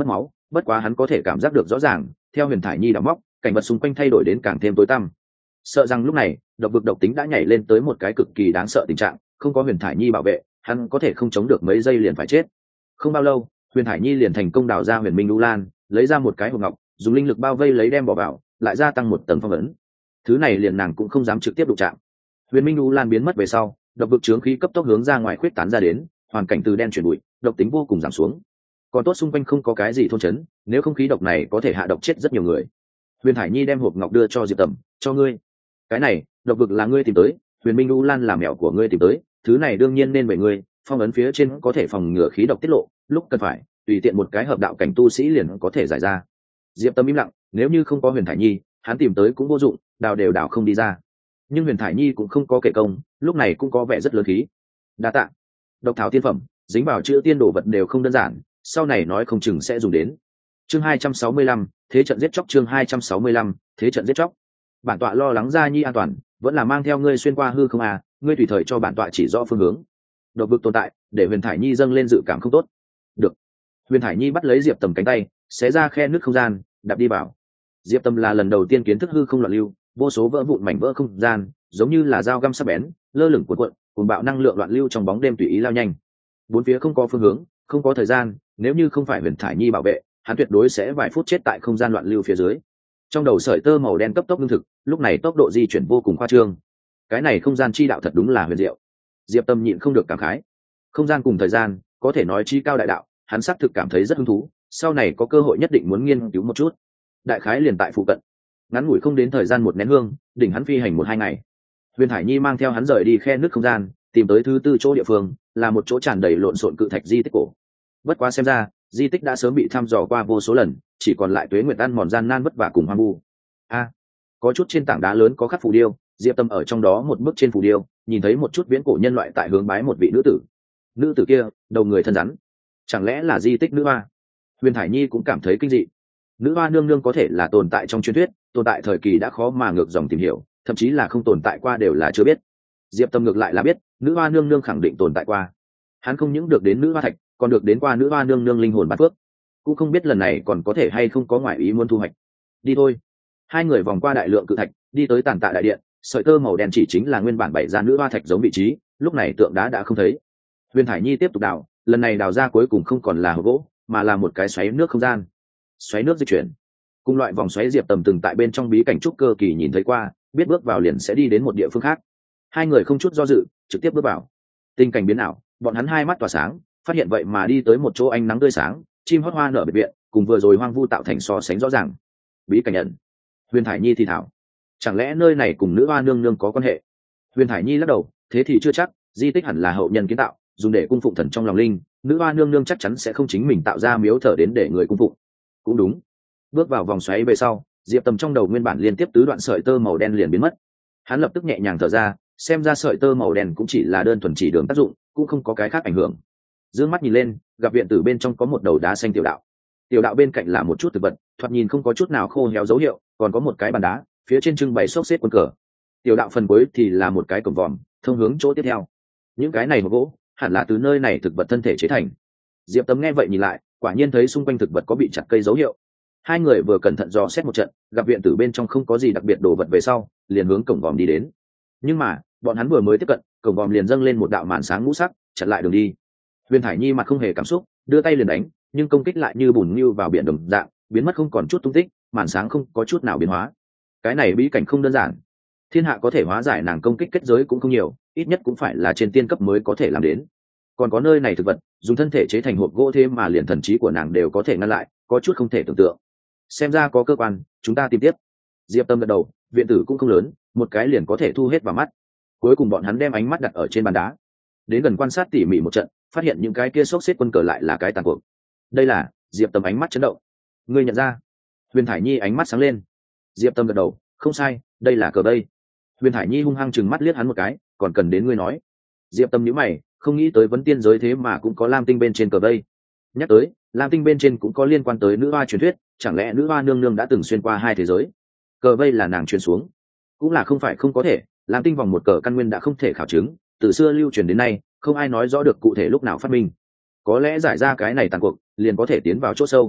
bất quá hắn có thể cảm giác được rõ ràng theo huyền thải nhi đắm móc cảnh vật xung quanh thay đổi đến càng thêm tối tăm. Sợ rằng lúc này độc vực độc tính đã nhảy lên tới một cái cực kỳ đáng sợ tình trạng, không có huyền thải nhi bảo vệ hắn có thể không chống được mấy giây liền phải chết. Không bao lâu huyền thải nhi liền thành công đào ra huyền minh đu lan, lấy ra một cái hộp ngọc, dùng linh lực bao vây lấy đem bỏ vào, lại gia tăng một tầng phong ấn. Thứ này liền nàng cũng không dám trực tiếp đụng chạm. Huyền minh đu lan biến mất về sau, độc vực chướng khí cấp tốc hướng ra ngoài khuyết tán ra đến, hoàn cảnh từ đen chuyển bụi, độc tính vô cùng giảm xuống. Còn tốt xung quanh không có cái gì thôn chấn, nếu không khí độc này có thể hạ độc chết rất nhiều người. Huyền thải nhi đem hộp ngọc đưa cho Diệp Tầm, cho ngươi. Cái này độc vực là ngươi tìm tới, huyền minh đu lan là mẹo của ngươi tìm tới, thứ này đương nhiên nên về ngươi. Phong ấn phía trên có thể phòng ngừa khí độc tiết lộ, lúc cần phải tùy tiện một cái hợp đạo cảnh tu sĩ liền có thể giải ra. Diệp Tâm im lặng, nếu như không có huyền thải nhi hắn tìm tới cũng vô dụng, đào đều đào không đi ra. Nhưng huyền thải nhi cũng không có kể công, lúc này cũng có vẻ rất lớn khí. Đa tạ. Độc thảo tiên phẩm dính vào chữ tiên đồ vật đều không đơn giản, sau này nói không chừng sẽ dùng đến. Chương hai trăm sáu mươi lăm, thế trận giết chóc. Chương hai trăm sáu mươi lăm, thế trận giết chóc. Bản tọa lo lắng Gia Nhi an toàn, vẫn là mang theo ngươi xuyên qua hư không à, ngươi tùy thời cho bản tọa chỉ rõ phương hướng. Độc vực tồn tại, để huyền thải nhi dâng lên dự cảm không tốt. Được. Huyền thải nhi bắt lấy Diệp Tầm cánh tay, xé ra khe nước không gian, đạp đi vào. Diệp Tầm là lần đầu tiên kiến thức hư không loạn lưu, vô số vỡ vụn mảnh vỡ không gian, giống như là dao găm sắc bén, lơ lửng cuộn cuộn, cuồng bạo năng lượng loạn lưu trong bóng đêm tùy ý lao nhanh. Bốn phía không có phương hướng, không có thời gian, nếu như không phải huyền thải nhi bảo vệ, hắn tuyệt đối sẽ vài phút chết tại không gian loạn lưu phía dưới. Trong đầu sợi tơ màu đen cấp tốc lương thực, lúc này tốc độ di chuyển vô cùng khoa trương. Cái này không gian chi đạo thật đúng là huyền diệu. Diệp Tâm nhịn không được cảm khái. Không gian cùng thời gian, có thể nói chi cao đại đạo, hắn xác thực cảm thấy rất hứng thú, sau này có cơ hội nhất định muốn nghiên cứu một chút. Đại khái liền tại phụ cận, ngắn ngủi không đến thời gian một nén hương, đỉnh hắn phi hành một hai ngày. Huyền Hải Nhi mang theo hắn rời đi khe nước không gian, tìm tới thứ tư chỗ địa phương, là một chỗ tràn đầy lộn xộn cự thạch di tích cổ. Bất quá xem ra, di tích đã sớm bị thăm dò qua vô số lần, chỉ còn lại tuế nguyệt ăn mòn gian nan vất vả cùng hoang vu. A, có chút trên tảng đá lớn có khắc phù điêu, Diệp Tâm ở trong đó một bức trên phù điêu, nhìn thấy một chút viễn cổ nhân loại tại hướng bái một vị nữ tử. Nữ tử kia, đầu người thân rắn, chẳng lẽ là di tích nữ hoa? Huyền Hải Nhi cũng cảm thấy kinh dị. Nữ hoa nương nương có thể là tồn tại trong truyền thuyết, tồn tại thời kỳ đã khó mà ngược dòng tìm hiểu, thậm chí là không tồn tại qua đều là chưa biết. Diệp Tâm ngược lại là biết, nữ hoa nương nương khẳng định tồn tại qua. Hắn không những được đến nữ hoa thạch, còn được đến qua nữ hoa nương nương linh hồn bát phước, cũng không biết lần này còn có thể hay không có ngoại ý muốn thu hoạch. Đi thôi. Hai người vòng qua đại lượng cự thạch, đi tới tàn tạ đại điện, sợi tơ màu đen chỉ chính là nguyên bản bảy ra nữ hoa thạch giống vị trí, lúc này tượng đá đã không thấy. Huyền Hải Nhi tiếp tục đào, lần này đào ra cuối cùng không còn là hộp gỗ, mà là một cái xoáy nước không gian. Xoáy nước di chuyển, cùng loại vòng xoáy Diệp Tầm từng tại bên trong bí cảnh trúc cơ kỳ nhìn thấy qua, biết bước vào liền sẽ đi đến một địa phương khác. Hai người không chút do dự, trực tiếp bước vào. Tình cảnh biến ảo, bọn hắn hai mắt tỏa sáng, phát hiện vậy mà đi tới một chỗ ánh nắng tươi sáng, chim hót hoa nở biệt viện, cùng vừa rồi hoang vu tạo thành so sánh rõ ràng. Bí cảnh ẩn. Huyền Hải Nhi thì thảo, chẳng lẽ nơi này cùng nữ hoa nương nương có quan hệ? Huyền Hải Nhi lắc đầu, thế thì chưa chắc, di tích hẳn là hậu nhân kiến tạo, dùng để cung phụng thần trong lòng linh, nữ hoa nương nương chắc chắn sẽ không chính mình tạo ra miếu thờ đến để người cung phụng. Cũng đúng. Bước vào vòng xoáy về sau, Diệp Tầm trong đầu nguyên bản liên tiếp tứ đoạn sợi tơ màu đen liền biến mất. Hắn lập tức nhẹ nhàng thở ra, xem ra sợi tơ màu đen cũng chỉ là đơn thuần chỉ đường tác dụng, cũng không có cái khác ảnh hưởng. Dương mắt nhìn lên, gặp viện tử bên trong có một đầu đá xanh tiểu đạo. Tiểu đạo bên cạnh là một chút thực vật, thoạt nhìn không có chút nào khô héo dấu hiệu, còn có một cái bàn đá, phía trên trưng bày xốc xếp quân cờ. Tiểu đạo phần cuối thì là một cái cổng vòm, thông hướng chỗ tiếp theo. Những cái này một gỗ, hẳn là từ nơi này thực vật thân thể chế thành. Diệp Tấm nghe vậy nhìn lại, quả nhiên thấy xung quanh thực vật có bị chặt cây dấu hiệu. Hai người vừa cẩn thận dò xét một trận, gặp viện tử bên trong không có gì đặc biệt đồ vật về sau, liền hướng cổng vòm đi đến. Nhưng mà, bọn hắn vừa mới tiếp cận, cổng vòm liền dâng lên một đạo màn sáng ngũ sắc, chặn lại đường đi. Huyền Hải Nhi mặt không hề cảm xúc, đưa tay liền đánh, nhưng công kích lại như bùn nhưu vào biển đồng dạng, biến mất không còn chút tung tích, màn sáng không có chút nào biến hóa. Cái này bí cảnh không đơn giản. Thiên hạ có thể hóa giải nàng công kích kết giới cũng không nhiều, ít nhất cũng phải là trên tiên cấp mới có thể làm đến. Còn có nơi này thực vật, dùng thân thể chế thành hộp gỗ thế mà liền thần trí của nàng đều có thể ngăn lại, có chút không thể tưởng tượng. Xem ra có cơ quan, chúng ta tìm tiếp. Diệp Tâm gật đầu, viện tử cũng không lớn, một cái liền có thể thu hết vào mắt. Cuối cùng bọn hắn đem ánh mắt đặt ở trên bàn đá, đến gần quan sát tỉ mỉ một trận, phát hiện những cái kia xốc xếp quân cờ lại là cái tàn cuộc. Đây là, Diệp Tâm ánh mắt chấn động. Ngươi nhận ra? Huyền Thải Nhi ánh mắt sáng lên. Diệp Tâm gật đầu, không sai, đây là cờ vây. Huyền Thải Nhi hung hăng chừng mắt liếc hắn một cái, còn cần đến ngươi nói? Diệp Tâm nhíu mày, không nghĩ tới vấn tiên giới thế mà cũng có lam tinh bên trên cờ vây. Nhắc tới, lam tinh bên trên cũng có liên quan tới nữ hoa truyền thuyết, chẳng lẽ nữ hoa nương nương đã từng xuyên qua hai thế giới? Cờ vây là nàng truyền xuống, cũng là không phải không có thể. Lam tinh vòng một cờ căn nguyên đã không thể khảo chứng, từ xưa lưu truyền đến nay, không ai nói rõ được cụ thể lúc nào phát minh. Có lẽ giải ra cái này tàn cuộc, liền có thể tiến vào chỗ sâu.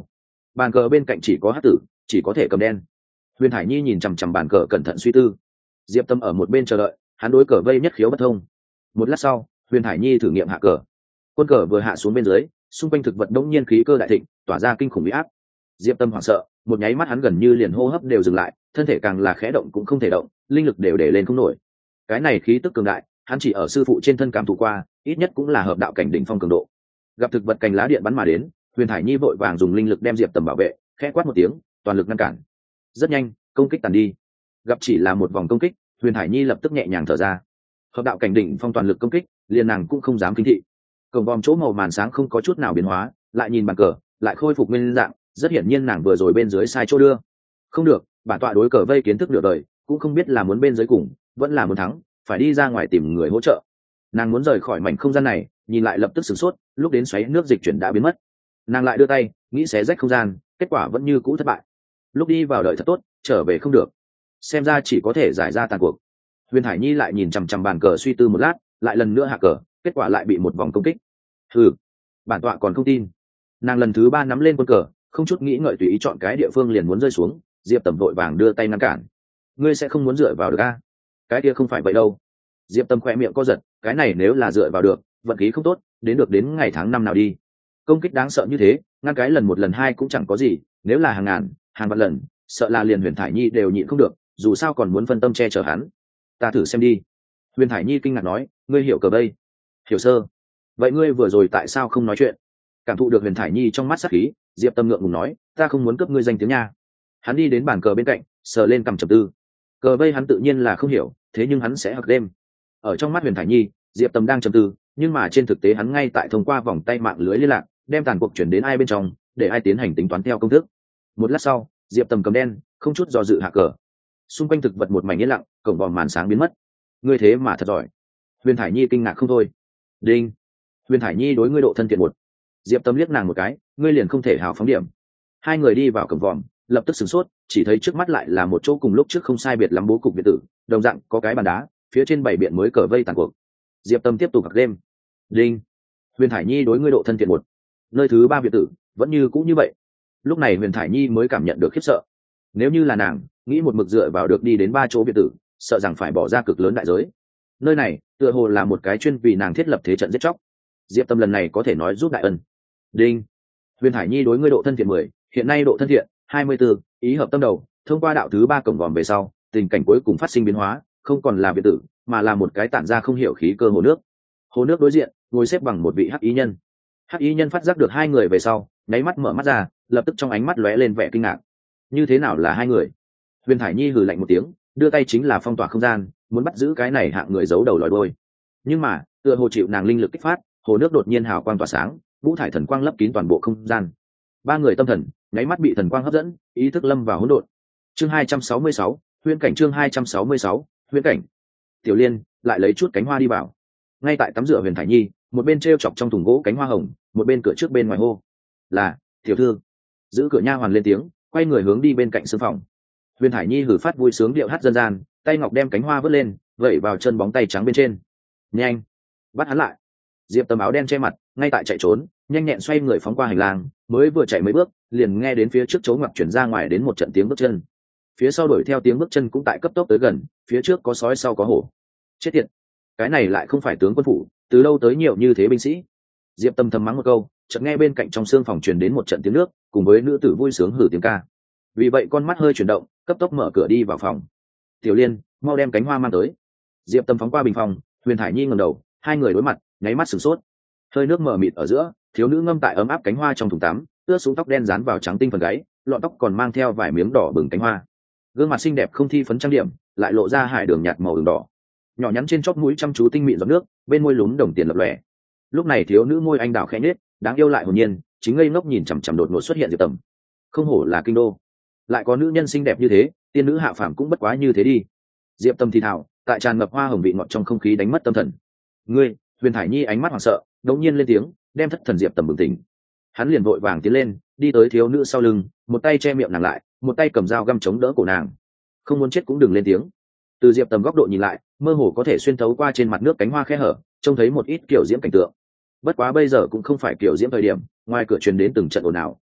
Bàn cờ bên cạnh chỉ có hắc tử, chỉ có thể cầm đen. Huyền Hải Nhi nhìn chằm chằm bàn cờ cẩn thận suy tư. Diệp Tâm ở một bên chờ đợi, hắn đối cờ vây nhất khiếu bất thông. Một lát sau, Huyền Hải Nhi thử nghiệm hạ cờ. Quân cờ vừa hạ xuống bên dưới, xung quanh thực vật đống nhiên khí cơ đại thịnh, tỏa ra kinh khủng uy áp. Diệp Tâm hoảng sợ, một nháy mắt hắn gần như liền hô hấp đều dừng lại, thân thể càng là khẽ động cũng không thể động, linh lực đều để lên không nổi. Cái này khí tức cường đại, hắn chỉ ở sư phụ trên thân cảm thụ qua, ít nhất cũng là hợp đạo cảnh đỉnh phong cường độ. Gặp thực vật cành lá điện bắn mà đến, Huyền Hải Nhi vội vàng dùng linh lực đem Diệp Tâm bảo vệ, khẽ quát một tiếng, toàn lực ngăn cản. Rất nhanh, công kích tàn đi. Gặp chỉ là một vòng công kích, Huyền Hải Nhi lập tức nhẹ nhàng thở ra. Hợp đạo cảnh đỉnh phong toàn lực công kích, liền nàng cũng không dám kinh thị. Cổng vòm chỗ màu màn sáng không có chút nào biến hóa, lại nhìn bàn cờ, lại khôi phục nguyên dạng, rất hiển nhiên nàng vừa rồi bên dưới sai chỗ đưa. Không được, bản tọa đối cờ vây kiến thức nửa đời, cũng không biết là muốn bên dưới cùng, vẫn là muốn thắng, phải đi ra ngoài tìm người hỗ trợ. Nàng muốn rời khỏi mảnh không gian này, nhìn lại lập tức sửng sốt, lúc đến xoáy nước dịch chuyển đã biến mất. Nàng lại đưa tay, nghĩ xé rách không gian, kết quả vẫn như cũ thất bại. Lúc đi vào đợi thật tốt, trở về không được, xem ra chỉ có thể giải ra tàn cuộc. Huyền Hải Nhi lại nhìn chằm chằm bàn cờ suy tư một lát, lại lần nữa hạ cờ, kết quả lại bị một vòng công kích. Hừ, bản tọa còn không tin. Nàng lần thứ ba nắm lên quân cờ, không chút nghĩ ngợi tùy ý chọn cái địa phương liền muốn rơi xuống. Diệp Tầm vội vàng đưa tay ngăn cản. Ngươi sẽ không muốn dựa vào được a? Cái kia không phải vậy đâu. Diệp Tầm khỏe miệng co giật, cái này nếu là dựa vào được, vận khí không tốt, đến được đến ngày tháng năm nào đi. Công kích đáng sợ như thế, ngăn cái lần một lần hai cũng chẳng có gì, nếu là hàng ngàn, hàng vạn lần, sợ là liền Huyền Thải Nhi đều nhịn không được, dù sao còn muốn phân tâm che chở hắn. Ta thử xem đi. Huyền Thải Nhi kinh ngạc nói, ngươi hiểu cờ vây? Hiểu sơ. Vậy ngươi vừa rồi tại sao không nói chuyện? Cảm thụ được Huyền Thải Nhi trong mắt sát khí, Diệp Tâm ngượng ngùng nói, ta không muốn cướp ngươi danh tiếng nha. Hắn đi đến bàn cờ bên cạnh, sờ lên cầm trầm tư. Cờ vây hắn tự nhiên là không hiểu, thế nhưng hắn sẽ học đêm. Ở trong mắt Huyền Thải Nhi, Diệp Tâm đang trầm tư, nhưng mà trên thực tế hắn ngay tại thông qua vòng tay mạng lưới liên lạc, đem tàn cuộc chuyển đến ai bên trong, để ai tiến hành tính toán theo công thức. Một lát sau, Diệp Tâm cầm đen, không chút do dự hạ cờ. Xung quanh thực vật một mảnh yên lặng, cổng vòm màn sáng biến mất. Ngươi thế mà thật giỏi. Huyền Thải Nhi kinh ngạc không thôi. Đinh. Huyền Thải Nhi đối ngươi độ thân thiện một. Diệp Tâm liếc nàng một cái, ngươi liền không thể hào phóng điểm. Hai người đi vào cổng vòm, lập tức sửng sốt, chỉ thấy trước mắt lại là một chỗ cùng lúc trước không sai biệt lắm bố cục biệt tử, đồng dạng có cái bàn đá, phía trên bảy biện mới cờ vây tàn cuộc. Diệp Tâm tiếp tục học game. Đinh. Huyền Thải Nhi đối ngươi độ thân thiện một. Nơi thứ ba biệt tử, vẫn như cũ như vậy. Lúc này Huyền Thải Nhi mới cảm nhận được khiếp sợ. Nếu như là nàng, nghĩ một mực dựa vào được đi đến ba chỗ biệt tử, sợ rằng phải bỏ ra cực lớn đại giới. Nơi này tựa hồ là một cái chuyên vì nàng thiết lập thế trận giết chóc. Diệp Tâm lần này có thể nói giúp đại ân. Đinh. Huyền Hải Nhi đối ngươi độ thân thiện mười, hiện nay độ thân thiện hai mươi bốn, ý hợp tâm đầu. Thông qua đạo thứ ba cổng vòm về sau, tình cảnh cuối cùng phát sinh biến hóa, không còn là biệt tử, mà là một cái tản ra không hiểu khí cơ hồ nước. Hồ nước đối diện ngồi xếp bằng một vị hắc ý nhân. Hắc ý nhân phát giác được hai người về sau, nháy mắt mở mắt ra, lập tức trong ánh mắt lóe lên vẻ kinh ngạc. Như thế nào là hai người? Huyền Hải Nhi hừ lạnh một tiếng, đưa tay chính là phong tỏa không gian, muốn bắt giữ cái này hạng người giấu đầu lòi đuôi. Nhưng mà tựa hồ chịu nàng linh lực kích phát, hồ nước đột nhiên hào quang tỏa sáng, vũ thải thần quang lấp kín toàn bộ không gian. Ba người tâm thần nháy mắt bị thần quang hấp dẫn, ý thức lâm vào hỗn độn. Chương hai trăm sáu mươi sáu, huyễn cảnh. Chương hai trăm sáu mươi sáu, huyễn cảnh. Tiểu Liên lại lấy chút cánh hoa đi vào. Ngay tại tắm rửa Huyền Thải Nhi, một bên treo chọc trong thùng gỗ cánh hoa hồng, một bên cửa trước bên ngoài hô, là tiểu thư. Giữ cửa nha hoàn lên tiếng, quay người hướng đi bên cạnh sương phòng. Huyền Thải Nhi hử phát vui sướng điệu hát dân gian, tay ngọc đem cánh hoa vớt lên, vẩy vào chân bóng tay trắng bên trên. Nhanh, bắt hắn lại. Diệp Tâm áo đen che mặt, ngay tại chạy trốn, nhanh nhẹn xoay người phóng qua hành lang, mới vừa chạy mấy bước, liền nghe đến phía trước chỗ ngoặt chuyển ra ngoài đến một trận tiếng bước chân. Phía sau đuổi theo tiếng bước chân cũng tại cấp tốc tới gần, phía trước có sói sau có hổ. Chết tiệt, cái này lại không phải tướng quân phủ, từ lâu tới nhiều như thế binh sĩ. Diệp Tâm thầm mắng một câu, chợt nghe bên cạnh trong xương phòng truyền đến một trận tiếng nước, cùng với nữ tử vui sướng hử tiếng ca. Vì vậy con mắt hơi chuyển động, cấp tốc mở cửa đi vào phòng. Tiểu Liên, mau đem cánh hoa mang tới. Diệp Tâm phóng qua bình phòng, Huyền Thải Nhi ngẩng đầu, hai người đối mặt, nháy mắt sửng sốt. Hơi nước mờ mịt ở giữa, thiếu nữ ngâm tại ấm áp cánh hoa trong thùng tắm, ướt xuống tóc đen dán vào trắng tinh phần gáy, lọn tóc còn mang theo vài miếng đỏ bừng cánh hoa. Gương mặt xinh đẹp không thi phấn trang điểm, lại lộ ra hải đường nhạt màu đường đỏ. Nhỏ nhắn trên chóp mũi chăm chú tinh mịn giọt nước, bên môi lúm đồng tiền lập lòe. Lúc này thiếu nữ môi anh đào khẽ nhếch, đáng yêu lại hồn nhiên, chính ngây ngốc nhìn chằm chằm đột ngột xuất hiện Diệp Tâm. Không hổ là kinh đô, lại có nữ nhân xinh đẹp như thế, tiên nữ hạ phàm cũng bất quá như thế đi. Diệp Tâm thì thào, tại tràn ngập hoa hồng vị ngọt trong không khí đánh mất tâm thần. Ngươi, Huyền Thải Nhi ánh mắt hoảng sợ, đột nhiên lên tiếng, đem thất thần Diệp Tâm bừng tỉnh. Hắn liền vội vàng tiến lên, đi tới thiếu nữ sau lưng, một tay che miệng nàng lại, một tay cầm dao găm chống đỡ cổ nàng. Không muốn chết cũng đừng lên tiếng. Từ Diệp Tâm góc độ nhìn lại, mơ hồ có thể xuyên thấu qua trên mặt nước cánh hoa khe hở, trông thấy một ít kiểu diễm cảnh tượng. Bất quá bây giờ cũng không phải kiểu diễm thời điểm, ngoài cửa truyền đến từng trận ồn ào,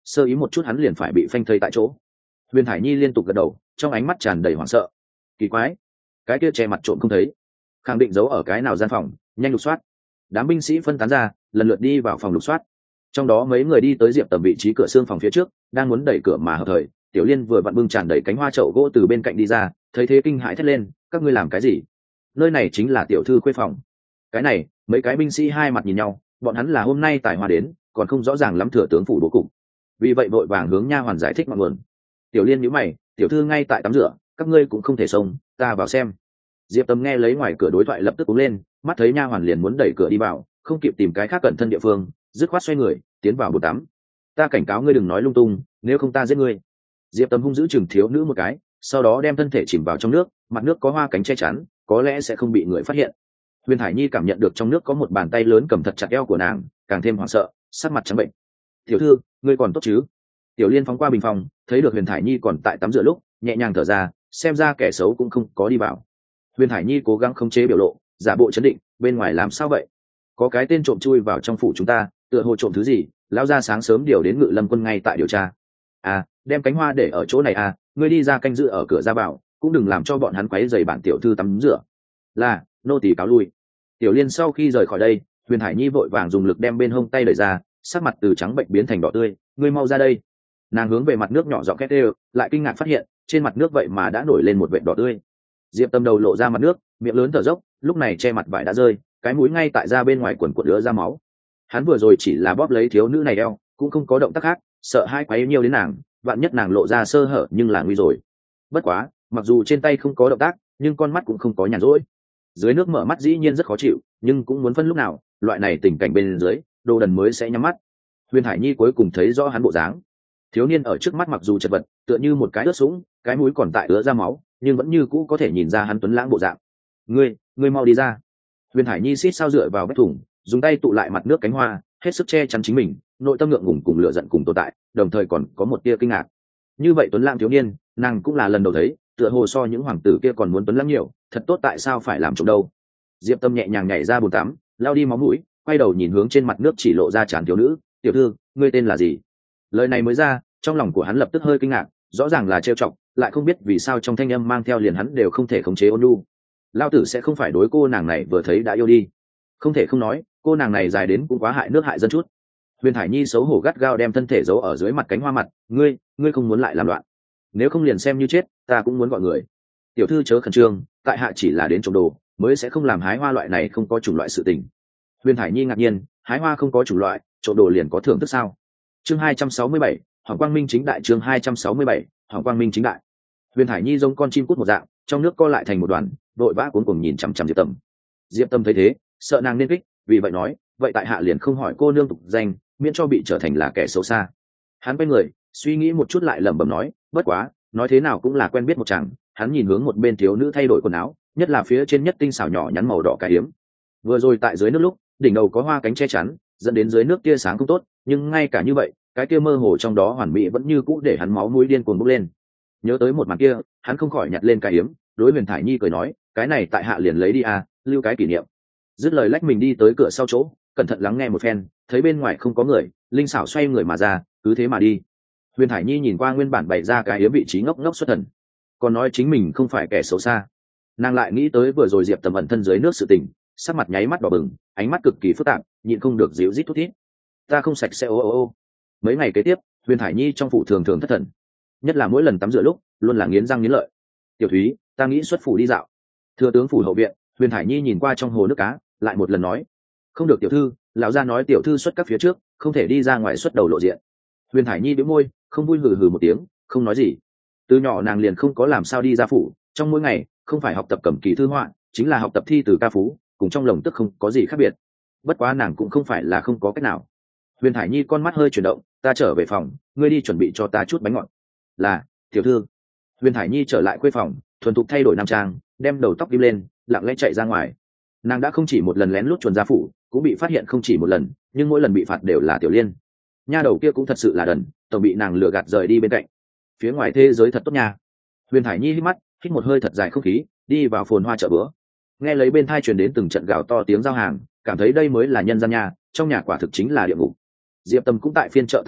sơ ý một chút hắn liền phải bị phanh thây tại chỗ. Huyền Thải Nhi liên tục gật đầu, trong ánh mắt tràn đầy hoảng sợ. Kỳ quái, cái kia che mặt trộm không thấy, khẳng định giấu ở cái nào gian phòng, nhanh lục soát. Đám binh sĩ phân tán ra, lần lượt đi vào phòng lục soát. Trong đó mấy người đi tới Diệp Tầm vị trí cửa xương phòng phía trước, đang muốn đẩy cửa mà hợp thời, Tiểu Liên vừa vặn bưng tràn đầy cánh hoa chậu gỗ từ bên cạnh đi ra, thấy thế kinh hãi thét lên, các ngươi làm cái gì? Nơi này chính là tiểu thư khuê phòng. Cái này, mấy cái binh sĩ hai mặt nhìn nhau, bọn hắn là hôm nay tài hoa đến, còn không rõ ràng lắm thừa tướng phủ bố cục, vì vậy vội vàng hướng nha hoàn giải thích ngọn nguồn. Tiểu Liên nhíu mày, tiểu thư ngay tại tắm rửa, các ngươi cũng không thể xông, ta vào xem. Diệp Tâm nghe lấy ngoài cửa đối thoại lập tức cúng lên, mắt thấy nha hoàn liền muốn đẩy cửa đi vào, không kịp tìm cái khác cẩn thân địa phương, dứt khoát xoay người tiến vào bồn tắm. Ta cảnh cáo ngươi đừng nói lung tung, nếu không ta giết ngươi. Diệp Tâm hung dữ chừng thiếu nữ một cái, sau đó đem thân thể chìm vào trong nước, mặt nước có hoa cánh che chắn, có lẽ sẽ không bị người phát hiện. Huyền Thải Nhi cảm nhận được trong nước có một bàn tay lớn cầm thật chặt eo của nàng, càng thêm hoảng sợ, sắc mặt trắng bệnh. Tiểu thư, ngươi còn tốt chứ? Tiểu Liên phóng qua bình phòng, thấy được Huyền Thải Nhi còn tại tắm rửa lúc, nhẹ nhàng thở ra, xem ra kẻ xấu cũng không có đi vào. Huyền Thải Nhi cố gắng khống chế biểu lộ, giả bộ chấn định, bên ngoài làm sao vậy? Có cái tên trộm chui vào trong phủ chúng ta, tựa hồ trộm thứ gì? Lão gia sáng sớm điều đến Ngự Lâm quân ngay tại điều tra. À, đem cánh hoa để ở chỗ này à, ngươi đi ra canh giữ ở cửa ra vào, cũng đừng làm cho bọn hắn quấy rầy bản tiểu thư tắm rửa. Là, nô tỳ cáo lui. Tiểu Liên sau khi rời khỏi đây, Huyền Thải Nhi vội vàng dùng lực đem bên hông tay đẩy ra, sắc mặt từ trắng bệnh biến thành đỏ tươi, ngươi mau ra đây. Nàng hướng về mặt nước nhỏ giọng két đều, lại kinh ngạc phát hiện, trên mặt nước vậy mà đã nổi lên một vệt đỏ tươi. Diệp Tâm đầu lộ ra mặt nước, miệng lớn thở dốc, lúc này che mặt vải đã rơi, cái mũi ngay tại da bên ngoài quần quần ứa ra máu. Hắn vừa rồi chỉ là bóp lấy thiếu nữ này eo, cũng không có động tác khác, sợ hai quấy nhiều đến nàng, vạn nhất nàng lộ ra sơ hở nhưng là nguy rồi. Bất quá, mặc dù trên tay không có động tác, nhưng con mắt cũng không có nhàn rỗi. Dưới nước mở mắt dĩ nhiên rất khó chịu, nhưng cũng muốn phân lúc nào, loại này tình cảnh bên dưới, đồ đần mới sẽ nhắm mắt. Huyền Thải Nhi cuối cùng thấy rõ hắn bộ dáng. Thiếu niên ở trước mắt mặc dù chật vật, tựa như một cái ướt sũng, cái mũi còn tại ứa ra máu, nhưng vẫn như cũ có thể nhìn ra hắn tuấn lãng bộ dạng. Ngươi, ngươi mau đi ra. Huyền Thải Nhi xít sao dựa vào vách thùng, dùng tay tụ lại mặt nước cánh hoa, hết sức che chắn chính mình, nội tâm ngượng ngùng cùng lửa giận cùng tồn tại, đồng thời còn có một tia kinh ngạc. Như vậy tuấn lãng thiếu niên, nàng cũng là lần đầu thấy, tựa hồ so những hoàng tử kia còn muốn tuấn lãng nhiều, thật tốt tại sao phải làm trộm đâu. Diệp Tâm nhẹ nhàng nhảy ra bồn tắm, lao đi máu mũi, quay đầu nhìn hướng trên mặt nước chỉ lộ ra trán thiếu nữ, tiểu thư, ngươi tên là gì? Lời này mới ra, trong lòng của hắn lập tức hơi kinh ngạc, rõ ràng là trêu chọc, lại không biết vì sao trong thanh âm mang theo liền hắn đều không thể khống chế ôn nhu. Lao tử sẽ không phải đối cô nàng này vừa thấy đã yêu đi. Không thể không nói, cô nàng này dài đến cũng quá hại nước hại dân chút. Huyền Thải Nhi xấu hổ gắt gao đem thân thể giấu ở dưới mặt cánh hoa mặt, ngươi, ngươi không muốn lại làm loạn. Nếu không liền xem như chết, ta cũng muốn gọi người. Tiểu thư chớ khẩn trương, tại hạ chỉ là đến trộm đồ, mới sẽ không làm hái hoa loại này không có chủng loại sự tình. Huyền Thải Nhi ngạc nhiên, hái hoa không có chủng loại, trộm đồ liền có thưởng thức sao? Chương hai trăm sáu mươi bảy, Hoàng Quang Minh chính đại. Chương hai trăm sáu mươi bảy, Hoàng Quang Minh chính đại. Huyền Thải Nhi giống con chim cút một dạng, trong nước co lại thành một đoàn, vội vã cuống cuồng nhìn chằm chằm Diệp Tâm. Diệp Tâm thấy thế, sợ nàng nên kích, vì vậy nói, vậy tại hạ liền không hỏi cô nương tục danh, miễn cho bị trở thành là kẻ xấu xa. Hắn quay người, suy nghĩ một chút lại lẩm bẩm nói, bất quá, nói thế nào cũng là quen biết một chàng. Hắn nhìn hướng một bên thiếu nữ thay đổi quần áo, nhất là phía trên nhất tinh xảo nhỏ nhắn màu đỏ cái yếm. Vừa rồi tại dưới nước lúc, đỉnh đầu có hoa cánh che chắn, dẫn đến dưới nước tia sáng không tốt, nhưng ngay cả như vậy, cái kia mơ hồ trong đó hoàn mỹ vẫn như cũ để hắn máu mũi điên cuồng bốc lên. Nhớ tới một màn kia, hắn không khỏi nhặt lên cái yếm, đối Huyền Thải Nhi cười nói, cái này tại hạ liền lấy đi à, lưu cái kỷ niệm. Dứt lời lách mình đi tới cửa sau chỗ, cẩn thận lắng nghe một phen, thấy bên ngoài không có người, linh xảo xoay người mà ra, cứ thế mà đi. Huyền Thải Nhi nhìn qua nguyên bản bày ra cái yếm vị trí ngốc ngốc xuất thần, còn nói chính mình không phải kẻ xấu xa. Nàng lại nghĩ tới vừa rồi Diệp Tầm ẩn thân dưới nước sự tình, sắc mặt nháy mắt đỏ bừng, ánh mắt cực kỳ phức tạp, nhịn không được díu rít thút thít. Ta không sạch sẽ ô ô ô. Mấy ngày kế tiếp, Huyền Thải Nhi trong phủ thường thường thất thần, nhất là mỗi lần tắm rửa lúc, luôn là nghiến răng nghiến lợi. Tiểu Thúy, ta nghĩ xuất phủ đi dạo. Thừa tướng phủ hậu viện, Huyền Thải Nhi nhìn qua trong hồ nước cá, lại một lần nói, không được tiểu thư, lão gia nói tiểu thư xuất các phía trước, không thể đi ra ngoài xuất đầu lộ diện. Huyền Thải Nhi bĩu môi, không vui hừ hừ một tiếng, không nói gì. Từ nhỏ nàng liền không có làm sao đi ra phủ, trong mỗi ngày không phải học tập cầm kỳ thư họa, chính là học tập thi từ ca phú, cùng trong lồng tức không có gì khác biệt. Bất quá nàng cũng không phải là không có cách nào. Huyền Thải Nhi con mắt hơi chuyển động, ta trở về phòng, ngươi đi chuẩn bị cho ta chút bánh ngọt. Là, tiểu thư. Huyền Thải Nhi trở lại khuê phòng, thuần thục thay đổi nam trang, đem đầu tóc kim lên, lặng lẽ chạy ra ngoài. Nàng đã không chỉ một lần lén lút chuồn ra phủ, cũng bị phát hiện không chỉ một lần, nhưng mỗi lần bị phạt đều là Tiểu Liên. Nha đầu kia cũng thật sự là đần, tổng bị nàng lừa gạt rời đi bên cạnh. Phía ngoài thế giới thật tốt nha. Huyền Thải Nhi hít mắt, hít một hơi thật dài không khí, đi vào phồn hoa chợ bữa. Nghe lấy bên thai truyền đến từng trận gào to tiếng giao hàng, cảm thấy đây mới là nhân gian nha, trong nhà quả thực chính là địa ngục. Diệp Tâm cũng tại phiên chợ tàn bộ,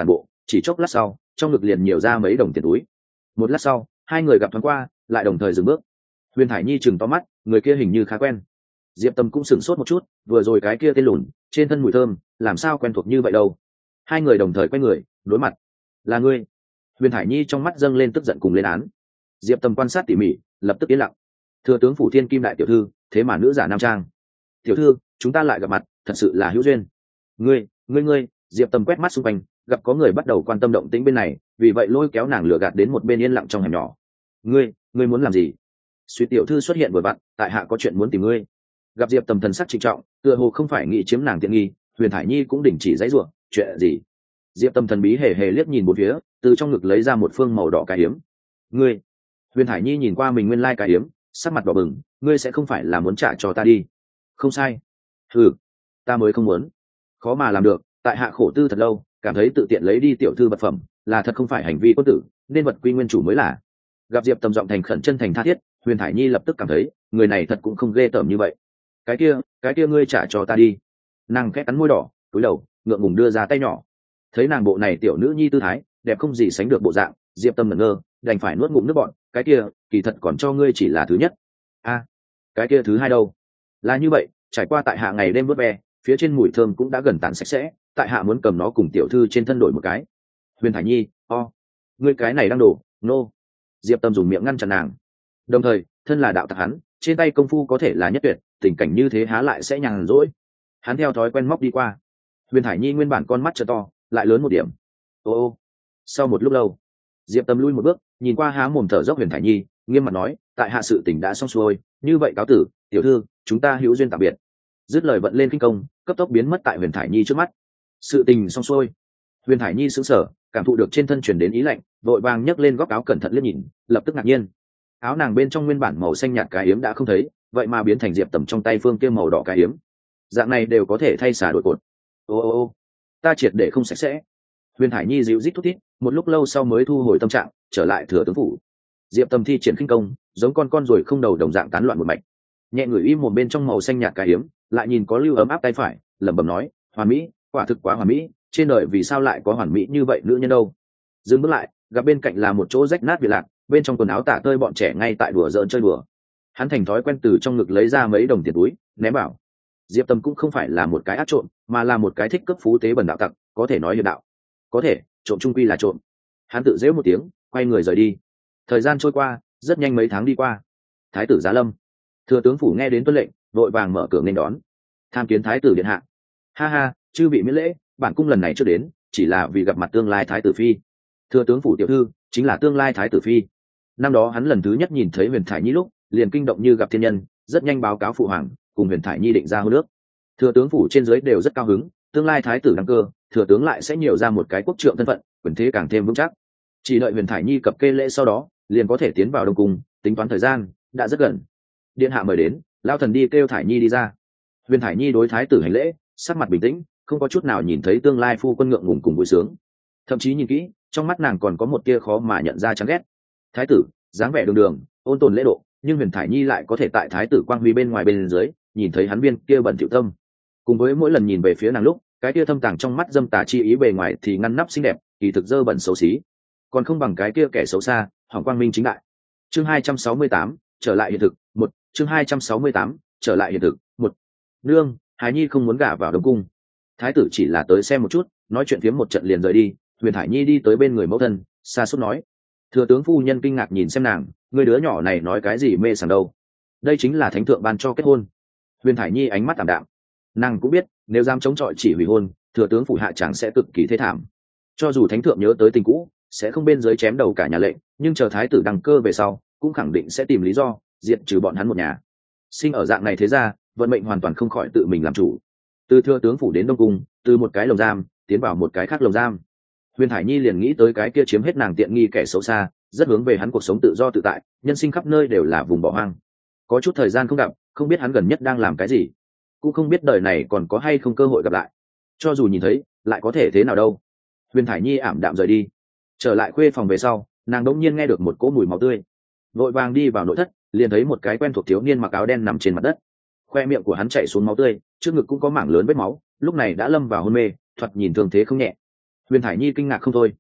chỉ chốc lát sau trong ngực liền nhiều ra mấy đồng tiền túi. Một lát sau hai người gặp thoáng qua, lại đồng thời dừng bước. Huyền Thải Nhi chừng to mắt, người kia hình như khá quen. Diệp Tâm cũng sửng sốt một chút, vừa rồi cái kia tên lùn trên thân mùi thơm làm sao quen thuộc như vậy đâu. Hai người đồng thời quay người đối mặt. Là ngươi? Huyền Thải Nhi trong mắt dâng lên tức giận cùng lên án. Diệp Tâm quan sát tỉ mỉ, lập tức yên lặng. Thừa tướng phủ Thiên Kim đại tiểu thư, thế mà nữ giả nam trang. Tiểu thư, chúng ta lại gặp mặt, thật sự là hữu duyên. Ngươi, ngươi ngươi, Diệp Tâm quét mắt xung quanh, gặp có người bắt đầu quan tâm động tĩnh bên này, vì vậy lôi kéo nàng lừa gạt đến một bên yên lặng trong hẻm nhỏ. Ngươi, ngươi muốn làm gì? Suy tiểu thư xuất hiện vừa vặn, tại hạ có chuyện muốn tìm ngươi. Gặp Diệp Tâm thần sắc trịnh trọng, tựa hồ không phải nghĩ chiếm nàng tiện nghi, Huyền Thải Nhi cũng đình chỉ giãy giụa, chuyện gì? Diệp Tâm thần bí hề hề liếc nhìn bốn phía, từ trong ngực lấy ra một phương màu đỏ cái hiếm. Ngươi? Huyền Thải Nhi nhìn qua mình nguyên lai like cái hiếm, sắc mặt đỏ bừng, ngươi sẽ không phải là muốn trả cho ta đi? Không sai. Ừ, ta mới không muốn. Khó mà làm được, tại hạ khổ tư thật lâu, cảm thấy tự tiện lấy đi tiểu thư vật phẩm là thật không phải hành vi quân tử, nên vật quy nguyên chủ mới là. Gặp Diệp Tâm giọng thành khẩn chân thành tha thiết, Huyền Thải Nhi lập tức cảm thấy người này thật cũng không ghê tởm như vậy. Cái kia, cái kia ngươi trả cho ta đi. Nàng khẽ cắn môi đỏ, cúi đầu, ngượng ngùng đưa ra tay nhỏ. Thấy nàng bộ này tiểu nữ nhi tư thái đẹp không gì sánh được bộ dạng, Diệp Tâm ngẩn ngơ, đành phải nuốt ngụm nước bọt. Cái kia, kỳ thật còn cho ngươi chỉ là thứ nhất. A, à, cái kia thứ hai đâu? Là như vậy, trải qua tại hạ ngày đêm vớt ve, phía trên mùi thơm cũng đã gần tàn sạch sẽ, tại hạ muốn cầm nó cùng tiểu thư trên thân đổi một cái. Huyền Thải Nhi, o, ngươi cái này đang đổ, nô. No. Diệp Tâm dùng miệng ngăn chặn nàng. Đồng thời, thân là đạo tặc hắn, trên tay công phu có thể là nhất tuyệt, tình cảnh như thế há lại sẽ nhàn rỗi. Hắn theo thói quen móc đi qua. Huyền Thải Nhi nguyên bản con mắt trợ to, lại lớn một điểm. Ô ô. Sau một lúc lâu, Diệp Tâm lui một bước, nhìn qua há mồm thở dốc Huyền Thải Nhi, nghiêm mặt nói, tại hạ sự tình đã xong xuôi, như vậy cáo tử, tiểu thư, chúng ta hữu duyên tạm biệt. Dứt lời vận lên kinh công, cấp tốc biến mất tại Huyền Thải Nhi trước mắt. Sự tình xong xuôi. Huyền Thải Nhi sững sờ, cảm thụ được trên thân truyền đến ý lạnh, vội vàng nhấc lên góc áo cẩn thận liếc nhìn, lập tức ngạc nhiên. Áo nàng bên trong nguyên bản màu xanh nhạt cái yếm đã không thấy, vậy mà biến thành Diệp Tầm trong tay phương kia màu đỏ cái yếm. Dạng này đều có thể thay xả đổi cột. Ô ô ô, ta triệt để không sạch sẽ. Huyền Thải Nhi dịu rít thút thít, một lúc lâu sau mới thu hồi tâm trạng, trở lại thừa tướng phủ. Diệp Tầm thi triển khinh công, giống con con ruồi không đầu đồng dạng tán loạn một mạch. Nhẹ người im một bên trong màu xanh nhạt cái yếm, lại nhìn có lưu ấm áp tay phải, lẩm bẩm nói, hoàn mỹ, quả thực quá hoàn mỹ, trên đời vì sao lại có hoàn mỹ như vậy nữ nhân đâu? Dừng bước lại, gặp bên cạnh là một chỗ rách nát biệt lạc, bên trong quần áo tả tơi bọn trẻ ngay tại đùa giỡn chơi đùa. Hắn thành thói quen từ trong ngực lấy ra mấy đồng tiền túi, ném bảo. Diệp Tâm cũng không phải là một cái ác trộm, mà là một cái thích cấp phú tế bẩn đạo tặc, có thể nói hiệp đạo. Có thể, trộm trung quy là trộm. Hắn tự giễu một tiếng, quay người rời đi. Thời gian trôi qua, rất nhanh mấy tháng đi qua. Thái tử Giá Lâm, thừa tướng phủ nghe đến tuân lệnh, vội vàng mở cửa nghênh đón. Tham kiến thái tử điện hạ. Ha ha, chư bị miễn lễ, bản cung lần này chưa đến, chỉ là vì gặp mặt tương lai thái tử phi. Thừa tướng phủ tiểu thư chính là tương lai thái tử phi. Năm đó hắn lần thứ nhất nhìn thấy Huyền Thải Nhi lúc, liền kinh động như gặp thiên nhân, rất nhanh báo cáo phụ hoàng, cùng Huyền Thải Nhi định ra hôn ước. Thừa tướng phủ trên dưới đều rất cao hứng, tương lai thái tử đăng cơ, thừa tướng lại sẽ nhiều ra một cái quốc trượng thân phận, quyền thế càng thêm vững chắc. Chỉ đợi Huyền Thải Nhi cập kê lễ sau đó, liền có thể tiến vào đông cung, tính toán thời gian đã rất gần. Điện hạ mời đến, lao thần đi kêu Thải Nhi đi ra. Huyền Thải Nhi đối thái tử hành lễ, sắc mặt bình tĩnh, không có chút nào nhìn thấy tương lai phu quân ngượng ngùng cùng vui sướng. Thậm chí nhìn kỹ, trong mắt nàng còn có một tia khó mà nhận ra chán ghét. Thái tử dáng vẻ đường đường, ôn tồn lễ độ, nhưng Huyền Thải Nhi lại có thể tại thái tử quang huy bên ngoài bên dưới nhìn thấy hắn viên kia bẩn thỉu tâm. Cùng với mỗi lần nhìn về phía nàng lúc, cái kia thâm tàng trong mắt dâm tà chi ý bề ngoài thì ngăn nắp xinh đẹp, kỳ thực dơ bẩn xấu xí, còn không bằng cái kia kẻ xấu xa, hỏng quang minh chính đại. Chương hai trăm sáu mươi tám, trở lại hiện thực. Một chương hai trăm sáu mươi tám, trở lại hiện thực. Một nương, Hải Nhi không muốn gả vào đông cung. Thái tử chỉ là tới xem một chút, nói chuyện phiếm một trận liền rời đi. Huyền Thải Nhi đi tới bên người mẫu thân, xa suốt nói. Thừa tướng phu nhân kinh ngạc nhìn xem nàng, người đứa nhỏ này nói cái gì mê sảng đâu? Đây chính là thánh thượng ban cho kết hôn. Huyền Thải Nhi ánh mắt tạm đạm, nàng cũng biết nếu dám chống chọi chỉ hủy hôn, thừa tướng phủ hạ chẳng sẽ cực kỳ thê thảm. Cho dù thánh thượng nhớ tới tình cũ, sẽ không bên dưới chém đầu cả nhà lệnh, nhưng chờ thái tử đăng cơ về sau, cũng khẳng định sẽ tìm lý do diệt trừ bọn hắn một nhà. Sinh ở dạng này thế ra, vận mệnh hoàn toàn không khỏi tự mình làm chủ. Từ thừa tướng phủ đến đông cung, từ một cái lồng giam tiến vào một cái khác lồng giam. Huyền Thải Nhi liền nghĩ tới cái kia chiếm hết nàng tiện nghi kẻ xấu xa, rất hướng về hắn cuộc sống tự do tự tại, nhân sinh khắp nơi đều là vùng bỏ hoang. Có chút thời gian không gặp, không biết hắn gần nhất đang làm cái gì, cũng không biết đời này còn có hay không cơ hội gặp lại. Cho dù nhìn thấy, lại có thể thế nào đâu. Huyền Thải Nhi ảm đạm rời đi. Trở lại khuê phòng về sau, nàng đống nhiên nghe được một cỗ mùi máu tươi, vội vàng đi vào nội thất, liền thấy một cái quen thuộc thiếu niên mặc áo đen nằm trên mặt đất. Khoe miệng của hắn chảy xuống máu tươi, trước ngực cũng có mảng lớn vết máu, lúc này đã lâm vào hôn mê, thoạt nhìn thương thế không nhẹ. Huyền Thải Nhi kinh ngạc không thôi,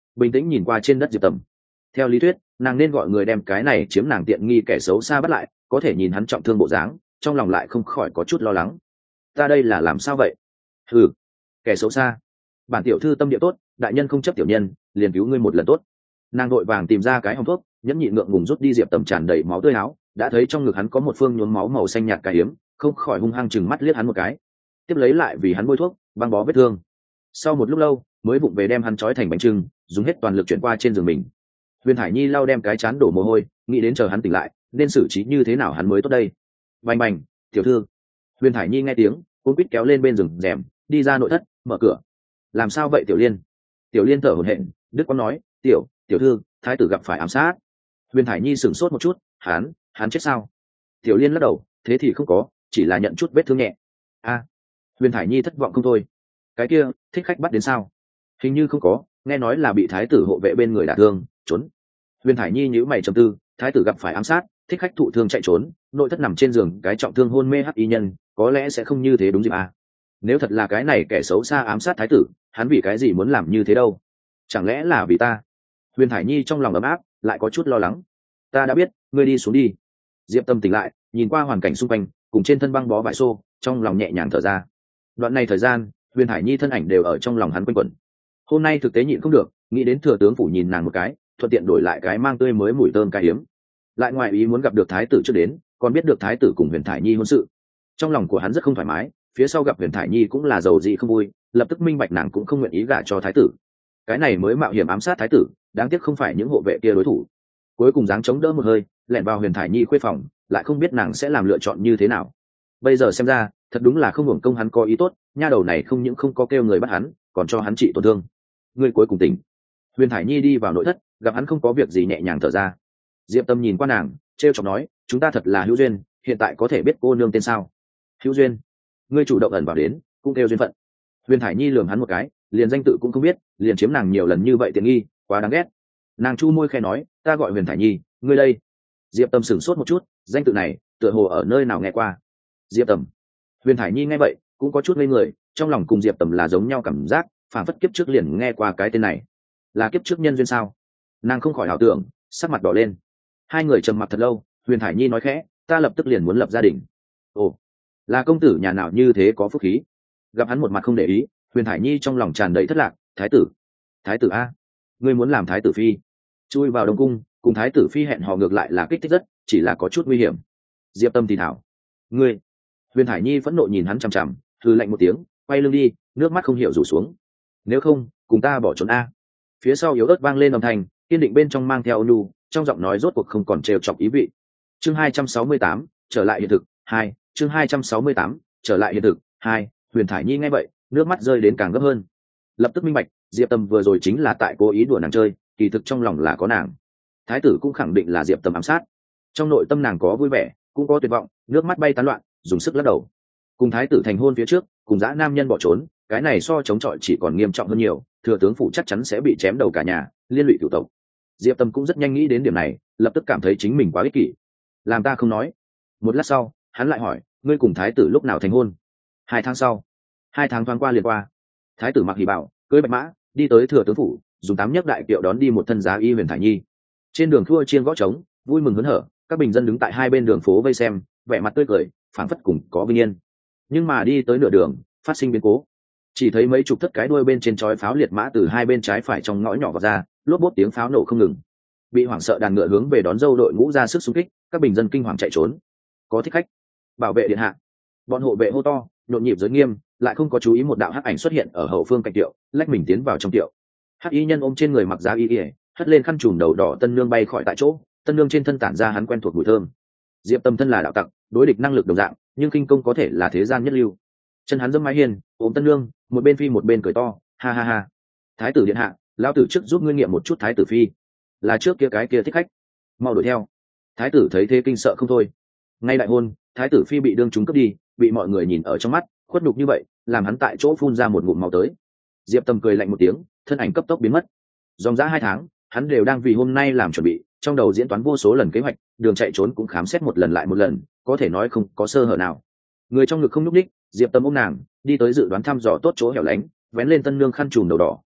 bình tĩnh nhìn qua trên đất diệp tầm. Theo lý thuyết nàng nên gọi người đem cái này chiếm nàng tiện nghi kẻ xấu xa bắt lại, có thể nhìn hắn trọng thương bộ dáng, trong lòng lại không khỏi có chút lo lắng. Ta đây là làm sao vậy? Ừ, kẻ xấu xa. Bản tiểu thư tâm địa tốt, đại nhân không chấp tiểu nhân, liền cứu ngươi một lần tốt. Nàng đội vàng tìm ra cái hòm thuốc, nhẫn nhịn ngượng ngùng rút đi diệp tầm tràn đầy máu tươi áo, đã thấy trong ngực hắn có một phương nhuốm máu màu xanh nhạt cà hiếm, không khỏi hung hăng chừng mắt liếc hắn một cái, tiếp lấy lại vì hắn bôi thuốc băng bó vết thương. Sau một lúc lâu mới vụng về đem hắn trói thành bánh trưng, dùng hết toàn lực chuyển qua trên giường mình. Huyền Hải Nhi lau đem cái chán đổ mồ hôi, nghĩ đến chờ hắn tỉnh lại nên xử trí như thế nào hắn mới tốt đây. Bành bành, tiểu thư. Huyền Hải Nhi nghe tiếng cuống quýt kéo lên bên giường rèm, đi ra nội thất mở cửa. Làm sao vậy tiểu liên? Tiểu liên thở hổn hển, đức quang nói, tiểu tiểu thư, thái tử gặp phải ám sát. Huyền Hải Nhi sửng sốt một chút, hắn hắn chết sao? Tiểu liên lắc đầu, thế thì không có, chỉ là nhận chút vết thương nhẹ. A. Huyền Hải Nhi thất vọng không thôi. Cái kia thích khách bắt đến sao? Hình như không có, nghe nói là bị thái tử hộ vệ bên người đả thương trốn. Huyền Hải Nhi nhíu mày trầm tư, thái tử gặp phải ám sát, thích khách thụ thương chạy trốn, nội thất nằm trên giường cái trọng thương hôn mê hắc y nhân, có lẽ sẽ không như thế đúng dịp à? Nếu thật là cái này kẻ xấu xa ám sát thái tử, hắn vì cái gì muốn làm như thế đâu? Chẳng lẽ là vì ta? Huyền Hải Nhi trong lòng ấm áp, lại có chút lo lắng. Ta đã biết, ngươi đi xuống đi. Diệp Tâm tỉnh lại, nhìn qua hoàn cảnh xung quanh, cùng trên thân băng bó vải xô, trong lòng nhẹ nhàng thở ra. Đoạn này thời gian, Huyền Hải Nhi thân ảnh đều ở trong lòng hắn quanh quẩn. Hôm nay thực tế nhịn không được, nghĩ đến thừa tướng phủ nhìn nàng một cái, thuận tiện đổi lại cái mang tươi mới mùi thơm cay hiếm. Lại ngoài ý muốn gặp được thái tử trước đến, còn biết được thái tử cùng Huyền Thải Nhi hôn sự. Trong lòng của hắn rất không thoải mái, phía sau gặp Huyền Thải Nhi cũng là giàu gì không vui, lập tức minh bạch nàng cũng không nguyện ý gả cho thái tử. Cái này mới mạo hiểm ám sát thái tử, đáng tiếc không phải những hộ vệ kia đối thủ. Cuối cùng dáng chống đỡ một hơi, lẻn vào Huyền Thải Nhi khuê phòng, lại không biết nàng sẽ làm lựa chọn như thế nào. Bây giờ xem ra, thật đúng là không hưởng công hắn có ý tốt, nha đầu này không những không có kêu người bắt hắn, còn cho hắn trị tổn thương. Người cuối cùng tỉnh. Huyền Thải Nhi đi vào nội thất, gặp hắn không có việc gì nhẹ nhàng thở ra. Diệp Tâm nhìn qua nàng, trêu chọc nói, chúng ta thật là hữu duyên, hiện tại có thể biết cô nương tên sao? Hữu duyên? Ngươi chủ động ẩn vào đến, cũng kêu duyên phận. Huyền Thải Nhi lườm hắn một cái, liền danh tự cũng không biết, liền chiếm nàng nhiều lần như vậy tiện nghi, quá đáng ghét. Nàng chu môi khẽ nói, ta gọi Huyền Thải Nhi, ngươi đây. Diệp Tâm sửng sốt một chút, danh tự này tựa hồ ở nơi nào nghe qua. Diệp Tâm. Huyền Thải Nhi nghe vậy cũng có chút ngây người, trong lòng cùng Diệp Tâm là giống nhau cảm giác, phản phất kiếp trước liền nghe qua cái tên này. Là kiếp trước nhân duyên sao? Nàng không khỏi ảo tưởng, sắc mặt đỏ lên. Hai người trầm mặc thật lâu, Huyền Thải Nhi nói khẽ, ta lập tức liền muốn lập gia đình. Ồ, là công tử nhà nào như thế có phúc khí? Gặp hắn một mặt không để ý, Huyền Thải Nhi trong lòng tràn đầy thất lạc. Thái tử? Thái tử a? Ngươi muốn làm thái tử phi? Chui vào đông cung, cùng thái tử phi hẹn hò ngược lại là kích thích rất, chỉ là có chút nguy hiểm. Diệp Tâm thì thảo. Ngươi? Huyền Thải Nhi phẫn nộ nhìn hắn chằm chằm, hừ lạnh một tiếng, quay lưng đi, nước mắt không hiểu rủ xuống. Nếu không, cùng ta bỏ trốn a. Phía sau yếu ớt vang lên âm thanh, kiên định bên trong mang theo ônu, trong giọng nói rốt cuộc không còn trêu chọc ý vị. Chương hai trăm sáu mươi tám, trở lại hiện thực, hai, chương hai trăm sáu mươi tám, trở lại hiện thực, hai. Huyền Thải Nhi nghe vậy, nước mắt rơi đến càng gấp hơn. Lập tức minh bạch, Diệp Tâm vừa rồi chính là tại cố ý đùa nàng chơi, kỳ thực trong lòng là có nàng. Thái tử cũng khẳng định là Diệp Tâm ám sát. Trong nội tâm nàng có vui vẻ, cũng có tuyệt vọng, nước mắt bay tán loạn, dùng sức lắc đầu. Cùng thái tử thành hôn phía trước, cùng dã nam nhân bỏ trốn, cái này so chống chọi chỉ còn nghiêm trọng hơn nhiều, thừa tướng phủ chắc chắn sẽ bị chém đầu cả nhà, liên lụy cửu tộc. Diệp Tâm cũng rất nhanh nghĩ đến điểm này, lập tức cảm thấy chính mình quá ích kỷ. Làm ta không nói. Một lát sau, hắn lại hỏi, ngươi cùng thái tử lúc nào thành hôn? Hai tháng sau. Hai tháng thoáng qua liền qua. Thái tử mặc hỉ bảo, cưỡi bạch mã, đi tới thừa tướng phủ, dùng tám nhấc đại kiệu đón đi một thân giá y Huyền Thải Nhi. Trên đường thua chiên gõ trống, vui mừng hớn hở, các bình dân đứng tại hai bên đường phố vây xem, vẻ mặt tươi cười, phảng phất cùng có vinh yên. Nhưng mà đi tới nửa đường, phát sinh biến cố. Chỉ thấy mấy chục thất cái đuôi bên trên chói pháo liệt mã từ hai bên trái phải trong ngõ nhỏ vào ra, lốp bốp tiếng pháo nổ không ngừng. Bị hoảng sợ đàn ngựa hướng về đón dâu đội ngũ ra sức xung kích, các bình dân kinh hoàng chạy trốn. Có thích khách, bảo vệ điện hạ. Bọn hộ vệ hô to, nhộn nhịp giới nghiêm, lại không có chú ý một đạo hắc ảnh xuất hiện ở hậu phương cạnh tiệu, lách mình tiến vào trong tiệu. Hắc y nhân ôm trên người mặc giá y y, hất lên khăn trùm đầu đỏ, tân nương bay khỏi tại chỗ, tân nương trên thân tản ra hắn quen thuộc mùi thơm. Diệp Tâm thân là đạo tặc, đối địch năng lực đồng dạng, nhưng kinh công có thể là thế gian nhất lưu. Chân hắn dẫm mái hiên, ôm tân nương, một bên phi một bên cười to, ha ha ha. Thái tử điện hạ, lão tử trước giúp ngươi nghiệm một chút thái tử phi. Là trước kia cái kia thích khách, mau đuổi theo. Thái tử thấy thế kinh sợ không thôi. Ngay đại hôn, thái tử phi bị đương chúng cướp đi, bị mọi người nhìn ở trong mắt, khuất nhục như vậy, làm hắn tại chỗ phun ra một ngụm máu tới. Diệp Tâm cười lạnh một tiếng, thân ảnh cấp tốc biến mất. Dòng dã hai tháng, hắn đều đang vì hôm nay làm chuẩn bị, trong đầu diễn toán vô số lần kế hoạch, đường chạy trốn cũng khám xét một lần lại một lần, có thể nói không có sơ hở nào. Người trong ngực không nhúc nhích, Diệp Tâm ôm nàng, đi tới dự đoán thăm dò tốt chỗ hẻo lánh, vén lên tân nương khăn trùm đầu đỏ,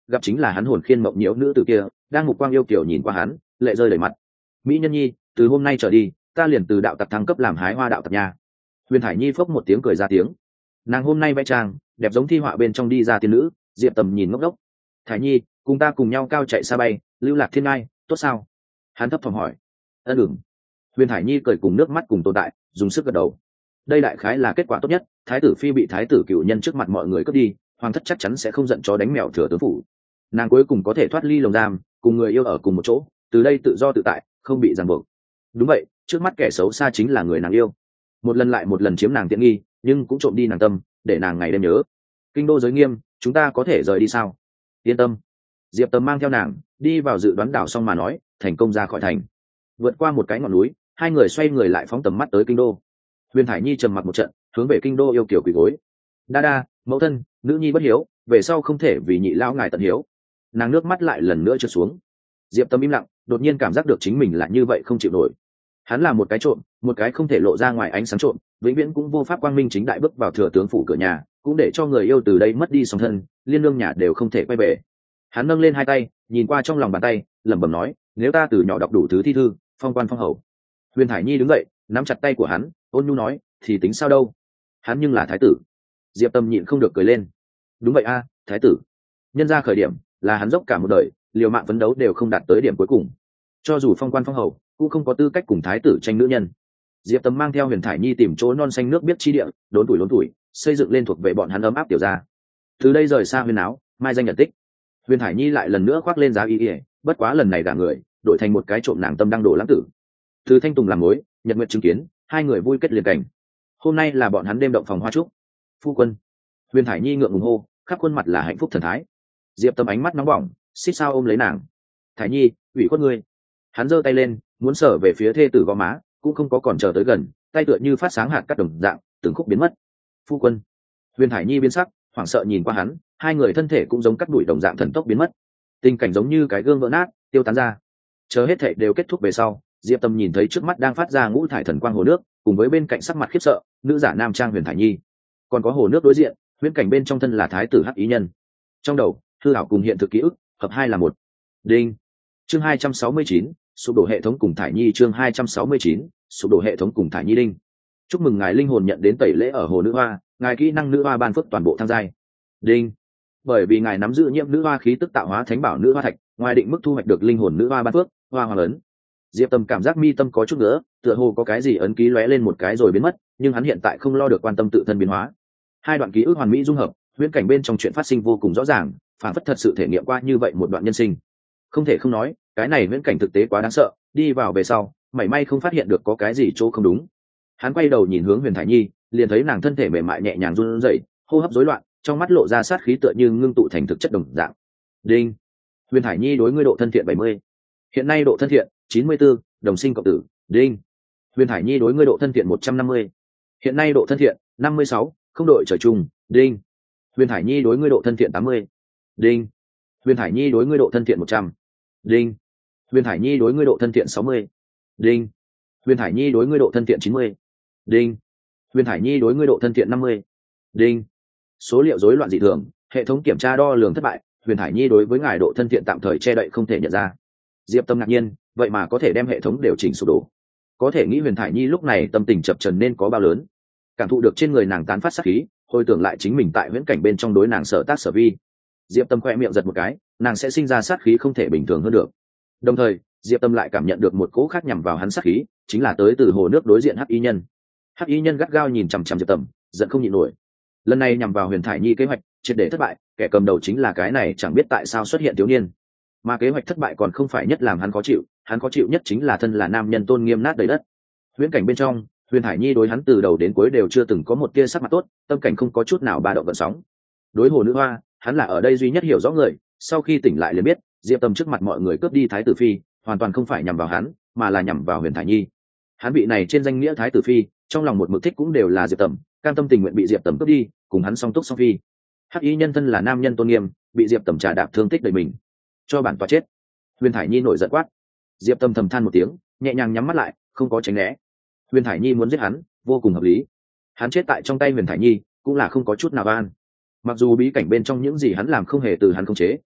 gặp chính là hắn hồn khiên mộng nhiễu nữ tử kia đang mục quang yêu kiểu nhìn qua hắn, lệ rơi đầy mặt. Mỹ nhân nhi, từ hôm nay trở đi ta liền từ đạo tặc thăng cấp làm hái hoa đạo tặc nha. Huyền Thải Nhi phốc một tiếng cười ra tiếng. Nàng hôm nay vẽ trang đẹp giống thi họa bên trong đi ra tiên nữ. Diệp Tầm nhìn ngốc đốc. Thải Nhi, cùng ta cùng nhau cao chạy xa bay, lưu lạc thiên ngai, tốt sao? Hắn thấp thỏm hỏi. Ân ửng. Huyền Thải Nhi cười cùng nước mắt cùng tồn tại, dùng sức gật đầu. Đây đại khái là kết quả tốt nhất. Thái tử phi bị thái tử cựu nhân trước mặt mọi người cướp đi, hoàng thất chắc chắn sẽ không giận chó đánh mèo thừa tướng phủ. Nàng cuối cùng có thể thoát ly lồng giam, cùng người yêu ở cùng một chỗ, từ đây tự do tự tại, không bị ràng buộc. Đúng vậy, trước mắt kẻ xấu xa chính là người nàng yêu. Một lần lại một lần chiếm nàng tiện nghi, nhưng cũng trộm đi nàng tâm, để nàng ngày đêm nhớ. Kinh đô giới nghiêm, chúng ta có thể rời đi sao? Yên tâm. Diệp Tầm mang theo nàng đi vào dự đoán đảo xong mà nói, thành công ra khỏi thành. Vượt qua một cái ngọn núi, hai người xoay người lại phóng tầm mắt tới kinh đô. Huyền Thải Nhi trầm mặc một trận, hướng về kinh đô yêu kiều quỳ gối. Đa đa, mẫu thân, nữ nhi bất hiếu, về sau không thể vì nhị lão ngài tận hiếu. Nàng nước mắt lại lần nữa trượt xuống. Diệp Tâm im lặng, đột nhiên cảm giác được chính mình là như vậy không chịu nổi. Hắn là một cái trộm, một cái không thể lộ ra ngoài ánh sáng trộm, vĩnh viễn cũng vô pháp quang minh chính đại bước vào thừa tướng phủ cửa nhà, cũng để cho người yêu từ đây mất đi song thân, liên lương nhà đều không thể quay về. Hắn nâng lên hai tay, nhìn qua trong lòng bàn tay, lẩm bẩm nói, nếu ta từ nhỏ đọc đủ thứ thi thư, phong quan phong hầu. Huyền Thải Nhi đứng dậy, nắm chặt tay của hắn, ôn nhu nói, thì tính sao đâu, hắn nhưng là thái tử. Diệp Tâm nhịn không được cười lên. Đúng vậy a, thái tử. Nhân ra khởi điểm là hắn dốc cả một đời, liều mạng phấn đấu đều không đạt tới điểm cuối cùng. Cho dù phong quan phong hầu, cũng không có tư cách cùng thái tử tranh nữ nhân. Diệp Tâm mang theo Huyền Thải Nhi tìm chỗ non xanh nước biết chi địa, đốn tuổi đốn tuổi, xây dựng lên thuộc về bọn hắn ấm áp tiểu gia. Từ đây rời xa huyền áo, mai danh nhận tích. Huyền Thải Nhi lại lần nữa khoác lên giá y y, bất quá lần này cả người đổi thành một cái trộm nàng tâm đang đổ lãng tử. Từ Thanh Tùng làm mối, Nhật Nguyệt chứng kiến, hai người vui kết liền cảnh. Hôm nay là bọn hắn đêm động phòng hoa trúc. Phu quân. Huyền Thải Nhi ngượng ngùng hô, khắp khuôn mặt là hạnh phúc thần thái. Diệp Tâm ánh mắt nóng bỏng, xích sao ôm lấy nàng. Thải Nhi, ủy khuất ngươi. Hắn giơ tay lên, muốn sở về phía thê tử gò má, cũng không có còn chờ tới gần, tay tựa như phát sáng hạt cắt đồng dạng, từng khúc biến mất. Phu quân. Huyền Thải Nhi biến sắc, hoảng sợ nhìn qua hắn, hai người thân thể cũng giống cắt đuổi đồng dạng thần tốc biến mất. Tình cảnh giống như cái gương vỡ nát, tiêu tán ra. Chờ hết thảy đều kết thúc về sau, Diệp Tâm nhìn thấy trước mắt đang phát ra ngũ thải thần quang hồ nước, cùng với bên cạnh sắc mặt khiếp sợ, nữ giả nam trang Huyền Thải Nhi. Còn có hồ nước đối diện, huyễn cảnh bên trong thân là thái tử Hắc Ý Nhân. Trong đầu, hư ảo cùng hiện thực ký ức, hợp hai là một. Đinh. Chương hai trăm sáu mươi chín, sụp đổ hệ thống cùng Thải Nhi chương hai trăm sáu mươi chín, sụp đổ hệ thống cùng Thải Nhi đinh. Chúc mừng ngài linh hồn nhận đến tẩy lễ ở hồ nữ hoa, ngài kỹ năng nữ hoa ban phước toàn bộ thăng giai. Đinh. Bởi vì ngài nắm giữ nhiễm nữ hoa khí tức tạo hóa thánh bảo nữ hoa thạch, ngoài định mức thu hoạch được linh hồn nữ hoa ban phước, hoa hoàng ấn. Diệp Tâm cảm giác mi tâm có chút nữa, tựa hồ có cái gì ấn ký lóe lên một cái rồi biến mất, nhưng hắn hiện tại không lo được quan tâm tự thân biến hóa. Hai đoạn ký ức hoàn mỹ dung hợp, huyễn cảnh bên trong chuyện phát sinh vô cùng rõ ràng, phản phất thật sự thể nghiệm qua như vậy một đoạn nhân sinh. Không thể không nói, cái này huyễn cảnh thực tế quá đáng sợ, đi vào về sau, mảy may không phát hiện được có cái gì chỗ không đúng. Hắn quay đầu nhìn hướng Huyền Thải Nhi, liền thấy nàng thân thể mềm mại nhẹ nhàng run rẩy, hô hấp rối loạn, trong mắt lộ ra sát khí tựa như ngưng tụ thành thực chất đồng dạng. Đinh. Huyền Thải Nhi đối ngươi độ thân thiện bảy mươi. Hiện nay độ thân thiện chín mươi tư, đồng sinh cộng tử. Đinh. Huyền Thải Nhi đối ngươi độ thân thiện một trăm năm mươi. Hiện nay độ thân thiện năm mươi sáu, không đội trời chung. Đinh. Huyền Thải Nhi đối ngươi độ thân thiện tám mươi. Đinh. Huyền Thải Nhi đối ngươi độ thân thiện một trăm. Đinh. Huyền Thải Nhi đối ngươi độ thân thiện sáu mươi. Đinh. Huyền Thải Nhi đối ngươi độ thân thiện chín mươi. Đinh. Huyền Thải Nhi đối ngươi độ thân thiện năm mươi. Đinh. Số liệu rối loạn dị thường, hệ thống kiểm tra đo lường thất bại, Huyền Thải Nhi đối với ngài độ thân thiện tạm thời che đậy không thể nhận ra. Diệp Tâm ngạc nhiên, vậy mà có thể đem hệ thống điều chỉnh sụp đổ. Có thể nghĩ Huyền Thải Nhi lúc này tâm tình chập trần nên có bao lớn. Cảm thụ được trên người nàng tán phát sát khí, hồi tưởng lại chính mình tại huyễn cảnh bên trong đối nàng sở tác sở vi. Diệp Tâm khoe miệng giật một cái, nàng sẽ sinh ra sát khí không thể bình thường hơn được. Đồng thời, Diệp Tâm lại cảm nhận được một cỗ khác nhằm vào hắn sát khí, chính là tới từ hồ nước đối diện Hắc Y Nhân. Hắc Y Nhân gắt gao nhìn chằm chằm Diệp Tâm, giận không nhịn nổi. Lần này nhằm vào Huyền Thải Nhi kế hoạch triệt để thất bại, kẻ cầm đầu chính là cái này chẳng biết tại sao xuất hiện thiếu niên. Mà kế hoạch thất bại còn không phải nhất làm hắn khó chịu, hắn khó chịu nhất chính là thân là nam nhân tôn nghiêm nát đầy đất. Huyễn cảnh bên trong, Huyền Thải Nhi đối hắn từ đầu đến cuối đều chưa từng có một tia sắc mặt tốt, tâm cảnh không có chút nào ba động gợn sóng. Đối hồ nữ hoa, hắn là ở đây duy nhất hiểu rõ người, sau khi tỉnh lại liền biết, Diệp Tâm trước mặt mọi người cướp đi thái tử phi, hoàn toàn không phải nhằm vào hắn, mà là nhằm vào Huyền Thải Nhi. Hắn bị này trên danh nghĩa thái tử phi, trong lòng một mực thích cũng đều là Diệp Tâm, cam tâm tình nguyện bị Diệp Tâm cướp đi, cùng hắn song túc song phi. Hắc Y Nhân thân là nam nhân tôn nghiêm, bị Diệp Tâm trà đạp thương tích đầy mình, cho bản tọa chết. Huyền Thải Nhi nổi giận quát. Diệp Tâm thầm than một tiếng, nhẹ nhàng nhắm mắt lại, không có tránh né. Huyền Thải Nhi muốn giết hắn, vô cùng hợp lý. Hắn chết tại trong tay Huyền Thải Nhi, cũng là không có chút nào van. Mặc dù bí cảnh bên trong những gì hắn làm không hề từ hắn khống chế,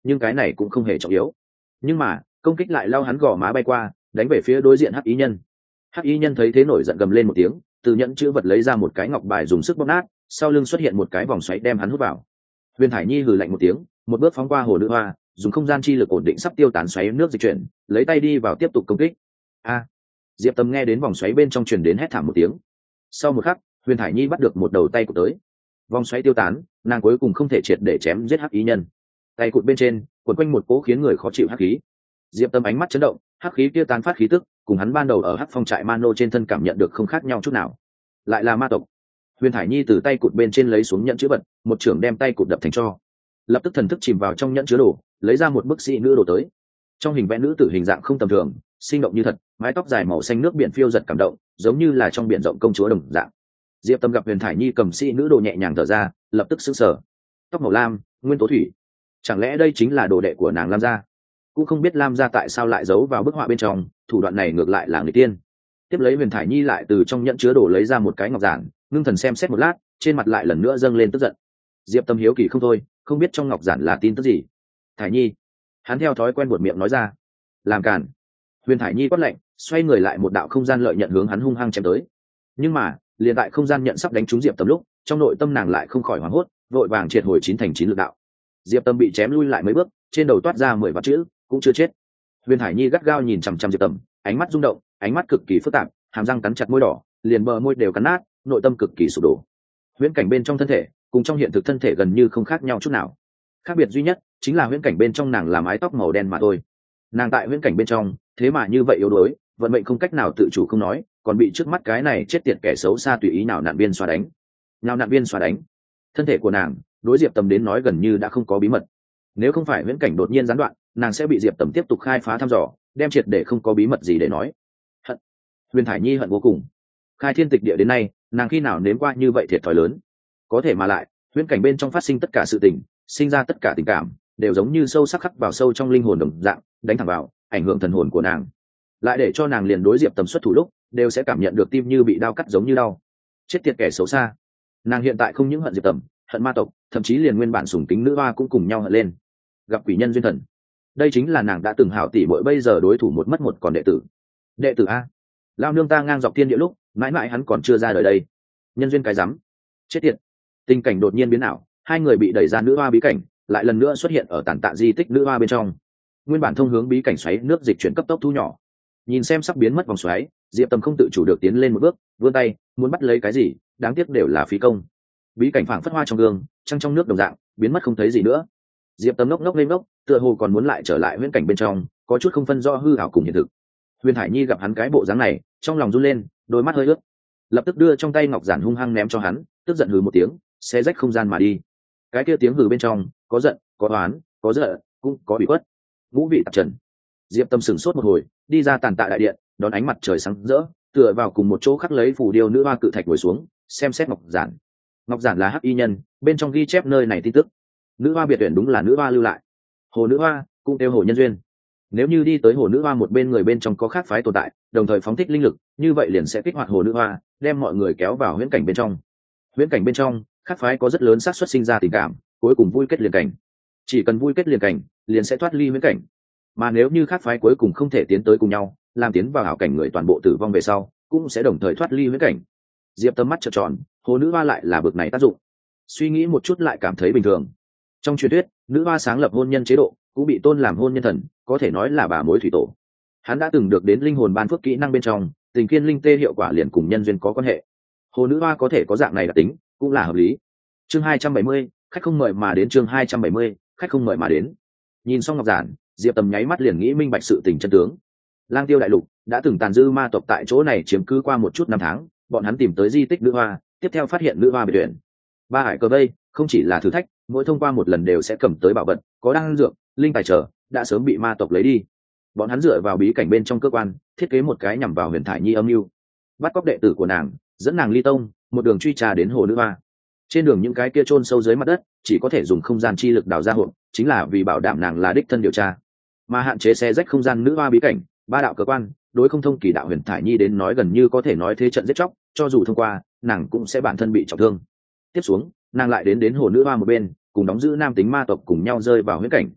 nhưng cái này cũng không hề trọng yếu. Nhưng mà công kích lại lao hắn gò má bay qua, đánh về phía đối diện hắc ý nhân. Hắc y nhân thấy thế nổi giận gầm lên một tiếng, từ nhẫn chữ vật lấy ra một cái ngọc bài dùng sức bóp nát, sau lưng xuất hiện một cái vòng xoáy đem hắn hút vào. Huyền Thải Nhi hừ lạnh một tiếng, một bước phóng qua hồ nữ hoa, dùng không gian chi lực ổn định sắp tiêu tán xoáy nước dịch chuyển, lấy tay đi vào tiếp tục công kích. A! Diệp Tâm nghe đến vòng xoáy bên trong truyền đến hét thảm một tiếng. Sau một khắc, Huyền Thải Nhi bắt được một đầu tay của tới. Vòng xoáy tiêu tán, nàng cuối cùng không thể triệt để chém giết hắc y nhân. Tay cụt bên trên quấn quanh một cỗ khiến người khó chịu hắc khí. Diệp Tâm ánh mắt chấn động, hắc khí kia tán phát khí tức cùng hắn ban đầu ở hắc phong trại Mano trên thân cảm nhận được không khác nhau chút nào. Lại là ma tộc. Huyền Thải Nhi từ tay cụt bên trên lấy xuống nhẫn chữ vật, một trưởng đem tay cụt đập thành tro. Lập tức thần thức chìm vào trong nhẫn chứa đồ, lấy ra một bức sĩ nữ đồ tới. Trong hình vẽ nữ tử hình dạng không tầm thường, sinh động như thật, mái tóc dài màu xanh nước biển phiêu giật cảm động, giống như là trong biển rộng công chúa đồng dạng. Diệp Tâm gặp Huyền Thải Nhi cầm sĩ nữ đồ nhẹ nhàng thở ra, lập tức sững sờ. Tóc màu lam, nguyên tố thủy, chẳng lẽ đây chính là đồ đệ của nàng Lam gia? Cũng không biết Lam gia tại sao lại giấu vào bức họa bên trong, thủ đoạn này ngược lại là người tiên. Tiếp lấy Huyền Thải Nhi lại từ trong nhẫn chứa đồ lấy ra một cái ngọc giản, ngưng thần xem xét một lát, trên mặt lại lần nữa dâng lên tức giận. Diệp Tâm hiếu kỳ không thôi, không biết trong ngọc giản là tin tức gì. Thải Nhi, hắn theo thói quen buột miệng nói ra. Làm cản. Huyền Thải Nhi quát lạnh, xoay người lại một đạo không gian lợi nhận hướng hắn hung hăng chém tới. Nhưng mà liền tại không gian nhận sắp đánh trúng Diệp Tâm lúc, trong nội tâm nàng lại không khỏi hoảng hốt, vội vàng triệt hồi chín thành chín lực đạo. Diệp Tâm bị chém lui lại mấy bước, trên đầu toát ra mười vạn chữ, cũng chưa chết. Huyền Thải Nhi gắt gao nhìn chằm chằm Diệp Tâm, ánh mắt rung động, ánh mắt cực kỳ phức tạp, hàm răng cắn chặt môi đỏ, liền bờ môi đều cắn nát, nội tâm cực kỳ sụp đổ. Huyễn cảnh bên trong thân thể cùng trong hiện thực thân thể gần như không khác nhau chút nào, khác biệt duy nhất chính là huyễn cảnh bên trong nàng là mái tóc màu đen mà thôi. Nàng tại huyễn cảnh bên trong thế mà như vậy yếu đuối, vận mệnh không cách nào tự chủ không nói, còn bị trước mắt cái này chết tiệt kẻ xấu xa tùy ý nào nạn viên xoa đánh. Nào nạn viên xoa đánh. Thân thể của nàng đối Diệp Tâm đến nói gần như đã không có bí mật. Nếu không phải huyễn cảnh đột nhiên gián đoạn, nàng sẽ bị Diệp Tâm tiếp tục khai phá thăm dò, đem triệt để không có bí mật gì để nói. Hận. Huyền Thải Nhi hận vô cùng. Khai thiên tịch địa đến nay, nàng khi nào nếm qua như vậy thiệt thòi lớn. Có thể mà lại, huyễn cảnh bên trong phát sinh tất cả sự tình, sinh ra tất cả tình cảm, đều giống như sâu sắc khắc vào sâu trong linh hồn đồng dạng, đánh thẳng vào, ảnh hưởng thần hồn của nàng. Lại để cho nàng liền đối Diệp Tâm xuất thủ lúc, đều sẽ cảm nhận được tim như bị đao cắt giống như đau. Chết tiệt kẻ xấu xa. Nàng hiện tại không những hận Diệp Tâm, hận ma tộc, thậm chí liền nguyên bản sủng kính nữ hoa cũng cùng nhau hận lên. Gặp quỷ nhân duyên thần, đây chính là nàng đã từng hảo tỷ muội bây giờ đối thủ một mất một còn đệ tử. Đệ tử a? Lao nương ta ngang dọc thiên địa lúc, mãi mãi hắn còn chưa ra đời đây. Nhân duyên cái rắm. Chết tiệt. Tình cảnh đột nhiên biến ảo, hai người bị đẩy ra nữ hoa bí cảnh, lại lần nữa xuất hiện ở tàn tạ di tích nữ hoa bên trong. Nguyên bản thông hướng bí cảnh xoáy nước dịch chuyển cấp tốc thu nhỏ. Nhìn xem sắp biến mất vòng xoáy, Diệp Tâm không tự chủ được tiến lên một bước, vươn tay muốn bắt lấy cái gì, đáng tiếc đều là phí công. Bí cảnh phảng phất hoa trong gương, trăng trong nước đồng dạng, biến mất không thấy gì nữa. Diệp Tâm ngốc ngốc lên ngốc, tựa hồ còn muốn lại trở lại huyễn cảnh bên trong, có chút không phân rõ hư ảo cùng hiện thực. Huyền Thải Nhi gặp hắn cái bộ dáng này, trong lòng run lên, đôi mắt hơi ướt, lập tức đưa trong tay ngọc giản hung hăng ném cho hắn, tức giận hừ một tiếng, xé rách không gian mà đi. Cái kia tiếng hừ bên trong có giận, có oán, có giận, cũng có bị khuất, ngũ vị tạp trần. Diệp Tâm sửng sốt một hồi, đi ra tàn tạ đại điện, đón ánh mặt trời sáng rỡ, tựa vào cùng một chỗ khắc lấy phù điêu nữ hoa cự thạch ngồi xuống, xem xét ngọc giản. Ngọc giản là hắc y nhân, bên trong ghi chép nơi này tin tức. Nữ hoa biệt tuyển đúng là nữ hoa lưu lại. Hồ nữ hoa cũng tiêu hồ nhân duyên. Nếu như đi tới hồ nữ hoa một bên người bên trong có khác phái tồn tại, đồng thời phóng thích linh lực, như vậy liền sẽ kích hoạt hồ nữ hoa, đem mọi người kéo vào huyễn cảnh bên trong. Huyễn cảnh bên trong, khác phái có rất lớn xác suất sinh ra tình cảm, cuối cùng vui kết liền cảnh. Chỉ cần vui kết liền cảnh, liền sẽ thoát ly huyễn cảnh. Mà nếu như khác phái cuối cùng không thể tiến tới cùng nhau, làm tiến vào hảo cảnh người toàn bộ tử vong về sau, cũng sẽ đồng thời thoát ly huyễn cảnh. Diệp Tâm mắt trợn tròn, hồ nữ hoa lại là bực này tác dụng. Suy nghĩ một chút lại cảm thấy bình thường. Trong truyền thuyết, nữ hoa sáng lập hôn nhân chế độ, cũng bị tôn làm hôn nhân thần, có thể nói là bà mối thủy tổ. Hắn đã từng được đến linh hồn ban phước kỹ năng bên trong, tình kiên linh tê hiệu quả liền cùng nhân duyên có quan hệ. Hồ nữ hoa có thể có dạng này đặc tính, cũng là hợp lý. Chương hai trăm bảy mươi, khách không mời mà đến. Chương hai trăm bảy mươi, khách không mời mà đến. Nhìn xong ngọc giản, Diệp Tâm nháy mắt liền nghĩ minh bạch sự tình chân tướng. Lang Tiêu đại lục đã từng tàn dư ma tộc tại chỗ này chiếm cứ qua một chút năm tháng, bọn hắn tìm tới di tích nữ hoa, tiếp theo phát hiện nữ hoa bị tuyển. Ba hải cờ vây không chỉ là thử thách, mỗi thông qua một lần đều sẽ cầm tới bảo vật, có đan dược, linh tài trở, đã sớm bị ma tộc lấy đi. Bọn hắn dựa vào bí cảnh bên trong cơ quan, thiết kế một cái nhằm vào Huyền Thải Nhi âm mưu, bắt cóc đệ tử của nàng, dẫn nàng ly tông, một đường truy trà đến hồ nữ hoa. Trên đường những cái kia chôn sâu dưới mặt đất, chỉ có thể dùng không gian chi lực đào ra hộp, chính là vì bảo đảm nàng là đích thân điều tra, mà hạn chế xé rách không gian nữ hoa bí cảnh, ba đạo cơ quan, đối không thông kỳ đạo Huyền Thải Nhi đến nói gần như có thể nói thế trận giết chóc, cho dù thông qua, nàng cũng sẽ bản thân bị trọng thương. Tiếp xuống, nàng lại đến đến hồ nữ hoa một bên, cùng đóng giữ nam tính ma tộc cùng nhau rơi vào huyễn cảnh.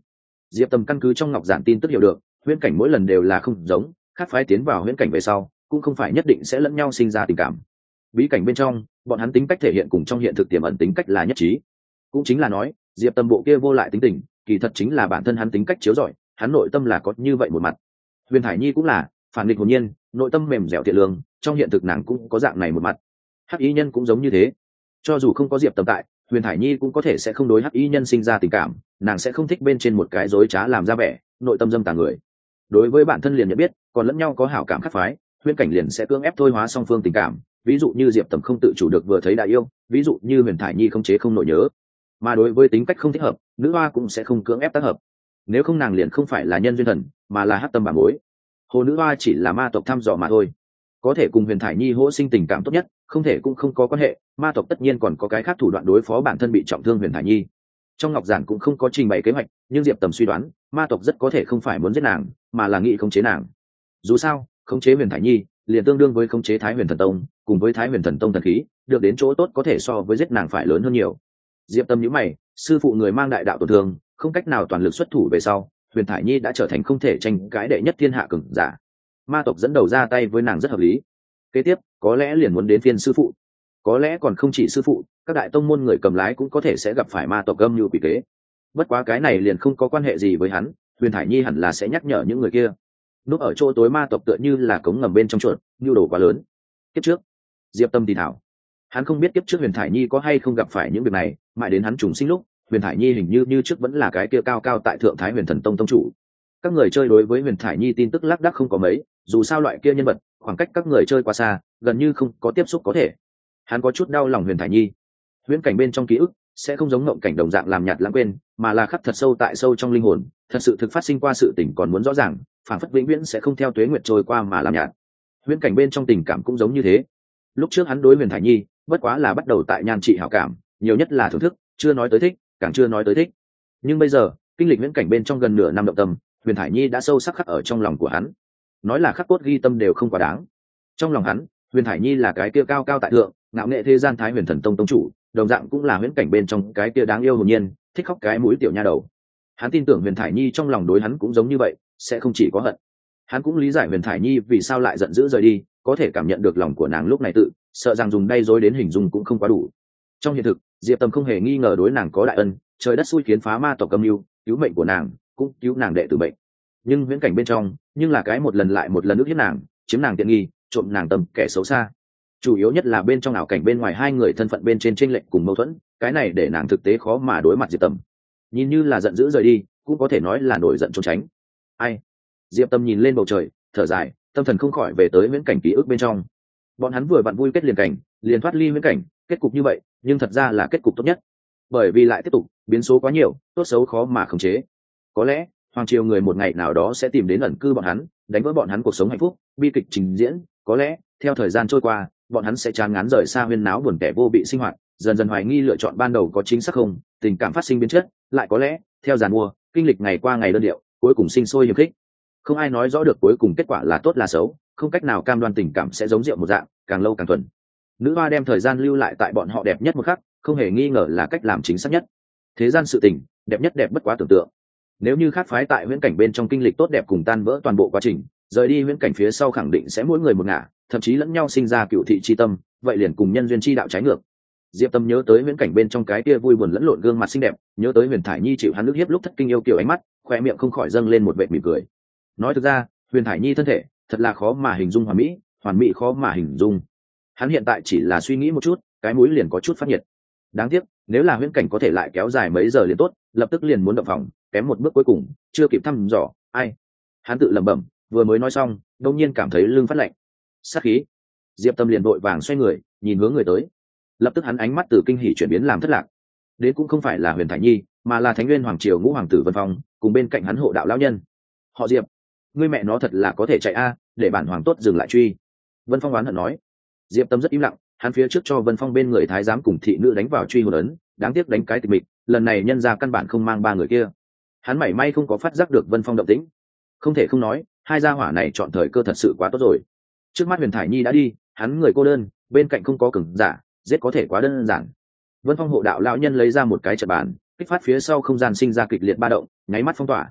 Diệp Tầm căn cứ trong ngọc giản tin tức hiểu được, huyễn cảnh mỗi lần đều là không giống, khác phái tiến vào huyễn cảnh về sau cũng không phải nhất định sẽ lẫn nhau sinh ra tình cảm. Bí cảnh bên trong, bọn hắn tính cách thể hiện cùng trong hiện thực tiềm ẩn tính cách là nhất trí. Cũng chính là nói, Diệp Tầm bộ kia vô lại tính tình, kỳ thật chính là bản thân hắn tính cách chiếu rọi, hắn nội tâm là có như vậy một mặt. Huyền Thải Nhi cũng là phản nghịch hồn nhiên, nội tâm mềm dẻo thiện lương, trong hiện thực nàng cũng có dạng này một mặt. Hắc Y Nhân cũng giống như thế. Cho dù không có Diệp Tầm tại, Huyền Thải Nhi cũng có thể sẽ không đối Hắc Y Nhân sinh ra tình cảm, nàng sẽ không thích bên trên một cái dối trá làm ra vẻ, nội tâm dâm tà người. Đối với bản thân liền nhận biết, còn lẫn nhau có hảo cảm khác phái, huyễn cảnh liền sẽ cưỡng ép thôi hóa song phương tình cảm, ví dụ như Diệp Tầm không tự chủ được vừa thấy đại yêu, ví dụ như Huyền Thải Nhi không chế không nổi nhớ. Mà đối với tính cách không thích hợp, nữ hoa cũng sẽ không cưỡng ép tác hợp. Nếu không nàng liền không phải là nhân duyên thần, mà là hắc tâm bà mối. Hồ nữ hoa chỉ là ma tộc thăm dò mà thôi, có thể cùng Huyền Thải Nhi hỗ sinh tình cảm tốt nhất, không thể cũng không có quan hệ, ma tộc tất nhiên còn có cái khác thủ đoạn đối phó bản thân bị trọng thương Huyền Thải Nhi. Trong ngọc giản cũng không có trình bày kế hoạch, nhưng Diệp Tầm suy đoán ma tộc rất có thể không phải muốn giết nàng, mà là nghĩ khống chế nàng. Dù sao khống chế Huyền Thải Nhi liền tương đương với khống chế Thái Huyền Thần Tông, cùng với Thái Huyền Thần Tông thần khí, được đến chỗ tốt có thể so với giết nàng phải lớn hơn nhiều. Diệp Tầm nhíu mày, sư phụ người mang đại đạo tổn thương, không cách nào toàn lực xuất thủ về sau, Huyền Thải Nhi đã trở thành không thể tranh cãi đệ nhất thiên hạ cường giả. Ma tộc dẫn đầu ra tay với nàng rất hợp lý. Kế tiếp có lẽ liền muốn đến phiên sư phụ, có lẽ còn không chỉ sư phụ, các đại tông môn người cầm lái cũng có thể sẽ gặp phải ma tộc âm mưu quỷ kế. Bất quá cái này liền không có quan hệ gì với hắn, Huyền Thải Nhi hẳn là sẽ nhắc nhở những người kia. Núp ở chỗ tối ma tộc tựa như là cống ngầm bên trong chuột, nhu đồ quá lớn. Kiếp trước Diệp Tâm thì thảo, hắn không biết kiếp trước Huyền Thải Nhi có hay không gặp phải những việc này, mãi đến hắn trùng sinh lúc, Huyền Thải Nhi hình như như trước vẫn là cái kia cao cao tại thượng Thái Huyền Thần Tông tông chủ. Các người chơi đối với Huyền Thải Nhi tin tức lác đác không có mấy, dù sao loại kia nhân vật, khoảng cách các người chơi quá xa, gần như không có tiếp xúc có thể. Hắn có chút đau lòng Huyền Thải Nhi. Huyễn cảnh bên trong ký ức sẽ không giống ngộng cảnh đồng dạng làm nhạt lãng quên, mà là khắc thật sâu tại sâu trong linh hồn, thật sự thực phát sinh qua sự tình còn muốn rõ ràng, phản phất vĩnh viễn sẽ không theo tuế nguyệt trôi qua mà làm nhạt. Huyễn cảnh bên trong tình cảm cũng giống như thế. Lúc trước hắn đối Huyền Thải Nhi bất quá là bắt đầu tại nhan trị hảo cảm, nhiều nhất là thưởng thức, chưa nói tới thích, càng chưa nói tới thích. Nhưng bây giờ kinh lịch huyễn cảnh bên trong gần nửa năm động tâm, Huyền Thải Nhi đã sâu sắc khắc ở trong lòng của hắn. Nói là khắc cốt ghi tâm đều không quá đáng. Trong lòng hắn, Huyền Thải Nhi là cái kia cao cao tại thượng, ngạo nghệ thế gian Thái Huyền Thần Tông tông chủ, đồng dạng cũng là huyễn cảnh bên trong cái kia đáng yêu hồn nhiên, thích khóc cái mũi tiểu nha đầu. Hắn tin tưởng Huyền Thải Nhi trong lòng đối hắn cũng giống như vậy, sẽ không chỉ có hận. Hắn cũng lý giải Huyền Thải Nhi vì sao lại giận dữ rời đi, có thể cảm nhận được lòng của nàng lúc này tự, sợ rằng dùng đay dối đến hình dung cũng không quá đủ. Trong hiện thực, Diệp Tầm không hề nghi ngờ đối nàng có đại ân, trời đất xui khiến phá ma tộc âm mưu, cứu mệnh của nàng, cũng cứu nàng đệ tử bệnh. Nhưng huyễn cảnh bên trong, nhưng là cái một lần lại một lần ức hiếp nàng, chiếm nàng tiện nghi, trộm nàng tâm kẻ xấu xa. Chủ yếu nhất là bên trong ảo cảnh bên ngoài hai người thân phận bên trên chênh lệch cùng mâu thuẫn, cái này để nàng thực tế khó mà đối mặt Diệp Tầm. Nhìn như là giận dữ rời đi, cũng có thể nói là nổi giận trốn tránh. Ai? Diệp Tầm nhìn lên bầu trời, thở dài, tâm thần không khỏi về tới huyễn cảnh ký ức bên trong. Bọn hắn vừa vặn vui kết liền cảnh, liền thoát ly huyễn cảnh, kết cục như vậy, nhưng thật ra là kết cục tốt nhất. Bởi vì lại tiếp tục, biến số quá nhiều, tốt xấu khó mà khống chế. Có lẽ, hoàng triều người một ngày nào đó sẽ tìm đến ẩn cư bọn hắn, đánh vỡ bọn hắn cuộc sống hạnh phúc, bi kịch trình diễn. Có lẽ, theo thời gian trôi qua, bọn hắn sẽ chán ngán rời xa huyên náo buồn tẻ vô bị sinh hoạt, dần dần hoài nghi lựa chọn ban đầu có chính xác không, tình cảm phát sinh biến chất. Lại có lẽ, theo giàn mua, kinh lịch ngày qua ngày đơn điệu, cuối cùng sinh sôi hiềm khích. Không ai nói rõ được cuối cùng kết quả là tốt là xấu, không cách nào cam đoan tình cảm sẽ giống rượu một dạng, càng lâu càng thuần. Nữ hoa đem thời gian lưu lại tại bọn họ đẹp nhất một khắc, không hề nghi ngờ là cách làm chính xác nhất. Thế gian sự tình, đẹp nhất đẹp bất quá tưởng tượng. Nếu như khác phái tại huyễn cảnh bên trong kinh lịch tốt đẹp cùng tan vỡ toàn bộ quá trình, rời đi huyễn cảnh phía sau khẳng định sẽ mỗi người một ngả, thậm chí lẫn nhau sinh ra cựu thị chi tâm, vậy liền cùng nhân duyên chi đạo trái ngược. Diệp Tâm nhớ tới huyễn cảnh bên trong cái kia vui buồn lẫn lộn gương mặt xinh đẹp, nhớ tới Huyền Thải Nhi chịu hắn nước hiếp lúc thất kinh yêu kiều ánh mắt, khoe miệng không khỏi dâng lên một vệt mỉm cười. Nói thực ra, Huyền Thải Nhi thân thể thật là khó mà hình dung hoàn mỹ, hoàn mỹ khó mà hình dung. Hắn hiện tại chỉ là suy nghĩ một chút, cái mũi liền có chút phát nhiệt. Đáng tiếc, nếu là huyễn cảnh có thể lại kéo dài mấy giờ liền tốt, lập tức liền muốn động phòng, kém một bước cuối cùng, chưa kịp thăm dò, ai. Hắn tự lẩm bẩm, vừa mới nói xong, đột nhiên cảm thấy lưng phát lạnh. Sát khí. Diệp Tâm liền vội vàng xoay người, nhìn hướng người tới. Lập tức hắn ánh mắt từ kinh hỉ chuyển biến làm thất lạc. Đến cũng không phải là Huyền Thải Nhi, mà là Thánh Nguyên Hoàng Triều Ngũ Hoàng tử Vân Phong, cùng bên cạnh hắn hộ đạo lão nhân. Họ Diệp, ngươi mẹ nó thật là có thể chạy a, để bản hoàng tốt dừng lại truy. Vân Phong oán hận nói. Diệp Tâm rất im lặng, hắn phía trước cho Vân Phong bên người thái giám cùng thị nữ đánh vào truy hồn ấn, đáng tiếc đánh cái tịch mịch, lần này nhân ra căn bản không mang ba người kia. Hắn mảy may không có phát giác được Vân Phong động tĩnh. Không thể không nói, hai gia hỏa này chọn thời cơ thật sự quá tốt rồi. Trước mắt Huyền Thải Nhi đã đi, hắn người cô đơn, bên cạnh không có cường giả, giết có thể quá đơn giản. Vân Phong hộ đạo lão nhân lấy ra một cái trận bàn, kích phát phía sau không gian sinh ra kịch liệt ba động, nháy mắt phong tỏa,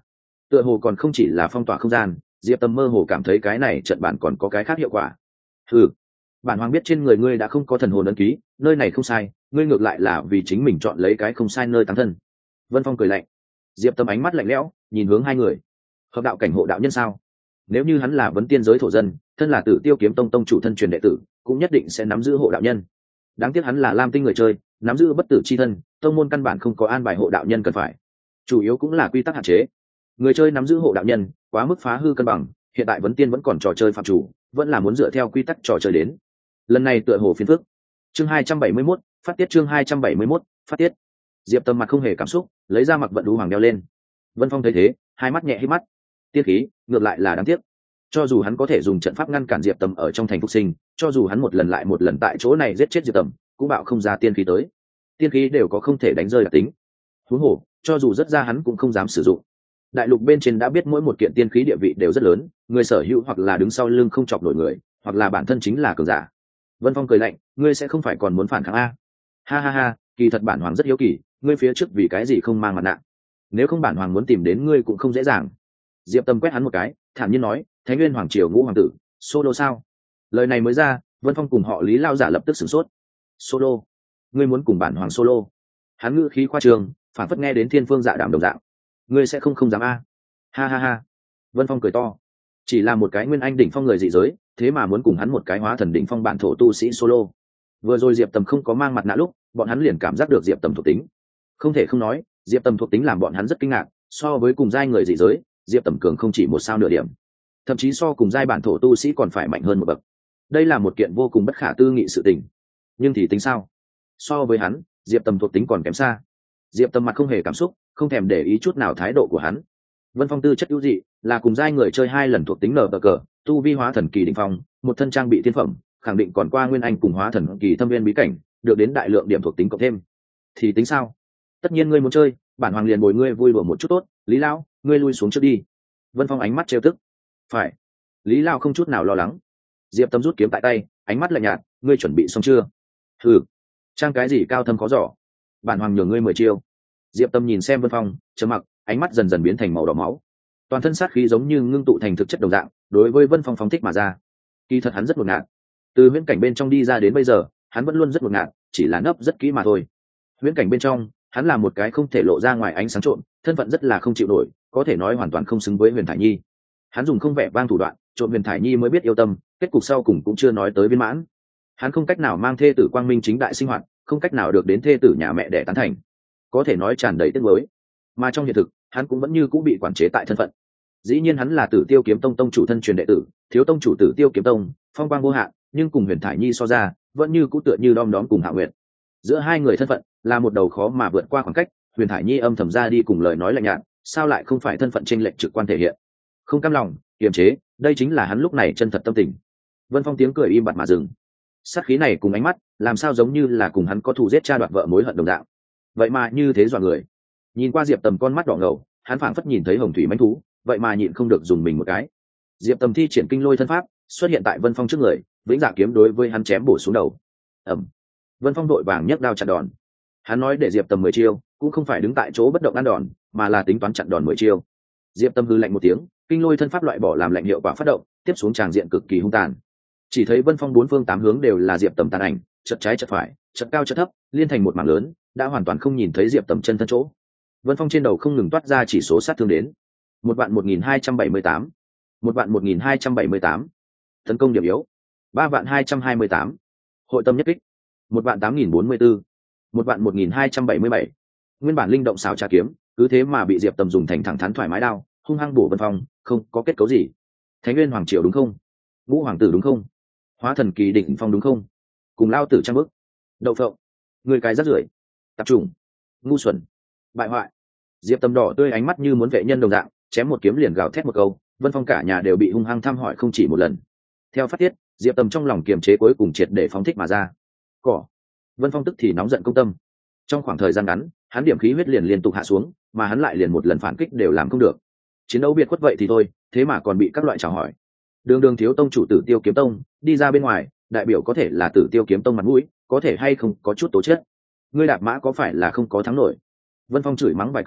tựa hồ còn không chỉ là phong tỏa không gian, diệp tâm mơ hồ cảm thấy cái này trận bản còn có cái khác hiệu quả. Ừ, bản hoàng biết trên người ngươi đã không có thần hồn ấn ký, nơi này không sai, ngươi ngược lại là vì chính mình chọn lấy cái không sai nơi táng thân. Vân Phong cười lạnh. Diệp tâm ánh mắt lạnh lẽo nhìn hướng hai người. Hợp đạo cảnh hộ đạo nhân sao? Nếu như hắn là vấn tiên giới thổ dân, thân là Tử Tiêu Kiếm Tông tông chủ thân truyền đệ tử, cũng nhất định sẽ nắm giữ hộ đạo nhân. Đáng tiếc hắn là lam tinh người chơi, nắm giữ bất tử chi thân, tông môn căn bản không có an bài hộ đạo nhân cần phải, chủ yếu cũng là quy tắc hạn chế. Người chơi nắm giữ hộ đạo nhân quá mức phá hư cân bằng, hiện tại vấn tiên vẫn còn trò chơi phạm chủ, vẫn là muốn dựa theo quy tắc trò chơi đến. Lần này tựa hồ phiền phức. Chương hai trăm bảy mươi mốt, phát tiết. Chương hai trăm bảy mươi mốt, phát tiết. Diệp Tâm mặt không hề cảm xúc, lấy ra mặc vận đu hoàng đeo lên. Vân Phong thấy thế, hai mắt nhẹ hít mắt. Tiên khí, ngược lại là đáng tiếc. Cho dù hắn có thể dùng trận pháp ngăn cản Diệp Tâm ở trong thành phục sinh, cho dù hắn một lần lại một lần tại chỗ này giết chết Diệp Tâm, cũng bạo không ra tiên khí tới. Tiên khí đều có không thể đánh rơi đặc tính. Huống hồ, cho dù rất ra hắn cũng không dám sử dụng. Đại lục bên trên đã biết mỗi một kiện tiên khí địa vị đều rất lớn, người sở hữu hoặc là đứng sau lưng không chọc nổi người, hoặc là bản thân chính là cường giả. Vân Phong cười lạnh, ngươi sẽ không phải còn muốn phản kháng a? Ha ha ha, kỳ thật bản hoàng rất hiếu kỳ, ngươi phía trước vì cái gì không mang mặt nạ? Nếu không bản hoàng muốn tìm đến ngươi cũng không dễ dàng. Diệp Tâm quét hắn một cái, thản nhiên nói, Thánh Nguyên hoàng triều ngũ hoàng tử, solo sao? Lời này mới ra, Vân Phong cùng họ Lý lao giả lập tức sửng sốt. Solo? Ngươi muốn cùng bản hoàng solo? Hắn ngữ khí khoa trương, phản phất nghe đến thiên phương dạ đàm đồng dạng. Ngươi sẽ không không dám a? Ha ha ha. Vân Phong cười to. Chỉ là một cái nguyên anh đỉnh phong người dị giới, thế mà muốn cùng hắn một cái hóa thần đỉnh phong bản thổ tu sĩ solo. Vừa rồi Diệp Tầm không có mang mặt nạ lúc, bọn hắn liền cảm giác được Diệp Tầm thuộc tính. Không thể không nói, Diệp Tầm thuộc tính làm bọn hắn rất kinh ngạc, so với cùng giai người dị giới, Diệp Tầm cường không chỉ một sao nửa điểm, thậm chí so cùng giai bản thổ tu sĩ còn phải mạnh hơn một bậc. Đây là một kiện vô cùng bất khả tư nghị sự tình. Nhưng thì tính sao? So với hắn, Diệp Tầm thuộc tính còn kém xa. Diệp Tầm mặt không hề cảm xúc, không thèm để ý chút nào thái độ của hắn. Vân Phong tư chất ưu dị, là cùng giai người chơi hai lần thuộc tính nở cờ, tu vi hóa thần kỳ đỉnh phong, một thân trang bị thiên phẩm, khẳng định còn qua nguyên anh cùng hóa thần kỳ thâm viên bí cảnh, được đến đại lượng điểm thuộc tính cộng thêm. Thì tính sao? Tất nhiên ngươi muốn chơi, bản hoàng liền bồi ngươi vui đùa một chút tốt, Lý lão, ngươi lui xuống trước đi. Vân Phong ánh mắt trêu tức. Phải. Lý lão không chút nào lo lắng. Diệp Tâm rút kiếm tại tay, ánh mắt lạnh nhạt, ngươi chuẩn bị xong chưa? Thử. Trang cái gì cao thâm khó giỏ? Bản hoàng nhường ngươi mười chiêu. Diệp Tâm nhìn xem Vân Phong, trầm mặc, ánh mắt dần dần biến thành màu đỏ máu. Toàn thân sát khí giống như ngưng tụ thành thực chất đồng dạng, đối với Vân Phong phóng thích mà ra. Kỳ thật hắn rất ngột ngạt. Từ huyễn cảnh bên trong đi ra đến bây giờ, hắn vẫn luôn rất ngột ngạt, chỉ là nấp rất kỹ mà thôi. Huyễn cảnh bên trong, hắn là một cái không thể lộ ra ngoài ánh sáng trộn, thân phận rất là không chịu nổi, có thể nói hoàn toàn không xứng với Huyền Thải Nhi. Hắn dùng không vẻ vang thủ đoạn, trộn Huyền Thải Nhi mới biết yêu tâm, kết cục sau cùng cũng chưa nói tới viên mãn. Hắn không cách nào mang thê tử quang minh chính đại sinh hoạt, không cách nào được đến thê tử nhà mẹ để tán thành, có thể nói tràn đầy tiếc nuối. Mà trong hiện thực, hắn cũng vẫn như cũng bị quản chế tại thân phận. Dĩ nhiên hắn là Tử Tiêu Kiếm Tông tông chủ thân truyền đệ tử, thiếu tông chủ Tử Tiêu Kiếm Tông, phong quang vô hạn, nhưng cùng Huyền Thải Nhi so ra, vẫn như cũng tựa như đom đóm cùng Hạ Nguyệt. Giữa hai người thân phận là một đầu khó mà vượt qua khoảng cách. Huyền Thải Nhi âm thầm ra đi cùng lời nói lạnh nhạt, sao lại không phải thân phận chênh lệch trực quan thể hiện? Không cam lòng, kiềm chế, đây chính là hắn lúc này chân thật tâm tình. Vân Phong tiếng cười im bặt mà dừng. Sát khí này cùng ánh mắt, làm sao giống như là cùng hắn có thù giết cha đoạt vợ mối hận đồng dạng. Vậy mà như thế dọa người. Nhìn qua Diệp Tầm con mắt đỏ ngầu, hắn phảng phất nhìn thấy hồng thủy mãnh thú, vậy mà nhịn không được dùng mình một cái. Diệp Tầm thi triển kinh lôi thân pháp, xuất hiện tại Vân Phong trước người, vĩnh dạ kiếm đối với hắn chém bổ xuống đầu. Ầm. Vân Phong đội vàng nhấc đao chặn đòn. Hắn nói để Diệp Tầm mười chiêu, cũng không phải đứng tại chỗ bất động ăn đòn, mà là tính toán chặn đòn mười chiêu. Diệp Tầm hư lạnh một tiếng, kinh lôi thân pháp loại bỏ làm lạnh hiệu quả phát động, tiếp xuống tràng diện cực kỳ hung tàn. Chỉ thấy Vân Phong bốn phương tám hướng đều là Diệp Tầm tàn ảnh, chật trái chật phải, chật cao chật thấp, liên thành một mảng lớn, đã hoàn toàn không nhìn thấy Diệp Tầm chân thân chỗ. Vân Phong trên đầu không ngừng toát ra chỉ số sát thương đến một vạn một nghìn hai trăm bảy mươi tám, một vạn một nghìn hai trăm bảy mươi tám, tấn công điểm yếu ba vạn hai trăm hai mươi tám, hội tâm nhất kích một vạn tám nghìn bốn mươi bốn, một vạn một nghìn hai trăm bảy mươi bảy. Nguyên bản linh động xảo trà kiếm cứ thế mà bị Diệp Tầm dùng thành thẳng thắn thoải mái đao hung hăng bổ Vân Phong, không có kết cấu gì. Thánh Nguyên hoàng triều đúng không? Ngũ hoàng tử đúng không? Hóa thần kỳ đỉnh phong đúng không? Cùng lao tử trang bức. Đậu phộng, người cái rắt rưởi, tập trung, ngu xuẩn, bại hoại. Diệp Tầm đỏ tươi ánh mắt như muốn vệ nhân đồng dạng, chém một kiếm liền gào thét một câu. Vân Phong cả nhà đều bị hung hăng thăm hỏi không chỉ một lần. Theo phát tiết, Diệp Tầm trong lòng kiềm chế cuối cùng triệt để phóng thích mà ra. Cỏ. Vân Phong tức thì nóng giận công tâm. Trong khoảng thời gian ngắn, hắn điểm khí huyết liền liên tục hạ xuống, mà hắn lại liền một lần phản kích đều làm không được. Chiến đấu biệt khuất vậy thì thôi, thế mà còn bị các loại chào hỏi. Đường Đường thiếu tông chủ Tử Tiêu Kiếm Tông đi ra bên ngoài, đại biểu có thể là Tử Tiêu Kiếm Tông mặt mũi, có thể hay không có chút tố chất. Ngươi đạp mã có phải là không có thắng nổi? Vân Phong chửi mắng vài câu,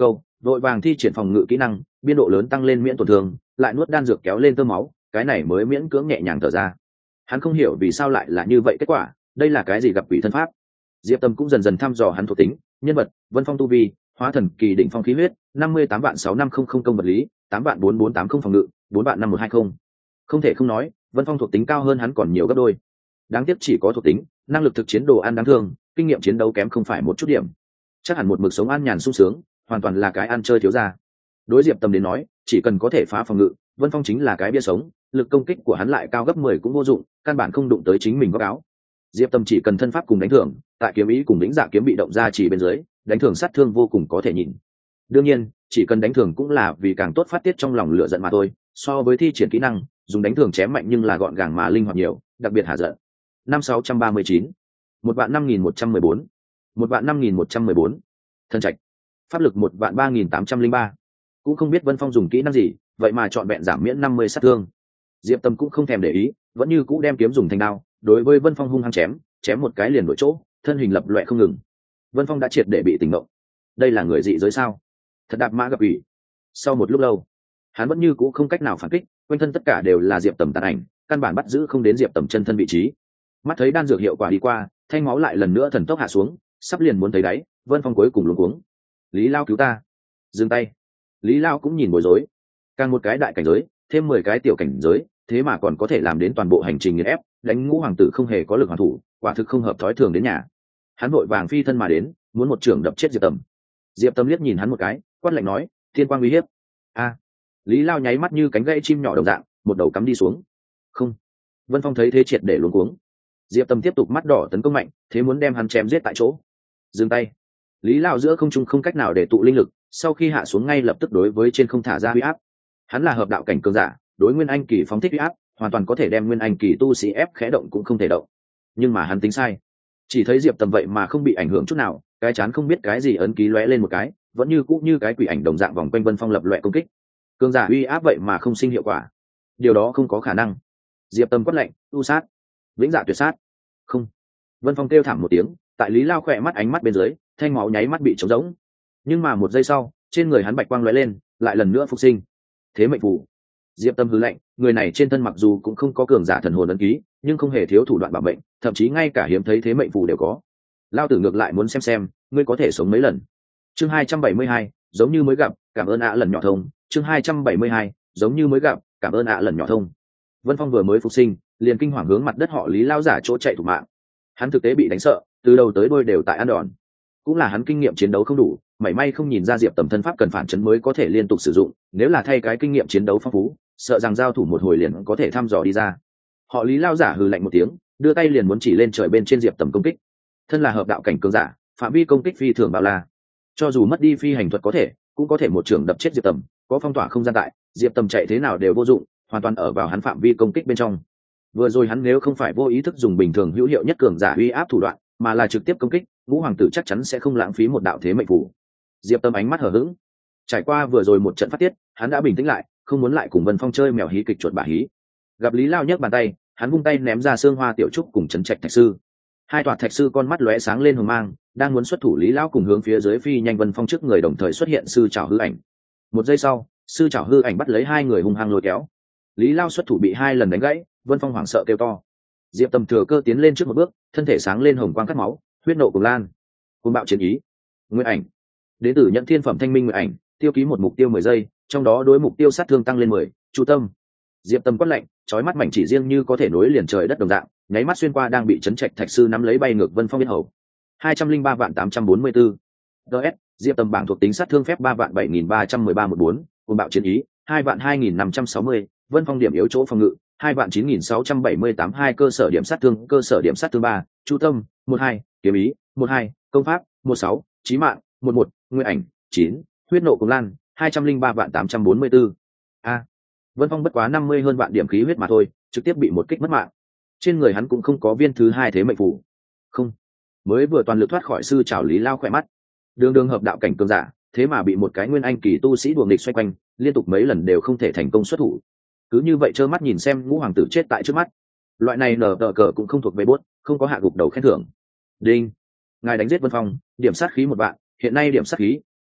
vội vàng thi triển phòng ngự kỹ năng, biên độ lớn tăng lên miễn tổn thương, lại nuốt đan dược kéo lên tơ máu, cái này mới miễn cưỡng nhẹ nhàng thở ra. Hắn không hiểu vì sao lại là như vậy kết quả, đây là cái gì gặp quỷ thân pháp. Diệp Tâm cũng dần dần thăm dò hắn thuộc tính, nhân vật, Vân Phong tu vi, hóa thần kỳ đỉnh phong khí huyết, năm mươi tám vạn sáu năm không không công vật lý, tám vạn bốn bốn tám không phòng ngự, bốn vạn năm một hai không. Không thể không nói, Vân Phong thuộc tính cao hơn hắn còn nhiều gấp đôi. Đáng tiếc chỉ có thuộc tính, năng lực thực chiến đồ ăn đáng thương, kinh nghiệm chiến đấu kém không phải một chút điểm. Chắc hẳn một mực sống an nhàn sung sướng, hoàn toàn là cái ăn chơi thiếu gia. Đối Diệp Tâm đến nói, chỉ cần có thể phá phòng ngự, Vân Phong chính là cái bia sống, lực công kích của hắn lại cao gấp mười cũng vô dụng, căn bản không đụng tới chính mình góc áo. Diệp Tâm chỉ cần thân pháp cùng đánh thưởng, tại kiếm ý cùng lĩnh dạ kiếm bị động ra chỉ bên dưới, đánh thưởng sát thương vô cùng có thể nhìn. Đương nhiên, chỉ cần đánh thưởng cũng là vì càng tốt phát tiết trong lòng lửa giận mà thôi, so với thi triển kỹ năng, dùng đánh thưởng chém mạnh nhưng là gọn gàng mà linh hoạt nhiều, đặc biệt hạ giận. Năm sáu trăm ba mươi chín, một vạn năm nghìn một trăm mười bốn, một vạn năm nghìn một trăm mười bốn. Thân trạch, pháp lực một vạn ba nghìn tám trăm linh ba. Cũng không biết Vân Phong dùng kỹ năng gì, vậy mà chọn vẹn giảm miễn năm mươi sát thương. Diệp Tâm cũng không thèm để ý, vẫn như cũ đem kiếm dùng thành đao, đối với Vân Phong hung hăng chém, chém một cái liền đổi chỗ, thân hình lập loè không ngừng. Vân Phong đã triệt để bị tỉnh ngộ. Đây là người dị giới sao? Thật đạp mã gặp ủy. Sau một lúc lâu, hắn vẫn như cũ không cách nào phản kích, quanh thân tất cả đều là Diệp Tầm tàn ảnh, căn bản bắt giữ không đến Diệp Tầm chân thân vị trí. Mắt thấy đan dược hiệu quả đi qua, thanh máu lại lần nữa thần tốc hạ xuống, sắp liền muốn thấy đáy, Vân Phong cuối cùng luống cuống. Lý Lao cứu ta! Dừng tay! Lý Lao cũng nhìn bối rối. Càng một cái đại cảnh giới, thêm mười cái tiểu cảnh giới, thế mà còn có thể làm đến toàn bộ hành trình nghiền ép, đánh Ngũ hoàng tử không hề có lực hoàn thủ, quả thực không hợp thói thường đến nhà. Hắn vội vàng phi thân mà đến, muốn một trưởng đập chết Diệp Tầm. Diệp Tầm liếc nhìn hắn một cái, quát lạnh nói, thiên quang uy hiếp. A! Lý Lao nháy mắt như cánh gãy chim nhỏ đồng dạng, một đầu cắm đi xuống. Không! Vân Phong thấy thế triệt để luống cuống. Diệp Tầm tiếp tục mắt đỏ tấn công mạnh, thế muốn đem hắn chém giết tại chỗ. Dừng tay! Lý Lao giữa không trung không cách nào để tụ linh lực, sau khi hạ xuống ngay lập tức đối với trên không thả ra huy áp. Hắn là hợp đạo cảnh cường giả, đối nguyên anh kỳ phóng thích huy áp, hoàn toàn có thể đem nguyên anh kỳ tu sĩ ép khẽ động cũng không thể động. Nhưng mà hắn tính sai, chỉ thấy Diệp Tầm vậy mà không bị ảnh hưởng chút nào, cái chán không biết cái gì ấn ký lóe lên một cái, vẫn như cũ như cái quỷ ảnh đồng dạng vòng quanh Vân Phong lập loè công kích. Cường giả uy áp vậy mà không sinh hiệu quả, điều đó không có khả năng. Diệp Tầm quát lạnh, tu sát, vĩnh dạ tuyệt sát. Không! Vân Phong kêu thảm một tiếng, tại Lý Lao khỏe mắt ánh mắt bên dưới, thanh máu nháy mắt bị trống rỗng. Nhưng mà một giây sau, trên người hắn bạch quang lóe lên, lại lần nữa phục sinh. Thế mệnh phù. Diệp Tâm hứ lạnh, người này trên thân mặc dù cũng không có cường giả thần hồn ấn ký, nhưng không hề thiếu thủ đoạn bảo mệnh, thậm chí ngay cả hiếm thấy thế mệnh phù đều có. Lao tử ngược lại muốn xem xem, ngươi có thể sống mấy lần. Chương hai trăm bảy mươi hai, giống như mới gặp, cảm ơn ạ lần nhỏ thông. Chương hai trăm bảy mươi hai, giống như mới gặp, cảm ơn ạ lần nhỏ thông. Vân Phong vừa mới phục sinh, liền kinh hoàng hướng mặt đất họ Lý lao giả chỗ chạy thủ mạng. Hắn thực tế bị đánh sợ, từ đầu tới đuôi đều tại ăn đòn. Cũng là hắn kinh nghiệm chiến đấu không đủ, mảy may không nhìn ra Diệp Tầm thân pháp cần phản chấn mới có thể liên tục sử dụng, nếu là thay cái kinh nghiệm chiến đấu phong phú, sợ rằng giao thủ một hồi liền có thể thăm dò đi ra. Họ Lý lao giả hừ lạnh một tiếng, đưa tay liền muốn chỉ lên trời bên trên Diệp Tầm công kích. Thân là hợp đạo cảnh cường giả, phạm vi công kích phi thường bao la, cho dù mất đi phi hành thuật có thể, cũng có thể một trường đập chết Diệp Tầm, có phong tỏa không gian tại, Diệp Tầm chạy thế nào đều vô dụng, hoàn toàn ở vào hắn phạm vi công kích bên trong. Vừa rồi hắn nếu không phải vô ý thức dùng bình thường hữu hiệu nhất cường giả uy áp thủ đoạn, mà là trực tiếp công kích, Ngũ hoàng tử chắc chắn sẽ không lãng phí một đạo thế mệnh phù. Diệp Tâm ánh mắt hờ hững, trải qua vừa rồi một trận phát tiết, hắn đã bình tĩnh lại, không muốn lại cùng Vân Phong chơi mèo hí kịch chuột bả hí. Gặp Lý Lao nhấc bàn tay, hắn vung tay ném ra xương hoa tiểu trúc cùng chấn trạch thạch sư. Hai tòa thạch sư con mắt lóe sáng lên hồng mang, đang muốn xuất thủ Lý Lao cùng hướng phía dưới phi nhanh Vân Phong trước người đồng thời xuất hiện sư trảo hư ảnh. Một giây sau, sư trảo hư ảnh bắt lấy hai người hung hăng lôi kéo. Lý Lao xuất thủ bị hai lần đánh gãy, Vân Phong hoảng sợ kêu to. Diệp Tâm thừa cơ tiến lên trước một bước, thân thể sáng lên hồng quang cắt máu, huyết nộ cùng lan, cuồng bạo chiến ý. Nguyên ảnh, đến từ nhận thiên phẩm thanh minh Nguyên ảnh, tiêu ký một mục tiêu mười giây, trong đó đối mục tiêu sát thương tăng lên mười. Chu tâm. Diệp Tâm quát lạnh, chói mắt mảnh chỉ riêng như có thể nối liền trời đất đồng dạng, nháy mắt xuyên qua đang bị chấn trạch thạch sư nắm lấy bay ngược Vân Phong biết hầu. hai trăm linh ba vạn tám trăm bốn mươi tư. ds Diệp Tâm bảng thuộc tính sát thương phép ba vạn bảy nghìn ba trăm mười ba một bốn, cuồng bạo chiến ý hai vạn hai nghìn năm trăm sáu mươi, Vân Phong điểm yếu chỗ phòng ngự hai vạn chín nghìn sáu trăm bảy mươi tám, hai cơ sở điểm sát thương cơ sở điểm sát thương ba, chu tâm một hai, kiếm ý một hai, công pháp một sáu, chí mạng một một, nguyên ảnh chín, huyết nộ cùng lan hai trăm linh ba vạn tám trăm bốn mươi tư. A, Vân Phong bất quá năm mươi hơn vạn điểm khí huyết mà thôi, trực tiếp bị một kích mất mạng. Trên người hắn cũng không có viên thứ hai thế mệnh phù. Không, mới vừa toàn lực thoát khỏi sư trảo Lý Lao khỏe mắt. Đường đường hợp đạo cảnh cường giả, thế mà bị một cái nguyên anh kỳ tu sĩ đuổi nghịch xoay quanh, liên tục mấy lần đều không thể thành công xuất thủ. Cứ như vậy trơ mắt nhìn xem Ngũ hoàng tử chết tại trước mắt. Loại này nở tờ cờ cũng không thuộc về bốt, không có hạ gục đầu khen thưởng. Đinh, ngài đánh giết Vân Phong, điểm sát khí một vạn, hiện nay điểm sát khí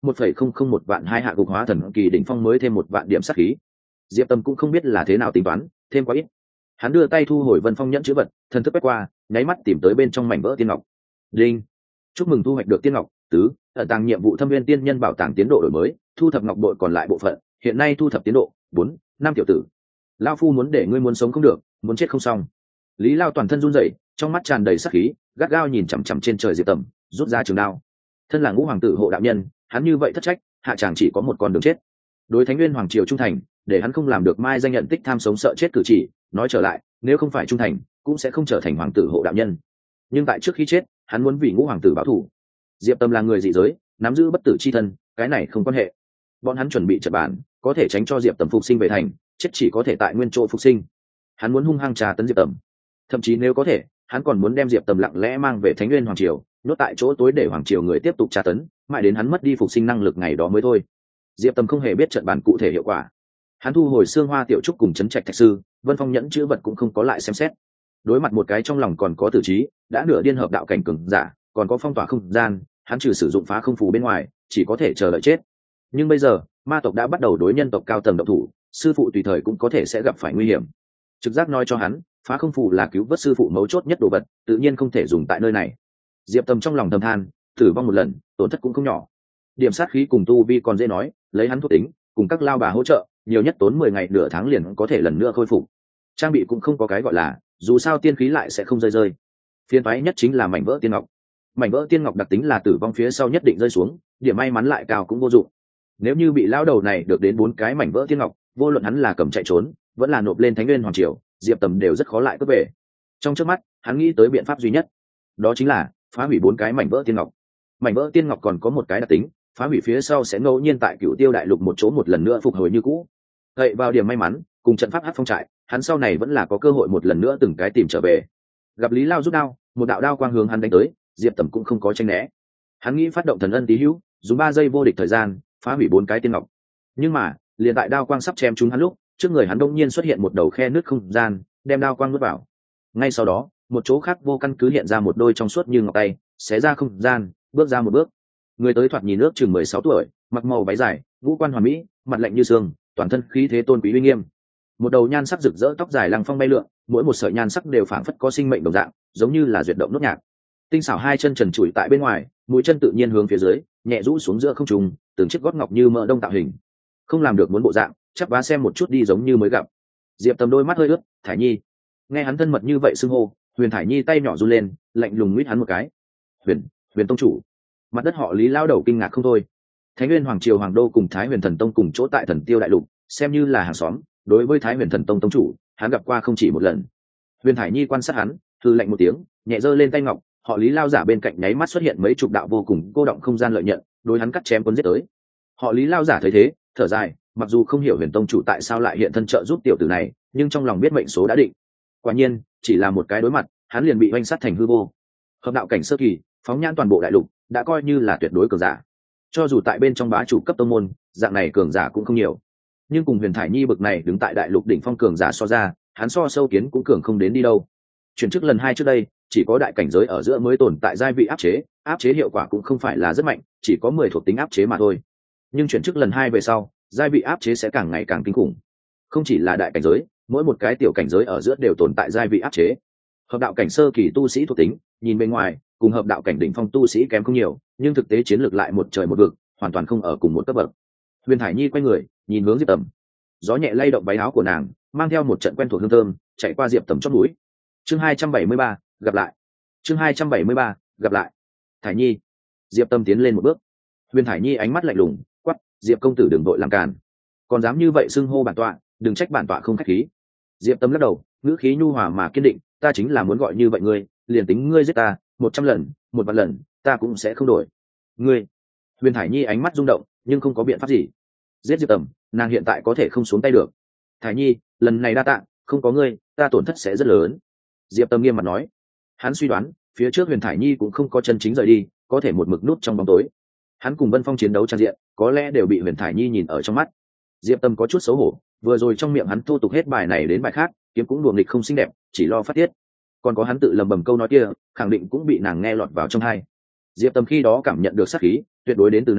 một phẩy không không một vạn hai hạ gục hóa thần kỳ đỉnh phong mới thêm một vạn điểm sát khí. Diệp Tâm cũng không biết là thế nào tính toán, thêm quá ít. Hắn đưa tay thu hồi Vân Phong nhẫn chữ vật, thần thức quét qua, nháy mắt tìm tới bên trong mảnh vỡ tiên ngọc. Đinh, chúc mừng thu hoạch được tiên ngọc tứ, ẩn tàng nhiệm vụ thâm viên tiên nhân bảo tàng tiến độ đổi mới, thu thập ngọc bội còn lại bộ phận, hiện nay thu thập tiến độ bốn năm tiểu tử. Lao phu muốn để ngươi muốn sống không được, muốn chết không xong. Lý Lao toàn thân run rẩy, trong mắt tràn đầy sát khí, gắt gao nhìn chằm chằm trên trời Diệp Tầm, rút ra trường đao. Thân là ngũ hoàng tử hộ đạo nhân, hắn như vậy thất trách, hạ chàng chỉ có một con đường chết. Đối Thánh Nguyên hoàng triều trung thành, để hắn không làm được mai danh nhận tích tham sống sợ chết cử chỉ. Nói trở lại, nếu không phải trung thành, cũng sẽ không trở thành hoàng tử hộ đạo nhân. Nhưng tại trước khi chết, hắn muốn vì ngũ hoàng tử báo thù. Diệp Tâm là người dị giới, nắm giữ bất tử chi thân, cái này không quan hệ. Bọn hắn chuẩn bị trận bản, có thể tránh cho Diệp Tầm phục sinh về thành, chết chỉ có thể tại nguyên chỗ phục sinh. Hắn muốn hung hăng trà tấn Diệp Tầm, thậm chí nếu có thể, hắn còn muốn đem Diệp Tầm lặng lẽ mang về Thánh Nguyên hoàng triều, nhốt tại chỗ tối để hoàng triều người tiếp tục tra tấn, mãi đến hắn mất đi phục sinh năng lực ngày đó mới thôi. Diệp Tầm không hề biết trận bản cụ thể hiệu quả. Hắn thu hồi xương hoa tiểu trúc cùng chấn trạch thạch sư, Vân Phong nhẫn chữ vật cũng không có lại xem xét. Đối mặt một cái trong lòng còn có tử trí, đã nửa điên hợp đạo cảnh cường giả, còn có phong tỏa không gian, hắn trừ sử dụng phá không phù bên ngoài, chỉ có thể chờ đợi chết. Nhưng bây giờ, ma tộc đã bắt đầu đối nhân tộc cao tầng động thủ, sư phụ tùy thời cũng có thể sẽ gặp phải nguy hiểm. Trực giác nói cho hắn, phá không phù là cứu vớt sư phụ mấu chốt nhất đồ vật, tự nhiên không thể dùng tại nơi này. Diệp Tâm trong lòng thầm than, tử vong một lần, tổn thất cũng không nhỏ. Điểm sát khí cùng tu vi còn dễ nói, lấy hắn thuộc tính, cùng các lao bà hỗ trợ, nhiều nhất tốn mười ngày nửa tháng liền có thể lần nữa khôi phục. Trang bị cũng không có cái gọi là, dù sao tiên khí lại sẽ không rơi rơi. Phiên toái nhất chính là mảnh vỡ tiên ngọc. Mảnh vỡ tiên ngọc đặc tính là tử vong phía sau nhất định rơi xuống, điểm may mắn lại cao cũng vô dụng. Nếu như bị lao đầu này được đến bốn cái mảnh vỡ tiên ngọc, vô luận hắn là cầm chạy trốn, vẫn là nộp lên Thánh Nguyên hoàng triều, Diệp Tầm đều rất khó lại cướp về. Trong trước mắt, hắn nghĩ tới biện pháp duy nhất, đó chính là phá hủy bốn cái mảnh vỡ tiên ngọc. Mảnh vỡ tiên ngọc còn có một cái đặc tính, phá hủy phía sau sẽ ngẫu nhiên tại Cửu Tiêu đại lục một chỗ một lần nữa phục hồi như cũ. Vậy vào điểm may mắn, cùng trận pháp Hắc Phong trại, hắn sau này vẫn là có cơ hội một lần nữa từng cái tìm trở về. Gặp Lý Lao rút đao, một đạo đao quang hướng hắn đánh tới, Diệp Tầm cũng không có tranh né. Hắn nghĩ phát động thần ân tí hữu, dùng ba giây vô địch thời gian, phá hủy bốn cái tiên ngọc. Nhưng mà, liền tại đao quang sắp chém trúng hắn lúc, trước người hắn đông nhiên xuất hiện một đầu khe nước không gian, đem đao quang nuốt vào. Ngay sau đó, một chỗ khác vô căn cứ hiện ra một đôi trong suốt như ngọc tay, xé ra không gian, bước ra một bước. Người tới thoạt nhìn ước chừng mười sáu tuổi, mặc màu váy dài, ngũ quan hoàn mỹ, mặt lạnh như xương, toàn thân khí thế tôn quý uy nghiêm. Một đầu nhan sắc rực rỡ tóc dài lăng phong bay lượn, mỗi một sợi nhan sắc đều phảng phất có sinh mệnh đồng dạng, giống như là duyệt động nốt nhạc. Tinh xảo hai chân trần trụi tại bên ngoài, mũi chân tự nhiên hướng phía dưới, nhẹ rũ xuống giữa không trung, từng chiếc gót ngọc như mỡ đông tạo hình. Không làm được muốn bộ dạng, chắp vá xem một chút đi giống như mới gặp. Diệp Tầm đôi mắt hơi ướt, Thải Nhi. Nghe hắn thân mật như vậy xưng hô, Huyền Thải Nhi tay nhỏ run lên, lạnh lùng nguyết hắn một cái. Huyền, Huyền tông chủ. Mặt đất họ Lý lao đầu kinh ngạc không thôi. Thánh Nguyên hoàng triều hoàng đô cùng Thái Huyền thần tông cùng chỗ tại Thần Tiêu đại lục, xem như là hàng xóm. Đối với Thái Huyền thần tông tông chủ, hắn gặp qua không chỉ một lần. Huyền Thải Nhi quan sát hắn, thư lạnh một tiếng, nhẹ giơ lên tay ngọc, họ Lý lao giả bên cạnh nháy mắt xuất hiện mấy chục đạo vô cùng cô động không gian lợi nhận, đối hắn cắt chém cuốn giết tới. Họ Lý lao giả thấy thế, thở dài, mặc dù không hiểu Huyền tông chủ tại sao lại hiện thân trợ giúp tiểu tử này, nhưng trong lòng biết mệnh số đã định. Quả nhiên, chỉ là một cái đối mặt, hắn liền bị oanh sát thành hư vô. Hợp đạo cảnh sơ kỳ, phóng nhãn toàn bộ đại lục, đã coi như là tuyệt đối cường giả. Cho dù tại bên trong bá chủ cấp tông môn, dạng này cường giả cũng không nhiều. Nhưng cùng Huyền Thải Nhi bực này đứng tại đại lục đỉnh phong cường giả so ra, hắn so sâu kiến cũng cường không đến đi đâu. Chuyển chức lần hai trước đây, chỉ có đại cảnh giới ở giữa mới tồn tại giai vị áp chế, áp chế hiệu quả cũng không phải là rất mạnh, chỉ có mười thuộc tính áp chế mà thôi. Nhưng chuyển chức lần hai về sau, giai vị áp chế sẽ càng ngày càng kinh khủng. Không chỉ là đại cảnh giới, mỗi một cái tiểu cảnh giới ở giữa đều tồn tại giai vị áp chế. Hợp đạo cảnh sơ kỳ tu sĩ thuộc tính, nhìn bên ngoài, cùng hợp đạo cảnh đỉnh phong tu sĩ kém không nhiều, nhưng thực tế chiến lược lại một trời một vực, hoàn toàn không ở cùng một cấp bậc. Huyền Thải Nhi quay người, nhìn hướng Diệp Tầm. Gió nhẹ lay động váy áo của nàng, mang theo một trận quen thuộc hương thơm, chạy qua Diệp Tầm chót mũi. Chương hai trăm bảy mươi ba, gặp lại. Chương hai trăm bảy mươi ba, gặp lại. Thải Nhi. Diệp Tầm tiến lên một bước. Huyền Thải Nhi ánh mắt lạnh lùng, quát, Diệp công tử đừng đội làm càn. Còn dám như vậy xưng hô bản tọa, đừng trách bản tọa không khách khí. Diệp Tầm lắc đầu, ngữ khí nhu hòa mà kiên định, ta chính là muốn gọi như vậy ngươi, liền tính ngươi giết ta một trăm lần, một vạn lần, ta cũng sẽ không đổi. Ngươi. Huyền Thải Nhi ánh mắt rung động, nhưng không có biện pháp gì. Giết Diệp Tầm, nàng hiện tại có thể không xuống tay được. Thải Nhi, lần này đa tạ, không có ngươi, ta tổn thất sẽ rất lớn. Diệp Tầm nghiêm mặt nói. Hắn suy đoán, phía trước Huyền Thải Nhi cũng không có chân chính rời đi, có thể một mực nút trong bóng tối. Hắn cùng Vân Phong chiến đấu trang diện, có lẽ đều bị Huyền Thải Nhi nhìn ở trong mắt. Diệp Tầm có chút xấu hổ, vừa rồi trong miệng hắn thô tục hết bài này đến bài khác, kiếm cũng đùa nghịch không xinh đẹp, chỉ lo phát tiết. Còn có hắn tự lầm bầm câu nói kia, khẳng định cũng bị nàng nghe lọt vào trong tai. Diệp Tầm khi đó cảm nhận được sát khí, tuyệt đối đến từ nàng,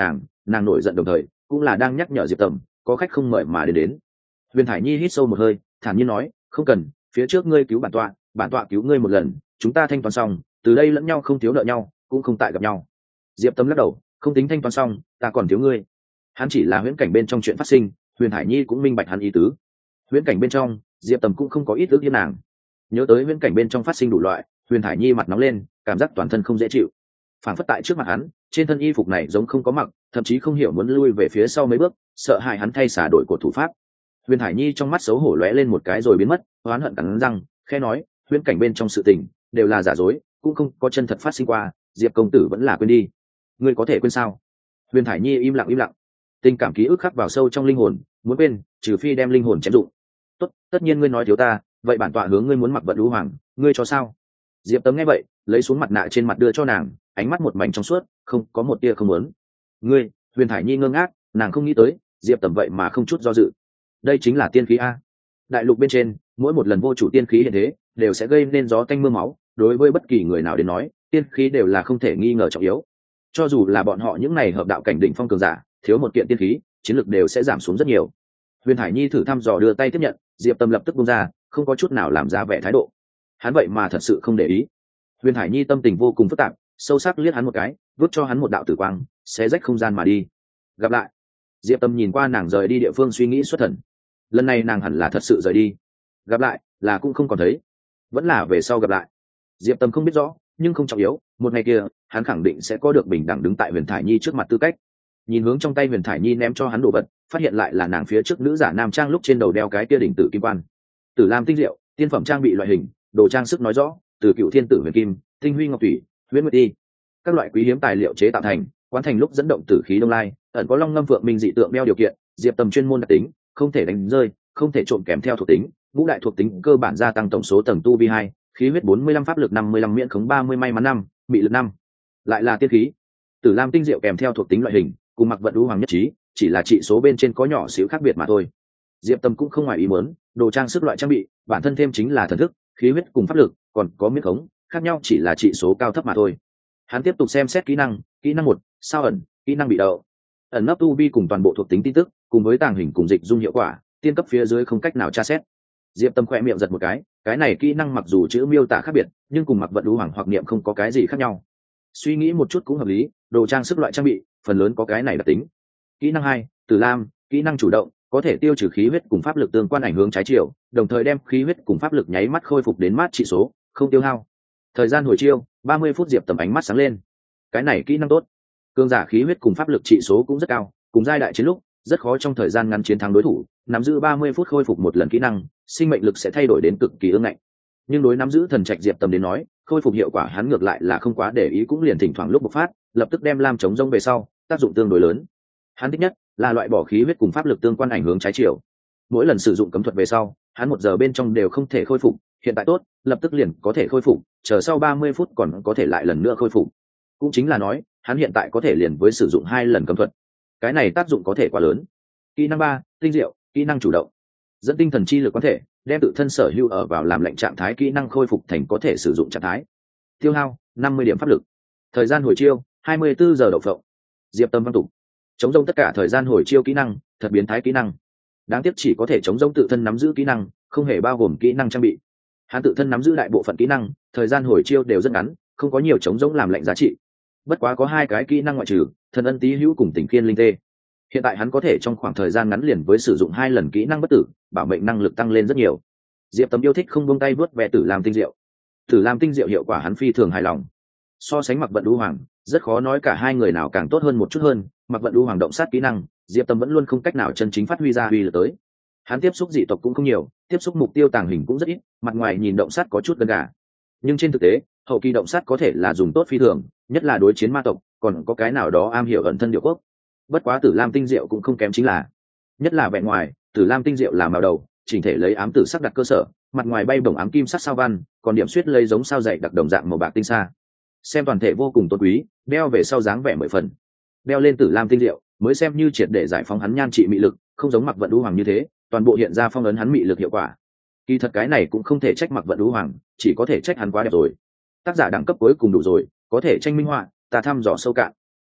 nàng nổi giận đồng thời cũng là đang nhắc nhở diệp tầm có khách không mời mà đến đến. Huyền Thải Nhi hít sâu một hơi, thản nhiên nói, không cần, phía trước ngươi cứu bản tọa, bản tọa cứu ngươi một lần, chúng ta thanh toán xong, từ đây lẫn nhau không thiếu nợ nhau, cũng không tại gặp nhau. Diệp Tâm lắc đầu, không tính thanh toán xong, ta còn thiếu ngươi. Hắn chỉ là huyễn cảnh bên trong chuyện phát sinh, Huyền Thải Nhi cũng minh bạch hắn ý tứ. Huyễn cảnh bên trong, Diệp Tâm cũng không có ít ước với nàng. Nhớ tới huyễn cảnh bên trong phát sinh đủ loại, Huyền Thải Nhi mặt nóng lên, cảm giác toàn thân không dễ chịu. Phản phất tại trước mặt hắn, trên thân y phục này giống không có mặc, thậm chí không hiểu muốn lui về phía sau mấy bước, sợ hại hắn thay xả đổi của thủ pháp. Huyền Thải Nhi trong mắt xấu hổ lóe lên một cái rồi biến mất, oán hận cắn răng, khẽ nói, huyễn cảnh bên trong sự tình đều là giả dối, cũng không có chân thật phát sinh qua, Diệp công tử vẫn là quên đi. Ngươi có thể quên sao? Huyền Thải Nhi im lặng im lặng, tình cảm ký ức khắc vào sâu trong linh hồn, muốn quên, trừ phi đem linh hồn chém dụng. Tốt, tất nhiên ngươi nói thiếu ta, vậy bản tọa hướng ngươi muốn mặc vận lũ hoàng, ngươi cho sao? Diệp Tấm nghe vậy, lấy xuống mặt nạ trên mặt đưa cho nàng, ánh mắt một mảnh trong suốt, không có một tia không muốn. Ngươi, Huyền Thải Nhi ngơ ngác, nàng không nghĩ tới, Diệp Tầm vậy mà không chút do dự. Đây chính là tiên khí a. Đại lục bên trên, mỗi một lần vô chủ tiên khí hiện thế, đều sẽ gây nên gió tanh mưa máu, đối với bất kỳ người nào đến nói, tiên khí đều là không thể nghi ngờ trọng yếu. Cho dù là bọn họ những này hợp đạo cảnh đỉnh phong cường giả, thiếu một kiện tiên khí, chiến lực đều sẽ giảm xuống rất nhiều. Huyền Thải Nhi thử thăm dò đưa tay tiếp nhận, Diệp Tâm lập tức buông ra, không có chút nào làm ra vẻ thái độ. Hắn vậy mà thật sự không để ý. Huyền Thải Nhi tâm tình vô cùng phức tạp, sâu sắc liếc hắn một cái, vứt cho hắn một đạo tử quang, xé rách không gian mà đi. Gặp lại. Diệp Tâm nhìn qua nàng rời đi địa phương suy nghĩ xuất thần. Lần này nàng hẳn là thật sự rời đi. Gặp lại, là cũng không còn thấy. Vẫn là về sau gặp lại. Diệp Tâm không biết rõ, nhưng không trọng yếu, một ngày kia, hắn khẳng định sẽ có được bình đẳng đứng tại Huyền Thải Nhi trước mặt tư cách. Nhìn hướng trong tay Huyền Thải Nhi ném cho hắn đồ vật, phát hiện lại là nàng phía trước nữ giả nam trang lúc trên đầu đeo cái kia đỉnh tử kim quan. Tử Lam tinh diệu, tiên phẩm trang bị loại hình, đồ trang sức nói rõ, từ Cựu Thiên Tử Huyền Kim, Tinh Huy Ngọc Thủy, Huyền Nguyệt Ti, các loại quý hiếm tài liệu chế tạo thành, quán thành lúc dẫn động tử khí đông lai, ẩn có long ngâm vượng minh dị tượng đeo điều kiện, Diệp Tâm chuyên môn đặc tính, không thể đánh rơi, không thể trộn kèm theo thuộc tính, ngũ đại thuộc tính cơ bản gia tăng tổng số tầng tu vi hai, khí huyết bốn mươi lăm, pháp lực năm mươi lăm, miễn khống ba mươi, may mắn năm, mị lực năm. Lại là tiên khí. Tử Lam tinh diệu kèm theo thuộc tính loại hình, cùng mặc vận đũ hoàng nhất trí, chỉ là trị số bên trên có nhỏ xíu khác biệt mà thôi. Diệp Tâm cũng không ngoài ý muốn, đồ trang sức loại trang bị, bản thân thêm chính là thần thức, khí huyết cùng pháp lực, còn có miễn khống, khác nhau chỉ là trị số cao thấp mà thôi. Hắn tiếp tục xem xét kỹ năng, kỹ năng một, sao ẩn, kỹ năng bị đậu. Ẩn nấp tu vi cùng toàn bộ thuộc tính tin tức, cùng với tàng hình cùng dịch dung hiệu quả, tiên cấp phía dưới không cách nào tra xét. Diệp Tâm khẽ miệng giật một cái, cái này kỹ năng mặc dù chữ miêu tả khác biệt, nhưng cùng mặc vận đũ hoàng hoặc niệm không có cái gì khác nhau. Suy nghĩ một chút cũng hợp lý, đồ trang sức loại trang bị, phần lớn có cái này đặc tính. Kỹ năng hai, Tử Lam, kỹ năng chủ động, có thể tiêu trừ khí huyết cùng pháp lực tương quan ảnh hướng trái chiều, đồng thời đem khí huyết cùng pháp lực nháy mắt khôi phục đến mát trị số, không tiêu hao. Thời gian hồi chiêu, ba mươi phút. Diệp Tầm ánh mắt sáng lên. Cái này kỹ năng tốt. Cường giả khí huyết cùng pháp lực trị số cũng rất cao, cùng giai đại chiến lúc, rất khó trong thời gian ngắn chiến thắng đối thủ, nắm giữ ba mươi phút khôi phục một lần kỹ năng, sinh mệnh lực sẽ thay đổi đến cực kỳ ương ngạnh. Nhưng đối nắm giữ thần trạch Diệp Tầm đến nói, khôi phục hiệu quả hắn ngược lại là không quá để ý, cũng liền thỉnh thoảng lúc bộc phát, lập tức đem lam chống rông về sau, tác dụng tương đối lớn. Hắn thích nhất là loại bỏ khí huyết cùng pháp lực tương quan ảnh hướng trái chiều. Mỗi lần sử dụng cấm thuật về sau, hắn một giờ bên trong đều không thể khôi phục, hiện tại tốt, lập tức liền có thể khôi phục, chờ sau ba mươi phút còn có thể lại lần nữa khôi phục. Cũng chính là nói, hắn hiện tại có thể liền với sử dụng hai lần cấm thuật. Cái này tác dụng có thể quá lớn. Kỹ năng ba, tinh diệu, kỹ năng chủ động. Dẫn tinh thần chi lực có thể đem tự thân sở hữu ở vào làm lệnh trạng thái kỹ năng khôi phục thành có thể sử dụng trạng thái. Tiêu hao năm mươi điểm pháp lực. Thời gian hồi chiêu hai mươi bốn giờ đậu phộng. Diệp Tâm văn tục. Chống rông tất cả thời gian hồi chiêu kỹ năng, thật biến thái kỹ năng. Đáng tiếc chỉ có thể chống rông tự thân nắm giữ kỹ năng, không hề bao gồm kỹ năng trang bị. Hắn tự thân nắm giữ đại bộ phận kỹ năng, thời gian hồi chiêu đều rất ngắn, không có nhiều chống rông làm lệnh giá trị. Bất quá có hai cái kỹ năng ngoại trừ, thần ân tí hữu cùng tình khiên linh tê. Hiện tại hắn có thể trong khoảng thời gian ngắn liền với sử dụng hai lần kỹ năng bất tử, bảo mệnh năng lực tăng lên rất nhiều. Diệp Tâm yêu thích không buông tay vớt ve Tử Lam tinh diệu. Tử Lam tinh diệu hiệu quả hắn phi thường hài lòng. So sánh mặc vận đũ hoàng, rất khó nói cả hai người nào càng tốt hơn một chút hơn. Mặc vận đũ hoàng động sát kỹ năng, Diệp Tâm vẫn luôn không cách nào chân chính phát huy ra uy lực tới. Hắn tiếp xúc dị tộc cũng không nhiều, tiếp xúc mục tiêu tàng hình cũng rất ít, mặt ngoài nhìn động sát có chút gần gà. Nhưng trên thực tế, hậu kỳ động sát có thể là dùng tốt phi thường, nhất là đối chiến ma tộc, còn có cái nào đó am hiểu ẩn thân điệu quốc. Bất quá Tử Lam tinh diệu cũng không kém, chính là nhất là vẻ ngoài, Tử Lam tinh diệu làm màu đầu, chỉnh thể lấy ám tử sắc đặt cơ sở, mặt ngoài bay bổng ám kim sắc sao văn, còn điểm xuyết lấy giống sao dày đặc đồng dạng màu bạc tinh xa. Xem toàn thể vô cùng tôn quý, đeo về sau dáng vẻ mười phần. Đeo lên Tử Lam tinh diệu, mới xem như triệt để giải phóng hắn nhan trị mị lực, không giống mặc vận đũ hoàng như thế, toàn bộ hiện ra phong ấn hắn mị lực hiệu quả. Kỳ thật cái này cũng không thể trách mặc vận đũ hoàng, chỉ có thể trách hắn quá đẹp rồi. Tác giả đẳng cấp cuối cùng đủ rồi, có thể tranh minh họa, ta thăm dò sâu cạn.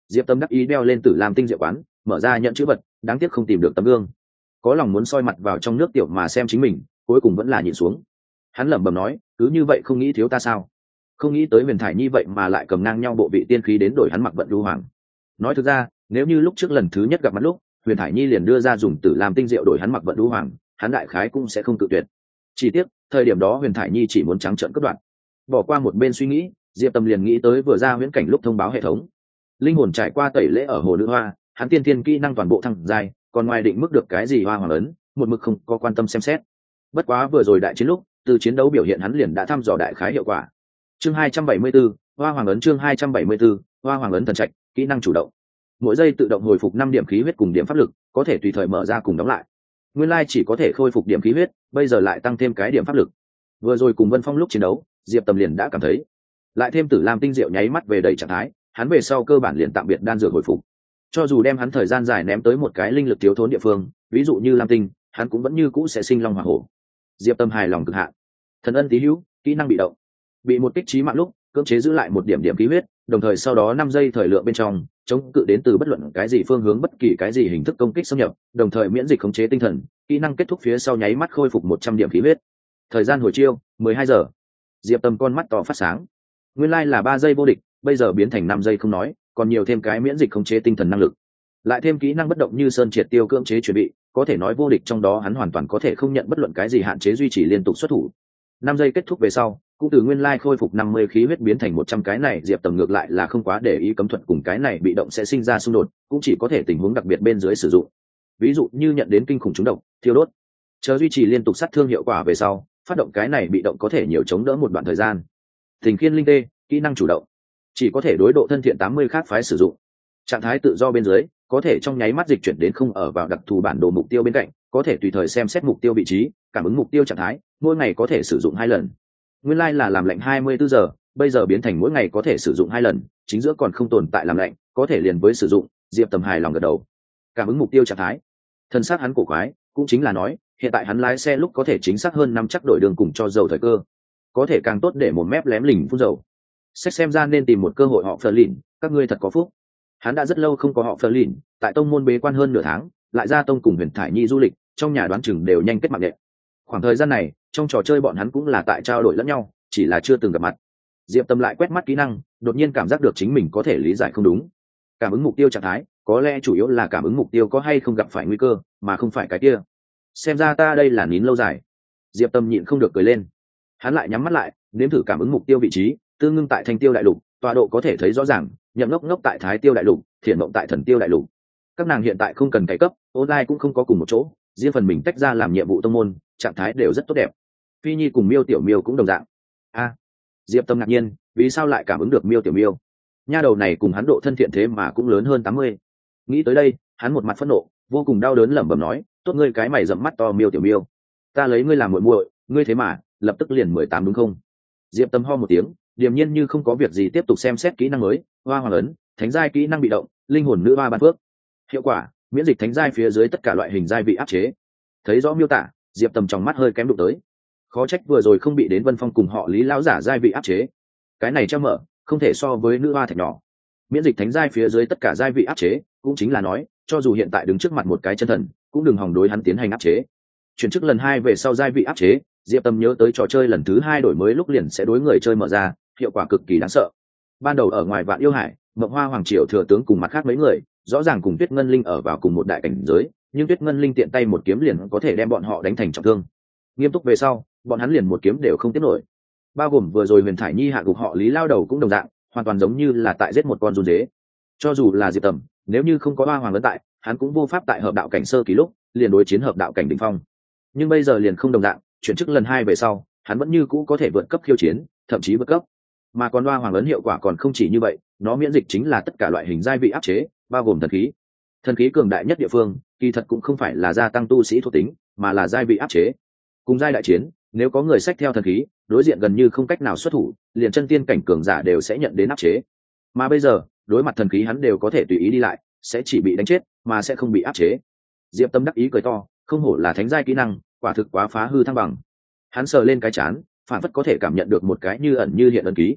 Diệp Tâm đắc ý đeo lên Tử Lam tinh diệu quán, mở ra nhận chữ vật, đáng tiếc không tìm được tấm gương. Có lòng muốn soi mặt vào trong nước tiểu mà xem chính mình, cuối cùng vẫn là nhịn xuống. Hắn lẩm bẩm nói, cứ như vậy không nghĩ thiếu ta sao? Không nghĩ tới Huyền Thải Nhi vậy mà lại cầm ngang nhau bộ vị tiên khí đến đổi hắn mặc vận lưu hoàng. Nói thực ra, nếu như lúc trước lần thứ nhất gặp mặt lúc, Huyền Thải Nhi liền đưa ra dùng Tử Lam tinh diệu đổi hắn mặc vận lưu hoàng, hắn đại khái cũng sẽ không tự tuyệt. Chỉ tiếc, thời điểm đó Huyền Thải Nhi chỉ muốn trắng trợn cướp đoạt. Bỏ qua một bên suy nghĩ, Diệp Tâm liền nghĩ tới vừa ra huyễn cảnh lúc thông báo hệ thống. Linh hồn trải qua tẩy lễ ở hồ nữ hoa, hắn tiên tiên kỹ năng toàn bộ thăng dài, còn ngoài định mức được cái gì hoa hoàng ấn, một mực không có quan tâm xem xét. Bất quá vừa rồi đại chiến lúc, từ chiến đấu biểu hiện hắn liền đã thăm dò đại khái hiệu quả. Chương hai trăm bảy mươi 274, hoa hoàng ấn chương hai trăm bảy mươi 274, hoa hoàng ấn thần trạch, kỹ năng chủ động. Mỗi giây tự động hồi phục năm điểm khí huyết cùng điểm pháp lực, có thể tùy thời mở ra cùng đóng lại. Nguyên lai chỉ có thể khôi phục điểm khí huyết, bây giờ lại tăng thêm cái điểm pháp lực. Vừa rồi cùng Vân Phong lúc chiến đấu, Diệp Tâm liền đã cảm thấy, lại thêm Tử Lam tinh diệu nháy mắt về đầy trạng thái, hắn về sau cơ bản liền tạm biệt đan dược hồi phục. Cho dù đem hắn thời gian dài ném tới một cái linh lực thiếu thốn địa phương, ví dụ như Lam tinh, hắn cũng vẫn như cũ sẽ sinh long hỏa hổ. Diệp Tâm hài lòng cực hạn. Thần ân tí hữu, kỹ năng bị động. Bị một kích chí mạng lúc, cưỡng chế giữ lại một điểm điểm khí huyết, đồng thời sau đó năm giây thời lượng bên trong, chống cự đến từ bất luận cái gì phương hướng bất kỳ cái gì hình thức công kích xâm nhập, đồng thời miễn dịch khống chế tinh thần, kỹ năng kết thúc phía sau nháy mắt khôi phục một trăm điểm khí huyết. Thời gian hồi chiêu, mười hai giờ. Diệp Tâm con mắt to phát sáng. Nguyên lai là ba giây vô địch, bây giờ biến thành năm giây không nói, còn nhiều thêm cái miễn dịch khống chế tinh thần năng lực. Lại thêm kỹ năng bất động như sơn triệt tiêu cưỡng chế chuẩn bị, có thể nói vô địch trong đó hắn hoàn toàn có thể không nhận bất luận cái gì hạn chế duy trì liên tục xuất thủ. năm giây kết thúc về sau, cũng từ nguyên lai khôi phục năm mươi khí huyết biến thành một trăm cái này, Diệp Tầm ngược lại là không quá để ý cấm thuật cùng cái này bị động sẽ sinh ra xung đột, cũng chỉ có thể tình huống đặc biệt bên dưới sử dụng. Ví dụ như nhận đến kinh khủng trúng độc, thiêu đốt, chờ duy trì liên tục sát thương hiệu quả về sau, phát động cái này bị động có thể nhiều chống đỡ một đoạn thời gian. Tình Khiên Linh Tê, kỹ năng chủ động, chỉ có thể đối độ thân thiện tám mươi khác phái sử dụng. Trạng thái tự do bên dưới, có thể trong nháy mắt dịch chuyển đến không ở vào đặc thù bản đồ mục tiêu bên cạnh, có thể tùy thời xem xét mục tiêu vị trí, cảm ứng mục tiêu trạng thái, mỗi ngày có thể sử dụng hai lần. Nguyên lai like là làm lệnh hai mươi bốn giờ, bây giờ biến thành mỗi ngày có thể sử dụng hai lần, chính giữa còn không tồn tại làm lệnh, có thể liền với sử dụng. Diệp Tầm hài lòng gật đầu. Cảm ứng mục tiêu trạng thái, thân xác hắn cổ quái, cũng chính là nói, hiện tại hắn lái xe lúc có thể chính xác hơn năm chắc đổi đường cùng cho dầu thời cơ, có thể càng tốt để một mép lém lỉnh phun dầu. Sách xem ra nên tìm một cơ hội họ phờ lìn, các ngươi thật có phúc. Hắn đã rất lâu không có họ phờ lìn, tại tông môn bế quan hơn nửa tháng, lại ra tông cùng Huyền Thải Nhi du lịch, trong nhà đoán chừng đều nhanh kết mạng đệ. Khoảng thời gian này, trong trò chơi bọn hắn cũng là tại trao đổi lẫn nhau, chỉ là chưa từng gặp mặt. Diệp Tâm lại quét mắt kỹ năng, đột nhiên cảm giác được chính mình có thể lý giải không đúng. Cảm ứng mục tiêu trạng thái, có lẽ chủ yếu là cảm ứng mục tiêu có hay không gặp phải nguy cơ, mà không phải cái kia. Xem ra ta đây là nín lâu dài. Diệp Tâm nhịn không được cười lên. Hắn lại nhắm mắt lại, nếm thử cảm ứng mục tiêu vị trí, tương ngưng tại Thanh Tiêu đại lục, tọa độ có thể thấy rõ ràng, Nhậm Ngốc Ngốc tại Thái Tiêu đại lục, Thiện Mộng tại Thần Tiêu đại lục. Các nàng hiện tại không cần cày cấp, online cũng không có cùng một chỗ, riêng phần mình tách ra làm nhiệm vụ tông môn, trạng thái đều rất tốt đẹp. Phi Nhi cùng Miêu Tiểu Miêu cũng đồng dạng. A, Diệp Tâm ngạc nhiên, vì sao lại cảm ứng được Miêu Tiểu Miêu? Nha đầu này cùng hắn độ thân thiện thế mà cũng lớn hơn tám mươi. Nghĩ tới đây, hắn một mặt phẫn nộ, vô cùng đau đớn lẩm bẩm nói, tốt ngươi cái mày rậm mắt to Miêu Tiểu Miêu, ta lấy ngươi làm muội muội, ngươi thế mà lập tức liền mười tám đúng không? Diệp Tâm ho một tiếng, điềm nhiên như không có việc gì tiếp tục xem xét kỹ năng mới, hoa hoàng ấn, thánh giai kỹ năng bị động, linh hồn nữ hoa ban phước. Hiệu quả, miễn dịch thánh giai phía dưới tất cả loại hình giai vị áp chế. Thấy rõ miêu tả, Diệp Tâm trong mắt hơi kém đụng tới. Khó trách vừa rồi không bị đến Vân Phong cùng họ Lý lão giả giai vị áp chế. Cái này cho mở, không thể so với nữ hoa thạch nhỏ. Miễn dịch thánh giai phía dưới tất cả giai vị áp chế, cũng chính là nói, cho dù hiện tại đứng trước mặt một cái chân thần, cũng đừng hòng đối hắn tiến hành áp chế. Chuyển chức lần hai về sau giai vị áp chế, Diệp Tâm nhớ tới trò chơi lần thứ hai đổi mới lúc liền sẽ đối người chơi mở ra, hiệu quả cực kỳ đáng sợ. Ban đầu ở ngoài Vạn Yêu Hải, Mộng Hoa Hoàng Triều thừa tướng cùng mặt khác mấy người, rõ ràng cùng Tuyết Ngân Linh ở vào cùng một đại cảnh giới, nhưng Tuyết Ngân Linh tiện tay một kiếm liền có thể đem bọn họ đánh thành trọng thương. Nghiêm túc về sau, bọn hắn liền một kiếm đều không tiếp nổi. Bao gồm vừa rồi Huyền Thải Nhi hạ gục họ Lý lao đầu cũng đồng dạng, hoàn toàn giống như là tại giết một con run dế. Cho dù là Diệp Tầm, nếu như không có Hoa Hoàng ấn tại, hắn cũng vô pháp tại hợp đạo cảnh sơ kỳ lúc liền đối chiến hợp đạo cảnh đỉnh phong. Nhưng bây giờ liền không đồng dạng, chuyển chức lần hai về sau, hắn vẫn như cũ có thể vượt cấp khiêu chiến, thậm chí vượt cấp. Mà còn Hoa Hoàng ấn hiệu quả còn không chỉ như vậy, nó miễn dịch chính là tất cả loại hình giai vị áp chế, bao gồm thần khí. Thần khí cường đại nhất địa phương, kỳ thật cũng không phải là gia tăng tu sĩ thuộc tính, mà là giai vị áp chế. Cùng giai đại chiến, nếu có người xách theo thần khí, đối diện gần như không cách nào xuất thủ, liền chân tiên cảnh cường giả đều sẽ nhận đến áp chế. Mà bây giờ, đối mặt thần khí hắn đều có thể tùy ý đi lại, sẽ chỉ bị đánh chết, mà sẽ không bị áp chế. Diệp Tâm đắc ý cười to, không hổ là thánh giai kỹ năng, quả thực quá phá hư thăng bằng. Hắn sờ lên cái chán, phản phất có thể cảm nhận được một cái như ẩn như hiện ấn ký.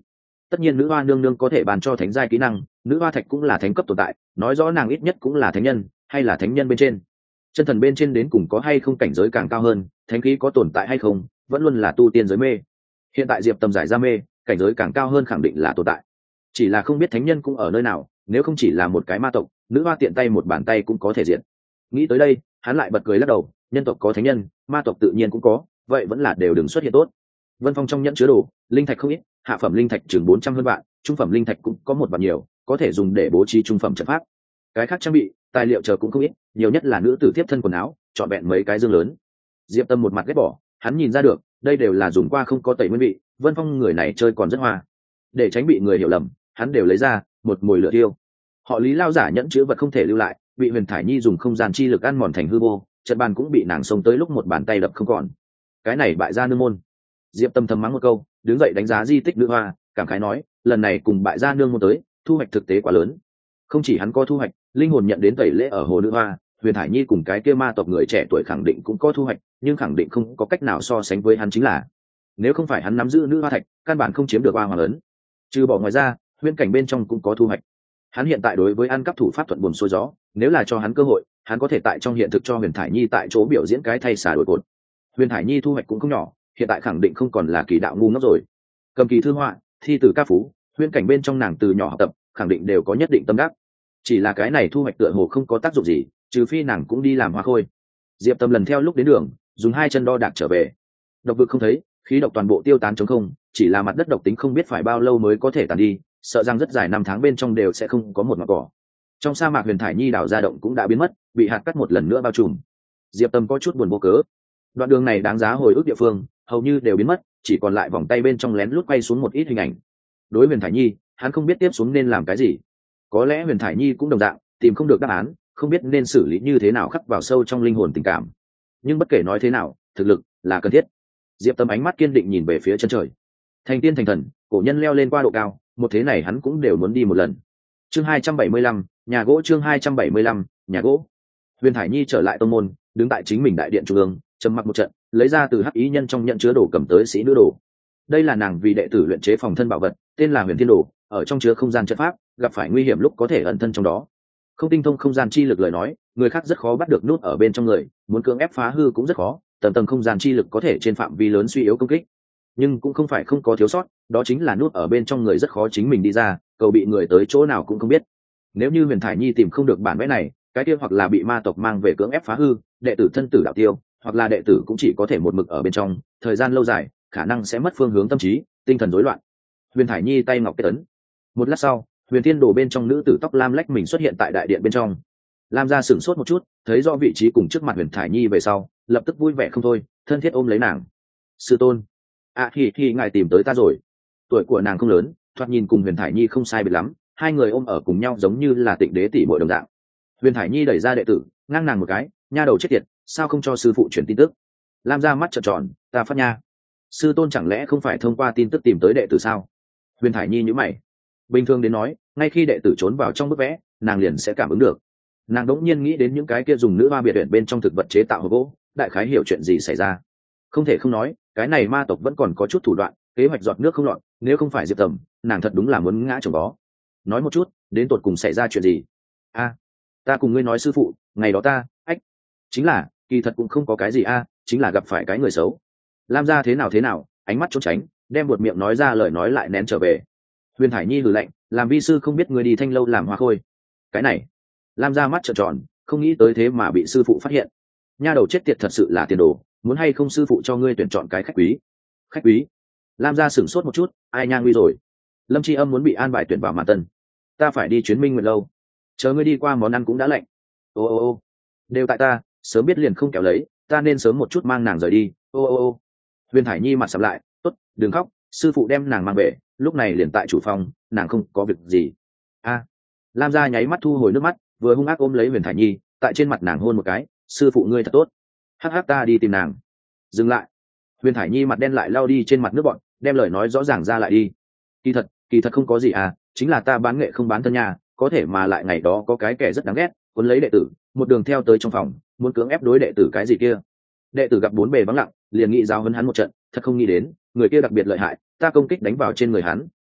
tất nhiên nữ hoa nương nương có thể bàn cho thánh giai kỹ năng, nữ hoa thạch cũng là thánh cấp tồn tại, nói rõ nàng ít nhất cũng là thánh nhân, hay là thánh nhân bên trên. Chân thần bên trên đến cùng có hay không cảnh giới càng cao hơn, thánh khí có tồn tại hay không, vẫn luôn là tu tiên giới mê. Hiện tại Diệp Tâm giải ra mê, cảnh giới càng cao hơn khẳng định là tồn tại, chỉ là không biết thánh nhân cũng ở nơi nào. Nếu không chỉ là một cái ma tộc, nữ hoa tiện tay một bàn tay cũng có thể diệt. Nghĩ tới đây, hắn lại bật cười lắc đầu, nhân tộc có thánh nhân, ma tộc tự nhiên cũng có, vậy vẫn là đều đừng xuất hiện tốt. Vân Phong trong nhẫn chứa đồ, linh thạch không ít, hạ phẩm linh thạch chừng bốn trăm hơn vạn, trung phẩm linh thạch cũng có một vạn nhiều, có thể dùng để bố trí trung phẩm trận pháp. Cái khác trang bị, tài liệu chờ cũng không ít, nhiều nhất là nữ tử tiếp thân quần áo, chọn vẹn mấy cái dương lớn. Diệp Tâm một mặt ghét bỏ, hắn nhìn ra được, đây đều là dùng qua không có tẩy nguyên vị, Vân Phong người này chơi còn rất hoa. Để tránh bị người hiểu lầm, hắn đều lấy ra, một mồi lửa tiêu. Họ Lý lao giả nhẫn chứa vật không thể lưu lại, bị Huyền Thải Nhi dùng không gian chi lực ăn mòn thành hư vô, trận bàn cũng bị nàng xông tới lúc một bàn tay đập không còn. Cái này bại gia nương môn. Diệp Tâm thầm mắng một câu, đứng dậy đánh giá di tích nữ hoa, cảm khái nói, lần này cùng bại gia nương môn tới, thu hoạch thực tế quá lớn. Không chỉ hắn có thu hoạch, linh hồn nhận đến tẩy lễ ở hồ nữ hoa, Huyền Thải Nhi cùng cái kia ma tộc người trẻ tuổi khẳng định cũng có thu hoạch, nhưng khẳng định không có cách nào so sánh với hắn, chính là nếu không phải hắn nắm giữ nữ hoa thạch, căn bản không chiếm được hoa hoàng lớn. Trừ bỏ ngoài ra, huyễn cảnh bên trong cũng có thu hoạch. Hắn hiện tại đối với ăn cắp thủ pháp thuận buồm xuôi gió, nếu là cho hắn cơ hội, hắn có thể tại trong hiện thực cho Huyền Thải Nhi tại chỗ biểu diễn cái thay xả đổi cột. Huyền Thải Nhi thu hoạch cũng không nhỏ, hiện tại khẳng định không còn là kỳ đạo ngu ngốc rồi. Cầm kỳ thư họa, thi từ ca phú, huyễn cảnh bên trong nàng từ nhỏ học tập, khẳng định đều có nhất định tâm đắc. Chỉ là cái này thu hoạch tựa hồ không có tác dụng gì, trừ phi nàng cũng đi làm hoa khôi. Diệp Tâm lần theo lúc đến đường, dùng hai chân đo đạc trở về. Độc vực không thấy, khí độc toàn bộ tiêu tán trống không, chỉ là mặt đất độc tính không biết phải bao lâu mới có thể tàn đi, sợ rằng rất dài năm tháng bên trong đều sẽ không có một ngọn cỏ. Trong sa mạc Huyền Thải Nhi đào ra động cũng đã biến mất, bị hạt cắt một lần nữa bao trùm. Diệp Tâm có chút buồn vô cớ. Đoạn đường này đáng giá hồi ức địa phương hầu như đều biến mất, chỉ còn lại vòng tay bên trong lén lút quay xuống một ít hình ảnh. Đối Huyền Thải Nhi, hắn không biết tiếp xuống nên làm cái gì. Có lẽ Huyền Thải Nhi cũng đồng dạng, tìm không được đáp án, không biết nên xử lý như thế nào khắc vào sâu trong linh hồn tình cảm. Nhưng bất kể nói thế nào, thực lực là cần thiết. Diệp Tâm ánh mắt kiên định nhìn về phía chân trời. Thành tiên thành thần, cổ nhân leo lên qua độ cao, một thế này hắn cũng đều muốn đi một lần. Chương hai trăm bảy mươi lăm, nhà gỗ. Chương hai trăm bảy mươi lăm, nhà gỗ. Huyền Thải Nhi trở lại tông môn, đứng tại chính mình đại điện trung ương, trầm mặc một trận, lấy ra từ hắc ý nhân trong nhận chứa đồ cầm tới sĩ nữ đồ. Đây là nàng vì đệ tử luyện chế phòng thân bảo vật, tên là Huyền Thiên Đồ, ở trong chứa không gian trận pháp, gặp phải nguy hiểm lúc có thể ẩn thân trong đó. Không tinh thông không gian chi lực lời nói, người khác rất khó bắt được nút ở bên trong người, muốn cưỡng ép phá hư cũng rất khó, tầng tầng không gian chi lực có thể trên phạm vi lớn suy yếu công kích. Nhưng cũng không phải không có thiếu sót, đó chính là nút ở bên trong người rất khó chính mình đi ra, cầu bị người tới chỗ nào cũng không biết. Nếu như Huyền Thải Nhi tìm không được bản vẽ này, cái kia hoặc là bị ma tộc mang về cưỡng ép phá hư, đệ tử thân tử đạo tiêu, hoặc là đệ tử cũng chỉ có thể một mực ở bên trong, thời gian lâu dài, khả năng sẽ mất phương hướng tâm trí, tinh thần rối loạn. Huyền Thải Nhi tay ngọc kết ấn. Một lát sau, Huyền Thiên Đồ bên trong nữ tử tóc lam lách mình xuất hiện tại đại điện bên trong. Lam gia sửng sốt một chút, thấy rõ vị trí cùng trước mặt Huyền Thải Nhi về sau, lập tức vui vẻ không thôi, thân thiết ôm lấy nàng. Sư tôn, à thì thì ngài tìm tới ta rồi. Tuổi của nàng không lớn, thoạt nhìn cùng Huyền Thải Nhi không sai biệt lắm, hai người ôm ở cùng nhau giống như là tịnh đế tỷ muội đồng dạng. Huyền Thải Nhi đẩy ra đệ tử, ngang nàng một cái, nha đầu chết tiệt, sao không cho sư phụ truyền tin tức? Lam gia mắt trợn tròn, ta phát nha. Sư tôn chẳng lẽ không phải thông qua tin tức tìm tới đệ tử sao? Huyền Thải Nhi nhíu mày. Bình thường đến nói, ngay khi đệ tử trốn vào trong bức vẽ, nàng liền sẽ cảm ứng được. Nàng đống nhiên nghĩ đến những cái kia dùng nữ hoa biệt viện bên trong thực vật chế tạo hộp gỗ, đại khái hiểu chuyện gì xảy ra. Không thể không nói, cái này ma tộc vẫn còn có chút thủ đoạn, kế hoạch giọt nước không lọt, nếu không phải Diệp Tầm, nàng thật đúng là muốn ngã chồng đó. Nói một chút, đến tột cùng xảy ra chuyện gì? A, à, ta cùng ngươi nói sư phụ, ngày đó ta, ách, chính là, kỳ thật cũng không có cái gì a, à, chính là gặp phải cái người xấu. Lam gia thế nào thế nào, ánh mắt trốn tránh, đem buột miệng nói ra lời nói lại nén trở về. Huyền Thải Nhi hừ lạnh, làm vi sư không biết ngươi đi Thanh lâu làm hoa khôi. Cái này, Lam gia mắt trợn tròn, không nghĩ tới thế mà bị sư phụ phát hiện. Nha đầu chết tiệt thật sự là tiền đồ, muốn hay không sư phụ cho ngươi tuyển chọn cái khách quý. Khách quý? Lam gia sửng sốt một chút, ai nha nguy rồi. Lâm Tri Âm muốn bị an bài tuyển vào Mạn Tân, ta phải đi chuyến Minh Nguyệt lâu, chờ ngươi đi qua món ăn cũng đã lạnh. Ô ô ô, đều tại ta, sớm biết liền không kéo lấy, ta nên sớm một chút mang nàng rời đi. Ô ô ô. Huyền Thải Nhi mặt sầm lại, tốt, đừng khóc, sư phụ đem nàng mang về, lúc này liền tại chủ phòng, nàng không có việc gì. A. À. Lam gia nháy mắt thu hồi nước mắt, vừa hung ác ôm lấy Huyền Thải Nhi, tại trên mặt nàng hôn một cái, sư phụ ngươi thật tốt. Hắc hắc, ta đi tìm nàng. Dừng lại. Huyền Thải Nhi mặt đen lại lao đi trên mặt nước bọn, đem lời nói rõ ràng ra lại đi. Kỳ thật, kỳ thật không có gì à, chính là ta bán nghệ không bán thân nhà, có thể mà lại ngày đó có cái kẻ rất đáng ghét, cuốn lấy đệ tử, một đường theo tới trong phòng, muốn cưỡng ép đối đệ tử cái gì kia. Đệ tử gặp bốn bề vắng lặng, liền nghĩ giáo huấn hắn một trận, thật không nghĩ đến, người kia đặc biệt lợi hại, ta công kích đánh vào trên người hắn,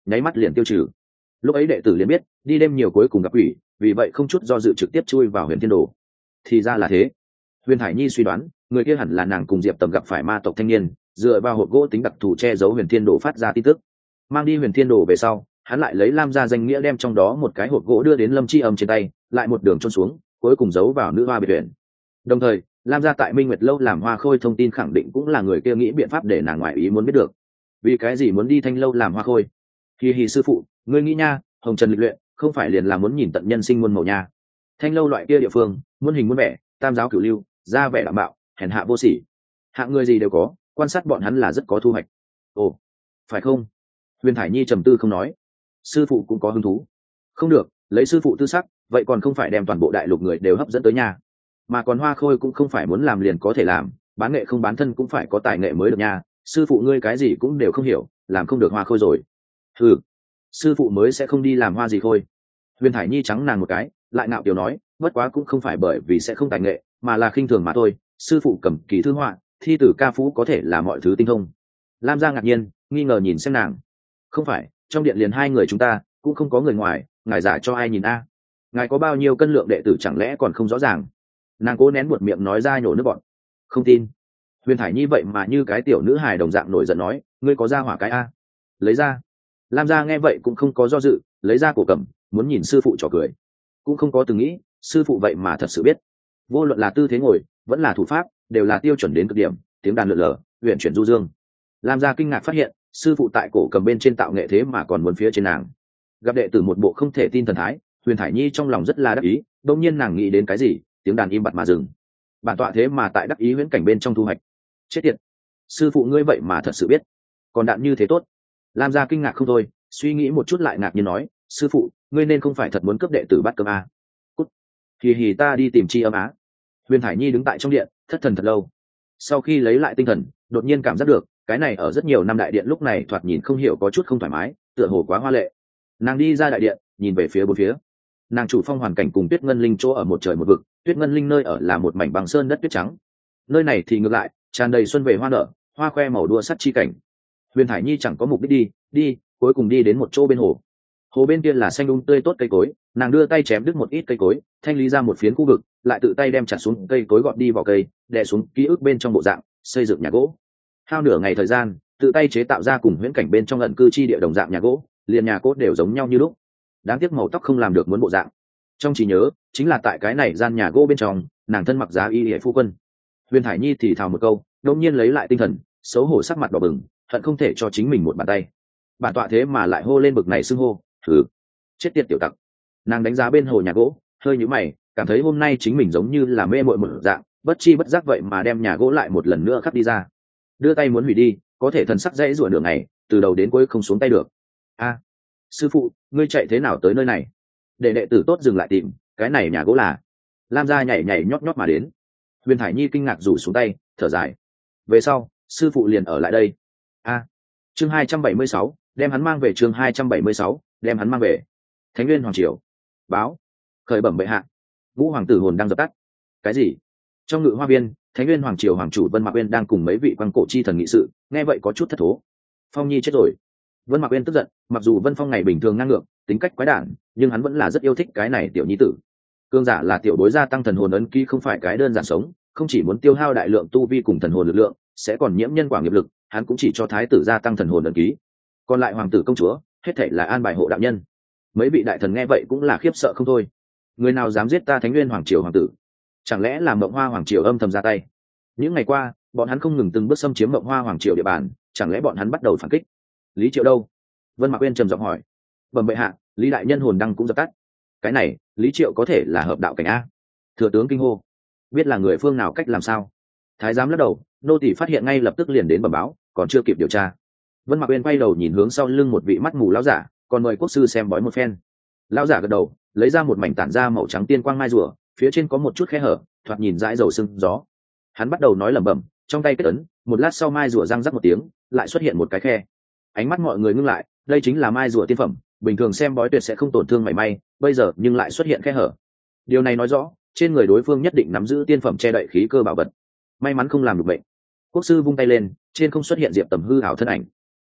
nháy mắt liền tiêu trừ. Lúc ấy đệ tử liền biết đi đêm nhiều cuối cùng gặp quỷ, vì vậy không chút do dự trực tiếp chui vào huyền thiên đồ. Thì ra là thế. Huyền Hải Nhi suy đoán người kia hẳn là nàng cùng Diệp Tầm gặp phải ma tộc thanh niên, dựa vào hộp gỗ tính đặc thù che giấu huyền thiên đồ phát ra tin tức. Mang đi huyền thiên đồ về sau, hắn lại lấy Lam gia danh nghĩa đem trong đó một cái hộp gỗ đưa đến Lâm Chi Âm trên tay, lại một đường chôn xuống, cuối cùng giấu vào nữ hoa biệt viện. Đồng thời, Lam gia tại Minh Nguyệt lâu làm hoa khôi thông tin khẳng định cũng là người kia nghĩ biện pháp để nàng ngoại ý muốn biết được. Vì cái gì muốn đi Thanh lâu làm hoa khôi? Hi hi sư phụ, ngươi nghĩ nha, hồng trần lịch luyện, không phải liền là muốn nhìn tận nhân sinh muôn màu nha. Thanh lâu loại kia địa phương, muôn hình muôn vẻ, tam giáo cửu lưu, ra vẻ đảm bạo, hèn hạ vô sỉ. Hạng người gì đều có, quan sát bọn hắn là rất có thu hoạch. Ồ, phải không? Huyền Thải Nhi trầm tư không nói. Sư phụ cũng có hứng thú. Không được, lấy sư phụ tư sắc, vậy còn không phải đem toàn bộ đại lục người đều hấp dẫn tới nhà. Mà còn hoa khôi cũng không phải muốn làm liền có thể làm, bán nghệ không bán thân cũng phải có tài nghệ mới được nha. Sư phụ ngươi cái gì cũng đều không hiểu, làm không được hoa khôi rồi. Ừ, sư phụ mới sẽ không đi làm hoa gì khôi. Huyền Thải Nhi trắng nàng một cái, lại ngạo kiều nói, bất quá cũng không phải bởi vì sẽ không tài nghệ, mà là khinh thường mà thôi. Sư phụ cầm kỳ thư họa, thi tử ca phú có thể là mọi thứ tinh thông. Lam Gia ngạc nhiên, nghi ngờ nhìn xem nàng. Không phải, trong điện liền hai người chúng ta, cũng không có người ngoài, ngài giả cho ai nhìn a? Ngài có bao nhiêu cân lượng đệ tử chẳng lẽ còn không rõ ràng? Nàng cố nén buột miệng nói ra nhổ nước bọn. Không tin. Huyền Thải Nhi vậy mà như cái tiểu nữ hài đồng dạng nổi giận nói, ngươi có ra hỏa cái a? Lấy ra. Lam Gia nghe vậy cũng không có do dự, lấy ra cổ cầm, muốn nhìn sư phụ trò cười. Cũng không có từng nghĩ, sư phụ vậy mà thật sự biết. Vô luận là tư thế ngồi, vẫn là thủ pháp, đều là tiêu chuẩn đến cực điểm, tiếng đàn lượn lờ, huyền chuyển du dương. Lam Gia kinh ngạc phát hiện, sư phụ tại cổ cầm bên trên tạo nghệ thế mà còn muốn phía trên nàng. Gặp đệ tử một bộ không thể tin thần thái, Huyền Thải Nhi trong lòng rất là đắc ý, đột nhiên nàng nghĩ đến cái gì, tiếng đàn im bặt mà dừng. Bản tọa thế mà tại đắc ý huyễn cảnh bên trong thu hoạch. Chết tiệt, sư phụ ngươi vậy mà thật sự biết, còn đạn như thế tốt. Lam Gia kinh ngạc không thôi, suy nghĩ một chút lại ngạc nhiên nói, sư phụ, ngươi nên không phải thật muốn cướp đệ tử bắt cơm a? Cút, hì hì ta đi tìm Chi Âm á. Huyền Thải Nhi đứng tại trong điện, thất thần thật lâu. Sau khi lấy lại tinh thần, đột nhiên cảm giác được, cái này ở rất nhiều năm đại điện lúc này thoạt nhìn không hiểu có chút không thoải mái, tựa hồ quá hoa lệ. Nàng đi ra đại điện, nhìn về phía bốn phía. Nàng chủ phong hoàn cảnh cùng Tuyết Ngân Linh chỗ ở một trời một vực, Tuyết Ngân Linh nơi ở là một mảnh bằng sơn đất tuyết trắng. Nơi này thì ngược lại, tràn đầy xuân về hoa nở, hoa khoe màu đua sắt chi cảnh. Huyền Thải Nhi chẳng có mục đích đi, đi, cuối cùng đi đến một chỗ bên hồ. Hồ bên kia là xanh um tươi tốt cây cối, nàng đưa tay chém đứt một ít cây cối, thanh lý ra một phiến khu vực, lại tự tay đem chặt xuống cây cối gọt đi vào cây, đè xuống ký ức bên trong bộ dạng, xây dựng nhà gỗ. Hao nửa ngày thời gian, tự tay chế tạo ra cùng huyễn cảnh bên trong ẩn cư chi địa đồng dạng nhà gỗ, liền nhà cốt đều giống nhau như lúc. Đáng tiếc màu tóc không làm được muốn bộ dạng. Trong trí nhớ, chính là tại cái này gian nhà gỗ bên trong, nàng thân mặc giá y hệ phu quân. Huyền Thải Nhi thì thào một câu, đột nhiên lấy lại tinh thần, xấu hổ sắc mặt đỏ bừng, hận không thể cho chính mình một bàn tay. Bản tọa thế mà lại hô lên bực này xưng hô, thử chết tiệt tiểu tặc. Nàng đánh giá bên hồ nhà gỗ, hơi nhíu mày, cảm thấy hôm nay chính mình giống như là mê muội một dạng, bất chi bất giác vậy mà đem nhà gỗ lại một lần nữa khắc đi ra. Đưa tay muốn hủy đi, có thể thần sắc dãy rủa nửa ngày, từ đầu đến cuối không xuống tay được. A, sư phụ, ngươi chạy thế nào tới nơi này? Để đệ tử tốt dừng lại tìm, cái này nhà gỗ là? Lam Gia nhảy nhảy nhót nhót mà đến. Huyền Thải Nhi kinh ngạc rủ xuống tay, thở dài. Về sau, sư phụ liền ở lại đây. A, chương hai trăm bảy mươi sáu, đem hắn mang về. Chương hai trăm bảy mươi sáu, đem hắn mang về. Thánh Nguyên hoàng triều. Báo. Khởi bẩm bệ hạ. Vũ hoàng tử hồn đang dập tắt. Cái gì? Trong ngự hoa viên, Thánh Nguyên hoàng triều hoàng chủ Vân Mạc Uyên đang cùng mấy vị quan cổ chi thần nghị sự, nghe vậy có chút thất thố. Phong Nhi chết rồi. Vân Mạc Uyên tức giận, mặc dù Vân Phong ngày bình thường ngang ngược, tính cách quái đản, nhưng hắn vẫn là rất yêu thích cái này tiểu nhi tử. Cương giả là tiểu bối gia tăng thần hồn ấn ký không phải cái đơn giản sống, không chỉ muốn tiêu hao đại lượng tu vi cùng thần hồn lực lượng, sẽ còn nhiễm nhân quả nghiệp lực, hắn cũng chỉ cho thái tử gia tăng thần hồn ấn ký. Còn lại hoàng tử công chúa, hết thảy là an bài hộ đạo nhân. Mấy vị đại thần nghe vậy cũng là khiếp sợ không thôi. Người nào dám giết ta Thánh Nguyên hoàng triều hoàng tử? Chẳng lẽ là Mộng Hoa hoàng triều âm thầm ra tay? Những ngày qua, bọn hắn không ngừng từng bước xâm chiếm Mộng Hoa hoàng triều địa bàn, chẳng lẽ bọn hắn bắt đầu phản kích? Lý Triệu đâu? Vân Mạc Uyên trầm giọng hỏi. Bẩm bệ hạ, Lý đại nhân hồn đăng cũng dập tắt. Cái này, Lý Triệu có thể là hợp đạo cảnh a? Thừa tướng kinh hô. Biết là người phương nào cách làm sao? Thái giám lắc đầu, nô tỳ phát hiện ngay lập tức liền đến bẩm báo, còn chưa kịp điều tra. Vân Mạc Uyên quay đầu nhìn hướng sau lưng một vị mắt mù lão giả, còn mời quốc sư xem bói một phen. Lão giả gật đầu, lấy ra một mảnh tản ra màu trắng tiên quang mai rùa, phía trên có một chút khe hở, thoạt nhìn dãi dầu sưng gió. Hắn bắt đầu nói lẩm bẩm, trong tay kết ấn, một lát sau mai rùa răng rắc một tiếng, lại xuất hiện một cái khe. Ánh mắt mọi người ngưng lại, đây chính là mai rùa tiên phẩm, bình thường xem bói tuyệt sẽ không tổn thương mảy may, bây giờ nhưng lại xuất hiện khe hở. Điều này nói rõ, trên người đối phương nhất định nắm giữ tiên phẩm che đậy khí cơ bảo vật. May mắn không làm được bệnh. Quốc sư vung tay lên, trên không xuất hiện Diệp Tầm hư ảo thân ảnh.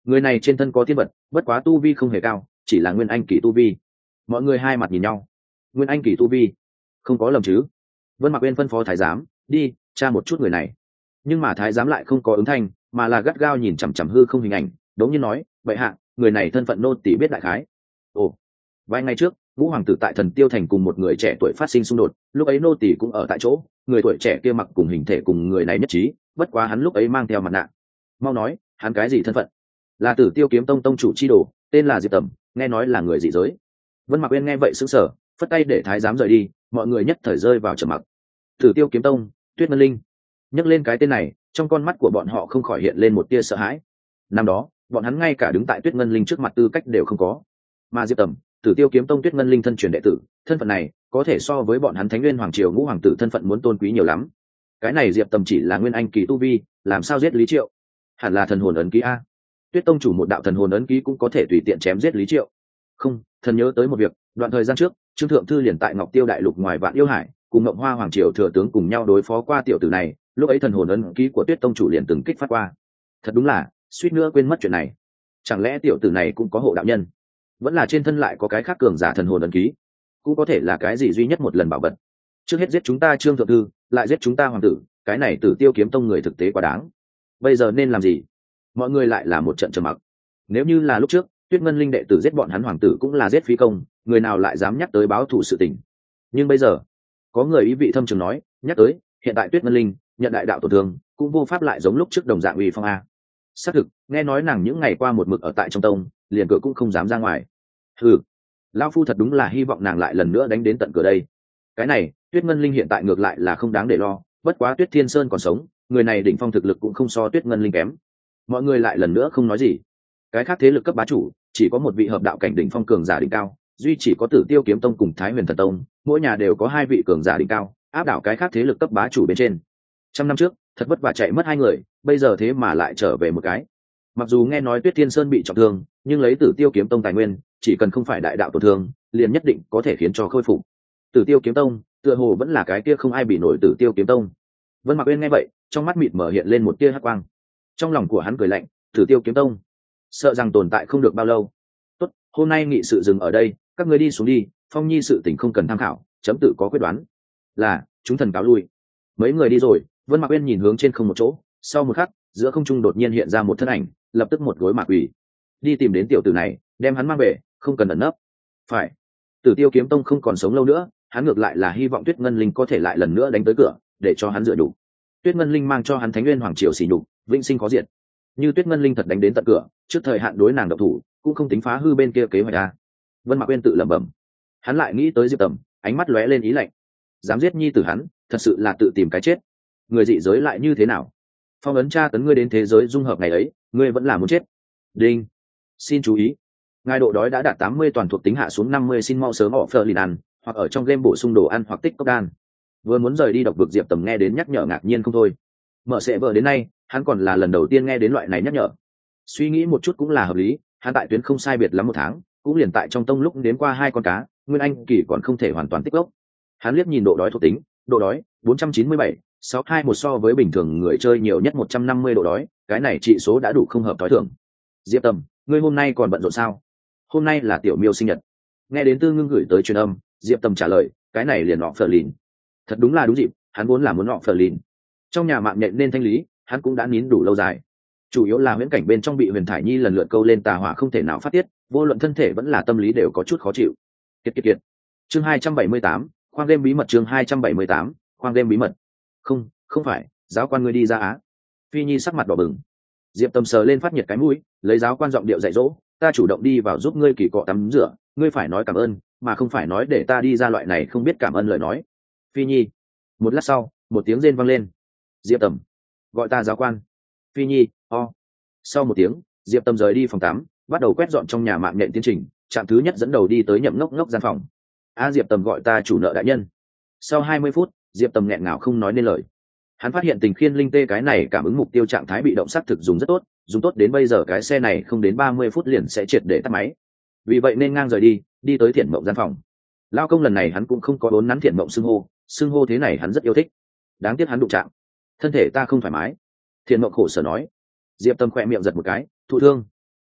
người này trên thân có tiên vật, bất quá tu vi không hề cao, chỉ là nguyên anh kỳ tu vi. Mọi người hai mặt nhìn nhau. Nguyên anh kỳ tu vi, không có lầm chứ? Vân Mạc Uyên phân phó thái giám đi tra một chút người này, nhưng mà thái giám lại không có ứng thanh, mà là gắt gao nhìn chằm chằm hư không hình ảnh, đống nhiên nói vậy hạ, người này thân phận nô tỳ biết đại khái. Ồ, vài ngày trước ngũ hoàng tử tại Thần Tiêu thành cùng một người trẻ tuổi phát sinh xung đột, lúc ấy nô tỳ cũng ở tại chỗ, người tuổi trẻ kia mặc cùng hình thể cùng người này nhất trí, bất quá hắn lúc ấy mang theo mặt nạ. Mau nói, hắn cái gì thân phận? Là Tử Tiêu kiếm tông tông chủ chi đồ, tên là Diệp Tầm, nghe nói là người dị giới. Vân Mạc Uyên nghe vậy sững sờ, phất tay để thái giám rời đi, mọi người nhất thời rơi vào trầm mặc. Tử Tiêu kiếm tông, Tuyết Ngân Linh. Nhắc lên cái tên này, trong con mắt của bọn họ không khỏi hiện lên một tia sợ hãi. Năm đó bọn hắn ngay cả đứng tại Tuyết Ngân Linh trước mặt tư cách đều không có, mà Diệp Tầm, Tử Tiêu kiếm tông Tuyết Ngân Linh thân truyền đệ tử, thân phận này có thể so với bọn hắn Thánh Nguyên hoàng triều ngũ hoàng tử thân phận muốn tôn quý nhiều lắm. Cái này Diệp Tầm chỉ là nguyên anh kỳ tu vi, làm sao giết Lý Triệu? Hẳn là thần hồn ấn ký a. Tuyết tông chủ một đạo thần hồn ấn ký cũng có thể tùy tiện chém giết Lý Triệu. Không, thần nhớ tới một việc, đoạn thời gian trước Trương thượng thư liền tại Ngọc Tiêu đại lục ngoài Vạn Yêu Hải cùng Ngọc Hoa hoàng triều thừa tướng cùng nhau đối phó qua tiểu tử này, lúc ấy thần hồn ấn ký của Tuyết tông chủ liền từng kích phát qua. Thật đúng là suýt nữa quên mất chuyện này. Chẳng lẽ tiểu tử này cũng có hộ đạo nhân, vẫn là trên thân lại có cái khác cường giả thần hồn ấn ký, cũng có thể là cái gì duy nhất một lần bảo vật. Trước hết giết chúng ta Trương thượng thư, lại giết chúng ta hoàng tử, cái này Tử Tiêu kiếm tông người thực tế quá đáng. Bây giờ nên làm gì? Mọi người lại là một trận trầm mặc. Nếu như là lúc trước Tuyết Ngân Linh đệ tử giết bọn hắn hoàng tử cũng là giết phí công, người nào lại dám nhắc tới báo thù sự tình. Nhưng bây giờ có người ý vị thâm trường nói, nhắc tới hiện tại Tuyết Ngân Linh nhận đại đạo tổn thương, cũng vô pháp lại giống lúc trước đồng dạng uy phong a. Xác thực, nghe nói nàng những ngày qua một mực ở tại trong tông, liền cửa cũng không dám ra ngoài. Ừ, lão phu thật đúng là hy vọng nàng lại lần nữa đánh đến tận cửa đây. Cái này Tuyết Ngân Linh hiện tại ngược lại là không đáng để lo, bất quá Tuyết Thiên Sơn còn sống, người này đỉnh phong thực lực cũng không so Tuyết Ngân Linh kém. Mọi người lại lần nữa không nói gì. Cái khác thế lực cấp bá chủ chỉ có một vị hợp đạo cảnh đỉnh phong cường giả đỉnh cao, duy chỉ có Tử Tiêu kiếm tông cùng Thái Huyền thần tông, mỗi nhà đều có hai vị cường giả đỉnh cao, áp đảo cái khác thế lực cấp bá chủ bên trên. Trăm năm trước thật vất vả chạy mất hai người, bây giờ thế mà lại trở về một cái. Mặc dù nghe nói Tuyết Thiên Sơn bị trọng thương, nhưng lấy Tử Tiêu kiếm tông tài nguyên, chỉ cần không phải đại đạo tổn thương, liền nhất định có thể khiến cho khôi phục. Tử Tiêu kiếm tông tựa hồ vẫn là cái kia không ai bị nổi Tử Tiêu kiếm tông. Vân Mạc Uyên nghe vậy, trong mắt mịt mở hiện lên một tia hắc quang. Trong lòng của hắn cười lạnh, Tử Tiêu kiếm tông sợ rằng tồn tại không được bao lâu. Tốt, hôm nay nghị sự dừng ở đây, các ngươi đi xuống đi, Phong Nhi sự tình không cần tham khảo, chấm tự có quyết đoán. Là, chúng thần cáo lui. Mấy người đi rồi, Vân Mạc Uyên nhìn hướng trên không một chỗ, sau một khắc, giữa không trung đột nhiên hiện ra một thân ảnh, lập tức một gối mạc quỷ. Đi tìm đến tiểu tử này, đem hắn mang về, không cần ẩn nấp. Phải. Tử Tiêu kiếm tông không còn sống lâu nữa, hắn ngược lại là hy vọng Tuyết Ngân Linh có thể lại lần nữa đánh tới cửa, để cho hắn dựa đủ. Tuyết Ngân Linh mang cho hắn Thánh Nguyên hoàng triều xỉ nhục, vĩnh sinh khó diệt. Như Tuyết Ngân Linh thật đánh đến tận cửa, trước thời hạn đối nàng độc thủ, cũng không tính phá hư bên kia kế hoạch a. Vân Mạc Uyên tự lẩm bẩm. Hắn lại nghĩ tới Diệp Tầm, ánh mắt lóe lên ý lạnh. Dám giết nhi tử hắn, thật sự là tự tìm cái chết. Người dị giới lại như thế nào? Phong ấn tra tấn ngươi đến thế giới dung hợp ngày ấy, ngươi vẫn là muốn chết. Đinh. Xin chú ý, ngài độ đói đã đạt tám mươi, toàn thuộc tính hạ xuống năm mươi, xin mau sớm bỏ phơ lìn ăn, hoặc ở trong game bổ sung đồ ăn hoặc tích cốc đan. Vừa muốn rời đi độc vực, Diệp Tầm nghe đến nhắc nhở ngạc nhiên không thôi. Mở sẽ vợ đến nay, hắn còn là lần đầu tiên nghe đến loại này nhắc nhở. Suy nghĩ một chút cũng là hợp lý, hắn tại tuyến không sai biệt lắm một tháng, cũng liền tại trong tông lúc đến qua hai con cá, nguyên anh kỳ còn không thể hoàn toàn tích gốc. Hắn liếc nhìn độ đói thuộc tính, độ đói bốn trăm chín mươi bảy, sáu hai một so với bình thường người chơi nhiều nhất một trăm năm mươi độ đói, cái này trị số đã đủ không hợp tối thường. Diệp Tầm, ngươi hôm nay còn bận rộn sao? Hôm nay là tiểu miêu sinh nhật. Nghe đến Tư Ngưng gửi tới truyền âm, Diệp Tầm trả lời, cái này liền nọ phở lìn. Thật đúng là đúng dịp, hắn vốn là muốn nọ phở lìn. Trong nhà mạng nhện nên thanh lý, hắn cũng đã nín đủ lâu dài. Chủ yếu là huyễn cảnh bên trong bị Huyền Thải Nhi lần lượt câu lên tà hỏa không thể nào phát tiết, vô luận thân thể vẫn là tâm lý đều có chút khó chịu. Kiệt kiệt kiệt. Chương hai trăm bảy mươi tám, khoang game bí mật. Chương hai trăm bảy mươi tám, khoang game bí mật. Không, không phải, giáo quan ngươi đi ra á. Phi Nhi sắc mặt đỏ bừng. Diệp Tầm sờ lên phát nhiệt cái mũi, lấy giáo quan giọng điệu dạy dỗ, ta chủ động đi vào giúp ngươi kỳ cọ tắm rửa, ngươi phải nói cảm ơn, mà không phải nói để ta đi ra loại này không biết cảm ơn lời nói. Phi Nhi. Một lát sau, một tiếng rên vang lên. Diệp Tầm, gọi ta giáo quan. Phi Nhi, o. Sau một tiếng, Diệp Tầm rời đi phòng tắm, bắt đầu quét dọn trong nhà mạng nhện tiến trình, trạm thứ nhất dẫn đầu đi tới Nhậm Ngốc Ngốc gian phòng. A Diệp Tầm gọi ta chủ nợ đại nhân. Sau hai mươi phút, Diệp Tầm nghẹn ngào không nói nên lời. Hắn phát hiện tình khiên linh tê cái này cảm ứng mục tiêu trạng thái bị động xác thực dùng rất tốt, dùng tốt đến bây giờ cái xe này không đến ba mươi phút liền sẽ triệt để tắt máy. Vì vậy nên ngang rời đi, đi tới Thiện Mộng gian phòng. Lao công lần này hắn cũng không có đốn nắn Thiện Mộng xưng hô, xưng hô thế này hắn rất yêu thích. Đáng tiếc hắn đụng chạm, thân thể ta không thoải mái. Thiện Mộng khổ sở nói. Diệp Tầm khỏe miệng giật một cái, thụ thương.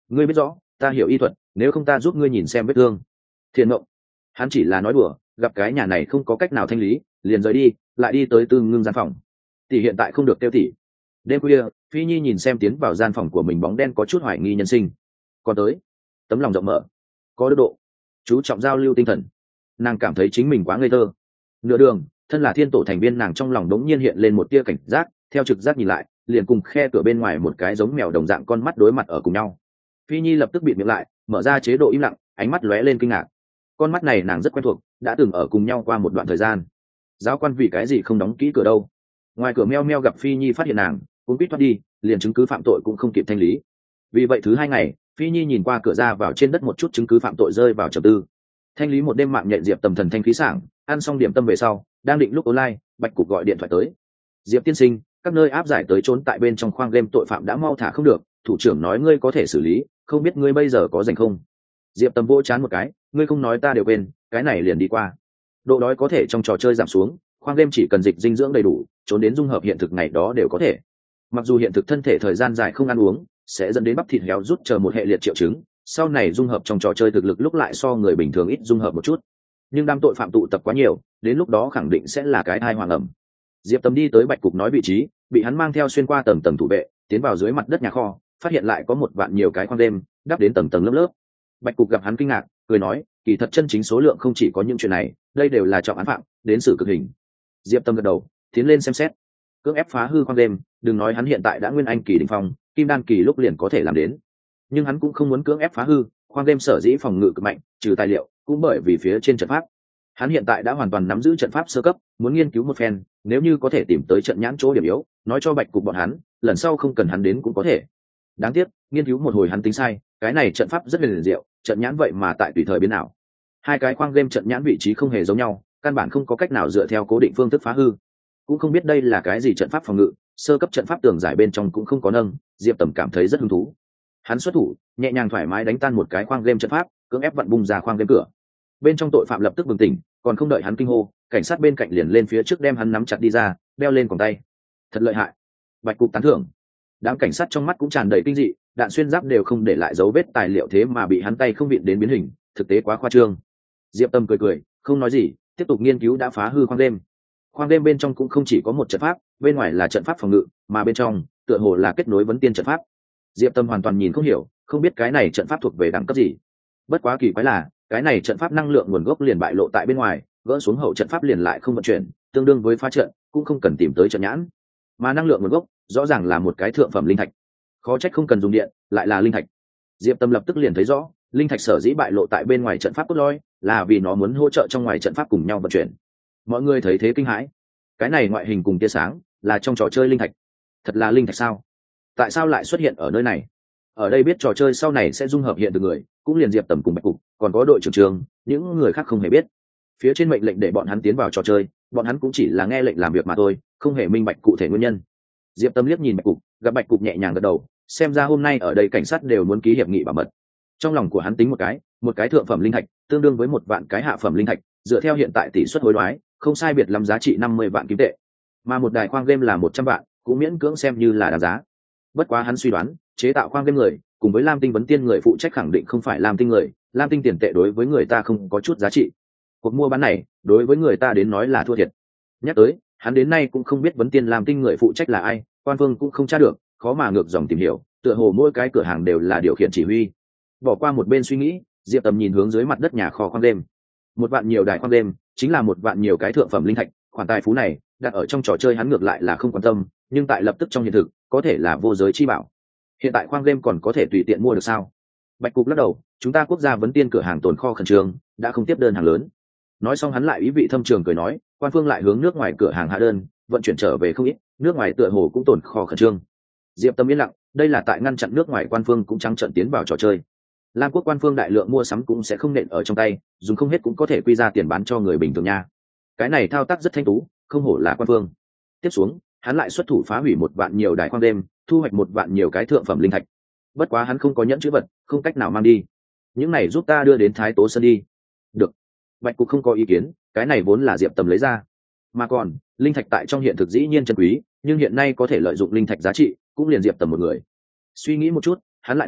ngươi biết rõ ta hiểu y thuật, nếu không ta giúp ngươi nhìn xem vết thương. Thiện Mộng, hắn chỉ là nói đùa, gặp cái nhà này không có cách nào thanh lý, liền rời đi, lại đi tới Tư Ngưng gian phòng. Tỷ hiện tại không được tiêu tỷ. Đêm khuya, Phi Nhi nhìn xem tiến vào gian phòng của mình bóng đen có chút hoài nghi nhân sinh. Còn tới, tấm lòng rộng mở, có đức độ, chú trọng giao lưu tinh thần. Nàng cảm thấy chính mình quá ngây thơ. Nửa đường, thân là thiên tổ thành viên, nàng trong lòng đống nhiên hiện lên một tia cảnh giác, theo trực giác nhìn lại, liền cùng khe cửa bên ngoài một cái giống mèo đồng dạng con mắt đối mặt ở cùng nhau. Phi Nhi lập tức bịt miệng lại, mở ra chế độ im lặng, ánh mắt lóe lên kinh ngạc. Con mắt này nàng rất quen thuộc, đã từng ở cùng nhau qua một đoạn thời gian. Giáo quan vì cái gì không đóng kỹ cửa đâu? Ngoài cửa meo meo gặp Phi Nhi phát hiện nàng, cũng quýt thoát đi, liền chứng cứ phạm tội cũng không kịp thanh lý. Vì vậy thứ hai ngày, Phi Nhi nhìn qua cửa ra vào trên đất một chút chứng cứ phạm tội rơi vào trầm tư. Thanh lý một đêm mạng nhện Diệp Tầm thần thanh khí sảng, ăn xong điểm tâm về sau, đang định lúc online, Bạch Cục gọi điện thoại tới. Diệp tiên sinh, các nơi áp giải tới trốn tại bên trong khoang game tội phạm đã mau thả không được, thủ trưởng nói ngươi có thể xử lý, không biết ngươi bây giờ có rảnh không? Diệp Tầm vỗ chán một cái, ngươi không nói ta đều quên, cái này liền đi qua. Độ đói có thể trong trò chơi giảm xuống, khoang game chỉ cần dịch dinh dưỡng đầy đủ, trốn đến dung hợp hiện thực ngày đó đều có thể. Mặc dù hiện thực thân thể thời gian dài không ăn uống sẽ dẫn đến bắp thịt héo rút chờ một hệ liệt triệu chứng, sau này dung hợp trong trò chơi thực lực lúc lại so người bình thường ít dung hợp một chút, nhưng đám tội phạm tụ tập quá nhiều, đến lúc đó khẳng định sẽ là cái thai hoàng ẩm. Diệp Tầm đi tới Bạch Cục nói vị trí, bị hắn mang theo xuyên qua tầng tầng thủ vệ, tiến vào dưới mặt đất nhà kho, phát hiện lại có một vạn nhiều cái khoang đêm đắp đến tầng tầng lớp lớp. Bạch Cục gặp hắn kinh ngạc, cười nói, kỳ thật chân chính số lượng không chỉ có những chuyện này, đây đều là trọng án phạm, đến xử cực hình. Diệp Tầm gật đầu, tiến lên xem xét. Cưỡng ép phá hư khoang đêm, đừng nói hắn hiện tại đã nguyên anh kỳ đỉnh phong, kim đan kỳ lúc liền có thể làm đến. Nhưng hắn cũng không muốn cưỡng ép phá hư, khoang đêm sở dĩ phòng ngự cực mạnh, trừ tài liệu, cũng bởi vì phía trên trận pháp. Hắn hiện tại đã hoàn toàn nắm giữ trận pháp sơ cấp, muốn nghiên cứu một phen, nếu như có thể tìm tới trận nhãn chỗ điểm yếu, nói cho Bạch Cục bọn hắn, lần sau không cần hắn đến cũng có thể. Đáng tiếc, nghiên cứu một hồi hắn tính sai, cái này trận pháp rất liền diệu, trận nhãn vậy mà tại tùy thời biến ảo. Hai cái khoang game trận nhãn vị trí không hề giống nhau, căn bản không có cách nào dựa theo cố định phương thức phá hư. Cũng không biết đây là cái gì trận pháp phòng ngự, sơ cấp trận pháp tường giải bên trong cũng không có nâng, Diệp Tầm cảm thấy rất hứng thú. Hắn xuất thủ, nhẹ nhàng thoải mái đánh tan một cái khoang game trận pháp, cưỡng ép vặn bung ra khoang game cửa. Bên trong tội phạm lập tức bừng tỉnh, còn không đợi hắn kinh hô, cảnh sát bên cạnh liền lên phía trước đem hắn nắm chặt đi ra, đeo lên còng tay. Thật lợi hại. Bạch Cục tán thưởng. Đám cảnh sát trong mắt cũng tràn đầy kinh dị, đạn xuyên giáp đều không để lại dấu vết tài liệu thế mà bị hắn tay không vịn đến biến hình, thực tế quá khoa trương. Diệp Tâm cười cười, không nói gì, tiếp tục nghiên cứu đã phá hư khoang đêm. Khoang đêm bên trong cũng không chỉ có một trận pháp, bên ngoài là trận pháp phòng ngự, mà bên trong tựa hồ là kết nối vấn tiên trận pháp. Diệp Tâm hoàn toàn nhìn không hiểu, không biết cái này trận pháp thuộc về đẳng cấp gì. Bất quá kỳ quái là, cái này trận pháp năng lượng nguồn gốc liền bại lộ tại bên ngoài, gỡ xuống hậu trận pháp liền lại không vận chuyển, tương đương với phá trận, cũng không cần tìm tới trận nhãn. Mà năng lượng nguồn gốc rõ ràng là một cái thượng phẩm linh thạch, khó trách không cần dùng điện, lại là linh thạch. Diệp Tâm lập tức liền thấy rõ, linh thạch sở dĩ bại lộ tại bên ngoài trận pháp cốt lõi, là vì nó muốn hỗ trợ trong ngoài trận pháp cùng nhau vận chuyển. Mọi người thấy thế kinh hãi, cái này ngoại hình cùng tia sáng, là trong trò chơi linh thạch. Thật là linh thạch sao? Tại sao lại xuất hiện ở nơi này? Ở đây biết trò chơi sau này sẽ dung hợp hiện được người, cũng liền Diệp Tầm cùng Bạch Cục, còn có đội trưởng trường, những người khác không hề biết. Phía trên mệnh lệnh để bọn hắn tiến vào trò chơi, bọn hắn cũng chỉ là nghe lệnh làm việc mà thôi, không hề minh bạch cụ thể nguyên nhân. Diệp Tâm liếc nhìn Bạch Cục, gặp Bạch Cục nhẹ nhàng gật đầu, xem ra hôm nay ở đây cảnh sát đều muốn ký hiệp nghị bảo mật. Trong lòng của hắn tính một cái, một cái thượng phẩm linh thạch tương đương với một vạn cái hạ phẩm linh thạch, dựa theo hiện tại tỷ suất hối đoái, không sai biệt lắm giá trị năm mươi vạn kim tệ. Mà một đài khoang game là một trăm vạn, cũng miễn cưỡng xem như là đáng giá. Bất quá hắn suy đoán, chế tạo khoang game người, cùng với Lam Tinh vấn tiên người phụ trách khẳng định không phải Lam Tinh người, Lam Tinh tiền tệ đối với người ta không có chút giá trị. Cuộc mua bán này, đối với người ta đến nói là thua thiệt. Nhắc tới, hắn đến nay cũng không biết vấn tiên Lam Tinh người phụ trách là ai, quan phương cũng không tra được, khó mà ngược dòng tìm hiểu, tựa hồ mỗi cái cửa hàng đều là điều khiển chỉ huy. Bỏ qua một bên suy nghĩ, Diệp Tầm nhìn hướng dưới mặt đất nhà kho khoang đêm. Một vạn nhiều đài khoang đêm, chính là một vạn nhiều cái thượng phẩm linh thạch, khoản tài phú này, đặt ở trong trò chơi hắn ngược lại là không quan tâm, nhưng tại lập tức trong hiện thực, có thể là vô giới chi bảo. Hiện tại khoang đêm còn có thể tùy tiện mua được sao? Bạch Cục lắc đầu, chúng ta quốc gia vấn tiên cửa hàng tồn kho khẩn trương, đã không tiếp đơn hàng lớn. Nói xong hắn lại ý vị thâm trường cười nói, quan phương lại hướng nước ngoài cửa hàng hạ đơn, vận chuyển trở về không ít, nước ngoài tựa hồ cũng tồn kho khẩn trương. Diệp Tâm yên lặng, đây là tại ngăn chặn nước ngoài quan phương cũng trắng trợn tiến vào trò chơi. Lam quốc quan phương đại lượng mua sắm cũng sẽ không nện ở trong tay, dùng không hết cũng có thể quy ra tiền bán cho người bình thường nha. Cái này thao tác rất thanh tú, không hổ là quan phương. Tiếp xuống, hắn lại xuất thủ phá hủy một vạn nhiều đài khoang đêm, thu hoạch một vạn nhiều cái thượng phẩm linh thạch. Bất quá hắn không có nhẫn chữ vật, không cách nào mang đi. Những này giúp ta đưa đến Thái Tố Sơn đi. Được. Bạch Cục không có ý kiến, cái này vốn là Diệp Tầm lấy ra. Mà còn, linh thạch tại trong hiện thực dĩ nhiên chân quý, nhưng hiện nay có thể lợi dụng linh thạch giá trị, cũng liền Diệp Tầm một người. Suy nghĩ một chút, hắn lại nói,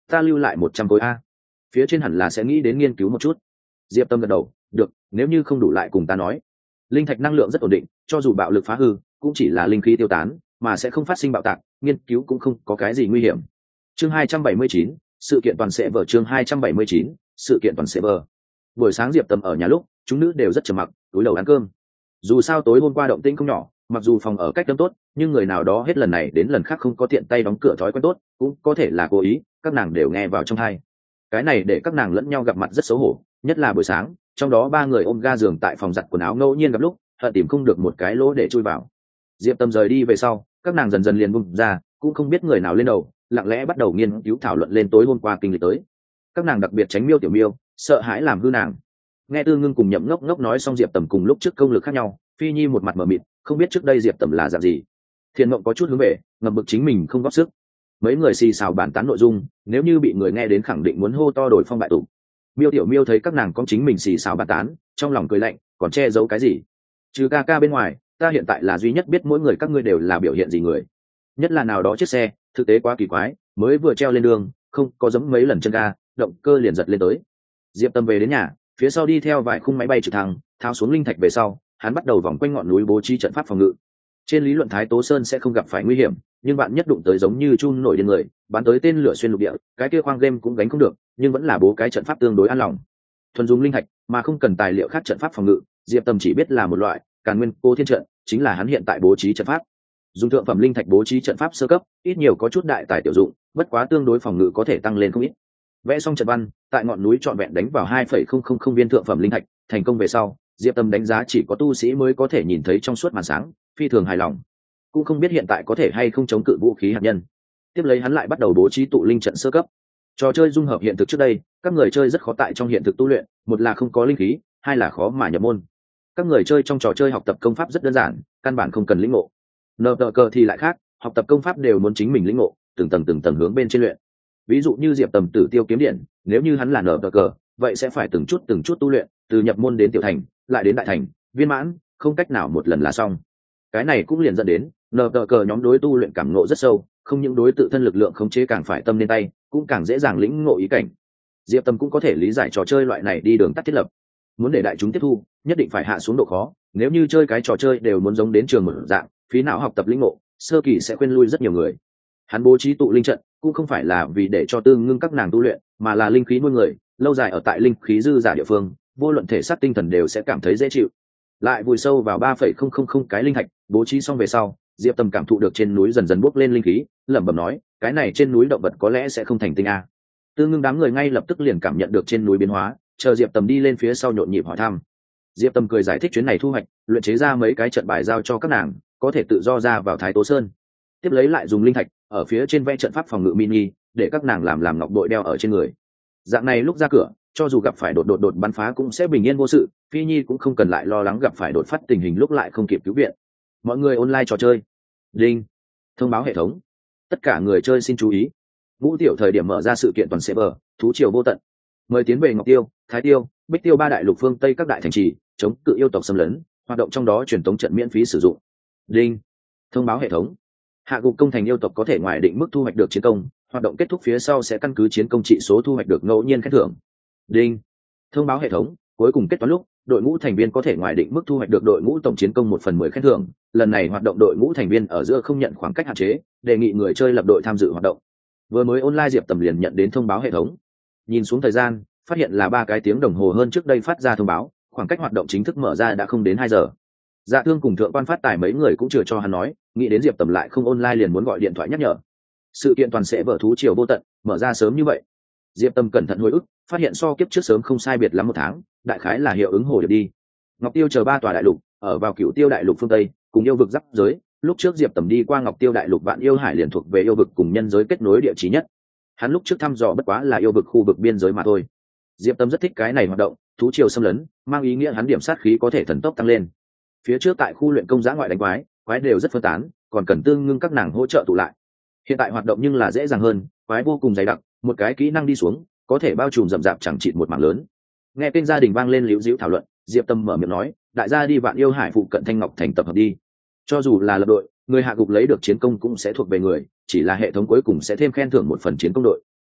ta lưu lại một trăm khối a. Phía trên hẳn là sẽ nghĩ đến nghiên cứu một chút. Diệp Tâm gật đầu, được, nếu như không đủ lại cùng ta nói. Linh thạch năng lượng rất ổn định, cho dù bạo lực phá hư cũng chỉ là linh khí tiêu tán mà sẽ không phát sinh bạo tạc, nghiên cứu cũng không có cái gì nguy hiểm. Chương hai trăm bảy mươi chín, sự kiện toàn sẽ vở. Chương hai trăm bảy mươi chín, sự kiện toàn sẽ vở. Buổi sáng Diệp Tâm ở nhà lúc chúng nữ đều rất trầm mặc, túi đầu ăn cơm. Dù sao tối hôm qua động tĩnh không nhỏ, mặc dù phòng ở cách âm tốt nhưng người nào đó hết lần này đến lần khác không có tiện tay đóng cửa thói quen tốt, cũng có thể là cố ý, các nàng đều nghe vào trong tai. Cái này để các nàng lẫn nhau gặp mặt rất xấu hổ, nhất là buổi sáng trong đó ba người ôm ga giường tại phòng giặt quần áo ngẫu nhiên gặp lúc hận tìm không được một cái lỗ để chui vào. Diệp Tâm rời đi về sau các nàng dần dần liền bung ra, cũng không biết người nào lên đầu, lặng lẽ bắt đầu nghiên cứu thảo luận lên tối hôm qua kinh lịch tới. Các nàng đặc biệt tránh Miêu Tiểu Miêu, sợ hãi làm hư nàng. Nghe Tư Ngưng cùng Nhậm Ngốc Ngốc nói xong Diệp Tầm cùng lúc trước công lực khác nhau, Phi Nhi một mặt mờ mịt, không biết trước đây Diệp Tầm là dạng gì. Thiền Mộng có chút hướng về, ngầm bực chính mình không góp sức. Mấy người xì xào bàn tán nội dung, nếu như bị người nghe đến khẳng định muốn hô to đổi phong bại tụ. Miêu Tiểu Miêu thấy các nàng có chính mình xì xào bàn tán, trong lòng cười lạnh, còn che giấu cái gì? Trừ ca ca bên ngoài, ta hiện tại là duy nhất biết mỗi người các ngươi đều là biểu hiện gì người. Nhất là nào đó chiếc xe, thực tế quá kỳ quái, mới vừa treo lên đường, không có giẫm mấy lần chân ga, động cơ liền giật lên tới. Diệp Tâm về đến nhà, phía sau đi theo vài khung máy bay trực thăng, tháo xuống linh thạch về sau, hắn bắt đầu vòng quanh ngọn núi bố trí trận pháp phòng ngự. Trên lý luận Thái Tố Sơn sẽ không gặp phải nguy hiểm, nhưng bạn nhất đụng tới giống như chun nổi điên người, bắn tới tên lửa xuyên lục địa, cái kia khoang game cũng gánh không được, nhưng vẫn là bố cái trận pháp tương đối an lòng. Thuần dùng linh thạch, mà không cần tài liệu khác trận pháp phòng ngự, Diệp Tâm chỉ biết là một loại, Càn Nguyên Cô Thiên trận, chính là hắn hiện tại bố trí trận pháp. Dùng thượng phẩm linh thạch bố trí trận pháp sơ cấp, ít nhiều có chút đại tài tiểu dụng, bất quá tương đối phòng ngự có thể tăng lên không ít. Vẽ xong trận văn, tại ngọn núi trọn vẹn đánh vào hai phẩy không không không viên thượng phẩm linh thạch, thành công về sau, Diệp Tâm đánh giá chỉ có tu sĩ mới có thể nhìn thấy trong suốt màn sáng, phi thường hài lòng. Cũng không biết hiện tại có thể hay không chống cự vũ khí hạt nhân. Tiếp lấy hắn lại bắt đầu bố trí tụ linh trận sơ cấp. Trò chơi dung hợp hiện thực trước đây, các người chơi rất khó tại trong hiện thực tu luyện, một là không có linh khí, hai là khó mà nhập môn. Các người chơi trong trò chơi học tập công pháp rất đơn giản, căn bản không cần lĩnh ngộ. Nờ tờ cờ thì lại khác, học tập công pháp đều muốn chính mình lĩnh ngộ, từng tầng từng tầng hướng bên trên luyện. Ví dụ như Diệp Tầm Tử Tiêu kiếm điện, nếu như hắn là nờ tờ cờ, vậy sẽ phải từng chút từng chút tu luyện, từ nhập môn đến tiểu thành, lại đến đại thành, viên mãn, không cách nào một lần là xong. Cái này cũng liền dẫn đến nờ tờ cờ nhóm đối tu luyện cảm ngộ rất sâu, không những đối tự thân lực lượng khống chế càng phải tâm nên tay, cũng càng dễ dàng lĩnh ngộ ý cảnh. Diệp Tâm cũng có thể lý giải trò chơi loại này đi đường tắt thiết lập, muốn để đại chúng tiếp thu, nhất định phải hạ xuống độ khó. Nếu như chơi cái trò chơi đều muốn giống đến trường một dạng, phí não học tập lĩnh ngộ, sơ kỳ sẽ khuyên lui rất nhiều người. Hắn bố trí tụ linh trận cũng không phải là vì để cho Tương Ngưng các nàng tu luyện, mà là linh khí nuôi người, lâu dài ở tại linh khí dư giả địa phương, vô luận thể xác tinh thần đều sẽ cảm thấy dễ chịu. Lại vùi sâu vào ba phẩy không không không cái linh thạch, bố trí xong về sau, Diệp Tâm cảm thụ được trên núi dần dần bốc lên linh khí, lẩm bẩm nói, cái này trên núi động vật có lẽ sẽ không thành tinh a. Tương Ngưng đám người ngay lập tức liền cảm nhận được trên núi biến hóa, chờ Diệp Tâm đi lên phía sau nhộn nhịp hỏi thăm. Diệp Tâm cười giải thích chuyến này thu hoạch, luyện chế ra mấy cái trận bài giao cho các nàng, có thể tự do ra vào Thái Tố Sơn. Tiếp lấy lại dùng linh thạch ở phía trên vẽ trận pháp phòng ngự mini, để các nàng làm làm ngọc bội đeo ở trên người. Dạng này lúc ra cửa, cho dù gặp phải đột đột đột bắn phá cũng sẽ bình yên vô sự, Phi Nhi cũng không cần lại lo lắng gặp phải đột phát tình hình lúc lại không kịp cứu viện. Mọi người online trò chơi. Đinh. Thông báo hệ thống. Tất cả người chơi xin chú ý. Ngũ tiểu thời điểm mở ra sự kiện toàn server, thú triều vô tận. Mời tiến về Ngọc Tiêu, Thái Tiêu, Bích Tiêu ba đại lục phương Tây các đại thành trì, chống cự yêu tộc xâm lấn, hoạt động trong đó truyền tống trận miễn phí sử dụng. Đinh. Thông báo hệ thống. Hạ gục công thành yêu tộc có thể ngoài định mức thu hoạch được chiến công, hoạt động kết thúc phía sau sẽ căn cứ chiến công trị số thu hoạch được ngẫu nhiên khen thưởng. Đinh. Thông báo hệ thống, cuối cùng kết toán lúc, đội ngũ thành viên có thể ngoài định mức thu hoạch được đội ngũ tổng chiến công một phần mười khen thưởng, lần này hoạt động đội ngũ thành viên ở giữa không nhận khoảng cách hạn chế, đề nghị người chơi lập đội tham dự hoạt động. Vừa mới online Diệp Tầm liền nhận đến thông báo hệ thống. Nhìn xuống thời gian, phát hiện là ba cái tiếng đồng hồ hơn trước đây phát ra thông báo, khoảng cách hoạt động chính thức mở ra đã không đến hai giờ. Dạ Thương cùng Thượng Quan Phát Tài mấy người cũng chưa cho hắn nói, nghĩ đến Diệp Tầm lại không online liền muốn gọi điện thoại nhắc nhở. Sự kiện toàn sẽ vở thú triều vô tận, mở ra sớm như vậy. Diệp Tâm cẩn thận hồi ức, phát hiện so kiếp trước sớm không sai biệt lắm một tháng, đại khái là hiệu ứng hồ điệp đi. Ngọc Tiêu chờ ba tòa đại lục, ở vào Cửu Tiêu đại lục phương Tây, cùng yêu vực giáp giới, lúc trước Diệp Tầm đi qua Ngọc Tiêu đại lục Vạn Yêu Hải liền thuộc về yêu vực cùng nhân giới kết nối địa chí nhất. Hắn lúc trước thăm dò bất quá là yêu vực khu vực biên giới mà thôi. Diệp Tâm rất thích cái này hoạt động, thú triều xâm lấn, mang ý nghĩa hắn điểm sát khí có thể thần tốc tăng lên. Phía trước tại khu luyện công giã ngoại đánh quái, quái đều rất phân tán, còn cần Tương Ngưng các nàng hỗ trợ tụ lại. Hiện tại hoạt động nhưng là dễ dàng hơn, quái vô cùng dày đặc, một cái kỹ năng đi xuống, có thể bao trùm rậm rạp chẳng chịt một mảng lớn. Nghe kênh gia đình vang lên liễu diễu thảo luận, Diệp Tâm mở miệng nói, đại gia đi Vạn Yêu Hải phụ cận Thanh Ngọc thành tập hợp đi. Cho dù là lập đội, người hạ gục lấy được chiến công cũng sẽ thuộc về người, chỉ là hệ thống cuối cùng sẽ thêm khen thưởng một phần chiến công đội.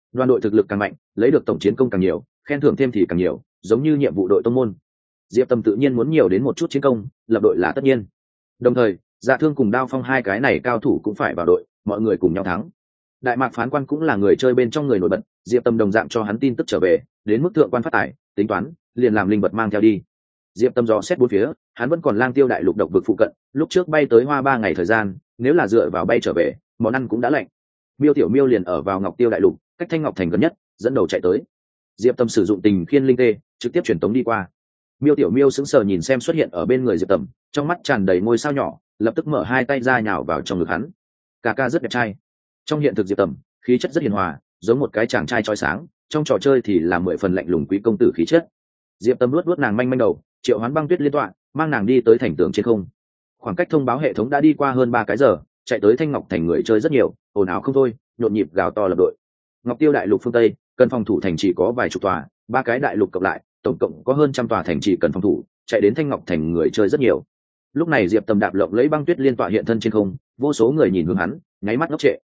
Đoàn đội thực lực càng mạnh, lấy được tổng chiến công càng nhiều, khen thưởng thêm thì càng nhiều, giống như nhiệm vụ đội tông môn. Diệp Tâm tự nhiên muốn nhiều đến một chút chiến công, lập đội là tất nhiên. Đồng thời, Dạ Thương cùng Đao Phong hai cái này cao thủ cũng phải vào đội, mọi người cùng nhau thắng. Đại Mạc phán quan cũng là người chơi bên trong người nổi bật, Diệp Tâm đồng dạng cho hắn tin tức trở về, đến mức thượng quan phát tài, tính toán, liền làm linh vật mang theo đi. Diệp Tâm dò xét bốn phía, hắn vẫn còn lang tiêu đại lục độc vực phụ cận, lúc trước bay tới hoa ba ngày thời gian, nếu là dựa vào bay trở về, món ăn cũng đã lạnh. Miêu Tiểu Miêu liền ở vào Ngọc Tiêu đại lục, cách Thanh Ngọc thành gần nhất, dẫn đầu chạy tới. Diệp Tâm sử dụng tình khiên linh tê, trực tiếp truyền tống đi qua. Miêu Tiểu Miêu sững sờ nhìn xem xuất hiện ở bên người Diệp Tâm, trong mắt tràn đầy ngôi sao nhỏ, lập tức mở hai tay ra nhào vào trong ngực hắn. Cà ca rất đẹp trai. Trong hiện thực Diệp Tâm, khí chất rất hiền hòa, giống một cái chàng trai chói sáng, trong trò chơi thì là mười phần lạnh lùng quý công tử khí chất. Diệp Tâm luốt luốt nàng manh manh đầu, triệu hoán băng tuyết liên tọa, mang nàng đi tới thành tường trên không. Khoảng cách thông báo hệ thống đã đi qua hơn ba cái giờ, chạy tới Thanh Ngọc thành người chơi rất nhiều, ồn ào không thôi, nhộn nhịp gào to lập đội. Ngọc Tiêu đại lục phương tây, cần phòng thủ thành chỉ có vài chục tòa, ba cái đại lục cộng lại, tổng cộng có hơn trăm tòa thành chỉ cần phòng thủ, chạy đến Thanh Ngọc thành người chơi rất nhiều. Lúc này Diệp Tâm đạp lộng lấy băng tuyết liên tọa hiện thân trên không, vô số người nhìn hướng hắn, nháy mắt ngốc trệ.